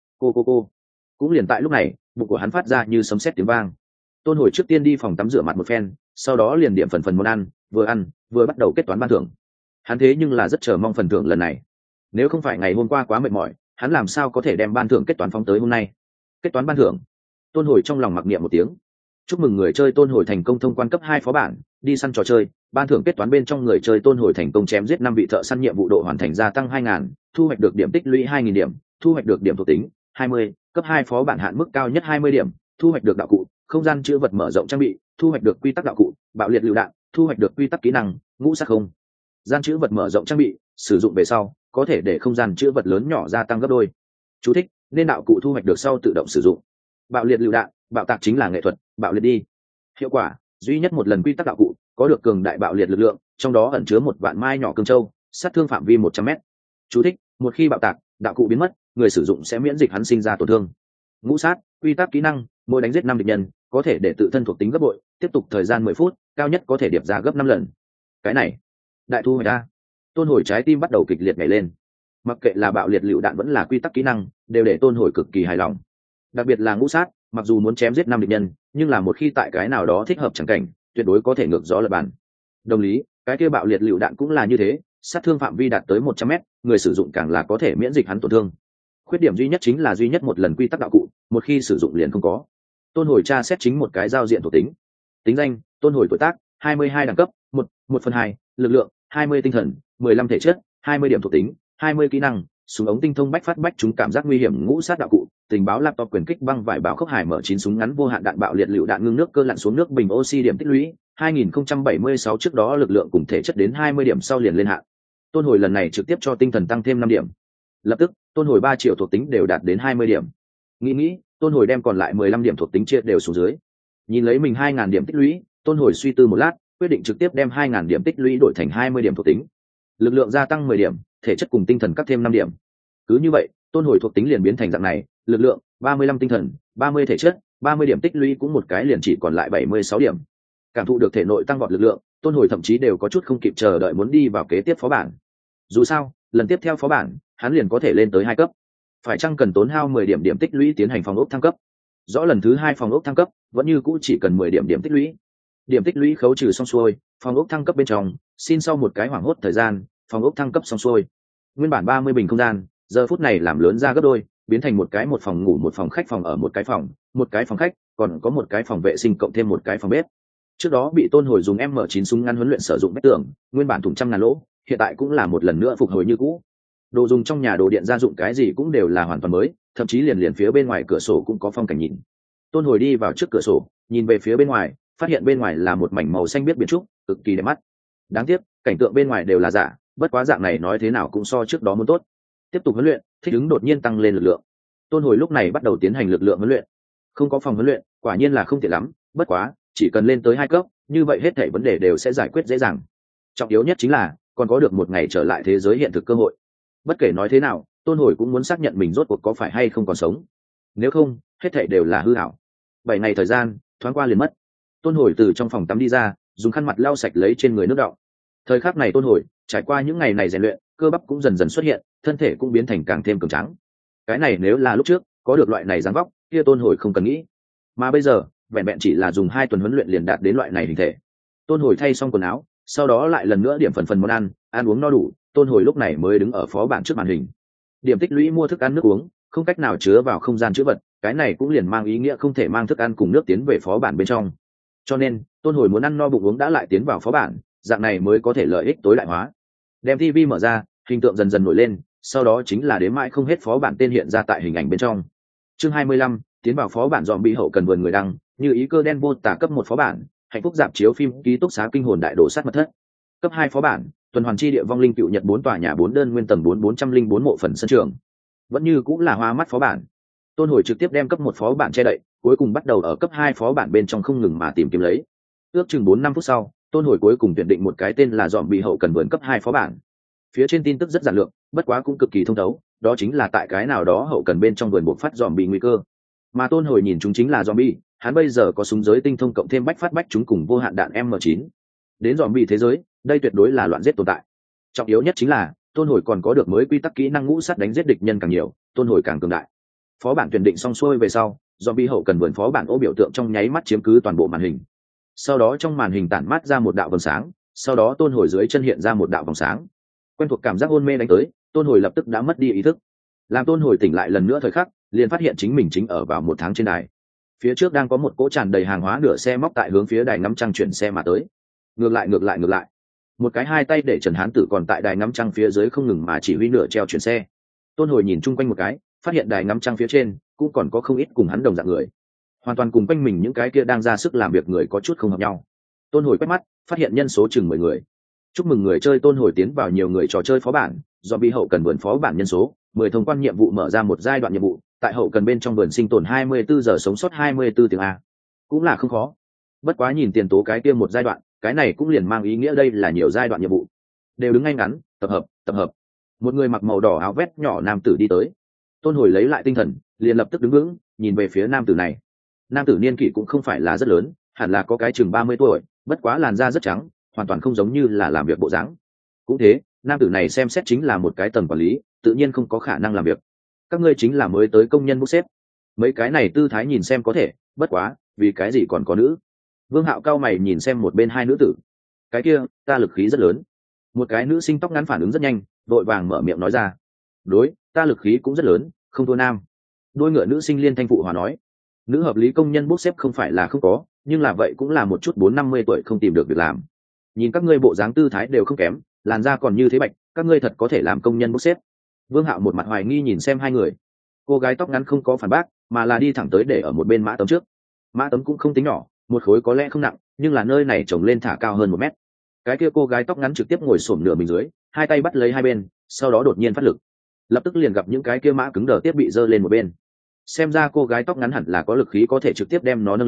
Cô. Cũng liền tại lúc này, bụng của hắn phát ra như sấm sét tiếng vang. Tôn Hồi trước tiên đi phòng tắm rửa mặt một phen, sau đó liền điểm phần món ăn, vừa bắt đầu kết toán ban thưởng. Hắn thế nhưng là rất chờ mong phần thưởng lần này. Nếu không phải ngày hôm qua quá mệt mỏi, hắn làm sao có thể đem ban thưởng kết toán phóng tới hôm nay. Kết toán ban thưởng. Tôn Hồi trong lòng mặc niệm một tiếng. Chúc mừng người chơi Tôn Hồi thành công thông quan cấp 2 phó bản, đi săn trò chơi, ban thưởng kết toán bên trong người chơi Tôn Hồi thành công chém giết 5 vị thợ săn, nhiệm vụ độ hoàn thành gia tăng 2000, thu hoạch được điểm tích lũy 2000 điểm, thu hoạch được điểm thuộc tính 20, cấp 2 phó bản hạn mức cao nhất 20 điểm, thu hoạch được đạo cụ, không gian chữ vật mở rộng trang bị, thu hoạch được quy tắc đạo cụ, bạo liệt lựu đạn, thu hoạch được quy tắc kỹ năng, ngũ sắc không gian chữ vật mở rộng trang bị, sử dụng về sau có thể để không gian chữ vật lớn nhỏ gia tăng gấp đôi. Chú thích: nên đạo cụ thu hoạch được sau tự động sử dụng. Bạo liệt lựu đạn, bạo tạc chính là nghệ thuật, bạo liệt đi. Hiệu quả: duy nhất một lần quy tắc đạo cụ, có được cường đại bạo liệt lực lượng, trong đó ẩn chứa một vạn mai nhỏ cương châu, sát thương phạm vi 100m. Chú thích: một khi bạo tạc, đạo cụ biến mất, người sử dụng sẽ miễn dịch hắn sinh ra tổn thương. Ngũ sát, quy tắc kỹ năng, mỗi đánh giết 5 địch nhân, có thể để tự thân thuộc tính gấp bội, tiếp tục thời gian 10 phút, cao nhất có thể điệp ra gấp 5 lần. Cái này, đại thu hoạch a. Tôn Hồi trái tim bắt đầu kịch liệt nhảy lên. Mặc kệ là bạo liệt lựu đạn vẫn là quy tắc kỹ năng, đều để Tôn Hồi cực kỳ hài lòng. Đặc biệt là ngũ sát, mặc dù muốn chém giết 5 địch nhân, nhưng là một khi tại cái nào đó thích hợp chẳng cảnh, tuyệt đối có thể ngược gió lật bàn. Đồng lý, cái kia bạo liệt lựu đạn cũng là như thế, sát thương phạm vi đạt tới 100m, người sử dụng càng là có thể miễn dịch hắn tổn thương. Khuyết điểm duy nhất chính là duy nhất một lần quy tắc đạo cụ, một khi sử dụng liền không có. Tôn Hồi tra xét chính một cái giao diện thuộc tính. Tính danh: Tôn Hồi, tuổi tác 22, đẳng cấp 1/2, lực lượng 20, tinh thần 15, thể chất 20 điểm thuộc tính 20 kỹ năng, súng ống tinh thông bách phát bách trúng cảm giác nguy hiểm, ngũ sát đạo cụ, tình báo laptop, quyền kích băng vải báo khốc hải mở 9, súng ngắn vô hạn đạn, bạo liệt lựu đạn, ngưng nước cơ lặn xuống nước, bình oxy, điểm tích lũy 2076, trước đó lực lượng cùng thể chất đến 20 điểm sau liền lên hạn. Tôn Hồi lần này trực tiếp cho tinh thần tăng thêm 5 điểm. Lập tức, Tôn Hồi 3 triệu thuộc tính đều đạt đến 20 điểm. Nghĩ, Tôn Hồi đem còn lại 15 điểm thuộc tính chia đều xuống dưới. Nhìn lấy mình 2000 điểm tích lũy, Tôn Hồi suy tư một lát, quyết định trực tiếp đem 2.000 điểm tích lũy đổi thành 20 điểm thuộc tính. Lực lượng gia tăng 10 điểm, thể chất cùng tinh thần cắt thêm 5 điểm. Cứ như vậy, Tôn Hồi thuộc tính liền biến thành dạng này, lực lượng 35 tinh thần, 30 thể chất, 30 điểm tích lũy cũng một cái liền chỉ còn lại 76 điểm. Cảm thụ được thể nội tăng vọt lực lượng, Tôn Hồi thậm chí đều có chút không kịp chờ đợi muốn đi vào kế tiếp phó bản. Dù sao, lần tiếp theo phó bản, hắn liền có thể lên tới 2 cấp. Phải chăng cần tốn hao 10 điểm điểm tích lũy tiến hành phòng ốc thăng cấp? Rõ lần thứ 2 phòng ốc thăng cấp, vẫn như cũ chỉ cần 10 điểm điểm tích lũy. Điểm tích lũy khấu trừ xong xuôi, phòng ốc thăng cấp bên trong, xin sau một cái hoảng hốt thời gian, phòng ốc thăng cấp xong xuôi. Nguyên bản 30 bình không gian, giờ phút này làm lớn ra gấp đôi, biến thành một phòng ngủ, một phòng khách phòng ở, một cái phòng khách, còn có một cái phòng vệ sinh cộng thêm một cái phòng bếp. Trước đó bị Tôn Hồi dùng M9 súng ngắn huấn luyện sử dụng vách tường, nguyên bản thủng trăm ngàn lỗ, hiện tại cũng là một lần nữa phục hồi như cũ. Đồ dùng trong nhà đồ điện gia dụng cái gì cũng đều là hoàn toàn mới, thậm chí liền phía bên ngoài cửa sổ cũng có phong cảnh nhìn. Tôn Hồi đi vào trước cửa sổ, nhìn về phía bên ngoài, phát hiện bên ngoài là một mảnh màu xanh biếc biển trúc, cực kỳ đẹp mắt. Đáng tiếc, cảnh tượng bên ngoài đều là giả, bất quá dạng này nói thế nào cũng so trước đó muốn tốt. Tiếp tục huấn luyện, thích ứng đột nhiên tăng lên lực lượng. Tôn Hồi lúc này bắt đầu tiến hành lực lượng huấn luyện. Không có phòng huấn luyện, quả nhiên là không tiện lắm, bất quá, chỉ cần lên tới 2 cấp, như vậy hết thảy vấn đề đều sẽ giải quyết dễ dàng. Trọng yếu nhất chính là còn có được một ngày trở lại thế giới hiện thực cơ hội. Bất kể nói thế nào, Tôn Hồi cũng muốn xác nhận mình rốt cuộc có phải hay không còn sống. Nếu không, hết thảy đều là hư ảo. 7 ngày thời gian thoáng qua liền mất. Tôn Hồi từ trong phòng tắm đi ra, dùng khăn mặt lau sạch lấy trên người nước đọng. Thời khắc này Tôn Hồi trải qua những ngày này rèn luyện, cơ bắp cũng dần dần xuất hiện, thân thể cũng biến thành càng thêm cường tráng. Cái này nếu là lúc trước có được loại này dáng vóc, kia Tôn Hồi không cần nghĩ. Mà bây giờ, vẹn vẹn chỉ là dùng 2 tuần huấn luyện liền đạt đến loại này hình thể. Tôn Hồi thay xong quần áo, sau đó lại lần nữa điểm phần món ăn, ăn uống no đủ, Tôn Hồi lúc này mới đứng ở phó bản trước màn hình. Điểm tích lũy mua thức ăn nước uống, không cách nào chứa vào không gian chứa vật, cái này cũng liền mang ý nghĩa không thể mang thức ăn cùng nước tiến về phó bản bên trong. Cho nên, Tôn Hồi muốn ăn no bụng uống đã lại tiến vào phó bản, dạng này mới có thể lợi ích tối đại hóa. Đem TV mở ra, hình tượng dần dần nổi lên, sau đó chính là đến mãi không hết phó bản tên hiện ra tại hình ảnh bên trong. Chương 25, tiến vào phó bản dòm bị hậu cần vườn người đăng, như ý cơ đen vô tả cấp 1 phó bản, hạnh phúc dạp chiếu phim ký túc xá kinh hồn đại đồ sát mật thất. Cấp 2 phó bản, tuần hoàn chi địa vong linh cựu nhật 4 tòa nhà 4 đơn nguyên tầng 404 mộ phần sân trường. Vẫn như cũng là hoa mắt phó bản. Tôn Hồi trực tiếp đem cấp 1 phó bản che đậy, cuối cùng bắt đầu ở cấp 2 phó bản bên trong không ngừng mà tìm kiếm lấy. Ước chừng 4-5 phút sau, Tôn Hồi cuối cùng tuyển định một cái tên là dòm bị hậu cần vườn cấp 2 phó bản. Phía trên tin tức rất giản lược, bất quá cũng cực kỳ thông thấu, đó chính là tại cái nào đó hậu cần bên trong vườn bộc phát dòm bị nguy cơ. Mà Tôn Hồi nhìn chúng chính là zombie, hắn bây giờ có súng giới tinh thông cộng thêm bách phát bách chúng cùng vô hạn đạn M9. Đến zombie thế giới, đây tuyệt đối là loạn giết tồn tại. Trọng yếu nhất chính là, Tôn Hồi còn có được mới quy tắc kỹ năng ngũ sát đánh giết địch nhân càng nhiều, Tôn Hồi càng cường đại. Phó bản tuyển định xong xuôi về sau, zombie hậu cần vườn phó bản ô biểu tượng trong nháy mắt chiếm cứ toàn bộ màn hình. Sau đó trong màn hình tản mát ra một đạo vầng sáng, sau đó Tôn Hồi dưới chân hiện ra một đạo vòng sáng. Quen thuộc cảm giác hôn mê đánh tới, Tôn Hồi lập tức đã mất đi ý thức. Làm Tôn Hồi tỉnh lại lần nữa thời khắc, liền phát hiện chính mình chính ở vào 1 tháng trên đài. Phía trước đang có một cỗ tràn đầy hàng hóa nửa xe móc tại hướng phía đài ngắm trăng chuyển xe mà tới. Ngược lại. Một cái 2 tay để Trần Hán Tử còn tại đài ngắm trăng phía dưới không ngừng mà chỉ huy nửa treo chuyển xe. Tôn Hồi nhìn chung quanh một cái, phát hiện đài ngắm trăng phía trên cũng còn có không ít cùng hắn đồng dạng người. Hoàn toàn cùng quanh mình những cái kia đang ra sức làm việc người có chút không hợp nhau. Tôn Hồi quét mắt, phát hiện nhân số chừng 10 người. Chúc mừng người chơi Tôn Hồi tiến vào nhiều người trò chơi phó bản, do bị hậu cần vườn phó bản nhân số 10 thông quan nhiệm vụ mở ra một giai đoạn nhiệm vụ, tại hậu cần bên trong vườn sinh tồn 24 giờ sống sót 24 tiếng A. Cũng là không khó. Bất quá nhìn tiền tố cái kia một giai đoạn, cái này cũng liền mang ý nghĩa đây là nhiều giai đoạn nhiệm vụ. Đều đứng ngay ngắn, tập hợp. Một người mặc màu đỏ áo vest nhỏ nam tử đi tới. Tôn Hồi lấy lại tinh thần, liền lập tức đứng vững, nhìn về phía nam tử này. Nam tử niên kỷ cũng không phải là rất lớn, hẳn là có cái chừng 30 tuổi, bất quá làn da rất trắng, hoàn toàn không giống như là làm việc bộ dáng. Cũng thế, nam tử này xem xét chính là một cái tầng quản lý, tự nhiên không có khả năng làm việc. Các ngươi chính là mới tới công nhân bốc xếp. Mấy cái này tư thái nhìn xem có thể, bất quá, vì cái gì còn có nữ? Vương Hạo cao mày nhìn xem một bên 2 nữ tử. Cái kia, ta lực khí rất lớn. Một cái nữ sinh tóc ngắn phản ứng rất nhanh, vội vàng mở miệng nói ra. Đối, ta lực khí cũng rất lớn, không thua nam. Đôi ngựa nữ sinh liên thanh phụ hòa nói. Nữ hợp lý công nhân bốc xếp không phải là không có, nhưng là vậy cũng là một chút 4-50 tuổi không tìm được việc làm. Nhìn các ngươi bộ dáng tư thái đều không kém, làn da còn như thế bạch, các ngươi thật có thể làm công nhân bốc xếp. Vương Hạo một mặt hoài nghi nhìn xem 2 người. Cô gái tóc ngắn không có phản bác, mà là đi thẳng tới để ở một bên mã tấm trước. Mã tấm cũng không tính nhỏ, một khối có lẽ không nặng, nhưng là nơi này trồng lên thả cao hơn 1 mét. Cái kia cô gái tóc ngắn trực tiếp ngồi xổm nửa mình dưới, 2 tay bắt lấy 2 bên, sau đó đột nhiên phát lực. Lập tức liền gặp những cái kia mã cứng đờ tiếp bị giơ lên một bên. Xem ra cô gái tóc ngắn hẳn là có lực khí có thể trực tiếp đem nó nâng lên,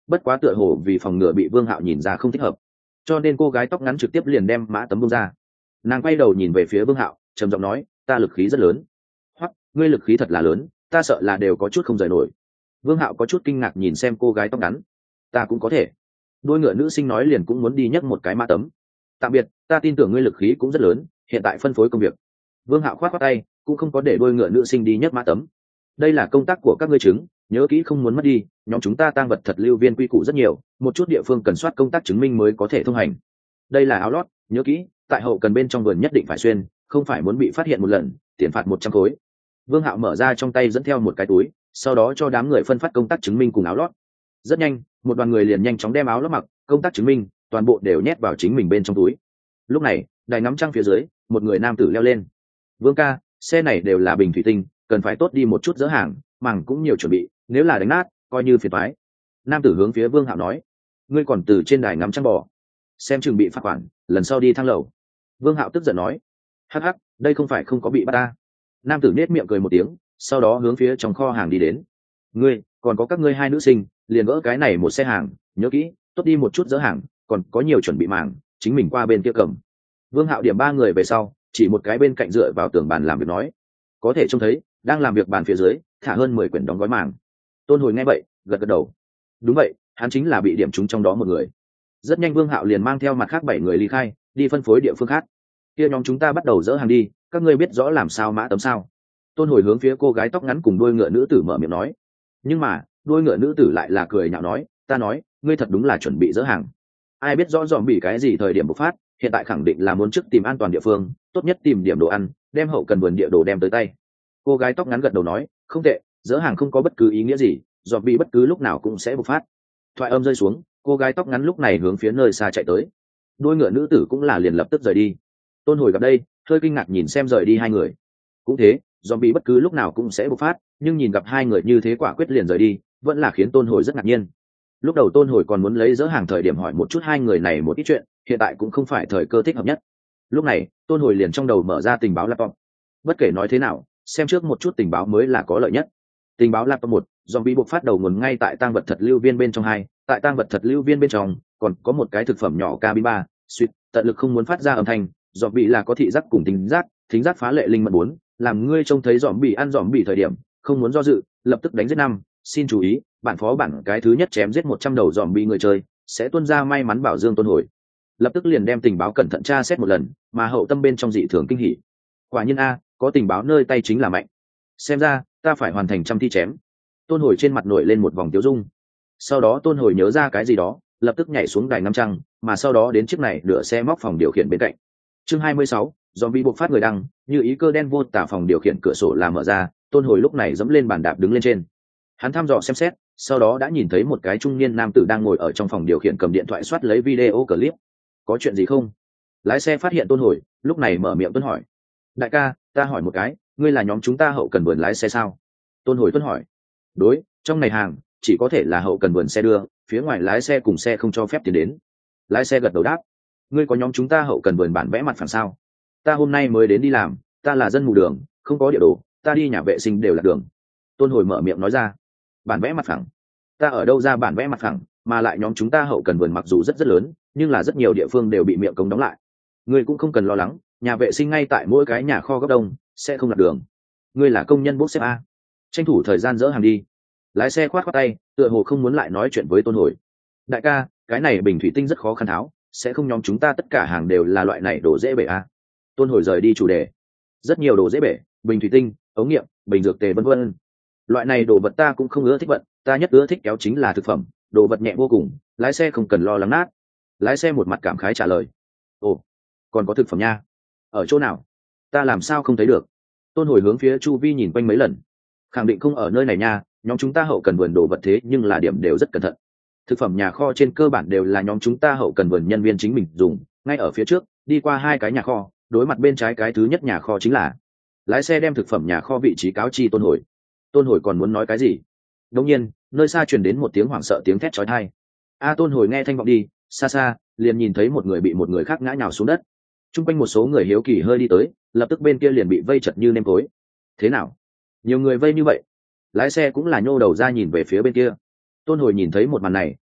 bất quá tựa hồ vì phòng ngừa bị Vương Hạo nhìn ra không thích hợp, cho nên cô gái tóc ngắn trực tiếp liền đem mã tấm bung ra. Nàng quay đầu nhìn về phía Vương Hạo, trầm giọng nói, ta lực khí rất lớn. Hoặc, ngươi lực khí thật là lớn, ta sợ là đều có chút không rời nổi. Vương Hạo có chút kinh ngạc nhìn xem cô gái tóc ngắn. Ta cũng có thể. Đôi ngựa nữ sinh nói liền cũng muốn đi nhấc một cái mã tấm. Tạm biệt, ta tin tưởng ngươi lực khí cũng rất lớn, hiện tại phân phối công việc. Vương Hạo khoát khoát tay, cũng không có để đôi ngựa nữ sinh đi nhấc mã tấm. Đây là công tác của các ngươi chứng, nhớ kỹ không muốn mất đi, nhóm chúng ta tang vật thật lưu viên quy củ rất nhiều, một chút địa phương cần soát công tác chứng minh mới có thể thông hành. Đây là áo lót, nhớ kỹ, tại hậu cần bên trong vườn nhất định phải xuyên, không phải muốn bị phát hiện một lần, tiền phạt 100 khối. Vương Hạo mở ra trong tay dẫn theo một cái túi, sau đó cho đám người phân phát công tác chứng minh cùng áo lót. Rất nhanh, một đoàn người liền nhanh chóng đem áo lót mặc, công tác chứng minh, toàn bộ đều nhét vào chính mình bên trong túi. Lúc này, đài ngắm trăng phía dưới, một người nam tử leo lên. Vương ca, xe này đều là bình thủy tinh, cần phải tốt đi một chút dỡ hàng, màng cũng nhiều chuẩn bị, nếu là đánh nát, coi như phiền toái. Nam tử hướng phía Vương Hạo nói, ngươi còn từ trên đài ngắm trăng bò, xem chừng bị phạt khoản, lần sau đi thang lầu. Vương Hạo tức giận nói, hắc hắc, đây không phải không có bị bắt ta. Nam tử nết miệng cười một tiếng, sau đó hướng phía trong kho hàng đi đến. Ngươi, còn có các ngươi hai nữ sinh, liền gỡ cái này một xe hàng, nhớ kỹ, tốt đi một chút dỡ hàng, còn có nhiều chuẩn bị màng, chính mình qua bên kia cầm. Vương Hạo điểm 3 người về sau, chỉ một cái bên cạnh dựa vào tường bàn làm việc nói, có thể trông thấy đang làm việc bàn phía dưới thả hơn 10 quyển đóng gói màng. Tôn Hồi nghe vậy gật gật đầu, đúng vậy, hắn chính là bị điểm trúng trong đó một người. Rất nhanh Vương Hạo liền mang theo mặt khác 7 người ly khai, đi phân phối địa phương khác. Kia nhóm chúng ta bắt đầu dỡ hàng đi, các ngươi biết rõ làm sao mã tấm sao? Tôn Hồi hướng phía cô gái tóc ngắn cùng đuôi ngựa nữ tử mở miệng nói. Nhưng mà đuôi ngựa nữ tử lại là cười nhạo nói, ta nói, ngươi thật đúng là chuẩn bị dỡ hàng. Ai biết rõ dòm bị cái gì thời điểm bộc phát, hiện tại khẳng định là muốn trước tìm an toàn địa phương, tốt nhất tìm điểm đồ ăn, đem hậu cần vườn địa đồ đem tới tay. Cô gái tóc ngắn gật đầu nói, không tệ, dỡ hàng không có bất cứ ý nghĩa gì, dòm bị bất cứ lúc nào cũng sẽ bộc phát. Thoại âm rơi xuống, cô gái tóc ngắn lúc này hướng phía nơi xa chạy tới. Đuôi ngựa nữ tử cũng là liền lập tức rời đi. Tôn Hồi gặp đây, hơi kinh ngạc nhìn xem rời đi hai người. Cũng thế, dòm bị bất cứ lúc nào cũng sẽ bộc phát, nhưng nhìn gặp hai người như thế quả quyết liền rời đi, vẫn là khiến Tôn Hồi rất ngạc nhiên. Lúc đầu Tôn Hồi còn muốn lấy dỡ hàng thời điểm hỏi một chút hai người này một ít chuyện, hiện tại cũng không phải thời cơ thích hợp nhất. Lúc này Tôn Hồi liền trong đầu mở ra tình báo laptop. Bất kể nói thế nào, xem trước một chút tình báo mới là có lợi nhất. Tình báo laptop 1, zombie buộc phát đầu nguồn ngay tại tang vật thật lưu viên bên trong. 2, tại tang vật thật lưu viên bên trong còn có một cái thực phẩm nhỏ cabin 3, suýt tận lực không muốn phát ra âm thanh. Zombie là có thị giác cùng thính giác phá lệ linh mật 4, làm ngươi trông thấy zombie ăn zombie thời điểm không muốn do dự, lập tức đánh giết 5. Xin chú ý, bản phó bản cái thứ nhất chém giết 100 đầu zombie người chơi sẽ tuôn ra may mắn bảo dương Tôn Hồi lập tức liền đem tình báo cẩn thận tra xét một lần, mà hậu tâm bên trong dị thường kinh hỉ. Quả nhiên a, có tình báo nơi tay chính là mạnh. Xem ra ta phải hoàn thành 100 thi chém. Tôn Hồi trên mặt nổi lên một vòng tiêu dung. Sau đó Tôn Hồi nhớ ra cái gì đó, lập tức nhảy xuống đài ngắm trăng, mà sau đó đến chiếc này nửa xe móc phòng điều khiển bên cạnh. Chương 26, zombie buộc phát người đăng, như ý cơ đen vô tả phòng điều khiển cửa sổ là mở ra, Tôn Hồi lúc này dẫm lên bàn đạp đứng lên trên. Hắn thăm dò xem xét, sau đó đã nhìn thấy một cái trung niên nam tử đang ngồi ở trong phòng điều khiển cầm điện thoại soát lấy video clip. Có chuyện gì không? Lái xe phát hiện Tôn Hồi, lúc này mở miệng tuân hỏi. Đại ca, ta hỏi một cái, ngươi là nhóm chúng ta hậu cần vườn lái xe sao? Tôn Hồi tuân hỏi. Đối, trong này hàng chỉ có thể là hậu cần vườn xe đưa, phía ngoài lái xe cùng xe không cho phép tiến đến. Lái xe gật đầu đáp. Ngươi có nhóm chúng ta hậu cần vườn bản vẽ mặt phẳng sao? Ta hôm nay mới đến đi làm, ta là dân mù đường, không có địa đồ, ta đi nhà vệ sinh đều là đường. Tôn Hồi mở miệng nói ra. Bản vẽ mặt phẳng? Ta ở đâu ra bản vẽ mặt phẳng, mà lại nhóm chúng ta hậu cần vườn mặc dù rất lớn, nhưng là rất nhiều địa phương đều bị miệng cống đóng lại. Ngươi cũng không cần lo lắng, nhà vệ sinh ngay tại mỗi cái nhà kho góc đông, sẽ không lạc đường. Ngươi là công nhân bốc xếp a, tranh thủ thời gian dỡ hàng đi. Lái xe khoát khoát tay, tựa hồ không muốn lại nói chuyện với Tôn Hồi. Đại ca, cái này bình thủy tinh rất khó khăn tháo, sẽ không nhóm chúng ta tất cả hàng đều là loại này đồ dễ bể a. Tôn Hồi rời đi chủ đề. Rất nhiều đồ dễ bể, bình thủy tinh, ống nghiệm, bình dược tề vân vân. Loại này đồ vật ta cũng không ưa thích vận, ta nhất ưa thích kéo chính là thực phẩm, đồ vật nhẹ vô cùng, lái xe không cần lo lắng nát. Lái xe một mặt cảm khái trả lời. Ồ, còn có thực phẩm nha, ở chỗ nào? Ta làm sao không thấy được? Tôn Hồi hướng phía chu vi nhìn quanh mấy lần, khẳng định không ở nơi này nha, nhóm chúng ta hậu cần vườn đồ vật thế nhưng là điểm đều rất cẩn thận. Thực phẩm nhà kho trên cơ bản đều là nhóm chúng ta hậu cần vườn nhân viên chính mình dùng, ngay ở phía trước đi qua 2 cái nhà kho, đối mặt bên trái cái thứ nhất nhà kho chính là. Lái xe đem thực phẩm nhà kho vị trí cáo chi Tôn Hồi. Tôn Hồi còn muốn nói cái gì, đột nhiên nơi xa truyền đến một tiếng hoảng sợ tiếng thét chói tai. Tôn Hồi nghe thanh vọng đi, xa xa liền nhìn thấy một người bị một người khác ngã nhào xuống đất. Trung quanh một số người hiếu kỳ hơi đi tới, lập tức bên kia liền bị vây chật như nêm tối. Thế nào, nhiều người vây như vậy? Lái xe cũng là nhô đầu ra nhìn về phía bên kia. Tôn Hồi nhìn thấy một màn này,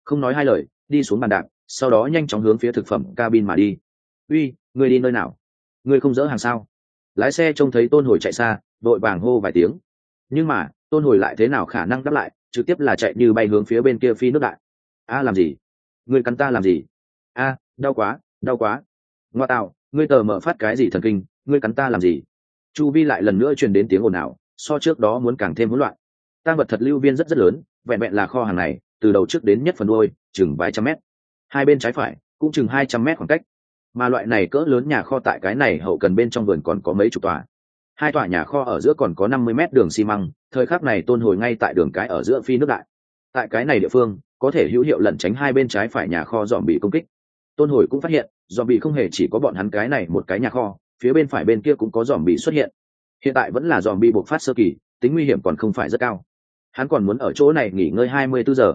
không nói hai lời đi xuống bàn đạp, sau đó nhanh chóng hướng phía thực phẩm cabin mà đi. Uy, ngươi đi nơi nào? Ngươi không dỡ hàng sao? Lái xe trông thấy tôn hồi chạy xa, đội vàng hô vài tiếng, nhưng mà tôn hồi lại thế nào khả năng đáp lại, trực tiếp là chạy như bay hướng phía bên kia phi nước đại. A làm gì? Ngươi cắn ta làm gì? A, đau quá, đau quá. Ngoa tạo, ngươi tờ mở phát cái gì thần kinh, ngươi cắn ta làm gì? Chu vi lại lần nữa truyền đến tiếng ồn ào, so trước đó muốn càng thêm hỗn loạn. Tang vật thật lưu viên rất rất lớn, vẹn vẹn là kho hàng này từ đầu trước đến nhất phần đuôi chừng vài trăm mét, hai bên trái phải cũng chừng 200 mét khoảng cách. Mà loại này cỡ lớn nhà kho tại cái này hậu cần bên trong vườn còn có mấy chục tòa, hai tòa nhà kho ở giữa còn có 50 mét đường xi măng. Thời khắc này tôn hồi ngay tại đường cái ở giữa phi nước đại, tại cái này địa phương có thể hữu hiệu lẩn tránh hai bên trái phải nhà kho dòm bị công kích. Tôn hồi cũng phát hiện dòm bị không hề chỉ có bọn hắn cái này một cái nhà kho, phía bên phải bên kia cũng có dòm bị xuất hiện. Hiện tại vẫn là dòm bị bộc phát sơ kỳ, tính nguy hiểm còn không phải rất cao. Hắn còn muốn ở chỗ này nghỉ ngơi 24 giờ,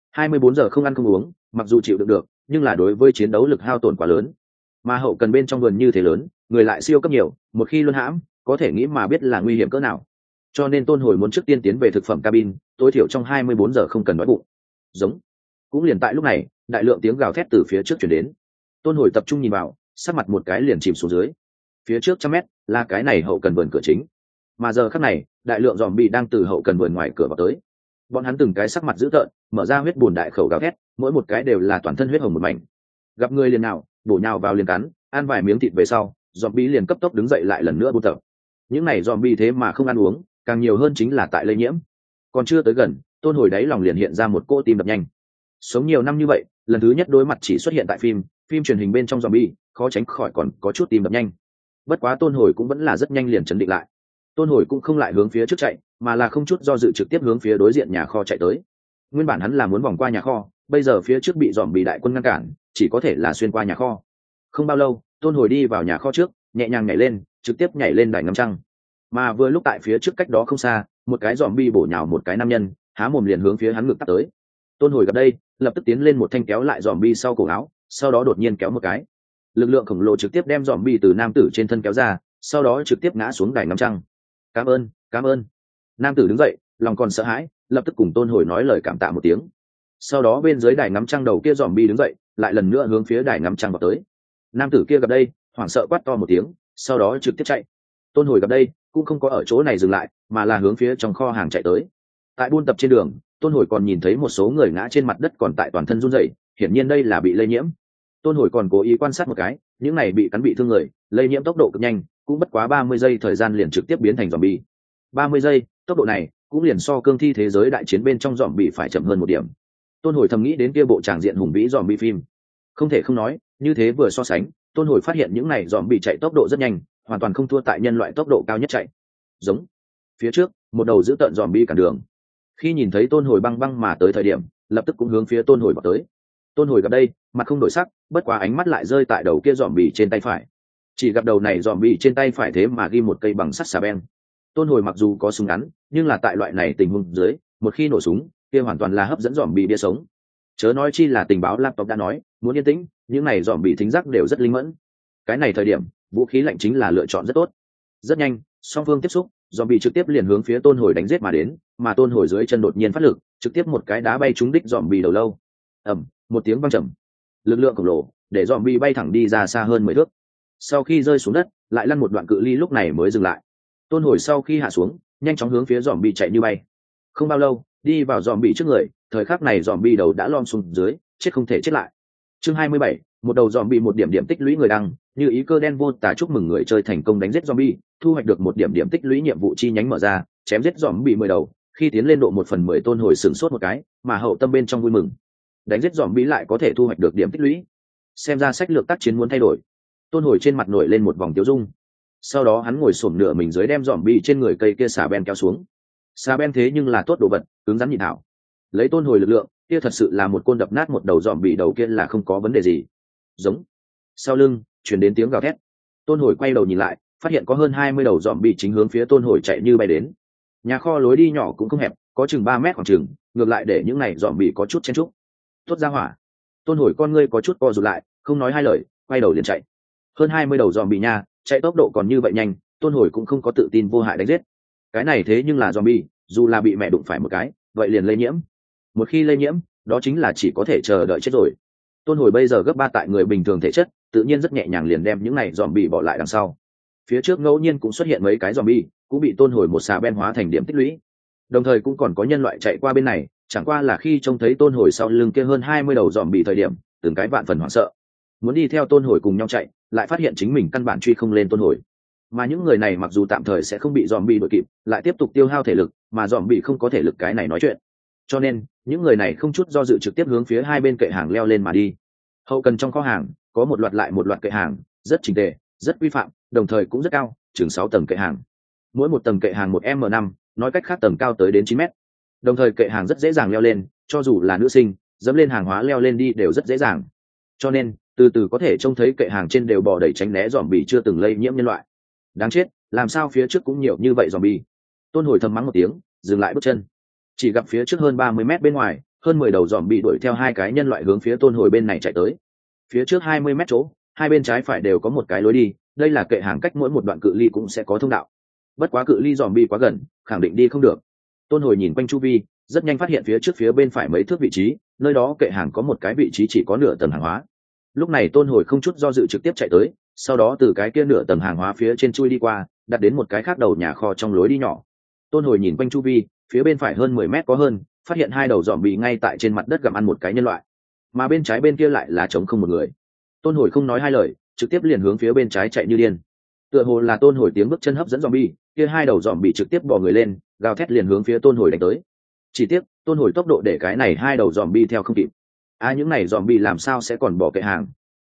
24 giờ không ăn không uống, mặc dù chịu đựng được nhưng là đối với chiến đấu lực hao tổn quá lớn. Mà hậu cần bên trong vườn như thế lớn, người lại siêu cấp nhiều, một khi luân hãm có thể nghĩ mà biết là nguy hiểm cỡ nào. Cho nên tôn hồi muốn trước tiên tiến về thực phẩm cabin, tối thiểu trong 24 giờ không cần đói bụng. Giống. Cũng liền tại lúc này, đại lượng tiếng gào thét từ phía trước chuyển đến. Tôn hồi tập trung nhìn vào, sắc mặt một cái liền chìm xuống dưới. Phía trước 100 mét là cái này hậu cần vườn cửa chính, mà giờ khắc này đại lượng dòm bị đang từ hậu cần vườn ngoài cửa vào tới. Bọn hắn từng cái sắc mặt dữ tợn, mở ra huyết bùn đại khẩu gào thét, mỗi một cái đều là toàn thân huyết hồng một mảnh. Gặp người liền nào bổ nhào vào liền cắn, ăn vài miếng thịt về sau, dòm bị liền cấp tốc đứng dậy lại lần nữa buôn tập. Những này dòm bị thế mà không ăn uống, càng nhiều hơn chính là tại lây nhiễm. Còn chưa tới gần, tôn hồi đáy lòng liền hiện ra một cô tim đập nhanh. Sống nhiều năm như vậy, lần thứ nhất đối mặt chỉ xuất hiện tại phim truyền hình bên trong dòm bị, khó tránh khỏi còn có chút tim đập nhanh. Bất quá tôn hồi cũng vẫn là rất nhanh liền chấn định lại. Tôn hồi cũng không lại hướng phía trước chạy, mà là không chút do dự trực tiếp hướng phía đối diện nhà kho chạy tới. Nguyên bản hắn là muốn vòng qua nhà kho, bây giờ phía trước bị dòm bị đại quân ngăn cản, chỉ có thể là xuyên qua nhà kho. Không bao lâu tôn hồi đi vào nhà kho trước, nhẹ nhàng nhảy lên, trực tiếp nhảy lên đài ngắm trăng. Mà vừa lúc tại phía trước cách đó không xa, một cái dòm bi bổ nhào một cái nam nhân, há mồm liền hướng phía hắn ngực tắt tới. Tôn hồi gặp đây, lập tức tiến lên một thanh kéo lại dòm bi sau cổ áo, sau đó đột nhiên kéo một cái, lực lượng khổng lồ trực tiếp đem dòm bi từ nam tử trên thân kéo ra, sau đó trực tiếp ngã xuống đài ngắm trăng. Cảm ơn, cảm ơn. Nam tử đứng dậy, lòng còn sợ hãi, lập tức cùng tôn hồi nói lời cảm tạ một tiếng. Sau đó bên dưới đài ngắm trăng đầu kia dòm bi đứng dậy, lại lần nữa hướng phía đài ngắm trăng vào tới. Nam tử kia gặp đây, hoảng sợ quát to một tiếng, sau đó trực tiếp chạy. Tôn hồi gặp đây cũng không có ở chỗ này dừng lại, mà là hướng phía trong kho hàng chạy tới. Tại buôn tập trên đường, tôn hồi còn nhìn thấy một số người ngã trên mặt đất còn tại toàn thân run rẩy, hiển nhiên đây là bị lây nhiễm. Tôn hồi còn cố ý quan sát một cái, những này bị cắn bị thương người lây nhiễm tốc độ cực nhanh, cũng bất quá 30 giây thời gian liền trực tiếp biến thành zombie. 30 giây, tốc độ này cũng liền so cương thi thế giới đại chiến bên trong zombie phải chậm hơn một điểm. Tôn hồi thầm nghĩ đến kia bộ tràng diện hùng vĩ zombie phim. Không thể không nói, như thế vừa so sánh, tôn hồi phát hiện những này zombie chạy tốc độ rất nhanh, hoàn toàn không thua tại nhân loại tốc độ cao nhất chạy. Giống. Phía trước, một đầu giữ tợn zombie cản đường. Khi nhìn thấy tôn hồi băng băng mà tới thời điểm, lập tức cũng hướng phía tôn hồi vào tới. Tôn hồi gặp đây, mặt không đổi sắc, bất quá ánh mắt lại rơi tại đầu kia zombie trên tay phải. Chỉ gặp đầu này zombie trên tay phải thế mà ghi một cây bằng sắt xà beng. Tôn hồi mặc dù có súng ngắn, nhưng là tại loại này tình huống dưới, một khi nổ súng, kia hoàn toàn là hấp dẫn zombie bia sống. Chớ nói chi là tình báo laptop đã nói, muốn yên tĩnh, những này zombie thính giác đều rất linh mẫn. Cái này thời điểm, vũ khí lạnh chính là lựa chọn rất tốt. Rất nhanh, song phương tiếp xúc, zombie trực tiếp liền hướng phía tôn hồi đánh giết mà đến, mà tôn hồi dưới chân đột nhiên phát lực, trực tiếp một cái đá bay trúng đích zombie đầu lâu. Ầm, một tiếng vang trầm, lực lượng khổng lồ để zombie bay thẳng đi ra xa hơn 10 thước. Sau khi rơi xuống đất, lại lăn một đoạn cự ly lúc này mới dừng lại. Tôn hồi sau khi hạ xuống, nhanh chóng hướng phía zombie chạy như bay. Không bao lâu, đi vào zombie trước người, thời khắc này zombie đầu đã lom xuống dưới, chết không thể chết lại. Chương 27, một đầu zombie một điểm điểm tích lũy người đăng, như ý cơ đen vô tà chúc mừng người chơi thành công đánh giết zombie, thu hoạch được một điểm điểm tích lũy nhiệm vụ chi nhánh mở ra, chém giết zombie 10 đầu, khi tiến lên độ 1/10 tôn hồi sửng sốt một cái, mà hậu tâm bên trong vui mừng. Đánh giết zombie lại có thể thu hoạch được điểm tích lũy. Xem ra sách lược tác chiến muốn thay đổi. Tôn hồi trên mặt nổi lên một vòng tiêu dung. Sau đó hắn ngồi xổm nửa mình dưới đem zombie trên người cây kia xà ben kéo xuống. Xà ben thế nhưng là tốt đồ vật, cứng rắn nhịn thảo. Lấy tôn hồi lực lượng, kia thật sự là một côn đập nát một đầu zombie đầu kia là không có vấn đề gì. Giống. Sau lưng truyền đến tiếng gào thét. Tôn hồi quay đầu nhìn lại, phát hiện có hơn 20 đầu zombie chính hướng phía tôn hồi chạy như bay đến. Nhà kho lối đi nhỏ cũng không hẹp, có chừng 3 mét khoảng chừng, ngược lại để những này zombie có chút chen chúc. Tốt ra hỏa. Tôn hồi con ngươi có chút co rụt lại, không nói hai lời, quay đầu liền chạy. Hơn 20 đầu zombie nha, chạy tốc độ còn như vậy nhanh, tôn hồi cũng không có tự tin vô hại đánh giết. Cái này thế nhưng là zombie, dù là bị mẹ đụng phải một cái, vậy liền lây nhiễm. Một khi lây nhiễm, đó chính là chỉ có thể chờ đợi chết rồi. Tôn hồi bây giờ gấp 3 tại người bình thường thể chất, tự nhiên rất nhẹ nhàng liền đem những này dòm bị bỏ lại đằng sau. Phía trước ngẫu nhiên cũng xuất hiện mấy cái dòm bi, cũng bị tôn hồi một xà ben hóa thành điểm tích lũy. Đồng thời cũng còn có nhân loại chạy qua bên này, chẳng qua là khi trông thấy tôn hồi sau lưng kia hơn 20 đầu dòm bị thời điểm, từng cái vạn phần hoảng sợ. Muốn đi theo tôn hồi cùng nhau chạy, lại phát hiện chính mình căn bản truy không lên tôn hồi. Mà những người này mặc dù tạm thời sẽ không bị dòm bị đuổi kịp, lại tiếp tục tiêu hao thể lực, mà dòm bị không có thể lực cái này nói chuyện. Cho nên, những người này không chút do dự trực tiếp hướng phía hai bên kệ hàng leo lên mà đi. Hậu cần trong kho hàng có một loạt lại một loạt kệ hàng, rất chỉnh tề, rất quy phạm, đồng thời cũng rất cao, chừng 6 tầng kệ hàng. Mỗi một tầng kệ hàng 1m5, nói cách khác tầng cao tới đến 9 mét. Đồng thời kệ hàng rất dễ dàng leo lên, cho dù là nữ sinh, dẫm lên hàng hóa leo lên đi đều rất dễ dàng. Cho nên, từ từ có thể trông thấy kệ hàng trên đều bò đầy tránh né dòm bị chưa từng lây nhiễm nhân loại. Đáng chết, làm sao phía trước cũng nhiều như vậy dòm bị. Tôn hồi thầm mắng một tiếng, dừng lại bước chân. Chỉ gặp phía trước hơn 30 mét bên ngoài, hơn 10 đầu dòm bị đuổi theo hai cái nhân loại hướng phía tôn hồi bên này chạy tới. Phía trước 20 mét chỗ, hai bên trái phải đều có một cái lối đi, đây là kệ hàng cách mỗi một đoạn cự ly cũng sẽ có thông đạo. Bất quá cự ly dòm bị quá gần, khẳng định đi không được. Tôn hồi nhìn quanh chu vi, rất nhanh phát hiện phía trước phía bên phải mấy thước vị trí, nơi đó kệ hàng có một cái vị trí chỉ có nửa tầng hàng hóa. Lúc này tôn hồi không chút do dự trực tiếp chạy tới, sau đó từ cái kia nửa tầng hàng hóa phía trên chui đi qua, đặt đến một cái khác đầu nhà kho trong lối đi nhỏ. Tôn hồi nhìn quanh chu vi, phía bên phải hơn 10 mét có hơn, phát hiện hai đầu dòm bị ngay tại trên mặt đất gặm ăn một cái nhân loại, mà bên trái bên kia lại là trống không một người. Tôn hồi không nói hai lời, trực tiếp liền hướng phía bên trái chạy như điên. Tựa hồ là tôn hồi tiếng bước chân hấp dẫn dòm bi, kia hai đầu dòm bị trực tiếp bò người lên, gào thét liền hướng phía tôn hồi đánh tới. Chỉ tiếc tôn hồi tốc độ để cái này hai đầu dòm bi theo không kịp. Những này dòm bi làm sao sẽ còn bỏ kệ hàng?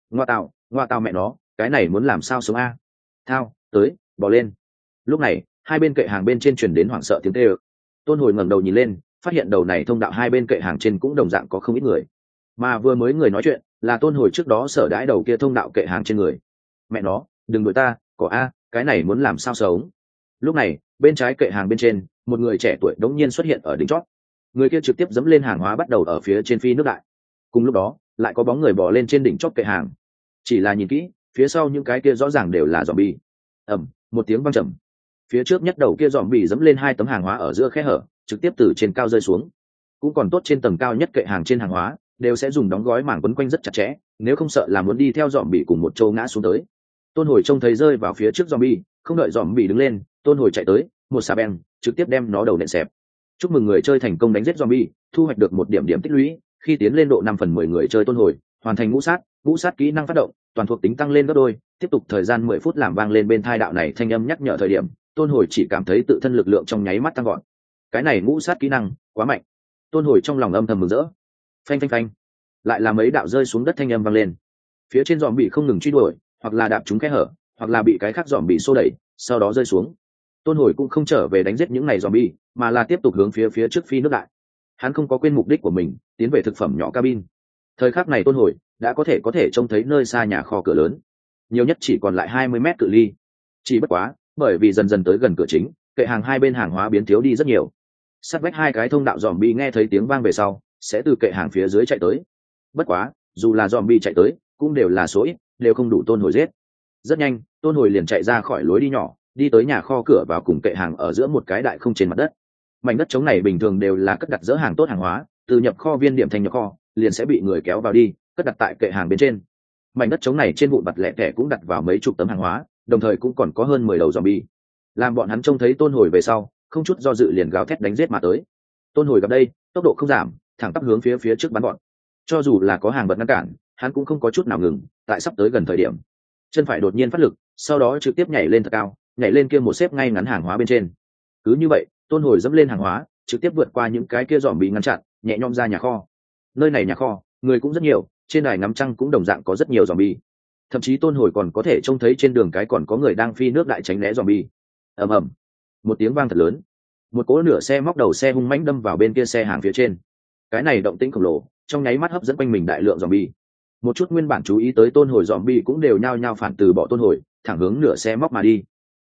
Ngoa tào mẹ nó, cái này muốn làm sao sống a? Thao, tới, bò lên. Lúc này hai bên kệ hàng bên trên truyền đến hoảng sợ tiếng kêu. Tôn hồi ngẩng đầu nhìn lên, phát hiện đầu này thông đạo hai bên kệ hàng trên cũng đồng dạng có không ít người, mà vừa mới người nói chuyện là tôn hồi trước đó sở đãi đầu kia thông đạo kệ hàng trên người. Mẹ nó, đừng đuổi ta, có a, cái này muốn làm sao sống. Lúc này bên trái kệ hàng bên trên một người trẻ tuổi đống nhiên xuất hiện ở đỉnh chót, người kia trực tiếp dẫm lên hàng hóa bắt đầu ở phía trên phi nước đại. Cùng lúc đó lại có bóng người bò lên trên đỉnh chót kệ hàng, chỉ là nhìn kỹ phía sau những cái kia rõ ràng đều là zombie. Một tiếng vang trầm, phía trước nhất đầu kia zombie dẫm lên hai tấm hàng hóa ở giữa khe hở, trực tiếp từ trên cao rơi xuống. Cũng còn tốt trên tầng cao nhất kệ hàng trên hàng hóa đều sẽ dùng đóng gói màng quấn quanh rất chặt chẽ, nếu không sợ là muốn đi theo zombie cùng một châu ngã xuống tới. Tôn hồi trông thấy rơi vào phía trước zombie, không đợi zombie đứng lên, tôn hồi chạy tới, một xà beng trực tiếp đem nó đầu nện xẹp. Chúc mừng người chơi thành công đánh giết zombie, thu hoạch được 1 điểm điểm tích lũy. Khi tiến lên độ 5/10 người chơi tôn hồi hoàn thành ngũ sát kỹ năng phát động, toàn thuộc tính tăng lên gấp đôi. Tiếp tục thời gian 10 phút làm vang lên bên thai đạo này thanh âm nhắc nhở thời điểm, tôn hồi chỉ cảm thấy tự thân lực lượng trong nháy mắt tăng gọn. Cái này ngũ sát kỹ năng quá mạnh. Tôn hồi trong lòng âm thầm mừng rỡ. Phanh phanh phanh, lại là mấy đạo rơi xuống đất thanh âm vang lên. Phía trên dòm bị không ngừng truy đuổi, hoặc là đạp trúng kẽ hở, hoặc là bị cái khác dòm bị xô đẩy, sau đó rơi xuống. Tôn hồi cũng không trở về đánh giết những này dòm bị, mà là tiếp tục hướng phía trước phi nước đại. Hắn không có quên mục đích của mình, tiến về thực phẩm nhỏ cabin. Thời khắc này tôn hồi đã có thể trông thấy nơi xa nhà kho cửa lớn, nhiều nhất chỉ còn lại 20 mét cự ly. Chỉ bất quá bởi vì dần dần tới gần cửa chính, kệ hàng hai bên hàng hóa biến thiếu đi rất nhiều. Sát vách hai cái thông đạo dòm bi nghe thấy tiếng vang về sau sẽ từ kệ hàng phía dưới chạy tới. Bất quá dù là dòm bi chạy tới cũng đều là số ít, đều không đủ tôn hồi giết. Rất nhanh tôn hồi liền chạy ra khỏi lối đi nhỏ, đi tới nhà kho cửa vào cùng kệ hàng ở giữa một cái đại không trên mặt đất. Mảnh đất trống này bình thường đều là cất đặt dỡ hàng tốt hàng hóa, từ nhập kho viên điểm thành nhập kho liền sẽ bị người kéo vào đi cất đặt tại kệ hàng bên trên. Mảnh đất trống này trên vụn vặt lẻ tẻ cũng đặt vào mấy chục tấm hàng hóa, đồng thời cũng còn có hơn 10 đầu zombie. Làm bọn hắn trông thấy tôn hồi về sau không chút do dự liền gào thét đánh giết mà tới. Tôn hồi gặp đây tốc độ không giảm, thẳng tắp hướng phía trước bắn bọn. Cho dù là có hàng vật ngăn cản, hắn cũng không có chút nào ngừng. Tại sắp tới gần thời điểm, chân phải đột nhiên phát lực, sau đó trực tiếp nhảy lên thật cao, nhảy lên kia một xếp ngay ngắn hàng hóa bên trên. Cứ như vậy tôn hồi dẫm lên hàng hóa, trực tiếp vượt qua những cái kia dòm bị ngăn chặn, nhẹ nhõm ra nhà kho. Nơi này nhà kho người cũng rất nhiều, trên đài ngắm trăng cũng đồng dạng có rất nhiều dòm bi. Thậm chí tôn hồi còn có thể trông thấy trên đường cái còn có người đang phi nước đại tránh né dòm bi. Ầm, một tiếng vang thật lớn, một cỗ nửa xe móc đầu xe hung mãnh đâm vào bên kia xe hàng phía trên. Cái này động tĩnh khổng lồ trong nháy mắt hấp dẫn quanh mình đại lượng dòm bi. Một chút nguyên bản chú ý tới tôn hồi dòm bi cũng đều nhao nhao phản từ bỏ tôn hồi, thẳng hướng nửa xe móc mà đi.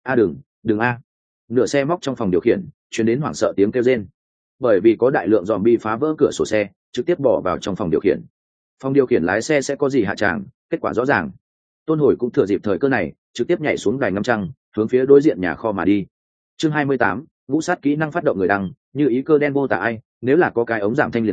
Đừng a! Nửa xe móc trong phòng điều khiển truyền đến hoảng sợ tiếng kêu rên, bởi vì có đại lượng dòm bi phá vỡ cửa sổ xe, trực tiếp bỏ vào trong phòng điều khiển. Phòng điều khiển lái xe sẽ có gì hạ tràng, kết quả rõ ràng. Tôn hồi cũng thừa dịp thời cơ này trực tiếp nhảy xuống đài ngắm trăng, hướng phía đối diện nhà kho mà đi. Chương 28, ngũ sát kỹ năng phát động người đăng, như ý cơ đen vô tả ai, nếu là có cái ống giảm thanh liền tốt,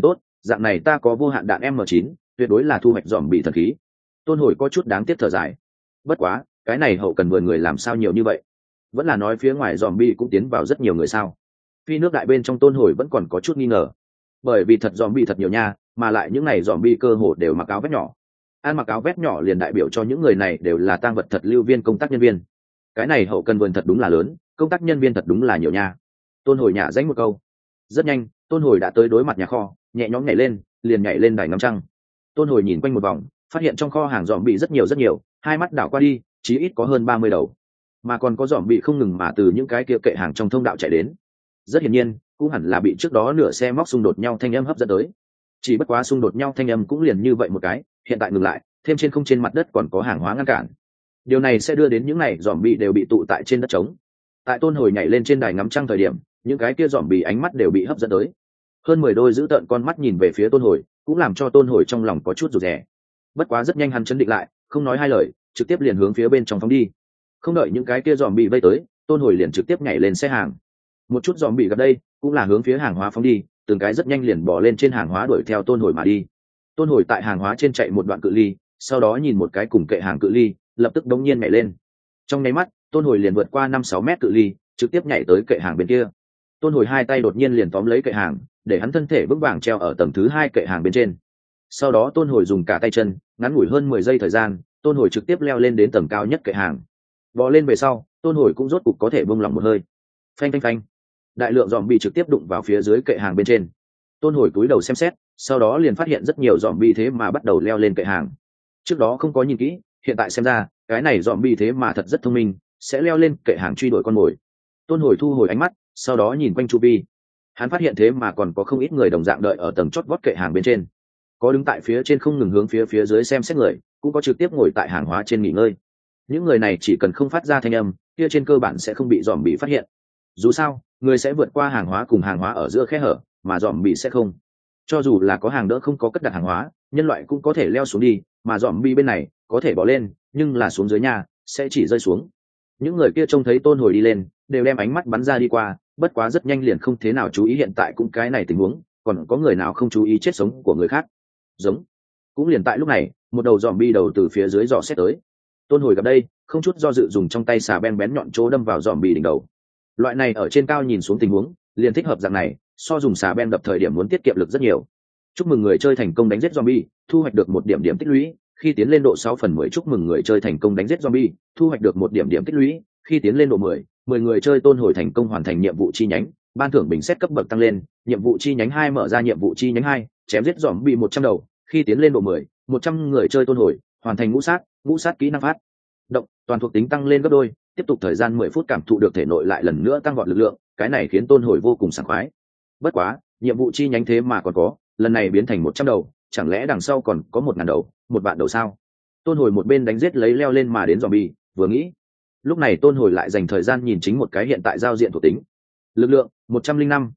dạng này ta có vô hạn đạn M9, tuyệt đối là thu hoạch dòm bị thần khí. Tôn Hồi có chút đáng tiếc thở dài. Bất quá cái này hậu cần vườn người làm sao nhiều như vậy, vẫn là nói phía ngoài dòm bi cũng tiến vào rất nhiều người sao? Phi nước đại bên trong Tôn Hồi vẫn còn có chút nghi ngờ, bởi vì thật dòm bi thật nhiều nha, mà lại những này dòm bi cơ hồ đều mặc áo vest nhỏ. Ăn mặc áo vest nhỏ liền đại biểu cho những người này đều là tang vật thật lưu viên, công tác nhân viên. Cái này hậu cần vườn thật đúng là lớn, công tác nhân viên thật đúng là nhiều nha. Tôn Hồi nhả danh một câu. Rất nhanh Tôn Hồi đã tới đối mặt nhà kho, nhẹ nhõm nhảy lên, liền nhảy lên đài ngắm trăng. Tôn Hồi nhìn quanh một vòng, phát hiện trong kho hàng dòm bị rất nhiều, hai mắt đảo qua đi, chí ít có hơn 30 đầu, mà còn có dòm bị không ngừng mà từ những cái kia kệ hàng trong thông đạo chạy đến. Rất hiển nhiên cũng hẳn là bị trước đó nửa xe móc xung đột nhau thanh âm hấp dẫn tới. Chỉ bất quá xung đột nhau thanh âm cũng liền như vậy một cái, hiện tại ngừng lại, thêm trên không trên mặt đất còn có hàng hóa ngăn cản. Điều này sẽ đưa đến những này dòm bị đều bị tụ tại trên đất trống. Tại Tôn Hồi nhảy lên trên đài ngắm trăng thời điểm, những cái kia dòm bị ánh mắt đều bị hấp dẫn tới. Hơn 10 đôi dữ tợn con mắt nhìn về phía Tôn Hồi, cũng làm cho Tôn Hồi trong lòng có chút rụt rè. Bất quá rất nhanh hắn chấn định lại, không nói hai lời, trực tiếp liền hướng phía bên trong phóng đi. Không đợi những cái kia dòm bị vây tới, Tôn Hồi liền trực tiếp nhảy lên xe hàng. Một chút dòm bị gặp đây cũng là hướng phía hàng hóa phóng đi, từng cái rất nhanh liền bò lên trên hàng hóa đuổi theo Tôn Hồi mà đi. Tôn Hồi tại hàng hóa trên chạy một đoạn cự ly, sau đó nhìn một cái cùng kệ hàng cự ly, lập tức đống nhiên nhảy lên. Trong nháy mắt Tôn Hồi liền vượt qua 5-6 mét cự ly, trực tiếp nhảy tới kệ hàng bên kia. Tôn Hồi hai tay đột nhiên liền tóm lấy kệ hàng, để hắn thân thể vững vàng treo ở tầng thứ 2 kệ hàng bên trên. Sau đó Tôn Hồi dùng cả tay chân, ngắn ngủi hơn 10 giây thời gian, Tôn Hồi trực tiếp leo lên đến tầng cao nhất kệ hàng. Bò lên về sau, Tôn Hồi cũng rốt cục có thể buông lỏng một hơi. Phanh phanh phanh, đại lượng dòm bị trực tiếp đụng vào phía dưới kệ hàng bên trên. Tôn Hồi cúi đầu xem xét, sau đó liền phát hiện rất nhiều dòm bị thế mà bắt đầu leo lên kệ hàng. Trước đó không có nhìn kỹ, hiện tại xem ra cái này dòm bị thế mà thật rất thông minh, sẽ leo lên kệ hàng truy đuổi con mồi. Tôn Hồi thu hồi ánh mắt, sau đó nhìn quanh chu vi. Hắn phát hiện thế mà còn có không ít người đồng dạng đợi ở tầng chót vót kệ hàng bên trên, có đứng tại phía trên không ngừng hướng phía dưới xem xét người, cũng có trực tiếp ngồi tại hàng hóa trên nghỉ ngơi. Những người này chỉ cần không phát ra thanh âm, kia trên cơ bản sẽ không bị dòm bị phát hiện. Dù sao người sẽ vượt qua hàng hóa cùng hàng hóa ở giữa khe hở, mà dòm bị sẽ không. Cho dù là có hàng đỡ không có cất đặt hàng hóa, nhân loại cũng có thể leo xuống đi, mà dòm bị bên này có thể bỏ lên, nhưng là xuống dưới nhà sẽ chỉ rơi xuống. Những người kia trông thấy Tôn Hồi đi lên, đều đem ánh mắt bắn ra đi qua, bất quá rất nhanh liền không thế nào chú ý hiện tại cũng cái này tình huống, còn có người nào không chú ý chết sống của người khác. Giống. Cũng liền tại lúc này, một đầu dòm bi đầu từ phía dưới dò xét tới. Tôn Hồi gặp đây, không chút do dự dùng trong tay xà bén bén nhọn chỗ đâm vào dòm bi đỉnh đầu. Loại này ở trên cao nhìn xuống tình huống, liền thích hợp dạng này, so dùng xà bén đập thời điểm muốn tiết kiệm lực rất nhiều. Chúc mừng người chơi thành công đánh giết zombie, thu hoạch được 1 điểm điểm tích lũy, khi tiến lên độ 6/10. Chúc mừng người chơi thành công đánh giết zombie, thu hoạch được 1 điểm điểm tích lũy, khi tiến lên độ 10. 10 người chơi Tôn Hồi thành công hoàn thành nhiệm vụ chi nhánh, ban thưởng bình xét cấp bậc tăng lên, nhiệm vụ chi nhánh 2 mở ra nhiệm vụ chi nhánh 2, chém giết zombie 100 đầu, khi tiến lên độ 10. 100 người chơi Tôn Hồi hoàn thành ngũ sát kỹ năng phát động, toàn thuộc tính tăng lên gấp đôi, tiếp tục thời gian 10 phút cảm thụ được thể nội lại lần nữa tăng vọt lực lượng, cái này khiến Tôn Hồi vô cùng sảng khoái. Bất quá nhiệm vụ chi nhánh thế mà còn có, lần này biến thành 100 đầu, chẳng lẽ đằng sau còn có 1000 đầu, 1 vạn đầu sao? Tôn Hồi một bên đánh giết lấy leo lên mà đến zombie, vừa nghĩ. Lúc này Tôn Hồi lại dành thời gian nhìn chính một cái hiện tại giao diện thuộc tính. Lực lượng 105,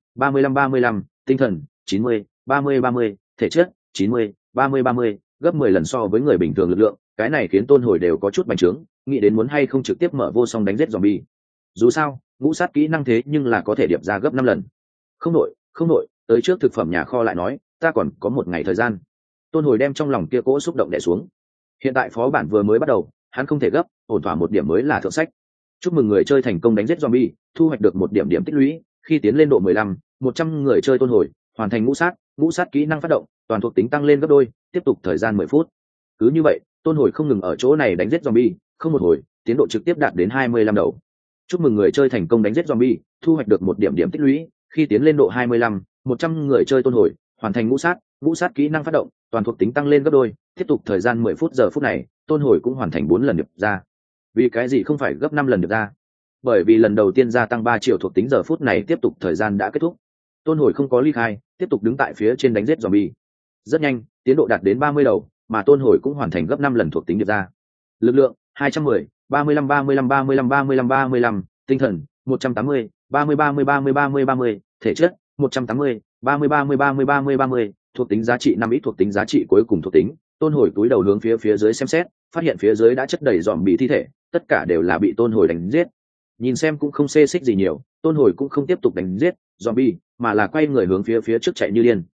35, tinh thần 90, 30, thể chất 90, 30, gấp 10 lần so với người bình thường lực lượng, cái này khiến Tôn Hồi đều có chút bành trướng, nghĩ đến muốn hay không trực tiếp mở vô song đánh giết zombie. Dù sao ngũ sát kỹ năng thế nhưng là có thể điệp ra gấp 5 lần. Không nội, tới trước thực phẩm nhà kho lại nói, ta còn có 1 ngày thời gian. Tôn Hồi đem trong lòng kia cỗ xúc động đè xuống. Hiện tại phó bản vừa mới bắt đầu, hắn không thể gấp, ổn thỏa 1 điểm mới là thượng sách. Chúc mừng người chơi thành công đánh giết zombie, thu hoạch được 1 điểm điểm tích lũy, khi tiến lên độ 15. 100 người chơi Tôn Hồi hoàn thành ngũ sát kỹ năng phát động, toàn thuộc tính tăng lên gấp đôi, tiếp tục thời gian 10 phút. Cứ như vậy Tôn Hồi không ngừng ở chỗ này đánh giết zombie, không một hồi tiến độ trực tiếp đạt đến 25 đầu. Chúc mừng người chơi thành công đánh giết zombie, thu hoạch được 1 điểm điểm tích lũy, khi tiến lên độ 25. 100 người chơi Tôn Hồi hoàn thành ngũ sát kỹ năng phát động, toàn thuộc tính tăng lên gấp đôi, tiếp tục thời gian 10 phút. Giờ phút này Tôn Hồi cũng hoàn thành 4 lần điệp ra. Vì cái gì không phải gấp 5 lần điệp ra? Bởi vì lần đầu tiên gia tăng 3 triệu thuộc tính, giờ phút này tiếp tục thời gian đã kết thúc. Tôn Hồi không có ly khai, tiếp tục đứng tại phía trên đánh giết zombie. Rất nhanh tiến độ đạt đến 30 đầu, mà Tôn Hồi cũng hoàn thành gấp 5 lần thuộc tính điệp ra. Lực lượng 210, 35, tinh thần 180, 30, thể chất 180, 30, thuộc tính giá trị 5 ít. Thuộc tính giá trị cuối cùng thuộc tính, Tôn Hồi cúi đầu hướng phía dưới xem xét, phát hiện phía dưới đã chất đầy dòm bị thi thể, tất cả đều là bị Tôn Hồi đánh giết. Nhìn xem cũng không xê xích gì nhiều, Tôn Hồi cũng không tiếp tục đánh giết zombie, mà là quay người hướng phía trước chạy như điên.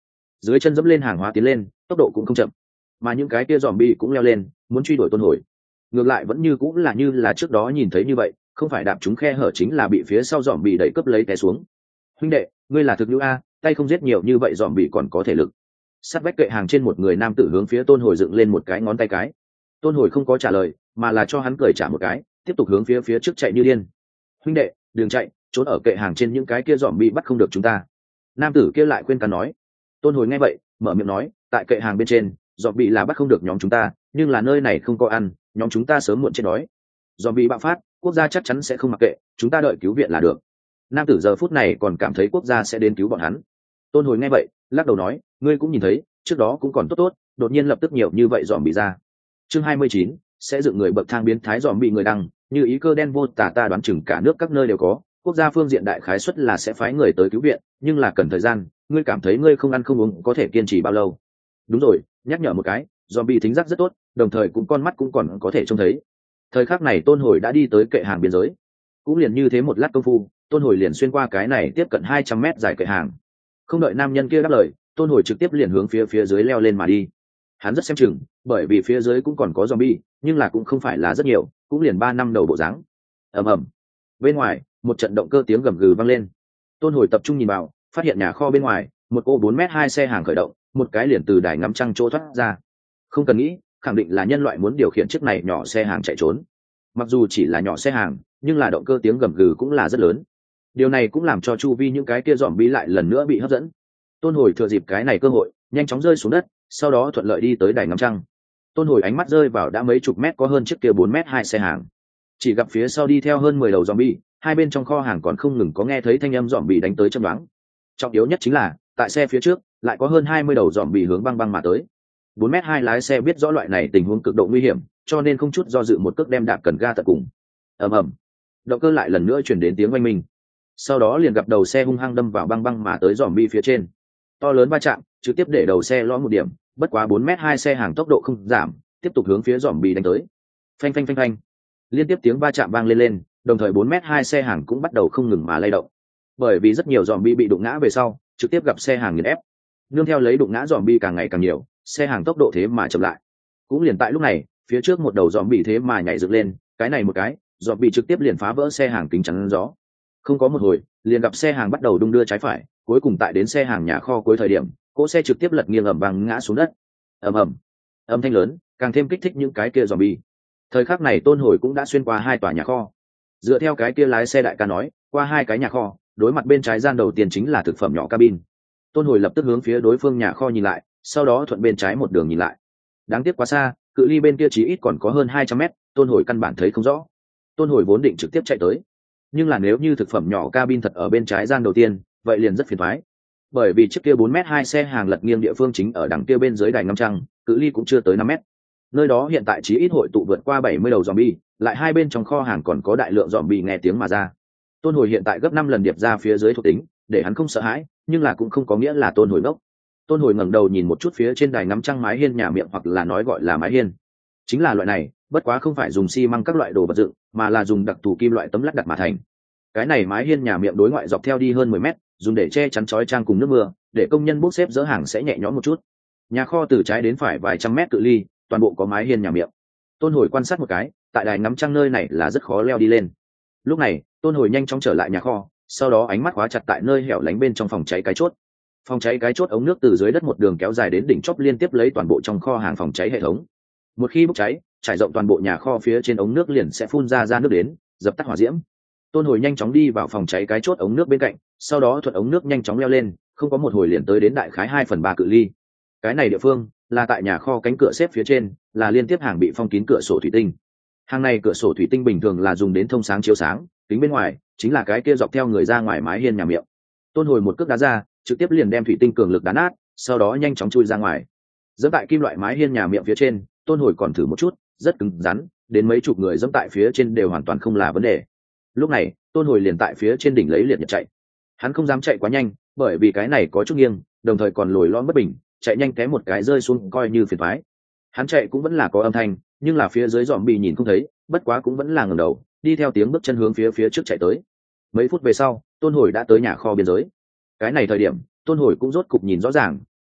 dưới chân dẫm lên hàng hóa tiến lên, tốc độ cũng không chậm, mà những cái kia zombie cũng leo lên muốn truy đuổi tôn hồi. Ngược lại vẫn như là trước đó nhìn thấy như vậy, không phải đạp trúng khe hở chính là bị phía sau zombie đẩy cướp lấy té xuống. Huynh đệ, ngươi là thực nữ a, tay không giết nhiều như vậy zombie còn có thể lực. Sát vách kệ hàng trên một người nam tử hướng phía tôn hồi dựng lên một cái ngón tay cái. Tôn hồi không có trả lời, mà là cho hắn cười trả một cái, tiếp tục hướng phía trước chạy như điên. Huynh đệ, đừng chạy, trốn ở kệ hàng trên những cái kia zombie bắt không được chúng ta. Nam tử kia lại khuyên can nói. Tôn hồi nghe vậy mở miệng nói, tại kệ hàng bên trên zombie là bắt không được nhóm chúng ta, nhưng là nơi này không có ăn, nhóm chúng ta sớm muộn chết đói. Zombie bạo phát, quốc gia chắc chắn sẽ không mặc kệ, chúng ta đợi cứu viện là được. Nam tử giờ phút này còn cảm thấy quốc gia sẽ đến cứu bọn hắn. Tôn hồi nghe vậy lắc đầu nói, ngươi cũng nhìn thấy trước đó cũng còn tốt, đột nhiên lập tức nhiều như vậy zombie ra. Chương 29, sẽ dựng người bậc thang biến thái zombie người đăng, như ý cơ đen vô tả ta đoán chừng cả nước các nơi đều có, quốc gia phương diện đại khái suất là sẽ phái người tới cứu viện, nhưng là cần thời gian, ngươi cảm thấy ngươi không ăn không uống có thể kiên trì bao lâu? Đúng rồi, nhắc nhở một cái, zombie thính giác rất tốt, đồng thời cũng con mắt cũng còn có thể trông thấy. Thời khắc này tôn hồi đã đi tới kệ hàng biên giới, cũng liền như thế một lát công phu, tôn hồi liền xuyên qua cái này tiếp cận 200 mét dài kệ hàng. Không đợi nam nhân kia đáp lời, tôn hồi trực tiếp liền hướng phía dưới leo lên mà đi. Hắn rất xem chừng, bởi vì phía dưới cũng còn có zombie, nhưng là cũng không phải là rất nhiều, cũng liền 3 năm đầu bộ dáng. Ầm ầm. Bên ngoài, một trận động cơ tiếng gầm gừ vang lên. Tôn hồi tập trung nhìn vào, phát hiện nhà kho bên ngoài, một ô 4m2 xe hàng khởi động, một cái liền từ đài ngắm trăng chỗ thoát ra. Không cần nghĩ, khẳng định là nhân loại muốn điều khiển chiếc này nhỏ xe hàng chạy trốn. Mặc dù chỉ là nhỏ xe hàng, nhưng là động cơ tiếng gầm gừ cũng là rất lớn. Điều này cũng làm cho chu vi những cái kia zombie lại lần nữa bị hấp dẫn. Tôn hồi thừa dịp cái này cơ hội, nhanh chóng rơi xuống đất, sau đó thuận lợi đi tới đài ngắm trăng. Tôn hồi ánh mắt rơi vào đã mấy chục mét có hơn chiếc kia 4m2 xe hàng. Chỉ gặp phía sau đi theo hơn 10 đầu zombie, hai bên trong kho hàng còn không ngừng có nghe thấy thanh âm zombie đánh tới châm đoán. Trọng yếu nhất chính là, tại xe phía trước lại có hơn 20 đầu zombie hướng băng băng mà tới. 4m2 lái xe biết rõ loại này tình huống cực độ nguy hiểm, cho nên không chút do dự một cước đem đạp cần ga tận cùng. Ầm ầm. Động cơ lại lần nữa truyền đến tiếng oanh minh. Sau đó liền gặp đầu xe hung hăng đâm vào băng băng mà tới zombie phía trên. To lớn va chạm, trực tiếp để đầu xe lõm một điểm, bất quá 4m2 xe hàng tốc độ không giảm, tiếp tục hướng phía zombie đánh tới. Phanh phanh phanh phanh. Liên tiếp tiếng va chạm vang lên, đồng thời 4m2 xe hàng cũng bắt đầu không ngừng mà lay động. Bởi vì rất nhiều zombie bị đụng ngã về sau, trực tiếp gặp xe hàng nghiền ép. Nương theo lấy đụng ngã zombie càng ngày càng nhiều, xe hàng tốc độ thế mà chậm lại. Cũng liền tại lúc này, phía trước một đầu zombie thế mà nhảy dựng lên, cái này một cái, zombie trực tiếp liền phá vỡ xe hàng kính chắn gió. Không có một hồi, liền gặp xe hàng bắt đầu đung đưa trái phải, cuối cùng tại đến xe hàng nhà kho cuối thời điểm, cỗ xe trực tiếp lật nghiêng ầm vang ngã xuống đất. Ầm ầm. Âm thanh lớn, càng thêm kích thích những cái kia zombie. Thời khắc này tôn hồi cũng đã xuyên qua 2 tòa nhà kho. Dựa theo cái kia lái xe đại ca nói, qua 2 cái nhà kho, đối mặt bên trái gian đầu tiên chính là thực phẩm nhỏ cabin. Tôn hồi lập tức hướng phía đối phương nhà kho nhìn lại, sau đó thuận bên trái một đường nhìn lại. Đáng tiếc quá xa, cự ly bên kia chỉ ít còn có hơn 200 mét, tôn hồi căn bản thấy không rõ. Tôn hồi vốn định trực tiếp chạy tới, nhưng là nếu như thực phẩm nhỏ cabin thật ở bên trái gian đầu tiên, vậy liền rất phiền toái. Bởi vì chiếc kia 4m2 xe hàng lật nghiêng địa phương chính ở đằng kia bên dưới đài ngắm trăng, cự ly cũng chưa tới 5 mét. Nơi đó hiện tại chỉ ít hội tụ vượt qua 70 đầu zombie, lại hai bên trong kho hàng còn có đại lượng zombie nghe tiếng mà ra. Tôn hồi hiện tại gấp 5 lần điệp ra phía dưới thuộc tính, để hắn không sợ hãi, nhưng là cũng không có nghĩa là tôn hồi ngốc. Tôn hồi ngẩng đầu nhìn một chút phía trên đài ngắm trăng mái hiên nhà miệng, hoặc là nói gọi là mái hiên. Chính là loại này, bất quá không phải dùng xi măng các loại đồ vật dựng, mà là dùng đặc thù kim loại tấm lát đặt mà thành. Cái này mái hiên nhà miệng đối ngoại dọc theo đi hơn 10 mét, dùng để che chắn chói trang cùng nước mưa, để công nhân bốc xếp dỡ hàng sẽ nhẹ nhõm một chút. Nhà kho từ trái đến phải vài trăm mét cự ly, toàn bộ có mái hiên nhà miệng. Tôn hồi quan sát một cái, tại đài ngắm trăng nơi này là rất khó leo đi lên. Lúc này tôn hồi nhanh chóng trở lại nhà kho, sau đó ánh mắt khóa chặt tại nơi hẻo lánh bên trong phòng cháy cái chốt. Phòng cháy cái chốt ống nước từ dưới đất một đường kéo dài đến đỉnh chóp liên tiếp lấy toàn bộ trong kho hàng phòng cháy hệ thống. Một khi bốc cháy, trải rộng toàn bộ nhà kho phía trên ống nước liền sẽ phun ra nước đến, dập tắt hỏa diễm. Tôn hồi nhanh chóng đi vào phòng cháy cái chốt ống nước bên cạnh, sau đó thuận ống nước nhanh chóng leo lên, không có một hồi liền tới đến đại khái 2/3 cự ly. Cái này địa phương là tại nhà kho cánh cửa xếp phía trên, là liên tiếp hàng bị phong kín cửa sổ thủy tinh. Hàng này cửa sổ thủy tinh bình thường là dùng đến thông sáng chiếu sáng, kính bên ngoài chính là cái kia dọc theo người ra ngoài mái hiên nhà miệng. Tôn hồi một cước đá ra, trực tiếp liền đem thủy tinh cường lực đá nát, sau đó nhanh chóng chui ra ngoài. Dẫm tại kim loại mái hiên nhà miệng phía trên, tôn hồi còn thử một chút, rất cứng rắn, đến mấy chục người dẫm tại phía trên đều hoàn toàn không là vấn đề. Lúc này tôn hồi liền tại phía trên đỉnh lấy liệt nhật chạy. Hắn không dám chạy quá nhanh, bởi vì cái này có chút nghiêng, đồng thời còn lồi lõm bất bình, chạy nhanh té một cái rơi xuống coi như phiền toái. Hắn chạy cũng vẫn là có âm thanh, nhưng là phía dưới dòm bị nhìn không thấy, bất quá cũng vẫn là ngẩng đầu, đi theo tiếng bước chân hướng phía trước chạy tới. Mấy phút về sau tôn hồi đã tới nhà kho biên giới. Cái này thời điểm tôn hồi cũng rốt cục nhìn rõ ràng,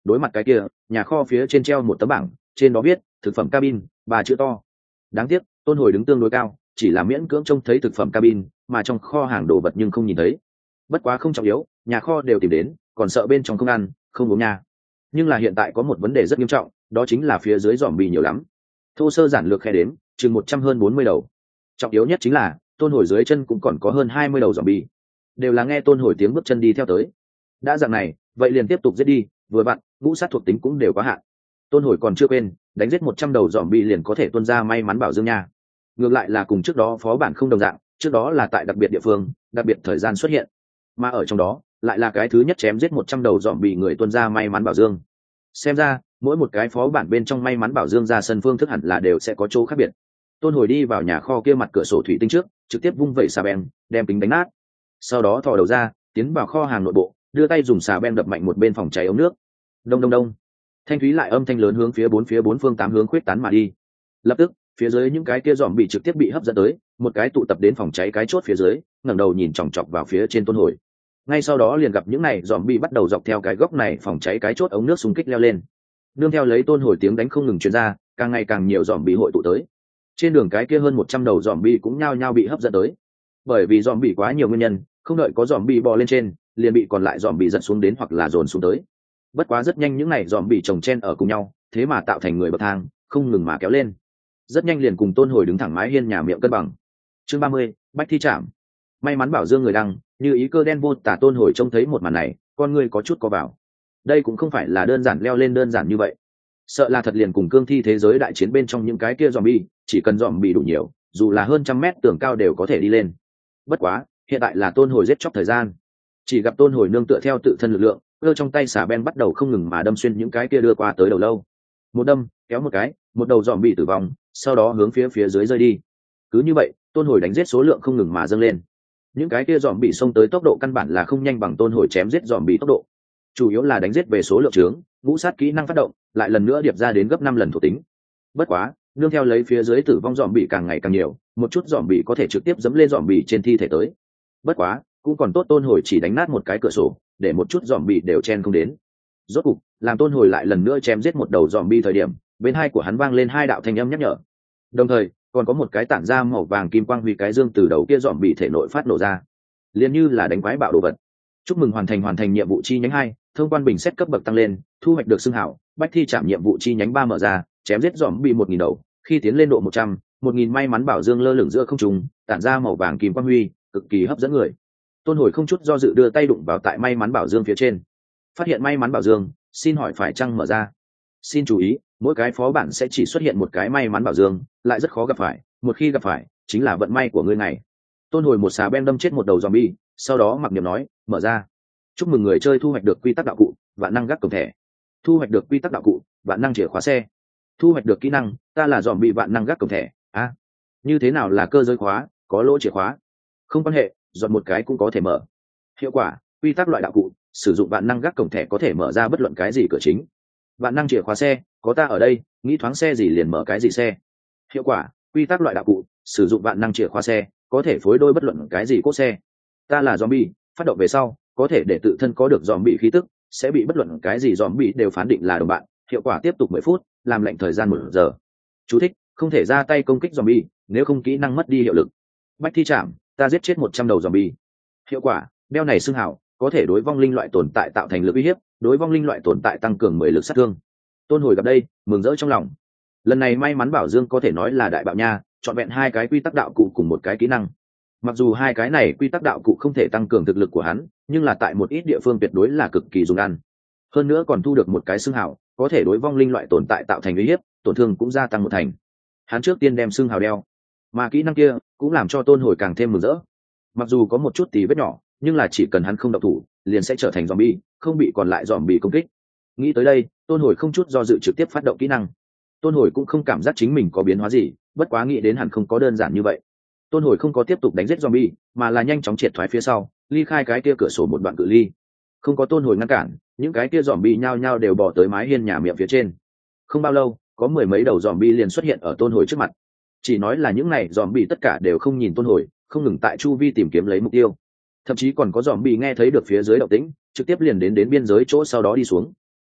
đối mặt cái kia nhà kho phía trên treo một tấm bảng, trên đó viết thực phẩm cabin 3 chữ to. Đáng tiếc tôn hồi đứng tương đối cao, chỉ là miễn cưỡng trông thấy thực phẩm cabin, mà trong kho hàng đồ vật nhưng không nhìn thấy. Bất quá không trọng yếu, nhà kho đều tìm đến, còn sợ bên trong không ăn không uống nha. Nhưng là hiện tại có một vấn đề rất nghiêm trọng, đó chính là phía dưới dòm bì nhiều lắm. Thô sơ giản lược khe đếm, chừng 100 hơn 40 đầu. Trọng yếu nhất chính là tôn hồi dưới chân cũng còn có hơn 20 đầu dòm bì, đều là nghe tôn hồi tiếng bước chân đi theo tới. Đã dạng này, vậy liền tiếp tục giết đi, vừa vặn ngũ sát thuộc tính cũng đều có hạn. Tôn hồi còn chưa quên, đánh giết 100 đầu dòm bì liền có thể tuôn ra may mắn bảo dương nha. Ngược lại là cùng trước đó phó bản không đồng dạng, trước đó là tại đặc biệt địa phương, đặc biệt thời gian xuất hiện, mà ở trong đó lại là cái thứ nhất chém giết 100 đầu dòm bì người tuôn ra may mắn bảo dương. Xem ra mỗi một cái phó bản bên trong may mắn bảo dương ra sân phương thức hẳn là đều sẽ có chỗ khác biệt. Tôn hồi đi vào nhà kho kia mặt cửa sổ thủy tinh trước, trực tiếp vung vẩy xà beng đem kính đánh nát, sau đó thò đầu ra tiến vào kho hàng nội bộ, đưa tay dùng xà beng đập mạnh một bên phòng cháy ống nước. Đông đông đông, thanh thúy lại âm thanh lớn hướng phía bốn phương tám hướng khuyết tán mà đi. Lập tức phía dưới những cái kia dòm bị trực tiếp bị hấp dẫn tới, một cái tụ tập đến phòng cháy cái chốt phía dưới, ngẩng đầu nhìn chòng chọc vào phía trên tôn hồi. Ngay sau đó liền gặp những này dòm bị bắt đầu dọc theo cái góc này phòng cháy cái chốt ống nước xung kích leo lên. Nương theo lấy tôn hồi tiếng đánh không ngừng truyền ra, càng ngày càng nhiều dòm bị hội tụ tới. Trên đường cái kia hơn 100 đầu dòm bị cũng nhao nhao bị hấp dẫn tới. Bởi vì dòm bị quá nhiều nguyên nhân, không đợi có dòm bị bò lên trên, liền bị còn lại dòm bị giật xuống đến hoặc là dồn xuống tới. Bất quá rất nhanh những này dòm bị chồng chen ở cùng nhau, thế mà tạo thành người bậc thang, không ngừng mà kéo lên. Rất nhanh liền cùng tôn hồi đứng thẳng mái hiên nhà miệng cân bằng. Chương 30, bách thi trảm. May mắn bảo dương người đăng, như ý cơ đen vô tả. Tôn hồi trông thấy một màn này, con người có chút co vào. Đây cũng không phải là đơn giản leo lên đơn giản như vậy, sợ là thật liền cùng cương thi thế giới đại chiến bên trong những cái kia zombie, chỉ cần zombie đủ nhiều, dù là hơn trăm mét tường cao đều có thể đi lên. Bất quá hiện tại là tôn hồi giết chóc thời gian, chỉ gặp tôn hồi nương tựa theo tự thân lực lượng, cơ trong tay xà ben bắt đầu không ngừng mà đâm xuyên những cái kia đưa qua tới đầu lâu. Một đâm kéo một cái, một đầu zombie tử vong, sau đó hướng phía dưới rơi đi. Cứ như vậy tôn hồi đánh giết số lượng không ngừng mà dâng lên. Những cái kia dòm bị xông tới tốc độ căn bản là không nhanh bằng tôn hồi chém giết dòm bị tốc độ, chủ yếu là đánh giết về số lượng trướng, ngũ sát kỹ năng phát động lại lần nữa điệp ra đến gấp 5 lần thuộc tính. Bất quá nương theo lấy phía dưới tử vong dòm bị càng ngày càng nhiều, một chút dòm bị có thể trực tiếp dẫm lên dòm bị trên thi thể tới. Bất quá cũng còn tốt tôn hồi chỉ đánh nát một cái cửa sổ, để một chút dòm bị đều chen không đến. Rốt cục làm tôn hồi lại lần nữa chém giết một đầu dòm bị thời điểm, bên hai của hắn vang lên 2 đạo thanh âm nhắc nhở, đồng thời còn có một cái tản ra màu vàng kim quang huy cái dương từ đầu kia dòm bị thể nội phát nổ ra, liền như là đánh quái bạo đồ vật. Chúc mừng hoàn thành nhiệm vụ chi nhánh 2, thông quan bình xét cấp bậc tăng lên, thu hoạch được xưng hảo bách thi trảm. Nhiệm vụ chi nhánh 3 mở ra, chém giết dòm bị 1000 đầu, khi tiến lên độ 100, 1000 may mắn bảo dương lơ lửng giữa không trung, tản ra màu vàng kim quang huy, cực kỳ hấp dẫn người. Tôn hồi không chút do dự đưa tay đụng vào tại may mắn bảo dương phía trên, phát hiện may mắn bảo dương, xin hỏi phải chăng mở ra. Xin chú ý, mỗi cái phó bản sẽ chỉ xuất hiện một cái may mắn bảo dương, lại rất khó gặp phải, một khi gặp phải chính là vận may của ngươi này. Tôn hồi một xà beng đâm chết một đầu zombie, sau đó mặc niệm nói, mở ra. Chúc mừng người chơi thu hoạch được quy tắc đạo cụ, vạn năng gác cổng thẻ. Thu hoạch được quy tắc đạo cụ, vạn năng chìa khóa xe. Thu hoạch được kỹ năng, ta là zombie vạn năng gác cổng thẻ. Như thế nào là cơ giới khóa, có lỗ chìa khóa? Không quan hệ, dọn một cái cũng có thể mở. Hiệu quả, quy tắc loại đạo cụ, sử dụng vạn năng gác cổng thẻ có thể mở ra bất luận cái gì cửa chính. Vạn năng chìa khóa xe, có ta ở đây, nghĩ thoáng xe gì liền mở cái gì xe. Hiệu quả, quy tắc loại đạo cụ, sử dụng vạn năng chìa khóa xe có thể phối đôi bất luận cái gì cốt xe. Ta là zombie, phát động về sau có thể để tự thân có được zombie khí tức, sẽ bị bất luận cái gì zombie đều phán định là đồng bạn. Hiệu quả tiếp tục 10 phút, làm lệnh thời gian 1 giờ. Chú thích, không thể ra tay công kích zombie, nếu không kỹ năng mất đi hiệu lực. Bách thi trảm, ta giết chết 100 đầu zombie. Hiệu quả, đeo này xưng hảo, có thể đối vong linh loại tồn tại tạo thành lực uy hiếp, đối vong linh loại tồn tại tăng cường 10 lực sát thương. Tôn hồi gặp đây, mừng rỡ trong lòng. Lần này may mắn bảo dương có thể nói là đại bạo nha, chọn vẹn 2 cái quy tắc đạo cụ cùng một cái kỹ năng. Mặc dù 2 cái này quy tắc đạo cụ không thể tăng cường thực lực của hắn, nhưng là tại một ít địa phương tuyệt đối là cực kỳ dùng ăn. Hơn nữa còn thu được một cái xưng hào, có thể đối vong linh loại tồn tại tạo thành uy hiếp, tổn thương cũng gia tăng 1 thành. Hắn trước tiên đem xưng hào đeo, mà kỹ năng kia cũng làm cho tôn hồi càng thêm mừng rỡ. Mặc dù có một chút tí vết nhỏ, nhưng là chỉ cần hắn không động thủ, liền sẽ trở thành zombie, không bị còn lại zombie công kích. Nghĩ tới đây, tôn hồi không chút do dự trực tiếp phát động kỹ năng. Tôn hồi cũng không cảm giác chính mình có biến hóa gì, bất quá nghĩ đến hẳn không có đơn giản như vậy. Tôn hồi không có tiếp tục đánh giết zombie, mà là nhanh chóng triệt thoái phía sau, ly khai cái kia cửa sổ một đoạn cự ly. Không có tôn hồi ngăn cản, những cái kia zombie nhao nhao đều bò tới mái hiên nhà miệng phía trên. Không bao lâu, có 10 mấy đầu zombie liền xuất hiện ở tôn hồi trước mặt. Chỉ nói là những này zombie tất cả đều không nhìn tôn hồi, không ngừng tại chu vi tìm kiếm lấy mục tiêu. Thậm chí còn có zombie nghe thấy được phía dưới động tĩnh, trực tiếp liền đến biên giới chỗ sau đó đi xuống.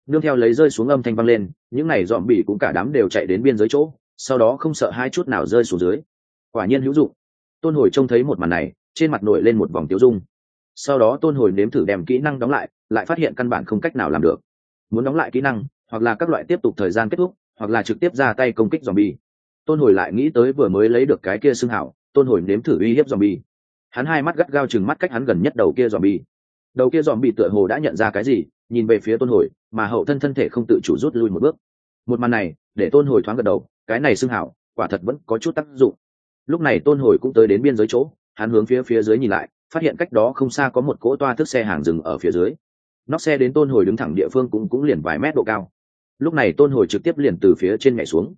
nương theo lấy rơi xuống âm thanh vang lên, những này dòm bị cũng cả đám đều chạy đến biên giới chỗ, sau đó không sợ hai chút nào rơi xuống dưới. Quả nhiên hữu dụng. Tôn Hồi trông thấy một màn này, trên mặt nổi lên một vòng tiêu dung. Sau đó Tôn Hồi nếm thử đem kỹ năng đóng lại, lại phát hiện căn bản không cách nào làm được. Muốn đóng lại kỹ năng, hoặc là các loại tiếp tục thời gian kết thúc, hoặc là trực tiếp ra tay công kích zombie. Tôn Hồi lại nghĩ tới vừa mới lấy được cái kia xương hảo, Tôn Hồi nếm thử uy hiếp zombie. Hắn hai mắt gắt gao chừng mắt cách hắn gần nhất đầu kia zombie. Đầu kia zombie tựa hồ đã nhận ra cái gì, nhìn về phía Tôn Hồi, mà hậu thân thân thể không tự chủ rút lui một bước. Một màn này, để Tôn Hồi thoáng gật đầu, cái này xương hảo, quả thật vẫn có chút tác dụng. Lúc này Tôn Hồi cũng tới đến biên giới chỗ, hắn hướng phía dưới nhìn lại, phát hiện cách đó không xa có một cỗ toa thức xe hàng dừng ở phía dưới. Nóc xe đến Tôn Hồi đứng thẳng địa phương cũng liền vài mét độ cao. Lúc này Tôn Hồi trực tiếp liền từ phía trên nhảy xuống.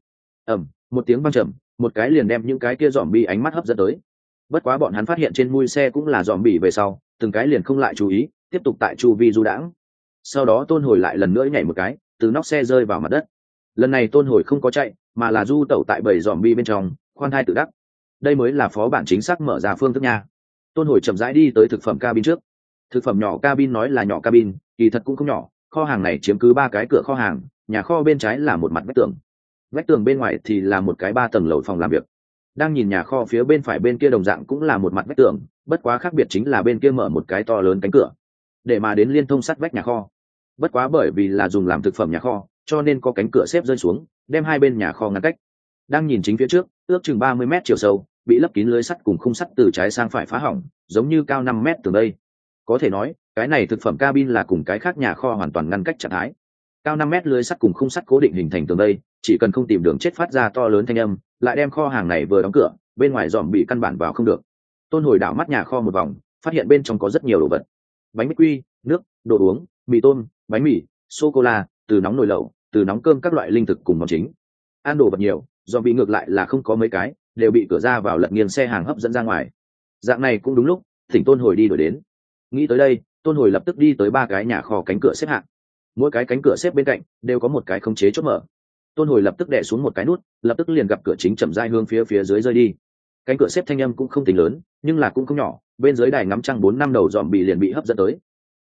Một tiếng vang trầm, một cái liền đem những cái kia zombie ánh mắt hấp dẫn tới. Bất quá bọn hắn phát hiện trên mui xe cũng là zombie về sau, từng cái liền không lại chú ý, tiếp tục tại chu vi du đãng. Sau đó Tôn Hồi lại lần nữa nhảy một cái, từ nóc xe rơi vào mặt đất. Lần này Tôn Hồi không có chạy, mà là du tẩu tại bầy zombie bên trong, khoan thai tự đắc. Đây mới là phó bản chính xác mở ra phương thức nha. Tôn Hồi chậm rãi đi tới thực phẩm cabin trước. Thực phẩm nhỏ cabin nói là nhỏ cabin, kỳ thật cũng không nhỏ, kho hàng này chiếm cứ 3 cái cửa kho hàng, nhà kho bên trái là một mặt vách tường bên ngoài thì là một cái 3 tầng lầu phòng làm việc. Đang nhìn nhà kho phía bên phải bên kia đồng dạng cũng là một mặt vách tường, bất quá khác biệt chính là bên kia mở một cái to lớn cánh cửa để mà đến liên thông sắt vách nhà kho. Bất quá bởi vì là dùng làm thực phẩm nhà kho, cho nên có cánh cửa xếp rơi xuống, đem hai bên nhà kho ngăn cách. Đang nhìn chính phía trước, ước chừng 30 mét chiều sâu, bị lấp kín lưới sắt cùng khung sắt từ trái sang phải phá hỏng, giống như cao 5 mét từ đây. Có thể nói, cái này thực phẩm cabin là cùng cái khác nhà kho hoàn toàn ngăn cách trạng thái. Cao 5 mét lưới sắt cùng khung sắt cố định hình thành tường đây, chỉ cần không tìm đường chết phát ra to lớn thanh âm, lại đem kho hàng này vừa đóng cửa, bên ngoài dòm bị căn bản vào không được. Tôn Hồi đảo mắt nhà kho một vòng, phát hiện bên trong có rất nhiều đồ vật: bánh mì quy, nước, đồ uống, mì tôm, bánh mì, sô cô la, từ nóng nồi lẩu, từ nóng cơm, các loại linh thực cùng món chính. Ăn đồ vật nhiều, dòm bị ngược lại là không có mấy cái, đều bị cửa ra vào lật nghiêng xe hàng hấp dẫn ra ngoài. Dạng này cũng đúng lúc, thỉnh Tôn Hồi đi đổi đến. Nghĩ tới đây, Tôn Hồi lập tức đi tới 3 cái nhà kho cánh cửa xếp hạng. Mỗi cái cánh cửa xếp bên cạnh đều có một cái khống chế chốt mở. Tôn Hồi lập tức đè xuống một cái nút, lập tức liền gặp cửa chính chậm rãi hướng phía dưới rơi đi. Cánh cửa xếp thanh âm cũng không tính lớn, nhưng là cũng không nhỏ, bên dưới đài ngắm trăng 4-5 đầu dòm bị liền bị hấp dẫn tới,